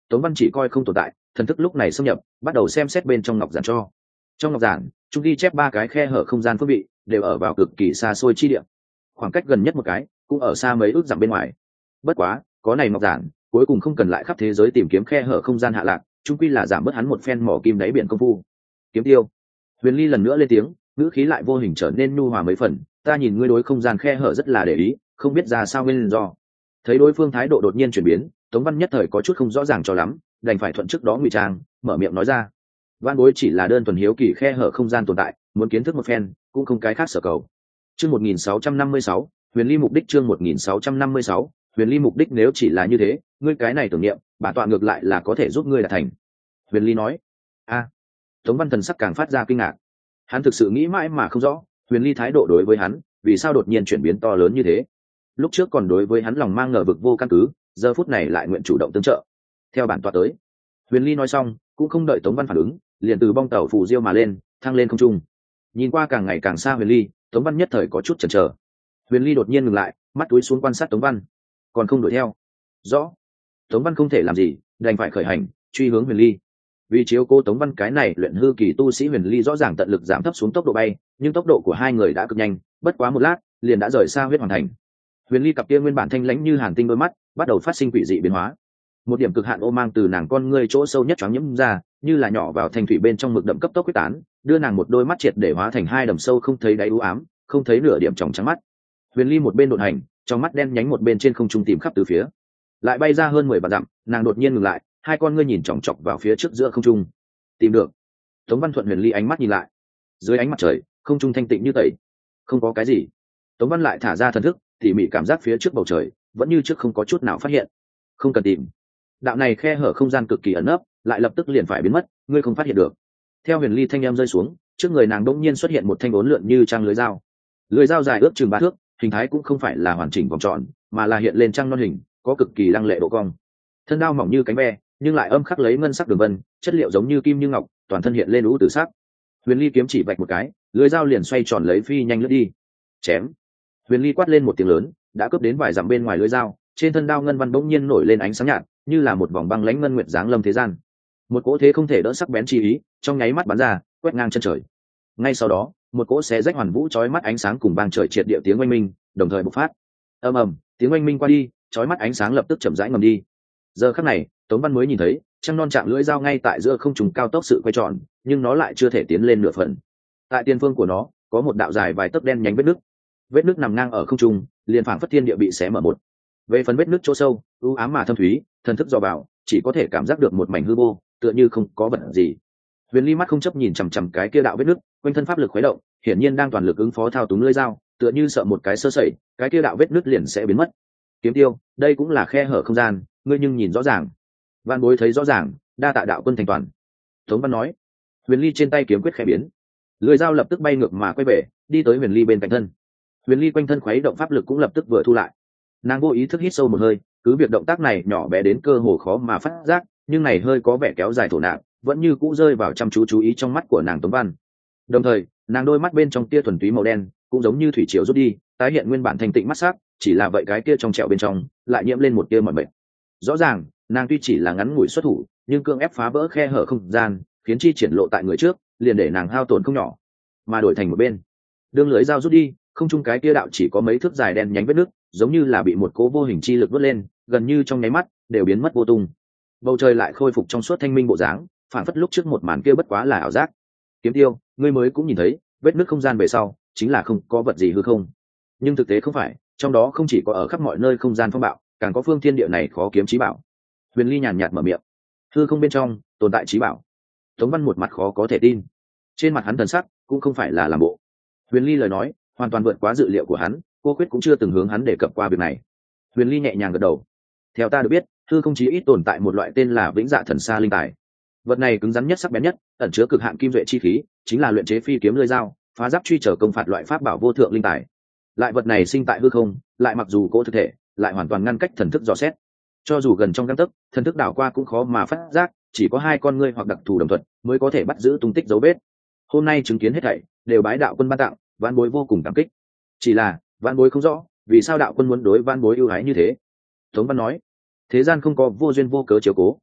Tống Văn chỉ coi không tồn tại, thần thức lúc này xâm nhập, bắt đầu xem xét bên trong ngọc giản cho. Trong ngọc giản, chúng ghi chép 3 cái khe hở không gian phước vị, đều ở vào cực kỳ xa xôi chi địa. Khoảng cách gần nhất một cái, cũng ở xa mấy ước dặm bên ngoài. Bất quá, có này ngọc giản, cuối cùng không cần lại khắp thế giới tìm kiếm khe hở không gian hạ lạc, chung quy là giảm bớt hắn một phen mỏ kim đáy biển công phu. Kiếm Tiêu. Huyền Ly lần nữa lên tiếng, ngữ khí lại vô hình trở nên nhu hòa mấy phần, ta nhìn ngươi đối không gian khe hở rất là để ý, không biết ra sao nguyên do. Thấy đối phương thái độ đột nhiên chuyển biến, Tống Văn nhất thời có chút không rõ ràng cho lắm, đành phải thuận trước đó ngụy trang, mở miệng nói ra. Văn bối chỉ là đơn thuần hiếu kỳ khe hở không gian tồn tại, muốn kiến thức một phen, cũng không cái khác sở cầu. Chương 1656, Huyền Ly mục đích chương 1656, Huyền Ly mục đích nếu chỉ là như thế, ngươi cái này tưởng niệm, bản tọa ngược lại là có thể giúp ngươi đạt thành. Huyền Ly nói. A. Tống Văn thần sắc càng phát ra kinh ngạc. Hắn thực sự nghĩ mãi mà không rõ, Huyền Ly thái độ đối với hắn, vì sao đột nhiên chuyển biến to lớn như thế. Lúc trước còn đối với hắn lòng mang ngờ vực vô căn cứ, giờ phút này lại nguyện chủ động tương trợ. Theo bản tọa tới. Huyền Ly nói xong, cũng không đợi Tống Văn phản ứng, liền từ bong tàu phù diêu mà lên, thăng lên không trung. Nhìn qua càng ngày càng xa Huyền Ly, Tống Văn nhất thời có chút chần chờ. Huyền Ly đột nhiên ngừng lại, mắt túi xuống quan sát Tống Văn, còn không đuổi theo. Rõ. Tống Văn không thể làm gì, đành phải khởi hành, truy hướng Huyền Ly. Vì chiếu cố Tống Văn cái này luyện hư kỳ tu sĩ Huyền Ly rõ ràng tận lực giảm thấp xuống tốc độ bay, nhưng tốc độ của hai người đã cực nhanh, bất quá một lát, liền đã rời xa huyết hoàng thành. Huyền Ly cặp kia nguyên bản thanh lãnh như hàn tinh đôi mắt, bắt đầu phát sinh quỷ dị biến hóa. Một điểm cực hạn ô mang từ nàng con ngươi chỗ sâu nhất choáng nhiễm ra, như là nhỏ vào thanh thủy bên trong mực đậm cấp tốc quyết tán, đưa nàng một đôi mắt triệt để hóa thành hai đầm sâu không thấy đáy u ám, không thấy nửa điểm tròng trắng mắt. Huyền Ly một bên độn hành, trong mắt đen nhánh một bên trên không trung tìm khắp từ phía, lại bay ra hơn 10 vạn dặm, nàng đột nhiên ngừng lại, hai con ngươi nhìn chòng chọc vào phía trước giữa không trung. Tìm được. Tống Văn thuận Huyền Ly ánh mắt nhìn lại, dưới ánh mặt trời, không trung thanh tịnh như tẩy, không có cái gì. Tống Văn lại thả ra thần thức, tỉ mỉ cảm giác phía trước bầu trời, vẫn như trước không có chút nào phát hiện. Không cần tìm. Đạo này khe hở không gian cực kỳ ẩn nấp, lại lập tức liền phải biến mất, ngươi không phát hiện được. Theo Huyền Ly thanh em rơi xuống, trước người nàng đột nhiên xuất hiện một thanh uốn lượn như trang lưới dao. Lưới dao dài ước chừng 3 thước, hình thái cũng không phải là hoàn chỉnh vòng tròn, mà là hiện lên trang non hình, có cực kỳ lăng lệ độ cong. Thân đao mỏng như cánh ve, nhưng lại âm khắc lấy ngân sắc đường vân, chất liệu giống như kim như ngọc, toàn thân hiện lên ú tử sắc. Huyền Ly kiếm chỉ vạch một cái, lưới dao liền xoay tròn lấy phi nhanh lướt đi. Chém. Huyền Ly quát lên một tiếng lớn, đã cướp đến vài dặm bên ngoài lưới dao, trên thân đao ngân văn bỗng nhiên nổi lên ánh sáng nhạt, như là một vòng băng lãnh ngân nguyệt giáng lâm thế gian. Một cỗ thế không thể đỡ sắc bén chi ý, trong nháy mắt bắn ra, quét ngang chân trời. Ngay sau đó, một cỗ xé rách hoàn vũ chói mắt ánh sáng cùng bang trời triệt địa tiếng oanh minh, đồng thời bộc phát. Ầm ầm, tiếng oanh minh qua đi, chói mắt ánh sáng lập tức chậm rãi ngầm đi. Giờ khắc này, Tống Văn mới nhìn thấy, trăng non chạm lưỡi dao ngay tại giữa không trung cao tốc sự quay tròn, nhưng nó lại chưa thể tiến lên nửa phần. Tại tiền phương của nó, có một đạo dài vài tấc đen nhánh vết nứt nằm ngang ở không trung, liền phảng phất thiên địa bị xé mở một. Về phần vết nứt chỗ sâu, u ám mà thâm thúy, thần thức dò vào, chỉ có thể cảm giác được một mảnh hư vô, tựa như không có vật gì. Huyền Ly mắt không chấp nhìn chằm chằm cái kia đạo vết nứt, quanh thân pháp lực khuấy động, hiển nhiên đang toàn lực ứng phó thao túng lưỡi dao, tựa như sợ một cái sơ sẩy, cái kia đạo vết nứt liền sẽ biến mất. Kiếm Tiêu, đây cũng là khe hở không gian, ngươi nhưng nhìn rõ ràng. Vạn Bối thấy rõ ràng, đa tạ đạo quân thành toàn. Tống Văn nói. Huyền Ly trên tay kiếm quyết khẽ biến, lưỡi dao lập tức bay ngược mà quay về, đi tới Huyền Ly bên cạnh thân. Huyền Ly quanh thân khuấy động pháp lực cũng lập tức vừa thu lại. Nàng vô ý thức hít sâu một hơi, cứ việc động tác này nhỏ bé đến cơ hồ khó mà phát giác, nhưng này hơi có vẻ kéo dài thổ nạp, vẫn như cũ rơi vào chăm chú ý trong mắt của nàng Tống Văn. Đồng thời, nàng đôi mắt bên trong tia thuần túy màu đen, cũng giống như thủy triều rút đi, tái hiện nguyên bản thanh tịnh mắt sắc, chỉ là vậy cái kia trong trẹo bên trong, lại nhiễm lên một tia mỏi mệt. Rõ ràng, nàng tuy chỉ là ngắn ngủi xuất thủ, nhưng cương ép phá vỡ khe hở không gian, khiến chi triển lộ tại người trước, liền để nàng hao tổn không nhỏ, mà đổi thành một bên. Đương lưới dao rút đi, không trung cái kia đạo chỉ có mấy thước dài đen nhánh vết nước, giống như là bị một cố vô hình chi lực vớt lên, gần như trong nháy mắt đều biến mất vô tung. Bầu trời lại khôi phục trong suốt thanh minh bộ dáng, phản phất lúc trước một màn kia bất quá là ảo giác. Kiếm Tiêu, ngươi mới cũng nhìn thấy, vết nứt không gian về sau, chính là không có vật gì hư không. Nhưng thực tế không phải, trong đó không chỉ có ở khắp mọi nơi không gian phong bạo, càng có phương thiên địa này khó kiếm chí bảo. Huyền Ly nhàn nhạt mở miệng. Hư không bên trong tồn tại chí bảo. Tống Văn một mặt khó có thể tin. Trên mặt hắn thần sắc cũng không phải là làm bộ. Huyền Ly lời nói hoàn toàn vượt quá dự liệu của hắn, cô quyết cũng chưa từng hướng hắn đề cập qua việc này. Huyền Ly nhẹ nhàng gật đầu. Theo ta được biết, hư không chí ít tồn tại một loại tên là Vĩnh Dạ Thần Sa linh tài. Vật này cứng rắn nhất, sắc bén nhất, ẩn chứa cực hạn kim duệ chi khí, chính là luyện chế phi kiếm lưỡi dao, phá giáp truy trở công phạt loại pháp bảo vô thượng linh tài. Lại vật này sinh tại hư không, lại mặc dù cố thực thể, lại hoàn toàn ngăn cách thần thức dò xét. Cho dù gần trong gang tấc, thần thức đảo qua cũng khó mà phát giác, chỉ có hai con ngươi hoặc đặc thù đồng thuận mới có thể bắt giữ tung tích dấu vết. Hôm nay chứng kiến hết thảy, đều bái đạo quân ban tặng, Vãn Bối vô cùng cảm kích. Chỉ là Vãn Bối không rõ, vì sao đạo quân muốn đối Vãn Bối ưu ái như thế. Tống Văn nói, thế gian không có vô duyên vô cớ chiếu cố.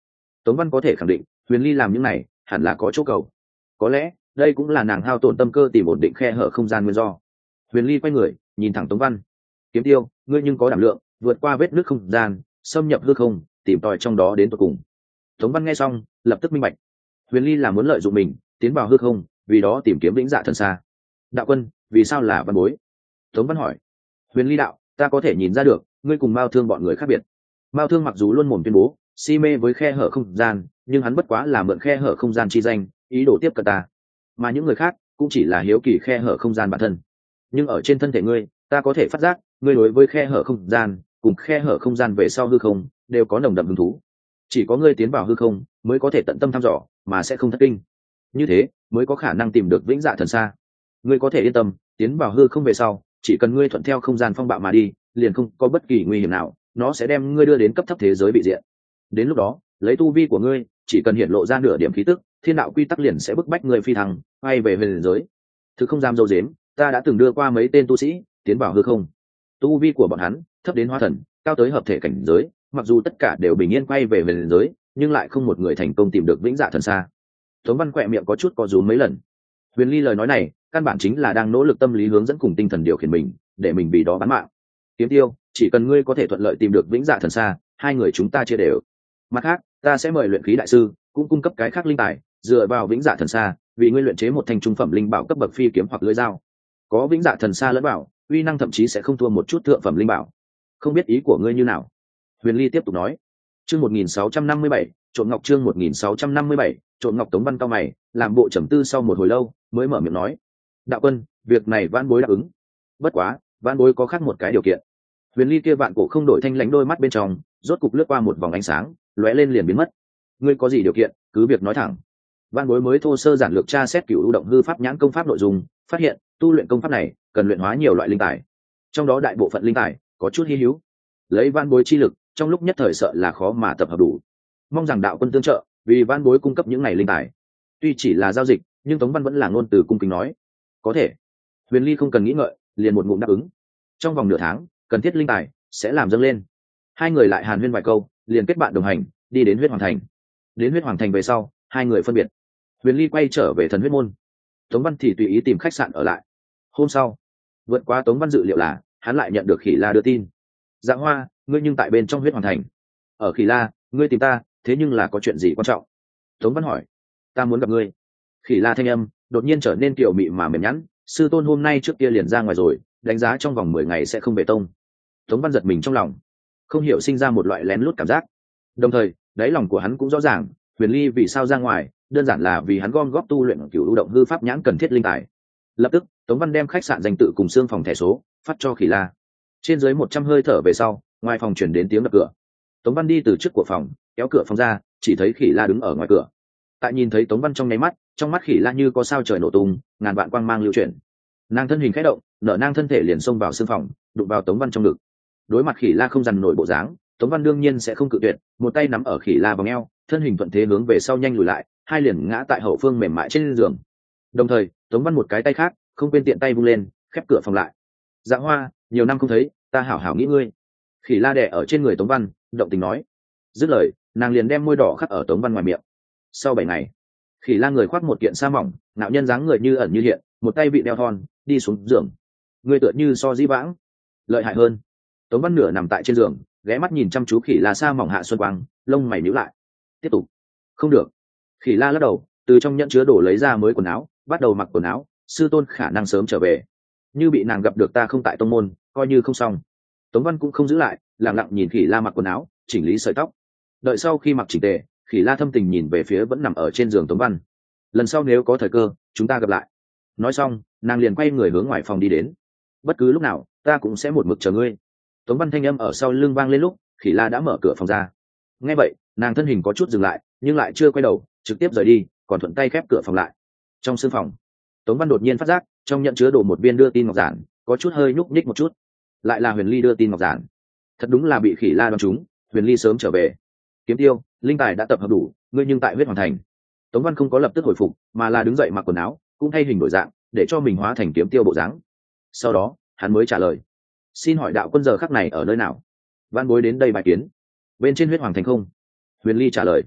Tống Văn có thể khẳng định Huyền Ly làm những này hẳn là có chỗ cầu, có lẽ đây cũng là nàng hao tổn tâm cơ tìm ổn định khe hở không gian nguyên do. Huyền Ly quay người nhìn thẳng Tống Văn. Kiếm Tiêu, ngươi nhưng có đảm lượng vượt qua vết nứt không gian, xâm nhập hư không, tìm tòi trong đó đến tận cùng. Tống Văn nghe xong lập tức minh bạch, Huyền Ly là muốn lợi dụng mình tiến vào hư không, vì đó tìm kiếm vĩnh dạ thần xa. Đạo quân, vì sao là văn bối? Tống Văn hỏi. Huyền Ly đạo, ta có thể nhìn ra được ngươi cùng Mao Thương bọn người khác biệt. Mao Thương mặc dù luôn mồm tuyên bố si mê với khe hở không gian, nhưng hắn bất quá là mượn khe hở không gian chi danh, ý đồ tiếp cận ta, mà những người khác cũng chỉ là hiếu kỳ khe hở không gian bản thân. Nhưng ở trên thân thể ngươi, ta có thể phát giác ngươi đối với khe hở không gian cùng khe hở không gian về sau hư không đều có nồng đậm hứng thú. Chỉ có ngươi tiến vào hư không mới có thể tận tâm thăm dò mà sẽ không thất kinh, như thế mới có khả năng tìm được vĩnh dạ thần xa. Ngươi có thể yên tâm, tiến vào hư không về sau, chỉ cần ngươi thuận theo không gian phong bạo mà đi, liền không có bất kỳ nguy hiểm nào, nó sẽ đem ngươi đưa đến cấp thấp thế giới bị diện. Đến lúc đó, lấy tu vi của ngươi, chỉ cần hiện lộ ra nửa điểm khí tức, thiên đạo quy tắc liền sẽ bức bách ngươi phi thăng hay về huyền giới. Thực không dám dâu dếm, ta đã từng đưa qua mấy tên tu sĩ tiến vào hư không, tu vi của bọn hắn thấp đến hóa thần, cao tới hợp thể cảnh giới, mặc dù tất cả đều bình yên quay về huyền giới, nhưng lại không một người thành công tìm được vĩnh dạ thần xa. Tống Văn quẹ miệng có chút co rúm mấy lần. Huyền Ly lời nói này căn bản chính là đang nỗ lực tâm lý hướng dẫn cùng tinh thần điều khiển mình, để mình vì đó bán mạng. Kiếm Tiêu, chỉ cần ngươi có thể thuận lợi tìm được vĩnh dạ thần xa, hai người chúng ta chia đều. Mặt khác, ta sẽ mời luyện khí đại sư cũng cung cấp cái khác linh tài, dựa vào vĩnh dạ thần xa, vì ngươi luyện chế một thanh trung phẩm linh bảo cấp bậc phi kiếm hoặc lưỡi dao. Có vĩnh dạ thần xa lẫn bảo, uy năng thậm chí sẽ không thua một chút thượng phẩm linh bảo. Không biết ý của ngươi như nào? Huyền Ly tiếp tục nói. Chương 1657, trộm ngọc. Chương 1657, trộm ngọc. Tống Văn cao mày, làm bộ trầm tư sau một hồi lâu mới mở miệng nói. Đạo quân, việc này vãn bối đáp ứng. Bất quá, vãn bối có khác một cái điều kiện. Huyền Ly kia vạn cổ không đổi thanh lãnh đôi mắt bên trong rốt cục lướt qua một vòng ánh sáng, lóe lên liền biến mất. Ngươi có gì điều kiện, cứ việc nói thẳng. Vãn bối mới thô sơ giản lược tra xét cửu lưu động hư pháp nhãn công pháp nội dung, phát hiện tu luyện công pháp này cần luyện hóa nhiều loại linh tài, trong đó đại bộ phận linh tài có chút hi hữu, lấy vãn bối chi lực trong lúc nhất thời sợ là khó mà tập hợp đủ. Mong rằng đạo quân tương trợ, vì vãn bối cung cấp những này linh tài. Tuy chỉ là giao dịch, nhưng Tống Văn vẫn là ngôn từ cung kính nói. Có thể. Huyền Ly không cần nghĩ ngợi, liền một ngụm đáp ứng. Trong vòng nửa tháng, cần thiết linh tài sẽ làm dâng lên. Hai người lại hàn huyên vài câu, liền kết bạn đồng hành đi đến huyết hoàng thành. Đến huyết hoàng thành về sau, hai người phân biệt. Huyền Ly quay trở về thần huyết môn, Tống Văn thì tùy ý tìm khách sạn ở lại. Hôm sau, vượt qua Tống Văn dự liệu là hắn lại nhận được Khỉ La đưa tin. Dạ Hoa, ngươi nhưng tại bên trong huyết hoàng thành. Ở Khỉ La, ngươi tìm ta, thế nhưng là có chuyện gì quan trọng? Tống Văn hỏi. Ta muốn gặp ngươi. Khỉ La thanh âm đột nhiên trở nên kiểu mị mà mềm nhẵn. Sư tôn hôm nay trước kia liền ra ngoài rồi, đánh giá trong vòng 10 ngày sẽ không về tông. Tống Văn giật mình trong lòng, không hiểu sinh ra một loại lén lút cảm giác. Đồng thời, đáy lòng của hắn cũng rõ ràng, Huyền Ly vì sao ra ngoài, đơn giản là vì hắn gom góp tu luyện cửu lưu động hư pháp nhãn cần thiết linh tài. Lập tức, Tống Văn đem khách sạn danh tự cùng xương phòng thẻ số phát cho Khỉ La. Trên dưới 100 hơi thở về sau, ngoài phòng chuyển đến tiếng đập cửa. Tống Văn đi từ trước của phòng, kéo cửa phòng ra, chỉ thấy Khỉ La đứng ở ngoài cửa. Tại nhìn thấy Tống Văn trong nháy mắt, trong mắt Khỉ La như có sao trời nổ tung, ngàn vạn quang mang lưu chuyển. Nàng thân hình khẽ động, nở nang thân thể liền xông vào xương phòng, đụng vào Tống Văn trong ngực. Đối mặt Khỉ La không dằn nổi bộ dáng, Tống Văn đương nhiên sẽ không cự tuyệt, một tay nắm ở Khỉ La vòng eo, thân hình thuận thế hướng về sau nhanh lùi lại, hai liền ngã tại hậu phương mềm mại trên giường. Đồng thời, Tống Văn một cái tay khác không quên tiện tay vung lên, khép cửa phòng lại. Dạ Hoa, nhiều năm không thấy, ta hảo hảo nghĩ ngươi. Khỉ La đè ở trên người Tống Văn, động tình nói. Dứt lời, nàng liền đem môi đỏ khắc ở Tống Văn ngoài miệng. Sau 7 ngày, Khỉ La người khoác một kiện sa mỏng, nạo nhân dáng người như ẩn như hiện, một tay bị đeo thon, đi xuống giường. Ngươi tựa như so dĩ vãng lợi hại hơn. Tống Văn nửa nằm tại trên giường, ghé mắt nhìn chăm chú Khỉ La sa mỏng hạ xuân quang, lông mày nhíu lại. Tiếp tục. Không được. Khỉ La lắc đầu, từ trong nhẫn chứa đồ lấy ra mới quần áo, bắt đầu mặc quần áo. Sư tôn khả năng sớm trở về, như bị nàng gặp được ta không tại tông môn, coi như không xong. Tống Văn cũng không giữ lại, lặng lặng nhìn Khỉ La mặc quần áo, chỉnh lý sợi tóc. Đợi sau khi mặc chỉnh tề, Khỉ La thâm tình nhìn về phía vẫn nằm ở trên giường Tống Văn. Lần sau nếu có thời cơ, chúng ta gặp lại. Nói xong, nàng liền quay người hướng ngoài phòng đi đến. Bất cứ lúc nào, ta cũng sẽ một mực chờ ngươi. Tống Văn thanh âm ở sau lưng vang lên lúc Khỉ La đã mở cửa phòng ra. Nghe vậy, nàng thân hình có chút dừng lại, nhưng lại chưa quay đầu, trực tiếp rời đi, còn thuận tay khép cửa phòng lại. Trong sương phòng, Tống Văn đột nhiên phát giác, trong nhận chứa đồ một viên đưa tin ngọc giản, có chút hơi nhúc nhích một chút. Lại là Huyền Ly đưa tin ngọc giản. Thật đúng là bị Khỉ La đoán trúng, Huyền Ly sớm trở về. Kiếm Tiêu, linh tài đã tập hợp đủ, ngươi nhưng tại huyết hoàng thành. Tống Văn không có lập tức hồi phục, mà là đứng dậy mặc quần áo, cũng thay hình đổi dạng, để cho mình hóa thành Kiếm Tiêu bộ dáng. Sau đó, hắn mới trả lời. Xin hỏi đạo quân giờ khắc này ở nơi nào? Văn bối đến đây bài kiến. Bên trên huyết hoàng thành không? Huyền Ly trả lời.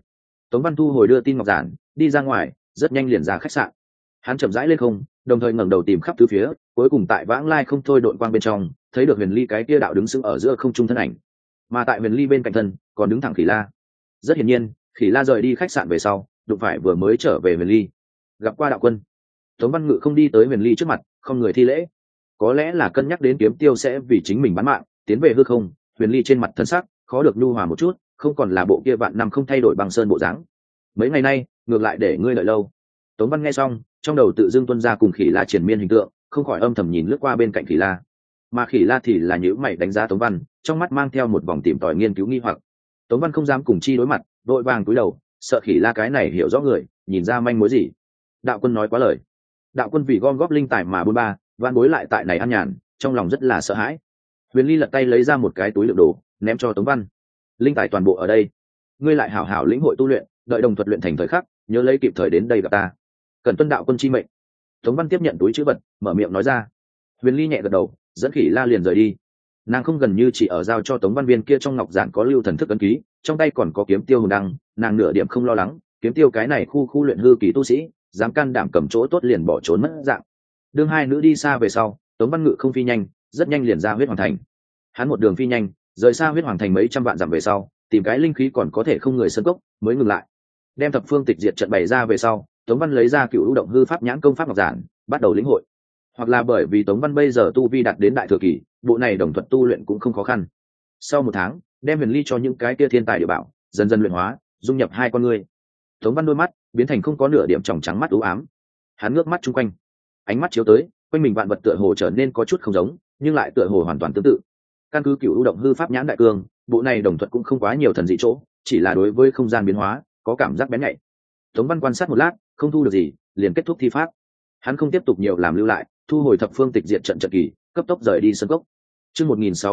Tống Văn thu hồi đưa tin ngọc giản, đi ra ngoài, rất nhanh liền ra khách sạn. Hắn chậm rãi lên không, đồng thời ngẩng đầu tìm khắp tứ phía, cuối cùng tại vãng lai không thôi đội quang bên trong, thấy được Huyền Ly cái kia đạo đứng sững ở giữa không trung thân ảnh. Mà tại Huyền Ly bên cạnh thân, còn đứng thẳng Khỉ La. Rất hiển nhiên, Khỉ La rời đi khách sạn về sau, đụng phải vừa mới trở về Huyền Ly. Gặp qua đạo quân. Tống Văn Ngự không đi tới Huyền Ly trước mặt, không người thi lễ. Có lẽ là cân nhắc đến Kiếm Tiêu sẽ vì chính mình bán mạng, tiến về hư không, Huyền Ly trên mặt thân sắc khó được nhu hòa một chút, không còn là bộ kia vạn năm không thay đổi bằng sơn bộ dáng. Mấy ngày nay, ngược lại để ngươi đợi lâu. Tống Văn nghe xong, trong đầu tự dưng tuân ra cùng Khỉ La triển miên hình tượng, không khỏi âm thầm nhìn lướt qua bên cạnh Khỉ La. Mà Khỉ La thì là nhíu mày đánh giá Tống Văn, trong mắt mang theo một vòng tìm tòi nghiên cứu nghi hoặc. Tống Văn không dám cùng chi đối mặt, vội vàng cúi đầu, sợ Khỉ La cái này hiểu rõ người, nhìn ra manh mối gì. Đạo quân nói quá lời. Đạo quân vì gom góp linh tài mà buôn ba, van bối lại tại này ăn nhàn, trong lòng rất là sợ hãi. Huyền Ly lật tay lấy ra một cái túi đựng đồ, ném cho Tống Văn. Linh tài toàn bộ ở đây, ngươi lại hảo hảo lĩnh hội tu luyện, đợi đồng thuật luyện thành thời khắc, nhớ lấy kịp thời đến đây gặp ta. Cần tuân đạo quân chi mệnh. Tống Văn tiếp nhận túi trữ vật, mở miệng nói ra. Huyền Ly nhẹ gật đầu, dẫn Khỉ La liền rời đi. Nàng không gần như chỉ ở giao cho Tống Văn viên kia trong ngọc giản có lưu thần thức ấn ký, trong tay còn có kiếm tiêu hồn đăng, nàng nửa điểm không lo lắng, kiếm tiêu cái này khu luyện hư kỳ tu sĩ, dám can đảm cầm chỗ tốt liền bỏ trốn mất dạng. Đương hai nữ đi xa về sau, Tống Văn Ngự không phi nhanh, rất nhanh liền ra Huyết Hoàng Thành. Hắn một đường phi nhanh, rời xa Huyết Hoàng Thành mấy trăm vạn dặm về sau, tìm cái linh khí còn có thể không người sân cốc, mới ngừng lại. Đem thập phương tịch diệt trận bày ra về sau, Tống Văn lấy ra Cựu Lũ Động Hư Pháp Nhãn công pháp ngọc giản, bắt đầu lĩnh hội. Hoặc là bởi vì Tống Văn bây giờ tu vi đạt đến đại thừa kỳ, bộ này đồng thuật tu luyện cũng không khó khăn. Sau một tháng, đem Huyền Ly cho những cái kia thiên tài địa bảo, dần dần luyện hóa, dung nhập hai con ngươi. Tống Văn đôi mắt biến thành không có nửa điểm tròng trắng mắt u ám. Hắn ngước mắt chung quanh, ánh mắt chiếu tới, quanh mình vạn vật tựa hồ trở nên có chút không giống, nhưng lại tựa hồ hoàn toàn tương tự. Căn cứ Cựu Lũ Động Hư Pháp Nhãn đại cương, bộ này đồng thuật cũng không quá nhiều thần dị chỗ, chỉ là đối với không gian biến hóa có cảm giác bén nhạy. Tống Văn quan sát một lát, không thu được gì, liền kết thúc thi pháp. Hắn không tiếp tục nhiều làm lưu lại, thu hồi thập phương tịch diệt trận trận kỳ, cấp tốc rời đi sân cốc. Chương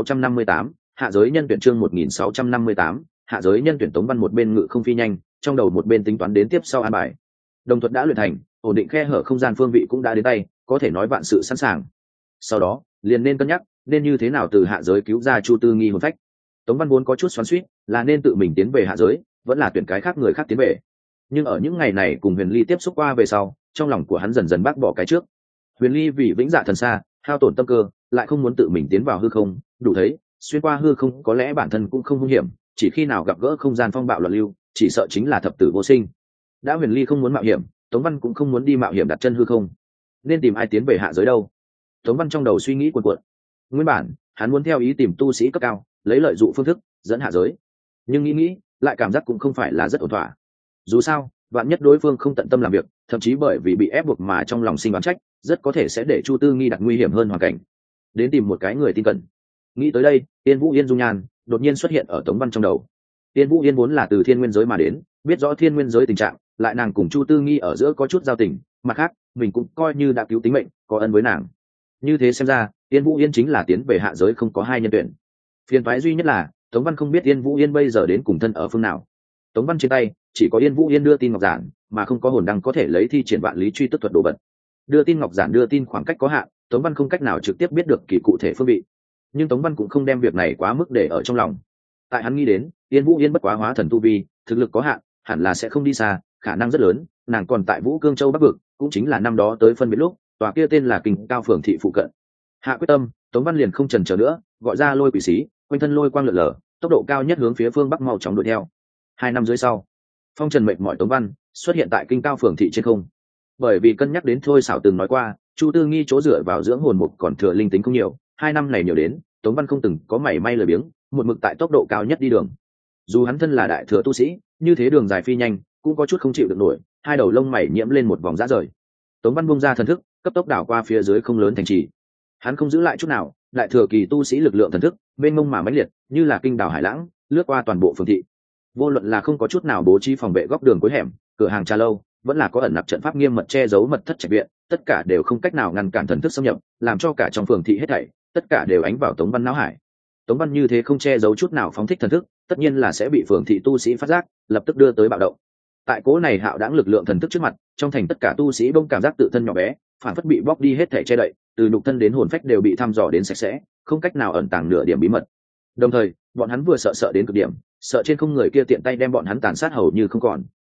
1658, hạ giới nhân tuyển. Chương 1658, hạ giới nhân tuyển. Tống Văn một bên ngự không phi nhanh, trong đầu một bên tính toán đến tiếp sau an bài. Đồng thuật đã luyện thành, ổn định khe hở không gian phương vị cũng đã đến tay, có thể nói vạn sự sẵn sàng. Sau đó, liền nên cân nhắc, nên như thế nào từ hạ giới cứu ra Chu Tư Nghi hồn phách. Tống Văn vốn có chút xoắn xuýt, là nên tự mình tiến về hạ giới, vẫn là tuyển cái khác người khác tiến về. Nhưng ở những ngày này cùng Huyền Ly tiếp xúc qua về sau, trong lòng của hắn dần dần bác bỏ cái trước. Huyền Ly vì vĩnh dạ thần xa, hao tổn tâm cơ, lại không muốn tự mình tiến vào hư không, đủ thấy, xuyên qua hư không có lẽ bản thân cũng không nguy hiểm, chỉ khi nào gặp gỡ không gian phong bạo loạn lưu, chỉ sợ chính là thập tử vô sinh. Đã Huyền Ly không muốn mạo hiểm, Tống Văn cũng không muốn đi mạo hiểm đặt chân hư không. Nên tìm ai tiến về hạ giới đâu? Tống Văn trong đầu suy nghĩ cuồn cuộn. Nguyên bản, hắn muốn theo ý tìm tu sĩ cấp cao, lấy lợi dụ phương thức dẫn hạ giới. Nhưng nghĩ, lại cảm giác cũng không phải là rất ổn thỏa. Dù sao, vạn nhất đối phương không tận tâm làm việc, thậm chí bởi vì bị ép buộc mà trong lòng sinh oán trách, rất có thể sẽ để Chu Tư Nghi đặt nguy hiểm hơn hoàn cảnh. Đến tìm một cái người tin cẩn. Nghĩ tới đây, Tiên Vũ Yên dung nhan đột nhiên xuất hiện ở Tống Văn trong đầu. Tiên Vũ Yên vốn là từ Thiên Nguyên giới mà đến, biết rõ Thiên Nguyên giới tình trạng, lại nàng cùng Chu Tư Nghi ở giữa có chút giao tình, mặt khác, mình cũng coi như đã cứu tính mệnh, có ân với nàng. Như thế xem ra, Tiên Vũ Yên chính là tiến về hạ giới không có hai nhân tuyển. Phiền toái duy nhất là, Tống Văn không biết Tiên Vũ Yên bây giờ đến cùng thân ở phương nào. Tống Văn trên tay chỉ có Yên Vũ Yên đưa tin ngọc giản, mà không có hồn đăng có thể lấy thi triển vạn lý truy tức thuật đồ vật. Đưa tin ngọc giản đưa tin khoảng cách có hạn, Tống Văn không cách nào trực tiếp biết được kỳ cụ thể phương vị. Nhưng Tống Văn cũng không đem việc này quá mức để ở trong lòng. Tại hắn nghĩ đến, Yên Vũ Yên bất quá hóa thần tu vi, thực lực có hạn, hẳn là sẽ không đi xa, khả năng rất lớn, nàng còn tại Vũ Cương Châu Bắc vực, cũng chính là năm đó tới phân biệt lúc, tòa kia tên là Kinh Cao Phường thị phụ cận. Hạ quyết tâm, Tống Văn liền không chần chờ nữa, gọi ra lôi quỷ sĩ, quanh thân lôi quang lượn lờ, tốc độ cao nhất hướng phía phương bắc mau chóng đuổi theo. 2 năm dưới sau, phong trần mệt mỏi Tống Văn xuất hiện tại Kinh Cao Phường thị trên không. Bởi vì cân nhắc đến Thôi Xảo từng nói qua, Chu Tư Nghi chỗ dựa vào dưỡng hồn mục còn thừa linh tính không nhiều, 2 năm này nhiều đến, Tống Văn không từng có mảy may lười biếng, một mực tại tốc độ cao nhất đi đường. Dù hắn thân là đại thừa tu sĩ, như thế đường dài phi nhanh, cũng có chút không chịu được nổi, hai đầu lông mày nhiễm lên một vòng rã rời. Tống Văn bung ra thần thức, cấp tốc đảo qua phía dưới không lớn thành trì. Hắn không giữ lại chút nào, đại thừa kỳ tu sĩ lực lượng thần thức, mênh mông mà mãnh liệt, như là kinh đảo hải lãng, lướt qua toàn bộ phường thị. Vô luận là không có chút nào bố trí phòng vệ góc đường cuối hẻm, cửa hàng trà lâu, vẫn là có ẩn nặc trận pháp nghiêm mật che giấu mật thất trạch viện, tất cả đều không cách nào ngăn cản thần thức xâm nhập, làm cho cả trong phường thị hết thảy, tất cả đều ánh vào Tống Văn não hải. Tống Văn như thế không che giấu chút nào phóng thích thần thức, tất nhiên là sẽ bị phường thị tu sĩ phát giác, lập tức đưa tới bạo động. Tại cố này hạo đãng lực lượng thần thức trước mặt, trong thành tất cả tu sĩ bỗng cảm giác tự thân nhỏ bé, phản phất bị bóc đi hết thể che đậy, từ nhục thân đến hồn phách đều bị thăm dò đến sạch sẽ, không cách nào ẩn tàng nửa điểm bí mật. Đồng thời, bọn hắn vừa sợ đến cực điểm, sợ trên không người kia tiện tay đem bọn hắn tàn sát hầu như không còn.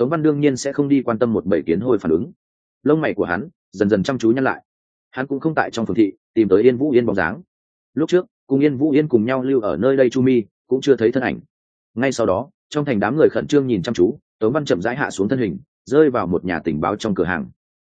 Tống Văn đương nhiên sẽ không đi quan tâm một bầy kiến hôi phản ứng. Lông mày của hắn dần dần chăm chú nhăn lại. Hắn cũng không tại trong phường thị tìm tới Yên Vũ Yên bóng dáng. Lúc trước cùng Yên Vũ Yên cùng nhau lưu ở nơi đây Chu Mi cũng chưa thấy thân ảnh. Ngay sau đó, trong thành đám người khẩn trương nhìn chăm chú, Tống Văn chậm rãi hạ xuống thân hình, rơi vào một nhà tình báo trong cửa hàng.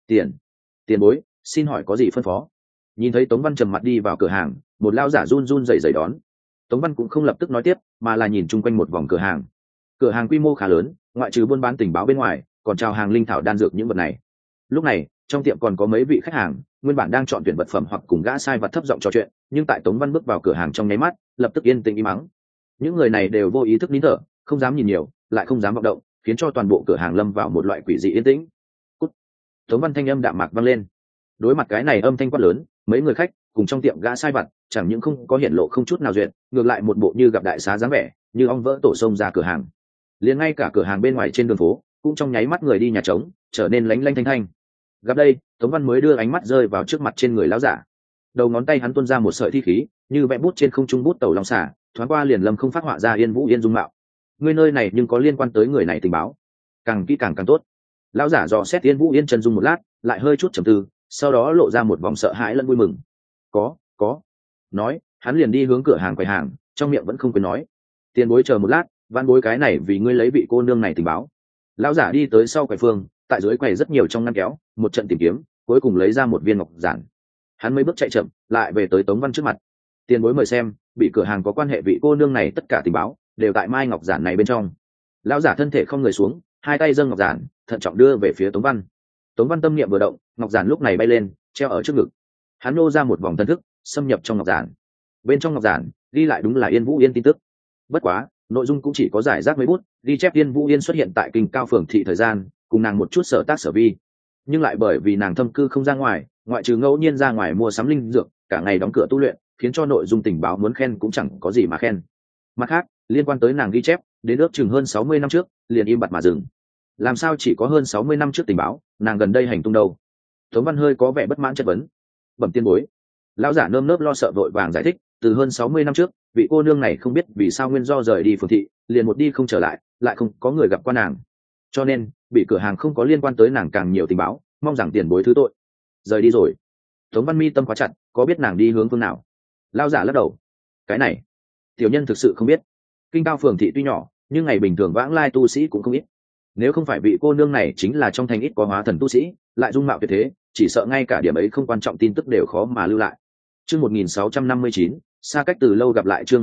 Tiền bối, xin hỏi có gì phân phó? Nhìn thấy Tống Văn trầm mặt đi vào cửa hàng, một lao giả run run rẩy rẩy đón. Tống Văn cũng không lập tức nói tiếp, mà là nhìn chung quanh một vòng cửa hàng. Cửa hàng quy mô khá lớn, ngoại trừ buôn bán tình báo bên ngoài, còn chào hàng linh thảo đan dược những vật này. Lúc này, trong tiệm còn có mấy vị khách hàng, nguyên bản đang chọn tuyển vật phẩm hoặc cùng gã sai vật thấp giọng trò chuyện, nhưng tại Tống Văn bước vào cửa hàng trong nháy mắt, lập tức yên tĩnh im mắng. Những người này đều vô ý thức nín thở, không dám nhìn nhiều, lại không dám vọng động, khiến cho toàn bộ cửa hàng lâm vào một loại quỷ dị yên tĩnh. Cút. Tống Văn thanh âm đạm mạc vang lên. Đối mặt cái này âm thanh quát lớn, mấy người khách cùng trong tiệm gã sai vặt chẳng những không có hiện lộ không chút nào duyệt, ngược lại một bộ như gặp đại xá dáng vẻ, như ong vỡ tổ sông ra cửa hàng. Liền ngay cả cửa hàng bên ngoài trên đường phố cũng trong nháy mắt người đi nhà trống, trở nên lánh lanh thanh thanh. Gặp đây, Tống Văn mới đưa ánh mắt rơi vào trước mặt trên người lão giả. Đầu ngón tay hắn tuôn ra một sợi thi khí, như vẽ bút trên không trung bút tẩu long xả, thoáng qua liền lâm không phát họa ra Yên Vũ Yên dung mạo. Ngươi nơi này nhưng có liên quan tới người này tình báo, càng kỹ càng tốt. Lão giả dò xét Yên Vũ Yên chân dung một lát, lại hơi chút trầm tư, sau đó lộ ra một vòng sợ hãi lẫn vui mừng. Có. Nói, hắn liền đi hướng cửa hàng quầy hàng, trong miệng vẫn không quên nói: tiền bối chờ một lát, van bối cái này vì ngươi lấy vị cô nương này tình báo. Lão giả đi tới sau quầy phương, tại dưới quầy rất nhiều trong ngăn kéo, một trận tìm kiếm, cuối cùng lấy ra một viên ngọc giản. Hắn mấy bước chạy chậm, lại về tới Tống Văn trước mặt. Tiền bối mời xem, bị cửa hàng có quan hệ vị cô nương này tất cả tình báo đều tại mai ngọc giản này bên trong. Lão giả thân thể không người xuống, hai tay dâng ngọc giản, thận trọng đưa về phía Tống Văn. Tống Văn tâm niệm vừa động, ngọc giản lúc này bay lên, treo ở trước ngực. Hắn nô ra một vòng thân thức, xâm nhập trong ngọc giản. Bên trong ngọc giản ghi lại đúng là Yên Vũ Yên tin tức. Bất quá, nội dung cũng chỉ có giải rác mấy bút, ghi chép Yên Vũ Yên xuất hiện tại Kinh Cao phường thị thời gian, cùng nàng một chút sở tác sở vi. Nhưng lại bởi vì nàng thâm cư không ra ngoài, ngoại trừ ngẫu nhiên ra ngoài mua sắm linh dược, cả ngày đóng cửa tu luyện, khiến cho nội dung tình báo muốn khen cũng chẳng có gì mà khen. Mặt khác, liên quan tới nàng ghi chép, đến ước chừng hơn 60 năm trước, liền im bặt mà dừng. Làm sao chỉ có hơn 60 năm trước tình báo, nàng gần đây hành tung đâu? Tống Văn hơi có vẻ bất mãn chất vấn. Bẩm tiên bối. Lão giả nơm nớp lo sợ vội vàng giải thích, từ hơn 60 năm trước, vị cô nương này không biết vì sao nguyên do rời đi phường thị, liền một đi không trở lại, lại không có người gặp qua nàng. Cho nên, bị cửa hàng không có liên quan tới nàng càng nhiều tình báo, mong rằng tiền bối thứ tội. Rời đi rồi. Tống Văn mi tâm quá chặt, có biết nàng đi hướng phương nào? Lão giả lắc đầu. Cái này, tiểu nhân thực sự không biết. Kinh Cao phường thị tuy nhỏ, nhưng ngày bình thường vãng lai tu sĩ cũng không ít. Nếu không phải vị cô nương này chính là trong thành ít có hóa thần tu sĩ, lại dung mạo tuyệt thế, chỉ sợ ngay cả điểm ấy không quan trọng tin tức đều khó mà lưu lại. Chương 1659, xa cách từ lâu gặp lại. Chương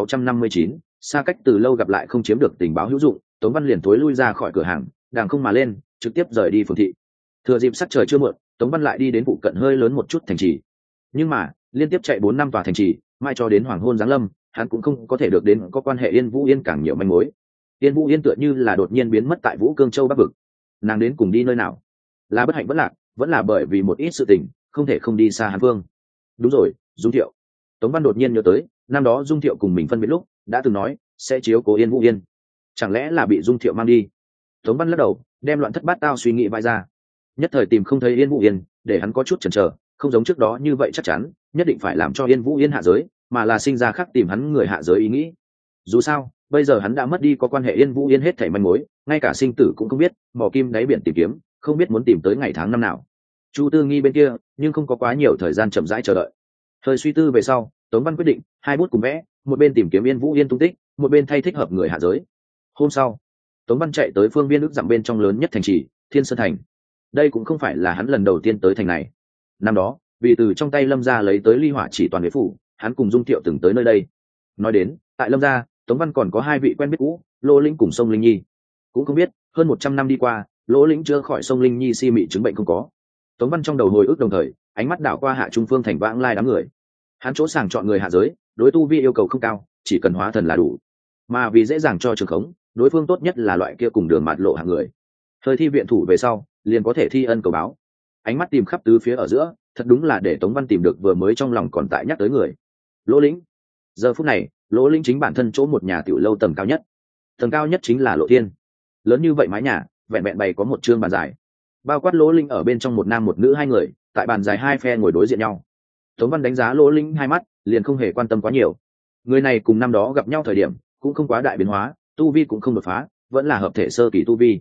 1659, xa cách từ lâu gặp lại. Không chiếm được tình báo hữu dụng, Tống Văn liền thối lui ra khỏi cửa hàng, đàng không mà lên, trực tiếp rời đi phường thị. Thừa dịp sắc trời chưa muộn, Tống Văn lại đi đến phụ cận hơi lớn một chút thành trì. Nhưng mà, liên tiếp chạy 4 năm tòa thành trì, mai cho đến hoàng hôn giáng lâm, hắn cũng không có thể được đến có quan hệ Yên Vũ Yên càng nhiều manh mối. Yên Vũ Yên tựa như là đột nhiên biến mất tại Vũ Cương Châu Bắc vực. Nàng đến cùng đi nơi nào? Là bất hạnh vẫn lạc, vẫn là bởi vì một ít sự tình, không thể không đi xa Hàn Vương. Đúng rồi, Dung Thiệu. Tống Văn đột nhiên nhớ tới, năm đó Dung Thiệu cùng mình phân biệt lúc, đã từng nói sẽ chiếu cố Yên Vũ Yên. Chẳng lẽ là bị Dung Thiệu mang đi? Tống Văn lắc đầu, đem loạn thất bát tao suy nghĩ vai ra. Nhất thời tìm không thấy Yên Vũ Yên, để hắn có chút chần chờ, không giống trước đó như vậy chắc chắn, nhất định phải làm cho Yên Vũ Yên hạ giới, mà là sinh ra khác tìm hắn người hạ giới ý nghĩ. Dù sao, bây giờ hắn đã mất đi có quan hệ Yên Vũ Yên hết thảy manh mối, ngay cả sinh tử cũng không biết, mò kim đáy biển tìm kiếm, không biết muốn tìm tới ngày tháng năm nào. Chu Tư Nghi bên kia, nhưng không có quá nhiều thời gian chậm rãi chờ đợi. Hơi suy tư về sau, Tống Văn quyết định, hai bút cùng vẽ, một bên tìm kiếm Yên Vũ Yên tung tích, một bên thay thích hợp người hạ giới. Hôm sau, Tống Văn chạy tới phương viên ước dặm bên trong lớn nhất thành trì, Thiên Sơn thành. Đây cũng không phải là hắn lần đầu tiên tới thành này. Năm đó, vì từ trong tay Lâm gia lấy tới ly hỏa chỉ toàn đế phủ, hắn cùng Dung Thiệu từng tới nơi đây. Nói đến, tại Lâm gia, Tống Văn còn có hai vị quen biết cũ, Lỗ Lĩnh cùng Sông Linh Nhi. Cũng không biết, hơn 100 năm đi qua, Lỗ Lĩnh chưa khỏi Sông Linh Nhi si mị chứng bệnh không có. Tống Văn trong đầu hồi ức đồng thời, ánh mắt đảo qua Hạ Trung Phương thành vãng lai đám người. Hắn chỗ sàng chọn người hạ giới, đối tu vi yêu cầu không cao, chỉ cần hóa thần là đủ. Mà vì dễ dàng cho trường khống, đối phương tốt nhất là loại kia cùng đường mạt lộ hạng người. Thời thi viện thủ về sau, liền có thể thi ân cầu báo. Ánh mắt tìm khắp tứ phía ở giữa, thật đúng là để Tống Văn tìm được vừa mới trong lòng còn tại nhắc tới người. Lỗ Lĩnh. Giờ phút này, Lỗ Lĩnh chính bản thân chỗ một nhà tiểu lâu tầng cao nhất. Tầng cao nhất chính là Lộ Thiên. Lớn như vậy mái nhà, vẹn vẹn bày có một chương bàn dài. Bao quát Lỗ Lĩnh ở bên trong một nam một nữ hai người, tại bàn dài hai phe ngồi đối diện nhau. Tống Văn đánh giá Lỗ Lĩnh hai mắt, liền không hề quan tâm quá nhiều. Người này cùng năm đó gặp nhau thời điểm, cũng không quá đại biến hóa, tu vi cũng không đột phá, vẫn là hợp thể sơ kỳ tu vi.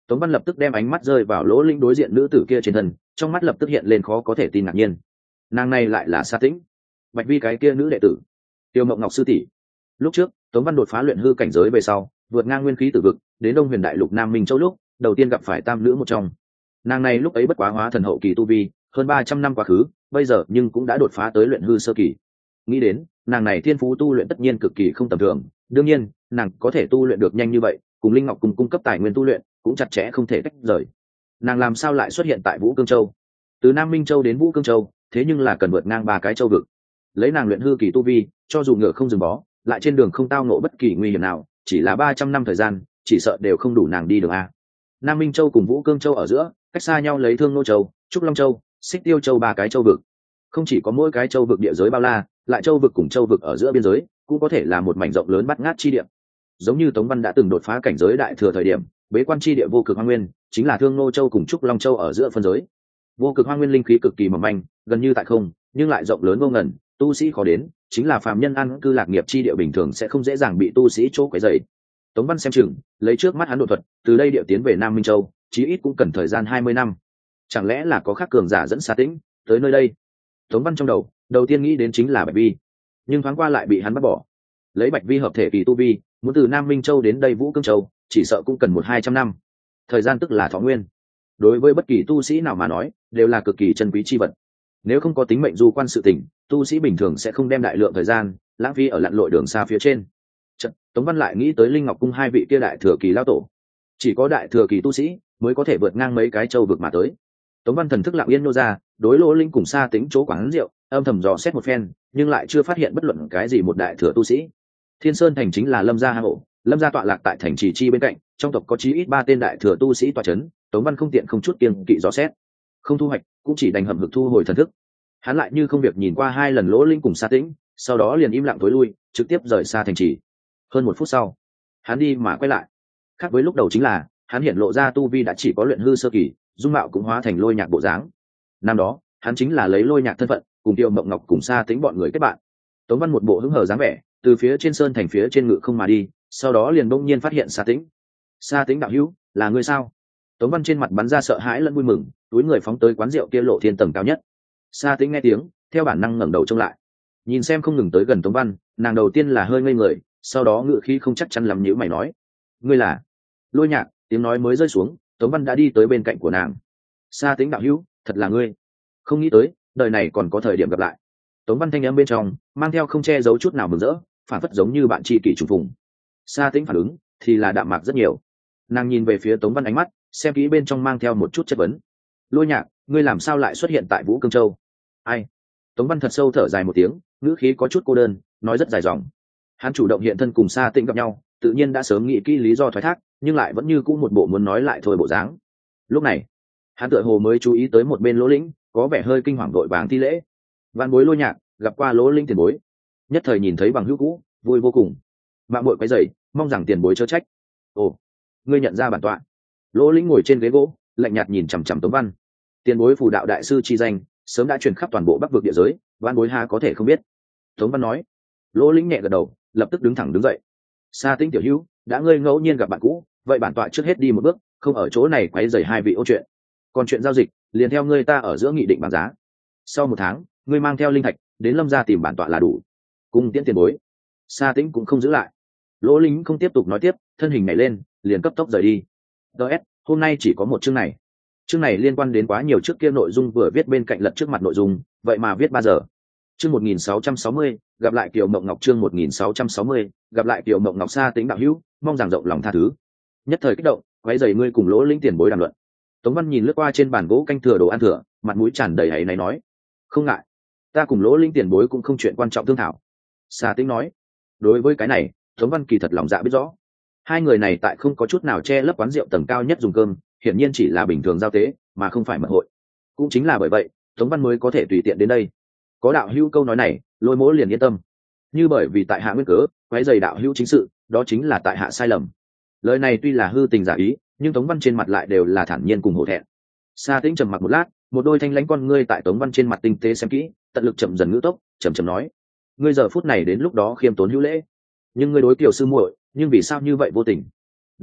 Tống Văn lập tức đem ánh mắt rơi vào Lỗ Lĩnh đối diện nữ tử kia trên thân, trong mắt lập tức hiện lên khó có thể tin ngạc nhiên. Nàng này lại là Sa Tĩnh, Bạch Vi cái kia nữ đệ tử, Tiêu Mộng Ngọc sư tỷ. Lúc trước Tống Văn đột phá luyện hư cảnh giới về sau, vượt ngang nguyên khí tử vực, đến Đông Huyền Đại Lục Nam Minh Châu lúc, đầu tiên gặp phải tam nữ một trong. Nàng này lúc ấy bất quá hóa thần hậu kỳ tu vi, hơn 300 năm quá khứ, bây giờ nhưng cũng đã đột phá tới luyện hư sơ kỳ. Nghĩ đến, nàng này thiên phú tu luyện tất nhiên cực kỳ không tầm thường, đương nhiên, nàng có thể tu luyện được nhanh như vậy, cùng Linh Ngọc cùng cung cấp tài nguyên tu luyện, cũng chặt chẽ không thể tách rời. Nàng làm sao lại xuất hiện tại Vũ Cương Châu? Từ Nam Minh Châu đến Vũ Cương Châu, thế nhưng là cần vượt ngang 3 cái châu vực. Lấy nàng luyện hư kỳ tu vi, cho dù ngựa không dừng bó, lại trên đường không tao ngộ bất kỳ nguy hiểm nào, chỉ là 300 năm thời gian, chỉ sợ đều không đủ nàng đi đường a. Nam Minh Châu cùng Vũ Cương Châu ở giữa, cách xa nhau lấy Thương Nô Châu, Trúc Long Châu, Xích Tiêu Châu 3 cái châu vực. Không chỉ có mỗi cái châu vực địa giới bao la, lại châu vực cùng châu vực ở giữa biên giới, cũng có thể là một mảnh rộng lớn bát ngát chi địa. Giống như Tống Văn đã từng đột phá cảnh giới đại thừa thời điểm, bế quan chi địa vô cực hoang nguyên, chính là Thương Nô Châu cùng Trúc Long Châu ở giữa phân giới. Vô cực hoang nguyên linh khí cực kỳ mỏng manh, gần như tại không, nhưng lại rộng lớn vô ngần, tu sĩ khó đến, chính là phàm nhân ăn cư lạc nghiệp chi địa bình thường sẽ không dễ dàng bị tu sĩ chỗ quấy rầy. Tống Văn xem chừng, lấy trước mắt hắn độ thuật, từ đây địa tiến về Nam Minh Châu, chí ít cũng cần thời gian 20 năm. Chẳng lẽ là có khác cường giả dẫn Sa Tĩnh tới nơi đây? Tống Văn trong đầu tiên nghĩ đến chính là Bạch Vi, nhưng thoáng qua lại bị hắn bắt bỏ. Lấy Bạch Vi hợp thể kỳ tu vi, muốn từ Nam Minh Châu đến đây Vũ Cương Châu, chỉ sợ cũng cần 100-200 năm. Thời gian tức là thọ nguyên. Đối với bất kỳ tu sĩ nào mà nói, đều là cực kỳ chân quý chi vật. Nếu không có tính mệnh du quan sự tình, tu sĩ bình thường sẽ không đem đại lượng thời gian lãng phí ở lặn lội đường xa phía trên. Tống Văn lại nghĩ tới Linh Ngọc cung 2 vị kia đại thừa kỳ lao tổ, chỉ có đại thừa kỳ tu sĩ mới có thể vượt ngang mấy cái châu vực mà tới. Tống Văn thần thức lặng yên nô ra, đối Lỗ Linh cùng Sa Tĩnh chỗ quán rượu, âm thầm dò xét một phen, nhưng lại chưa phát hiện bất luận cái gì một đại thừa tu sĩ. Thiên Sơn thành chính là Lâm gia hang ổ, Lâm gia tọa lạc tại thành trì chi bên cạnh, trong tộc có chí ít 3 tên đại thừa tu sĩ tọa chấn. Tống Văn không tiện không chút kiêng kỵ dò xét, không thu hoạch, cũng chỉ đành hậm hực thu hồi thần thức. Hắn lại như không việc nhìn qua 2 lần Lỗ Linh cùng Sa Tĩnh, sau đó liền im lặng tối lui, trực tiếp rời xa thành trì. Hơn 1 phút sau, hắn đi mà quay lại. Khác với lúc đầu chính là, hắn hiện lộ ra tu vi đã chỉ có luyện hư sơ kỳ, dung mạo cũng hóa thành Lôi Nhạc bộ dáng. Năm đó, hắn chính là lấy Lôi Nhạc thân phận, cùng Tiêu Mộng Ngọc cùng Sa Tĩnh bọn người kết bạn. Tống Văn một bộ hứng hờ dáng vẻ, từ phía trên sơn thành phía trên ngự không mà đi, sau đó liền bỗng nhiên phát hiện Sa Tĩnh. Sa Tĩnh đạo hữu, là ngươi sao? Tống Văn trên mặt bắn ra sợ hãi lẫn vui mừng, túi người phóng tới quán rượu kia lộ thiên tầng cao nhất. Sa Tĩnh nghe tiếng, theo bản năng ngẩng đầu trông lại, nhìn xem không ngừng tới gần Tống Văn, nàng đầu tiên là hơi ngây người, sau đó ngự khí không chắc chắn lắm nhíu mày nói: ngươi là Lôi Nhạc? Tiếng nói mới rơi xuống, Tống Văn đã đi tới bên cạnh của nàng. Sa Tĩnh đạo hữu, thật là ngươi, không nghĩ tới đời này còn có thời điểm gặp lại. Tống Văn thanh âm bên trong mang theo không che giấu chút nào mừng rỡ, phản phất giống như bạn tri kỷ trùng phùng. Sa Tĩnh phản ứng thì là đạm mạc rất nhiều, nàng nhìn về phía Tống Văn ánh mắt xem kỹ bên trong mang theo một chút chất vấn. Lôi Nhạc, ngươi làm sao lại xuất hiện tại Vũ Cương Châu? Ai? Tống Văn thật sâu thở dài một tiếng, ngữ khí có chút cô đơn, nói rất dài dòng. Hắn chủ động hiện thân cùng Sa Tĩnh gặp nhau, tự nhiên đã sớm nghĩ kỹ lý do thoái thác, nhưng lại vẫn như cũ một bộ muốn nói lại thôi bộ dáng. Lúc này, hắn tựa hồ mới chú ý tới một bên Lỗ Lĩnh, có vẻ hơi kinh hoàng vội vàng thi lễ. Vạn bối Lôi Nhạc, gặp qua Lỗ Lĩnh tiền bối. Nhất thời nhìn thấy bằng hữu cũ, vui vô cùng. Mạng bội quấy rầy, mong rằng tiền bối chớ trách. Ồ, ngươi nhận ra bản tọa? Lỗ Lĩnh ngồi trên ghế gỗ, lạnh nhạt nhìn chằm chằm Tống Văn. Tiền bối phù đạo đại sư chi danh, sớm đã truyền khắp toàn bộ Bắc vực địa giới, vạn bối ha có thể không biết. Tống Văn nói. Lỗ Lĩnh nhẹ gật đầu, lập tức đứng thẳng đứng dậy. Sa Tĩnh tiểu hữu, đã ngươi ngẫu nhiên gặp bạn cũ, vậy bản tọa trước hết đi một bước, không ở chỗ này quấy rầy 2 vị ôn chuyện. Còn chuyện giao dịch, liền theo ngươi ta ở giữa nghị định bằng giá. Sau 1 tháng, ngươi mang theo linh thạch đến Lâm gia tìm bản tọa là đủ. Cùng tiễn tiền bối. Sa Tĩnh cũng không giữ lại. Lỗ Lĩnh không tiếp tục nói tiếp, thân hình nhảy lên, liền cấp tốc rời đi. DS, hôm nay chỉ có 1 chương này. Chương này liên quan đến quá nhiều trước kia nội dung vừa viết bên cạnh lật trước mặt nội dung, vậy mà viết 3 giờ. Chương 1660, gặp lại Kiều Mộng Ngọc. Chương 1660, gặp lại Kiều Mộng Ngọc. Sa Tĩnh đạo hữu, mong rằng rộng lòng tha thứ. Nhất thời kích động, quấy rầy ngươi cùng Lỗ Lĩnh tiền bối đàm luận. Tống Văn nhìn lướt qua trên bàn gỗ canh thừa đồ ăn thừa, mặt mũi tràn đầy áy náy nói: không ngại, ta cùng Lỗ Lĩnh tiền bối cũng không chuyện quan trọng thương thảo. Sa Tĩnh nói. Đối với cái này, Tống Văn kỳ thật lòng dạ biết rõ. 2 người này tại không có chút nào che lấp quán rượu tầng cao nhất dùng cơm, hiển nhiên chỉ là bình thường giao tế, mà không phải mật hội. Cũng chính là bởi vậy, Tống Văn mới có thể tùy tiện đến đây. Có đạo hữu câu nói này, Lôi Mỗ liền yên tâm. Như bởi vì tại hạ nguyên cớ, quấy rầy đạo hữu chính sự, đó chính là tại hạ sai lầm. Lời này tuy là hư tình giả ý, nhưng Tống Văn trên mặt lại đều là thản nhiên cùng hổ thẹn. Sa Tĩnh trầm mặc một lát, một đôi thanh lãnh con ngươi tại Tống Văn trên mặt tinh tế xem kỹ, tận lực chậm dần ngữ tốc, chậm nói: ngươi giờ phút này đến lúc đó khiêm tốn hữu lễ, nhưng ngươi đối tiểu sư muội, nhưng vì sao như vậy vô tình? Năm đó,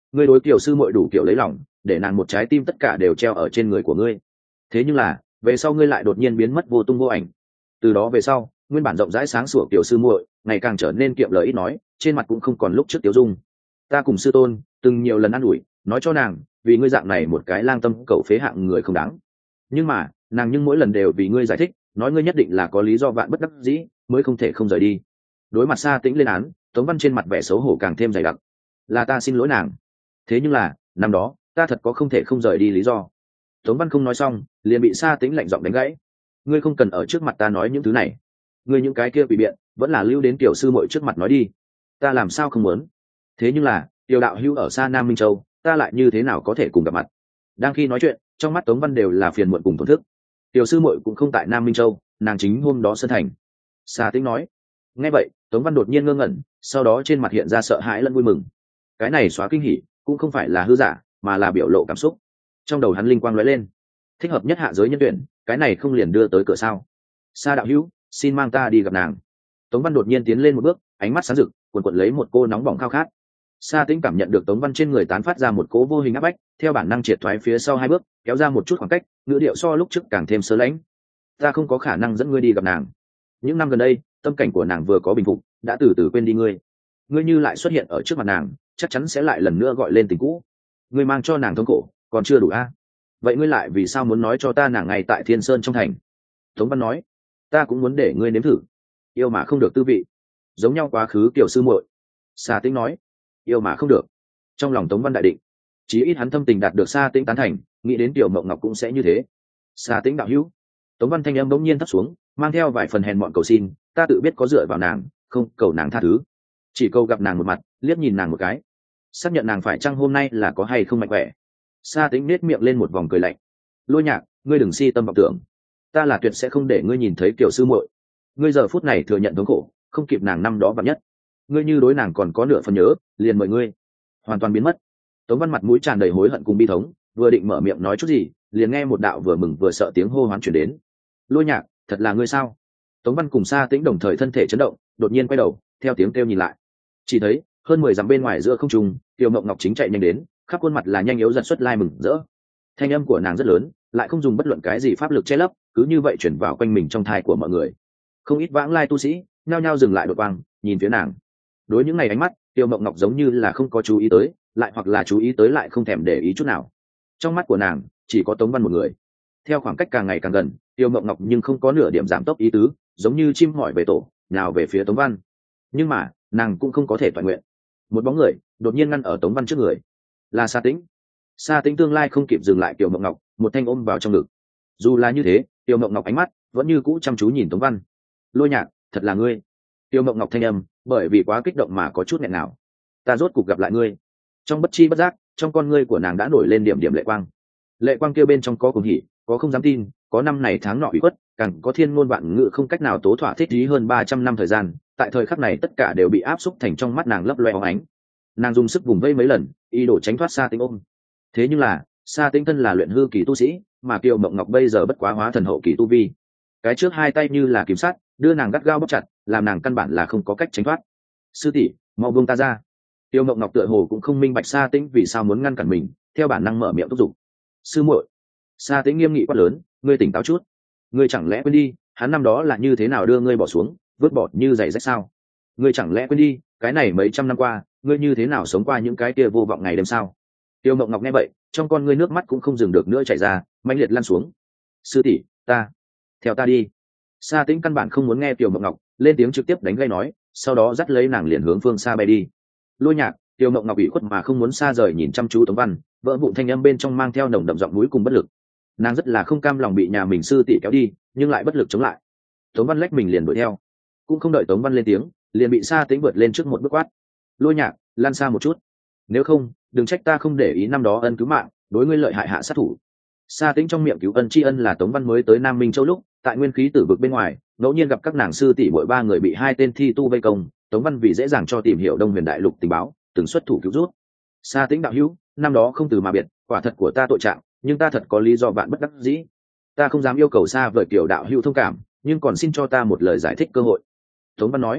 ngươi đối kiểu sư muội đủ kiểu lấy lòng, để nàng một trái tim tất cả đều treo ở trên người của ngươi. Thế nhưng là về sau ngươi lại đột nhiên biến mất vô tung vô ảnh. Từ đó về sau, nguyên bản rộng rãi sáng sủa kiểu sư muội ngày càng trở nên kiệm lời ít nói, trên mặt cũng không còn lúc trước tiêu dung. Ta cùng sư tôn từng nhiều lần ăn ủi, nói cho nàng vì ngươi dạng này một cái lang tâm cẩu phế hạng người không đáng, nhưng mà nàng mỗi lần đều vì ngươi giải thích, nói ngươi nhất định là có lý do vạn bất đắc dĩ mới không thể không rời đi. Đối mặt Sa Tĩnh lên án, Tống Văn trên mặt vẻ xấu hổ càng thêm dày đặc. Là ta xin lỗi nàng, thế nhưng là năm đó ta thật có không thể không rời đi lý do. Tống Văn không nói xong liền bị Sa Tĩnh lạnh giọng đánh gãy. Ngươi không cần ở trước mặt ta nói những thứ này, ngươi những cái kia bị biện vẫn là lưu đến tiểu sư muội trước mặt nói đi. Ta làm sao không muốn, thế nhưng là tiểu đạo hữu ở xa Nam Minh Châu, ta lại như thế nào có thể cùng gặp mặt. Đang khi nói chuyện, trong mắt Tống Văn đều là phiền muộn cùng tổn thức. Tiểu sư muội cũng không tại Nam Minh Châu, nàng chính hôm đó sân thành. Sa Tĩnh nói. Nghe vậy, Tống Văn đột nhiên ngơ ngẩn, sau đó trên mặt hiện ra sợ hãi lẫn vui mừng. Cái này xóa kinh hỉ cũng không phải là hư giả, mà là biểu lộ cảm xúc. Trong đầu hắn linh quang lóe lên, thích hợp nhất hạ giới nhân tuyển, cái này không liền đưa tới cửa sao? Sa đạo hữu, xin mang ta đi gặp nàng. Tống Văn đột nhiên tiến lên một bước, ánh mắt sáng rực, cuồn cuộn lấy một cô nóng bỏng khao khát. Sa Tĩnh cảm nhận được Tống Văn trên người tán phát ra một cỗ vô hình áp bách, theo bản năng triệt thoái phía sau hai bước, kéo ra một chút khoảng cách, ngữ điệu so lúc trước càng thêm sơ lãnh. Ta không có khả năng dẫn ngươi đi gặp nàng. Những năm gần đây, tâm cảnh của nàng vừa có bình phục, đã từ từ quên đi ngươi. Ngươi như lại xuất hiện ở trước mặt nàng, chắc chắn sẽ lại lần nữa gọi lên tình cũ. Ngươi mang cho nàng thống khổ, còn chưa đủ a? Vậy ngươi lại vì sao muốn nói cho ta nàng ngay tại Thiên Sơn trong thành? Tống Văn nói. Ta cũng muốn để ngươi nếm thử yêu mà không được tư vị, giống nhau quá khứ kiểu sư muội. Sa Tĩnh nói. Yêu mà không được. Trong lòng Tống Văn đại định, chí ít hắn thâm tình đạt được Sa Tĩnh tán thành, nghĩ đến Tiểu Mộng Ngọc cũng sẽ như thế. Sa Tĩnh đạo hữu. Tống Văn thanh âm bỗng nhiên thấp xuống, mang theo vài phần hèn mọn cầu xin, ta tự biết có dựa vào nàng, không cầu nàng tha thứ, chỉ cầu gặp nàng một mặt, liếc nhìn nàng một cái, xác nhận nàng phải chăng hôm nay là có hay không mạnh khỏe. Sa Tĩnh nết miệng lên một vòng cười lạnh. Lôi Nhạc, ngươi đừng si tâm vọng tưởng, ta là tuyệt sẽ không để ngươi nhìn thấy kiểu sư muội. Ngươi giờ phút này thừa nhận thống khổ, không kịp nàng năm đó vạn nhất. Ngươi như đối nàng còn có nửa phần nhớ, liền mời ngươi hoàn toàn biến mất. Tống Văn mặt mũi tràn đầy hối hận cùng bi thống, vừa định mở miệng nói chút gì, liền nghe một đạo vừa mừng vừa sợ tiếng hô hoán chuyển đến. Lôi Nhạc, thật là ngươi sao? Tống Văn cùng Sa Tĩnh đồng thời thân thể chấn động, đột nhiên quay đầu, theo tiếng kêu nhìn lại, chỉ thấy hơn 10 dặm bên ngoài giữa không trung, Tiểu Mộng Ngọc chính chạy nhanh đến, khắp khuôn mặt là nhanh yếu giật xuất lai mừng rỡ. Thanh âm của nàng rất lớn, lại không dùng bất luận cái gì pháp lực che lấp, cứ như vậy chuyển vào quanh mình trong thai của mọi người. Không ít vãng lai tu sĩ nhao nhao dừng lại đột quang, nhìn phía nàng. Đối những ngày ánh mắt, Tiểu Mộng Ngọc giống như là không có chú ý tới, lại hoặc là chú ý tới lại không thèm để ý chút nào. Trong mắt của nàng chỉ có Tống Văn một người. Theo khoảng cách càng ngày càng gần, Tiểu Mộng Ngọc nhưng không có nửa điểm giảm tốc ý tứ, giống như chim hỏi về tổ, nào về phía Tống Văn. Nhưng mà nàng cũng không có thể toàn nguyện. Một bóng người đột nhiên ngăn ở Tống Văn trước người, là Sa Tĩnh. Sa Tĩnh tương lai không kịp dừng lại Tiểu Mộng Ngọc, một thanh ôm vào trong ngực. Dù là như thế, Tiểu Mộng Ngọc ánh mắt vẫn như cũ chăm chú nhìn Tống Văn. Lôi Nhạc, thật là ngươi. Tiểu Mộng Ngọc thanh âm bởi vì quá kích động mà có chút nghẹn ngào. Ta rốt cuộc gặp lại ngươi. Trong bất chi bất giác, trong con ngươi của nàng đã nổi lên điểm điểm lệ quang. Lệ quang kia bên trong có cuồng hỉ, có không dám tin, có năm này tháng nọ ủy khuất, càng có thiên ngôn vạn ngữ không cách nào tố thỏa thích lý hơn 300 năm thời gian. Tại thời khắc này tất cả đều bị áp xúc thành trong mắt nàng lấp loe óng ánh. Nàng dùng sức vùng vây mấy lần, ý đồ tránh thoát Sa Tĩnh ôm. Thế nhưng là Sa Tĩnh thân là luyện hư kỳ tu sĩ, mà Kiều Mộng Ngọc bây giờ bất quá hóa thần hậu kỳ tu vi. Cái trước hai tay như là kiếm sắt, đưa nàng gắt gao bóp chặt, làm nàng căn bản là không có cách tránh thoát. Sư tỷ, mau buông ta ra. Kiều Mộng Ngọc tựa hồ cũng không minh bạch Sa Tĩnh vì sao muốn ngăn cản mình, theo bản năng mở miệng thúc giục. Sư muội. Sa Tĩnh nghiêm nghị quát lớn, ngươi tỉnh táo chút. Ngươi chẳng lẽ quên đi, hắn năm đó là như thế nào đưa ngươi bỏ xuống, vứt bỏ như giày rách sao? Ngươi chẳng lẽ quên đi, cái này mấy trăm năm qua, ngươi như thế nào sống qua những cái kia vô vọng ngày đêm sao? Tiêu Mộng Ngọc nghe vậy, trong con ngươi nước mắt cũng không dừng được nữa chảy ra, mãnh liệt lăn xuống. Sư tỷ, ta, theo ta đi. Sa Tĩnh căn bản không muốn nghe Tiêu Mộng Ngọc lên tiếng trực tiếp đánh gây nói, sau đó dắt lấy nàng liền hướng phương xa bay đi. Lôi Nhạc, Tiêu Mộng Ngọc bị khuất mà không muốn xa rời nhìn chăm chú Tống Văn, vỡ vụn thanh âm bên trong mang theo nồng đậm giọng núi cùng bất lực. Nàng rất là không cam lòng bị nhà mình sư tỷ kéo đi, nhưng lại bất lực chống lại. Tống Văn lách mình liền đuổi theo, cũng không đợi Tống Văn lên tiếng, liền bị Sa Tĩnh vượt lên trước một bước quát. Lôi Nhạc, lăn xa một chút, nếu không đừng trách ta không để ý năm đó ân cứu mạng, đối ngươi lợi hại hạ sát thủ. Sa Tĩnh trong miệng cứu ân tri ân là Tống Văn mới tới Nam Minh Châu lúc tại nguyên khí tử vực bên ngoài ngẫu nhiên gặp các nàng sư tỷ mỗi ba người bị hai tên thi tu vây công, Tống Văn vì dễ dàng cho tìm hiểu Đông Huyền Đại Lục tình báo từng xuất thủ cứu rút. Sa Tĩnh đạo hữu, năm đó không từ mà biệt, quả thật của ta tội trạng, nhưng ta thật có lý do vạn bất đắc dĩ. Ta không dám yêu cầu xa vời kiểu đạo hữu thông cảm, nhưng còn xin cho ta một lời giải thích cơ hội. Tống Văn nói.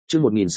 Chương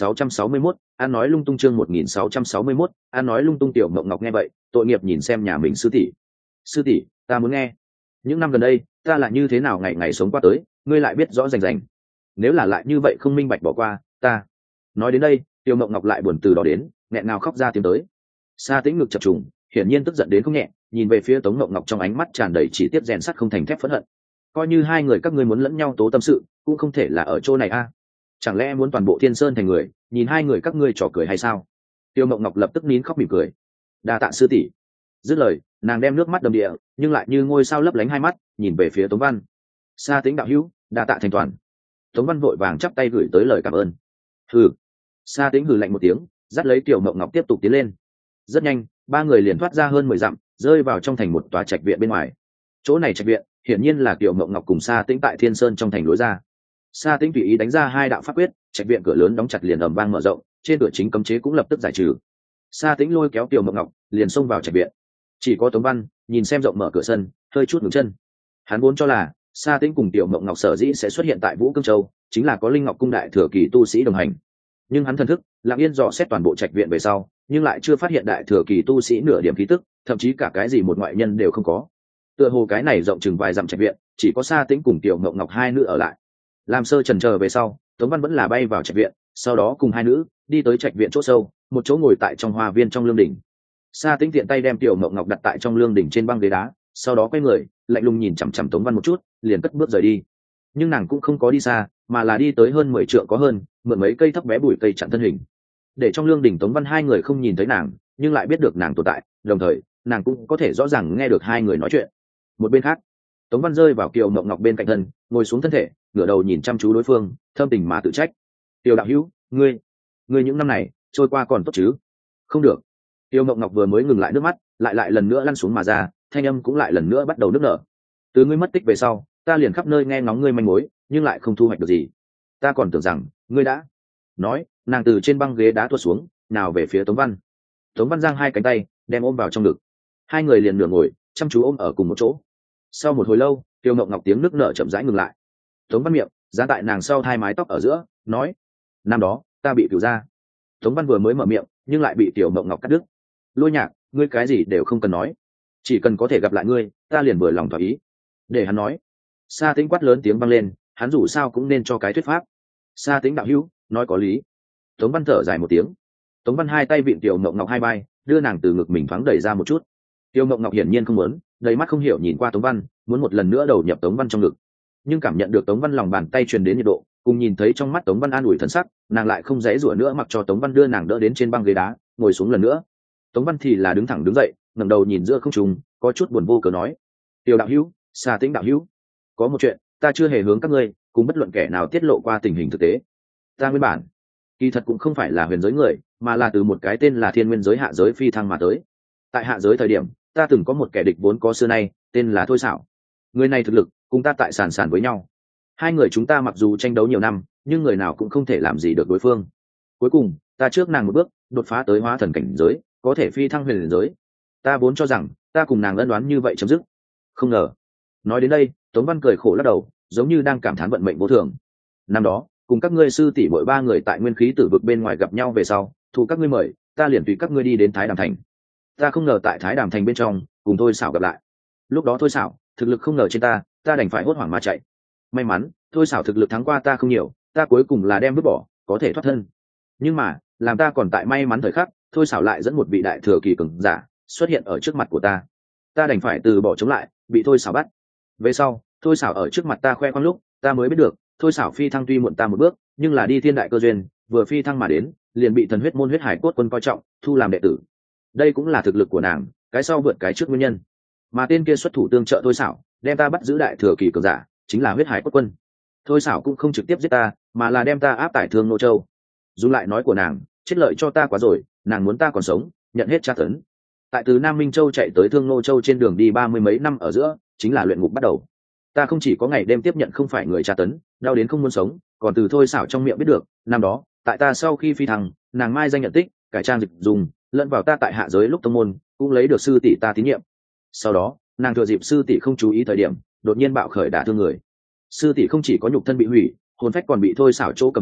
1661, an nói lung tung. Chương 1661, an nói lung tung. Tiểu Mộng Ngọc nghe vậy, tội nghiệp nhìn xem nhà mình sư tỷ. Sư tỷ, ta muốn nghe. Những năm gần đây, ta là như thế nào ngày ngày sống qua tới, ngươi lại biết rõ rành rành. Nếu là lại như vậy không minh bạch bỏ qua, ta. Nói đến đây, Tiểu Mộng Ngọc lại buồn từ đó đến, nghẹn ngào khóc ra tiếng tới. Sa Tĩnh ngực chập trùng, hiển nhiên tức giận đến không nhẹ, nhìn về phía Tống Mộng Ngọc trong ánh mắt tràn đầy chỉ tiếc rèn sắt không thành thép phẫn hận. Coi như hai người các ngươi muốn lẫn nhau tố tâm sự, cũng không thể là ở chỗ này a. Chẳng lẽ muốn toàn bộ Thiên Sơn thành người nhìn hai người các ngươi trò cười hay sao? Tiêu Mộng Ngọc lập tức nín khóc mỉm cười. Đa tạ sư tỷ. Dứt lời, nàng đem nước mắt đầm địa, nhưng lại như ngôi sao lấp lánh hai mắt, nhìn về phía Tống Văn. Sa Tĩnh đạo hữu, đa tạ thành toàn. Tống Văn vội vàng chắp tay gửi tới lời cảm ơn. Hừ. Sa Tĩnh hừ lạnh một tiếng, dắt lấy Tiêu Mộng Ngọc tiếp tục tiến lên. Rất nhanh, ba người liền thoát ra hơn 10 dặm, rơi vào trong thành một tòa trạch viện bên ngoài. Chỗ này trạch viện, hiển nhiên là Tiêu Mộng Ngọc cùng Sa Tĩnh tại Thiên Sơn trong thành lối ra. Sa Tĩnh tùy ý đánh ra hai đạo pháp quyết, trạch viện cửa lớn đóng chặt liền ầm vang mở rộng, trên cửa chính cấm chế cũng lập tức giải trừ. Sa Tĩnh lôi kéo Tiêu Mộng Ngọc, liền xông vào trạch viện. Chỉ có Tống Văn nhìn xem rộng mở cửa sân, hơi chút ngừng chân. Hắn vốn cho là Sa Tĩnh cùng Tiêu Mộng Ngọc sở dĩ sẽ xuất hiện tại Vũ Cương Châu, chính là có Linh Ngọc cung đại thừa kỳ tu sĩ đồng hành. Nhưng hắn thần thức lặng yên dò xét toàn bộ trạch viện về sau, nhưng lại chưa phát hiện đại thừa kỳ tu sĩ nửa điểm khí tức, thậm chí cả cái gì một ngoại nhân đều không có. Tựa hồ cái này rộng chừng vài dặm trạch viện, chỉ có Sa Tĩnh cùng Tiêu Mộng Ngọc hai nữ ở lại. Làm sơ chần chờ về sau, Tống Văn vẫn là bay vào trạch viện, sau đó cùng hai nữ đi tới trạch viện chỗ sâu, một chỗ ngồi tại trong hoa viên trong lương đỉnh. Sa Tĩnh tiện tay đem Tiểu Mộng Ngọc đặt tại trong lương đỉnh trên băng ghế đá, sau đó quay người, lạnh lùng nhìn chằm chằm Tống Văn một chút, liền cất bước rời đi. Nhưng nàng cũng không có đi xa, mà là đi tới hơn 10 trượng có hơn, mượn mấy cây thấp bé bụi cây chặn thân hình. Để trong lương đỉnh Tống Văn hai người không nhìn thấy nàng, nhưng lại biết được nàng tồn tại, đồng thời, nàng cũng có thể rõ ràng nghe được hai người nói chuyện. Một bên khác, Tống Văn rơi vào Kiều Mộng Ngọc bên cạnh thân, ngồi xuống thân thể, ngửa đầu nhìn chăm chú đối phương, thâm tình mà tự trách. Tiêu đạo hữu, ngươi những năm này trôi qua còn tốt chứ? Không được. Tiêu Mộng Ngọc vừa mới ngừng lại nước mắt, lại lần nữa lăn xuống mà ra, thanh âm cũng lại lần nữa bắt đầu nức nở. Từ ngươi mất tích về sau, ta liền khắp nơi nghe ngóng ngươi manh mối, nhưng lại không thu hoạch được gì. Ta còn tưởng rằng ngươi đã. Nói, nàng từ trên băng ghế đá tuột xuống, nào về phía Tống Văn. Tống Văn giang hai cánh tay, đem ôm vào trong ngực. Hai người liền nửa ngồi, chăm chú ôm ở cùng một chỗ. Sau một hồi lâu, Tiêu Mộng Ngọc tiếng nức nở chậm rãi ngừng lại. Tống Văn miệng ra tại nàng sau hai mái tóc ở giữa, nói: năm đó ta bị cứu ra. Tống Văn vừa mới mở miệng, nhưng lại bị Tiểu Mộng Ngọc cắt đứt. Lôi Nhạc, ngươi cái gì đều không cần nói, chỉ cần có thể gặp lại ngươi, ta liền vừa lòng thỏa ý. Để hắn nói. Sa Tĩnh quát lớn tiếng vang lên, hắn dù sao cũng nên cho cái thuyết pháp. Sa Tĩnh đạo hữu, nói có lý. Tống Văn thở dài một tiếng. Tống Văn hai tay vịn Tiểu Mộng Ngọc hai vai, đưa nàng từ ngực mình thoáng đẩy ra một chút. Tiểu Mộng Ngọc hiển nhiên không muốn, đầy mắt không hiểu nhìn qua Tống Văn, muốn một lần nữa đầu nhập Tống Văn trong ngực. Nhưng cảm nhận được Tống Văn lòng bàn tay truyền đến nhiệt độ, cùng nhìn thấy trong mắt Tống Văn an ủi thần sắc, nàng lại không dãy rủa nữa, mặc cho Tống Văn đưa nàng đỡ đến trên băng ghế đá, ngồi xuống lần nữa. Tống Văn thì là đứng thẳng đứng dậy, ngẩng đầu nhìn giữa không trung, có chút buồn vô cớ nói: Tiêu đạo hữu, Sa Tĩnh đạo hữu, có một chuyện ta chưa hề hướng các ngươi cùng bất luận kẻ nào tiết lộ qua tình hình thực tế. Ta nguyên bản kỳ thật cũng không phải là huyền giới người, mà là từ một cái tên là Thiên Nguyên giới hạ giới phi thăng mà tới. Tại hạ giới thời điểm, ta từng có một kẻ địch vốn có xưa nay, tên là Thôi Sảo. Người này thực lực cùng ta tại sàn sàn với nhau. Hai người chúng ta mặc dù tranh đấu nhiều năm, nhưng người nào cũng không thể làm gì được đối phương. Cuối cùng, ta trước nàng một bước, đột phá tới hóa thần cảnh giới, có thể phi thăng huyền giới. Ta vốn cho rằng ta cùng nàng ân đoán như vậy chấm dứt. Không ngờ. Nói đến đây, Tống Văn cười khổ lắc đầu, giống như đang cảm thán vận mệnh vô thường. Năm đó, cùng các ngươi sư tỷ muội ba người tại nguyên khí tử vực bên ngoài gặp nhau về sau, thủ các ngươi mời, ta liền tùy các ngươi đi đến Thái Đàm thành. Ta không ngờ tại Thái Đàm thành bên trong, cùng Thôi Sảo gặp lại. Lúc đó Thôi Sảo thực lực không ngờ trên ta đành phải hốt hoảng mà chạy. May mắn, Thôi Sảo thực lực thắng qua ta không nhiều, ta cuối cùng là đem vứt bỏ, có thể thoát thân. Nhưng mà, làm ta còn tại may mắn thời khắc, Thôi Sảo lại dẫn một vị đại thừa kỳ cường giả xuất hiện ở trước mặt của ta. Ta đành phải từ bỏ chống lại, bị Thôi Sảo bắt. Về sau, Thôi Sảo ở trước mặt ta khoe khoang lúc, ta mới biết được, Thôi Sảo phi thăng tuy muộn ta một bước, nhưng là đi thiên đại cơ duyên, vừa phi thăng mà đến, liền bị thần huyết môn huyết hải cốt quân coi trọng, thu làm đệ tử. Đây cũng là thực lực của nàng, cái sau vượt cái trước nguyên nhân. Mà tên kia xuất thủ tương trợ Thôi Sảo, đem ta bắt giữ đại thừa kỳ cường giả, chính là huyết hải cốt quân. Thôi Sảo cũng không trực tiếp giết ta, mà là đem ta áp tải Thương Nô Châu. Dùng lại nói của nàng, chết lợi cho ta quá rồi, nàng muốn ta còn sống, nhận hết tra tấn. Tại từ Nam Minh Châu chạy tới Thương Nô Châu trên đường đi 30 mấy năm ở giữa, chính là luyện ngục bắt đầu. Ta không chỉ có ngày đêm tiếp nhận không phải người tra tấn, đau đến không muốn sống, còn từ Thôi Sảo trong miệng biết được, năm đó, tại ta sau khi phi thăng, nàng mai danh nhận tích, cải trang dịch dùng, lẫn vào ta tại hạ giới lúc tông môn, cũng lấy được sư tỷ ta tín nhiệm. Sau đó, nàng thừa dịp sư tỷ không chú ý thời điểm, đột nhiên bạo khởi đả thương người. Sư tỷ không chỉ có nhục thân bị hủy, hồn phách còn bị Thôi Sảo chỗ cầm tù,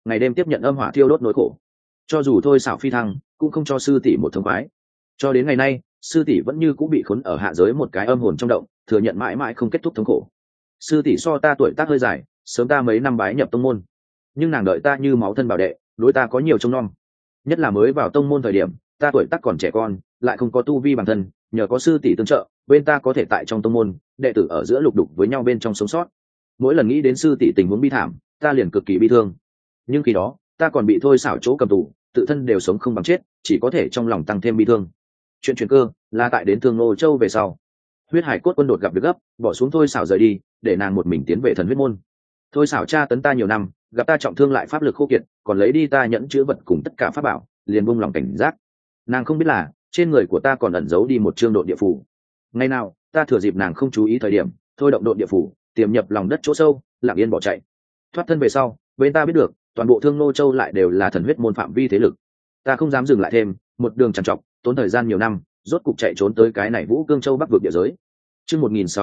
ngày đêm tiếp nhận âm hỏa thiêu đốt nỗi khổ. Cho dù thôi xảo phi thăng cũng không cho sư tỷ một thông khoái. Cho đến ngày nay sư tỷ vẫn như cũng bị khốn ở hạ giới một cái âm hồn trong động, thừa nhận mãi mãi không kết thúc thống khổ. Sư tỷ so ta tuổi tác hơi dài, sớm ta mấy năm bái nhập tông môn, nhưng nàng đợi ta như máu thân bảo đệ, đối ta có nhiều trông nom. Nhất là mới vào tông môn thời điểm, ta tuổi tác còn trẻ con, lại không có tu vi bản thân, nhờ có sư tỷ tương trợ, bên ta có thể tại trong tông môn đệ tử ở giữa lục đục với nhau bên trong sống sót. Mỗi lần nghĩ đến sư tỷ tình huống bi thảm, ta liền cực kỳ bi thương. Nhưng khi đó ta còn bị thôi xảo chỗ cầm tù, tự thân đều sống không bằng chết, chỉ có thể trong lòng tăng thêm bi thương. Chuyện chuyển cơ là tại đến Thương Nô Châu về sau, huyết hải cốt quân đột gặp việc gấp, bỏ xuống thôi xảo rời đi, để nàng một mình tiến về thần huyết môn. Thôi xảo tra tấn ta nhiều năm, gặp ta trọng thương lại pháp lực khô kiệt, còn lấy đi ta nhẫn chữ vật cùng tất cả pháp bảo, liền buông lòng cảnh giác. Nàng không biết là trên người của ta còn ẩn giấu đi một chương độn địa phủ. Ngày nào ta thừa dịp nàng không chú ý thời điểm, thôi động độn địa phủ, tiềm nhập lòng đất chỗ sâu, lặng yên bỏ chạy. Thoát thân về sau, bên ta biết được toàn bộ Thương Nô Châu lại đều là thần huyết môn phạm vi thế lực. Ta không dám dừng lại thêm, một đường trằn trọc, tốn thời gian nhiều năm, rốt cục chạy trốn tới cái này Vũ Cương Châu Bắc vực địa giới. Chương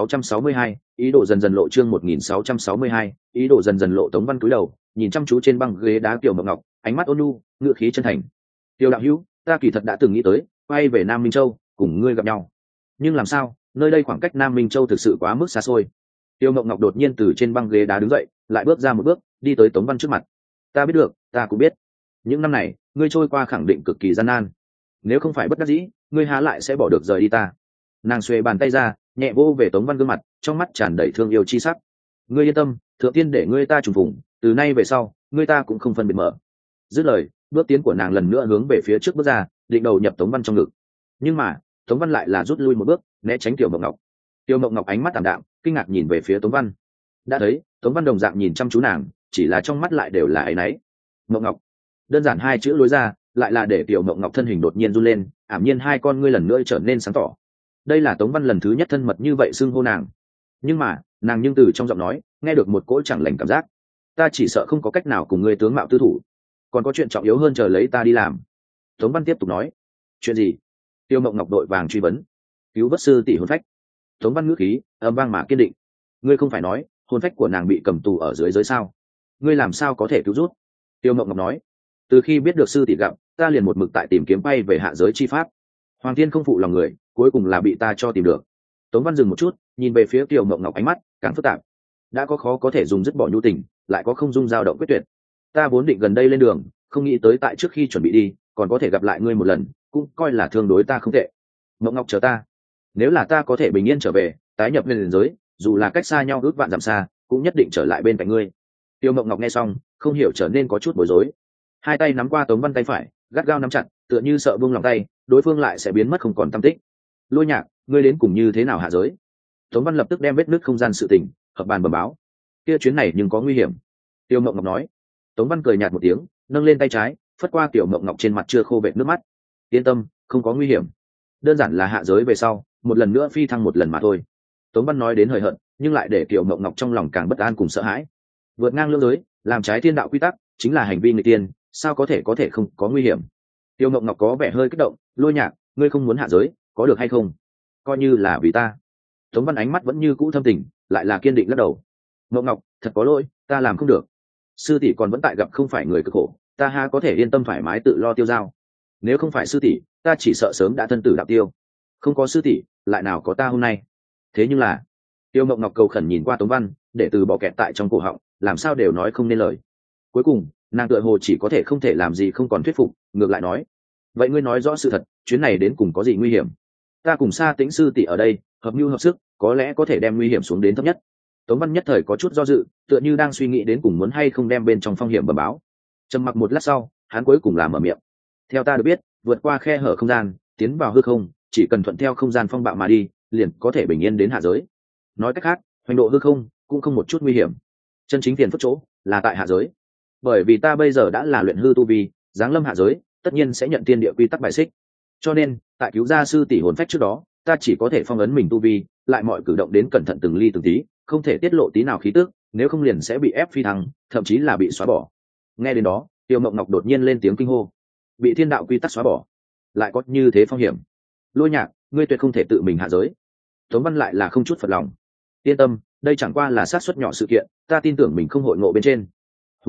1662, ý đồ dần dần lộ. Chương 1662, ý đồ dần dần lộ. Tống Văn cúi đầu, nhìn chăm chú trên băng ghế đá Kiều Mộng Ngọc, ánh mắt ôn nhu, ngựa khí chân thành. Tiêu đạo hữu, ta kỳ thật đã từng nghĩ tới quay về Nam Minh Châu cùng ngươi gặp nhau, nhưng làm sao, nơi đây khoảng cách Nam Minh Châu thực sự quá mức xa xôi. Tiêu Mộng Ngọc đột nhiên từ trên băng ghế đá đứng dậy, lại bước ra một bước, đi tới Tống Văn trước mặt. Ta biết được, ta cũng biết, những năm này ngươi trôi qua khẳng định cực kỳ gian nan. Nếu không phải bất đắc dĩ, ngươi há lại sẽ bỏ được rời đi ta. Nàng xuề bàn tay ra, nhẹ vô về Tống Văn gương mặt, trong mắt tràn đầy thương yêu chi sắc. Ngươi yên tâm, thượng tiên để ngươi ta trùng phùng, từ nay về sau ngươi ta cũng không phân biệt mở. Dứt lời, bước tiến của nàng lần nữa hướng về phía trước bước ra, định đầu nhập Tống Văn trong ngực. Nhưng mà Tống Văn lại là rút lui một bước, né tránh Tiểu Mộng Ngọc. Tiểu Mộng Ngọc ánh mắt tạm đạm, kinh ngạc nhìn về phía Tống Văn. Đã thấy Tống Văn đồng dạng nhìn chăm chú nàng, chỉ là trong mắt lại đều là áy náy. Mộng Ngọc, đơn giản hai chữ lối ra, lại là để Tiểu Mộng Ngọc thân hình đột nhiên run lên, ảm nhiên hai con ngươi lần nữa trở nên sáng tỏ. Đây là Tống Văn lần thứ nhất thân mật như vậy xưng hô nàng. Nhưng mà nàng nhưng từ trong giọng nói nghe được một cỗ chẳng lành cảm giác. Ta chỉ sợ không có cách nào cùng ngươi tướng mạo tư thủ, còn có chuyện trọng yếu hơn chờ lấy ta đi làm. Tống Văn tiếp tục nói. Chuyện gì? Tiêu Mộng Ngọc đội vàng truy vấn. Cứu vớt sư tỷ hồn phách. Tống Văn ngữ khí âm vang mà kiên định. Ngươi không phải nói hồn phách của nàng bị cầm tù ở dưới giới sao? Ngươi làm sao có thể cứu rút? Tiêu Mộng Ngọc nói. Từ khi biết được sư tỷ gặp, ta liền một mực tại tìm kiếm bay về hạ giới chi pháp. Hoàng Thiên không phụ lòng người, cuối cùng là bị ta cho tìm được. Tống Văn dừng một chút, nhìn về phía Tiêu Mộng Ngọc, ánh mắt càng phức tạp. Đã có khó có thể dùng dứt bỏ nhu tình, lại có không dung dao động quyết tuyệt. Ta vốn định gần đây lên đường, không nghĩ tới tại trước khi chuẩn bị đi, còn có thể gặp lại ngươi một lần, cũng coi là thương đối ta không tệ. Mộng Ngọc chờ ta, nếu là ta có thể bình yên trở về, tái nhập lên giới, dù là cách xa nhau ước vạn dặm xa, cũng nhất định trở lại bên cạnh ngươi. Tiêu Mộng Ngọc nghe xong, không hiểu trở nên có chút bối rối. Hai tay nắm qua Tống Văn tay phải, gắt gao nắm chặt, tựa như sợ buông lòng tay, đối phương lại sẽ biến mất không còn tăm tích. Lôi Nhạc, ngươi đến cùng như thế nào hạ giới? Tống Văn lập tức đem vết nứt không gian sự tình hợp bàn bẩm báo. Kia chuyến này nhưng có nguy hiểm. Tiêu Mộng Ngọc nói. Tống Văn cười nhạt một tiếng, nâng lên tay trái, phất qua Tiểu Mộng Ngọc trên mặt chưa khô vệt nước mắt. Yên tâm, không có nguy hiểm, đơn giản là hạ giới về sau một lần nữa phi thăng một lần mà thôi. Tống Văn nói đến hời hợt, nhưng lại để Tiểu Mộng Ngọc trong lòng càng bất an cùng sợ hãi. Vượt ngang lưỡng giới, làm trái thiên đạo quy tắc, chính là hành vi người tiên, sao có thể không có nguy hiểm? Tiêu Mộng Ngọc có vẻ hơi kích động. Lôi Nhạc, ngươi không muốn hạ giới, có được hay không? Coi như là vì ta. Tống Văn ánh mắt vẫn như cũ thâm tình, lại là kiên định lắc đầu. Mộng Ngọc, thật có lỗi, ta làm không được. Sư tỷ còn vẫn tại gặp không phải người cực khổ, ta ha có thể yên tâm thoải mái tự lo tiêu dao. Nếu không phải sư tỷ, ta chỉ sợ sớm đã thân tử đạo tiêu. Không có sư tỷ, lại nào có ta hôm nay. Thế nhưng là, Tiêu Mộng Ngọc cầu khẩn nhìn qua Tống Văn, để từ bỏ kẹt tại trong cổ họng, làm sao đều nói không nên lời. Cuối cùng nàng tựa hồ chỉ có thể không thể làm gì không còn thuyết phục, ngược lại nói. Vậy ngươi nói rõ sự thật, chuyến này đến cùng có gì nguy hiểm? Ta cùng Sa Tĩnh sư tỷ ở đây, hợp mưu hợp sức, có lẽ có thể đem nguy hiểm xuống đến thấp nhất. Tống Văn nhất thời có chút do dự, tựa như đang suy nghĩ đến cùng muốn hay không đem bên trong phong hiểm bẩm báo. Trầm mặc một lát sau, hắn cuối cùng là mở miệng. Theo ta được biết, vượt qua khe hở không gian, tiến vào hư không, chỉ cần thuận theo không gian phong bạo mà đi, liền có thể bình yên đến hạ giới. Nói cách khác, hoành độ hư không cũng không một chút nguy hiểm. Chân chính tiền phất chỗ là tại hạ giới. Bởi vì ta bây giờ đã là luyện hư tu vi, giáng lâm hạ giới, tất nhiên sẽ nhận tiên địa quy tắc bài xích. Cho nên, tại cứu gia sư tỷ hồn phách trước đó, ta chỉ có thể phong ấn mình tu vi, lại mọi cử động đến cẩn thận từng ly từng tí, không thể tiết lộ tí nào khí tức, nếu không liền sẽ bị ép phi thăng, thậm chí là bị xóa bỏ. Nghe đến đó, Tiêu Mộng Ngọc đột nhiên lên tiếng kinh hô. Bị thiên đạo quy tắc xóa bỏ, lại có như thế phong hiểm? Lôi Nhạc, ngươi tuyệt không thể tự mình hạ giới. Tống Văn lại là không chút phật lòng. Yên tâm, đây chẳng qua là sát suất nhỏ sự kiện, ta tin tưởng mình không hội ngộ bên trên. Huống hồ,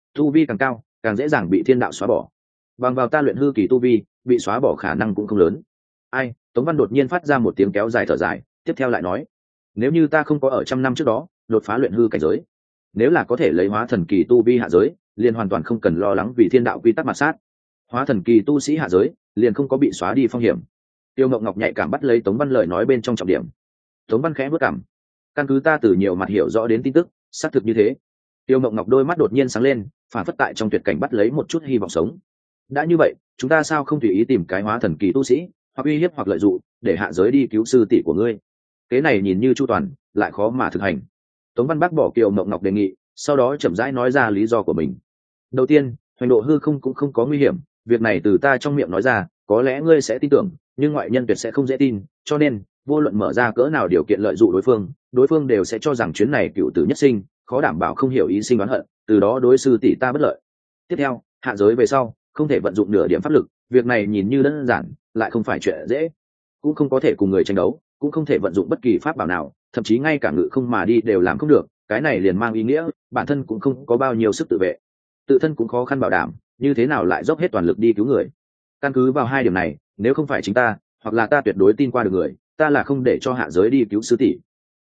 tu vi càng cao càng dễ dàng bị thiên đạo xóa bỏ. Bằng vào ta luyện hư kỳ tu vi, bị xóa bỏ khả năng cũng không lớn. Ai? Tống Văn đột nhiên phát ra một tiếng kéo dài thở dài, tiếp theo lại nói, nếu như ta không có ở trăm năm trước đó đột phá luyện hư cảnh giới, nếu là có thể lấy hóa thần kỳ tu vi hạ giới, liền hoàn toàn không cần lo lắng vì thiên đạo quy tắc mà sát. Hóa thần kỳ tu sĩ hạ giới liền không có bị xóa đi phong hiểm. Tiêu Ngọc Ngọc nhạy cảm bắt lấy Tống Văn lời nói bên trong trọng điểm. Tống Văn khẽ bước cảm, căn cứ ta từ nhiều mặt hiểu rõ đến tin tức, xác thực như thế. Tiêu Ngọc Ngọc đôi mắt đột nhiên sáng lên, phản phất tại trong tuyệt cảnh bắt lấy một chút hy vọng sống. Đã như vậy, chúng ta sao không tùy ý tìm cái hóa thần kỳ tu sĩ, hoặc uy hiếp hoặc lợi dụng, để hạ giới đi cứu sư tỷ của ngươi? Kế này nhìn như chu toàn, lại khó mà thực hành. Tống Văn bác bỏ Kiều Ngọc Ngọc đề nghị, sau đó chậm rãi nói ra lý do của mình. Đầu tiên, hoành độ hư không cũng không có nguy hiểm, việc này từ ta trong miệng nói ra, có lẽ ngươi sẽ tin tưởng, nhưng ngoại nhân tuyệt sẽ không dễ tin, cho nên vô luận mở ra cỡ nào điều kiện lợi dụng đối phương đều sẽ cho rằng chuyến này cựu tử nhất sinh, khó đảm bảo không hiểu ý sinh đoán hận, từ đó đối sư tỷ ta bất lợi. Tiếp theo, hạ giới về sau không thể vận dụng nửa điểm pháp lực, việc này nhìn như đơn giản, lại không phải chuyện dễ. Cũng không có thể cùng người tranh đấu, cũng không thể vận dụng bất kỳ pháp bảo nào, thậm chí ngay cả ngự không mà đi đều làm không được, cái này liền mang ý nghĩa bản thân cũng không có bao nhiêu sức tự vệ, tự thân cũng khó khăn bảo đảm, như thế nào lại dốc hết toàn lực đi cứu người. Căn cứ vào hai điểm này, nếu không phải chính ta, hoặc là ta tuyệt đối tin qua được người, ta là không để cho hạ giới đi cứu sư tỷ.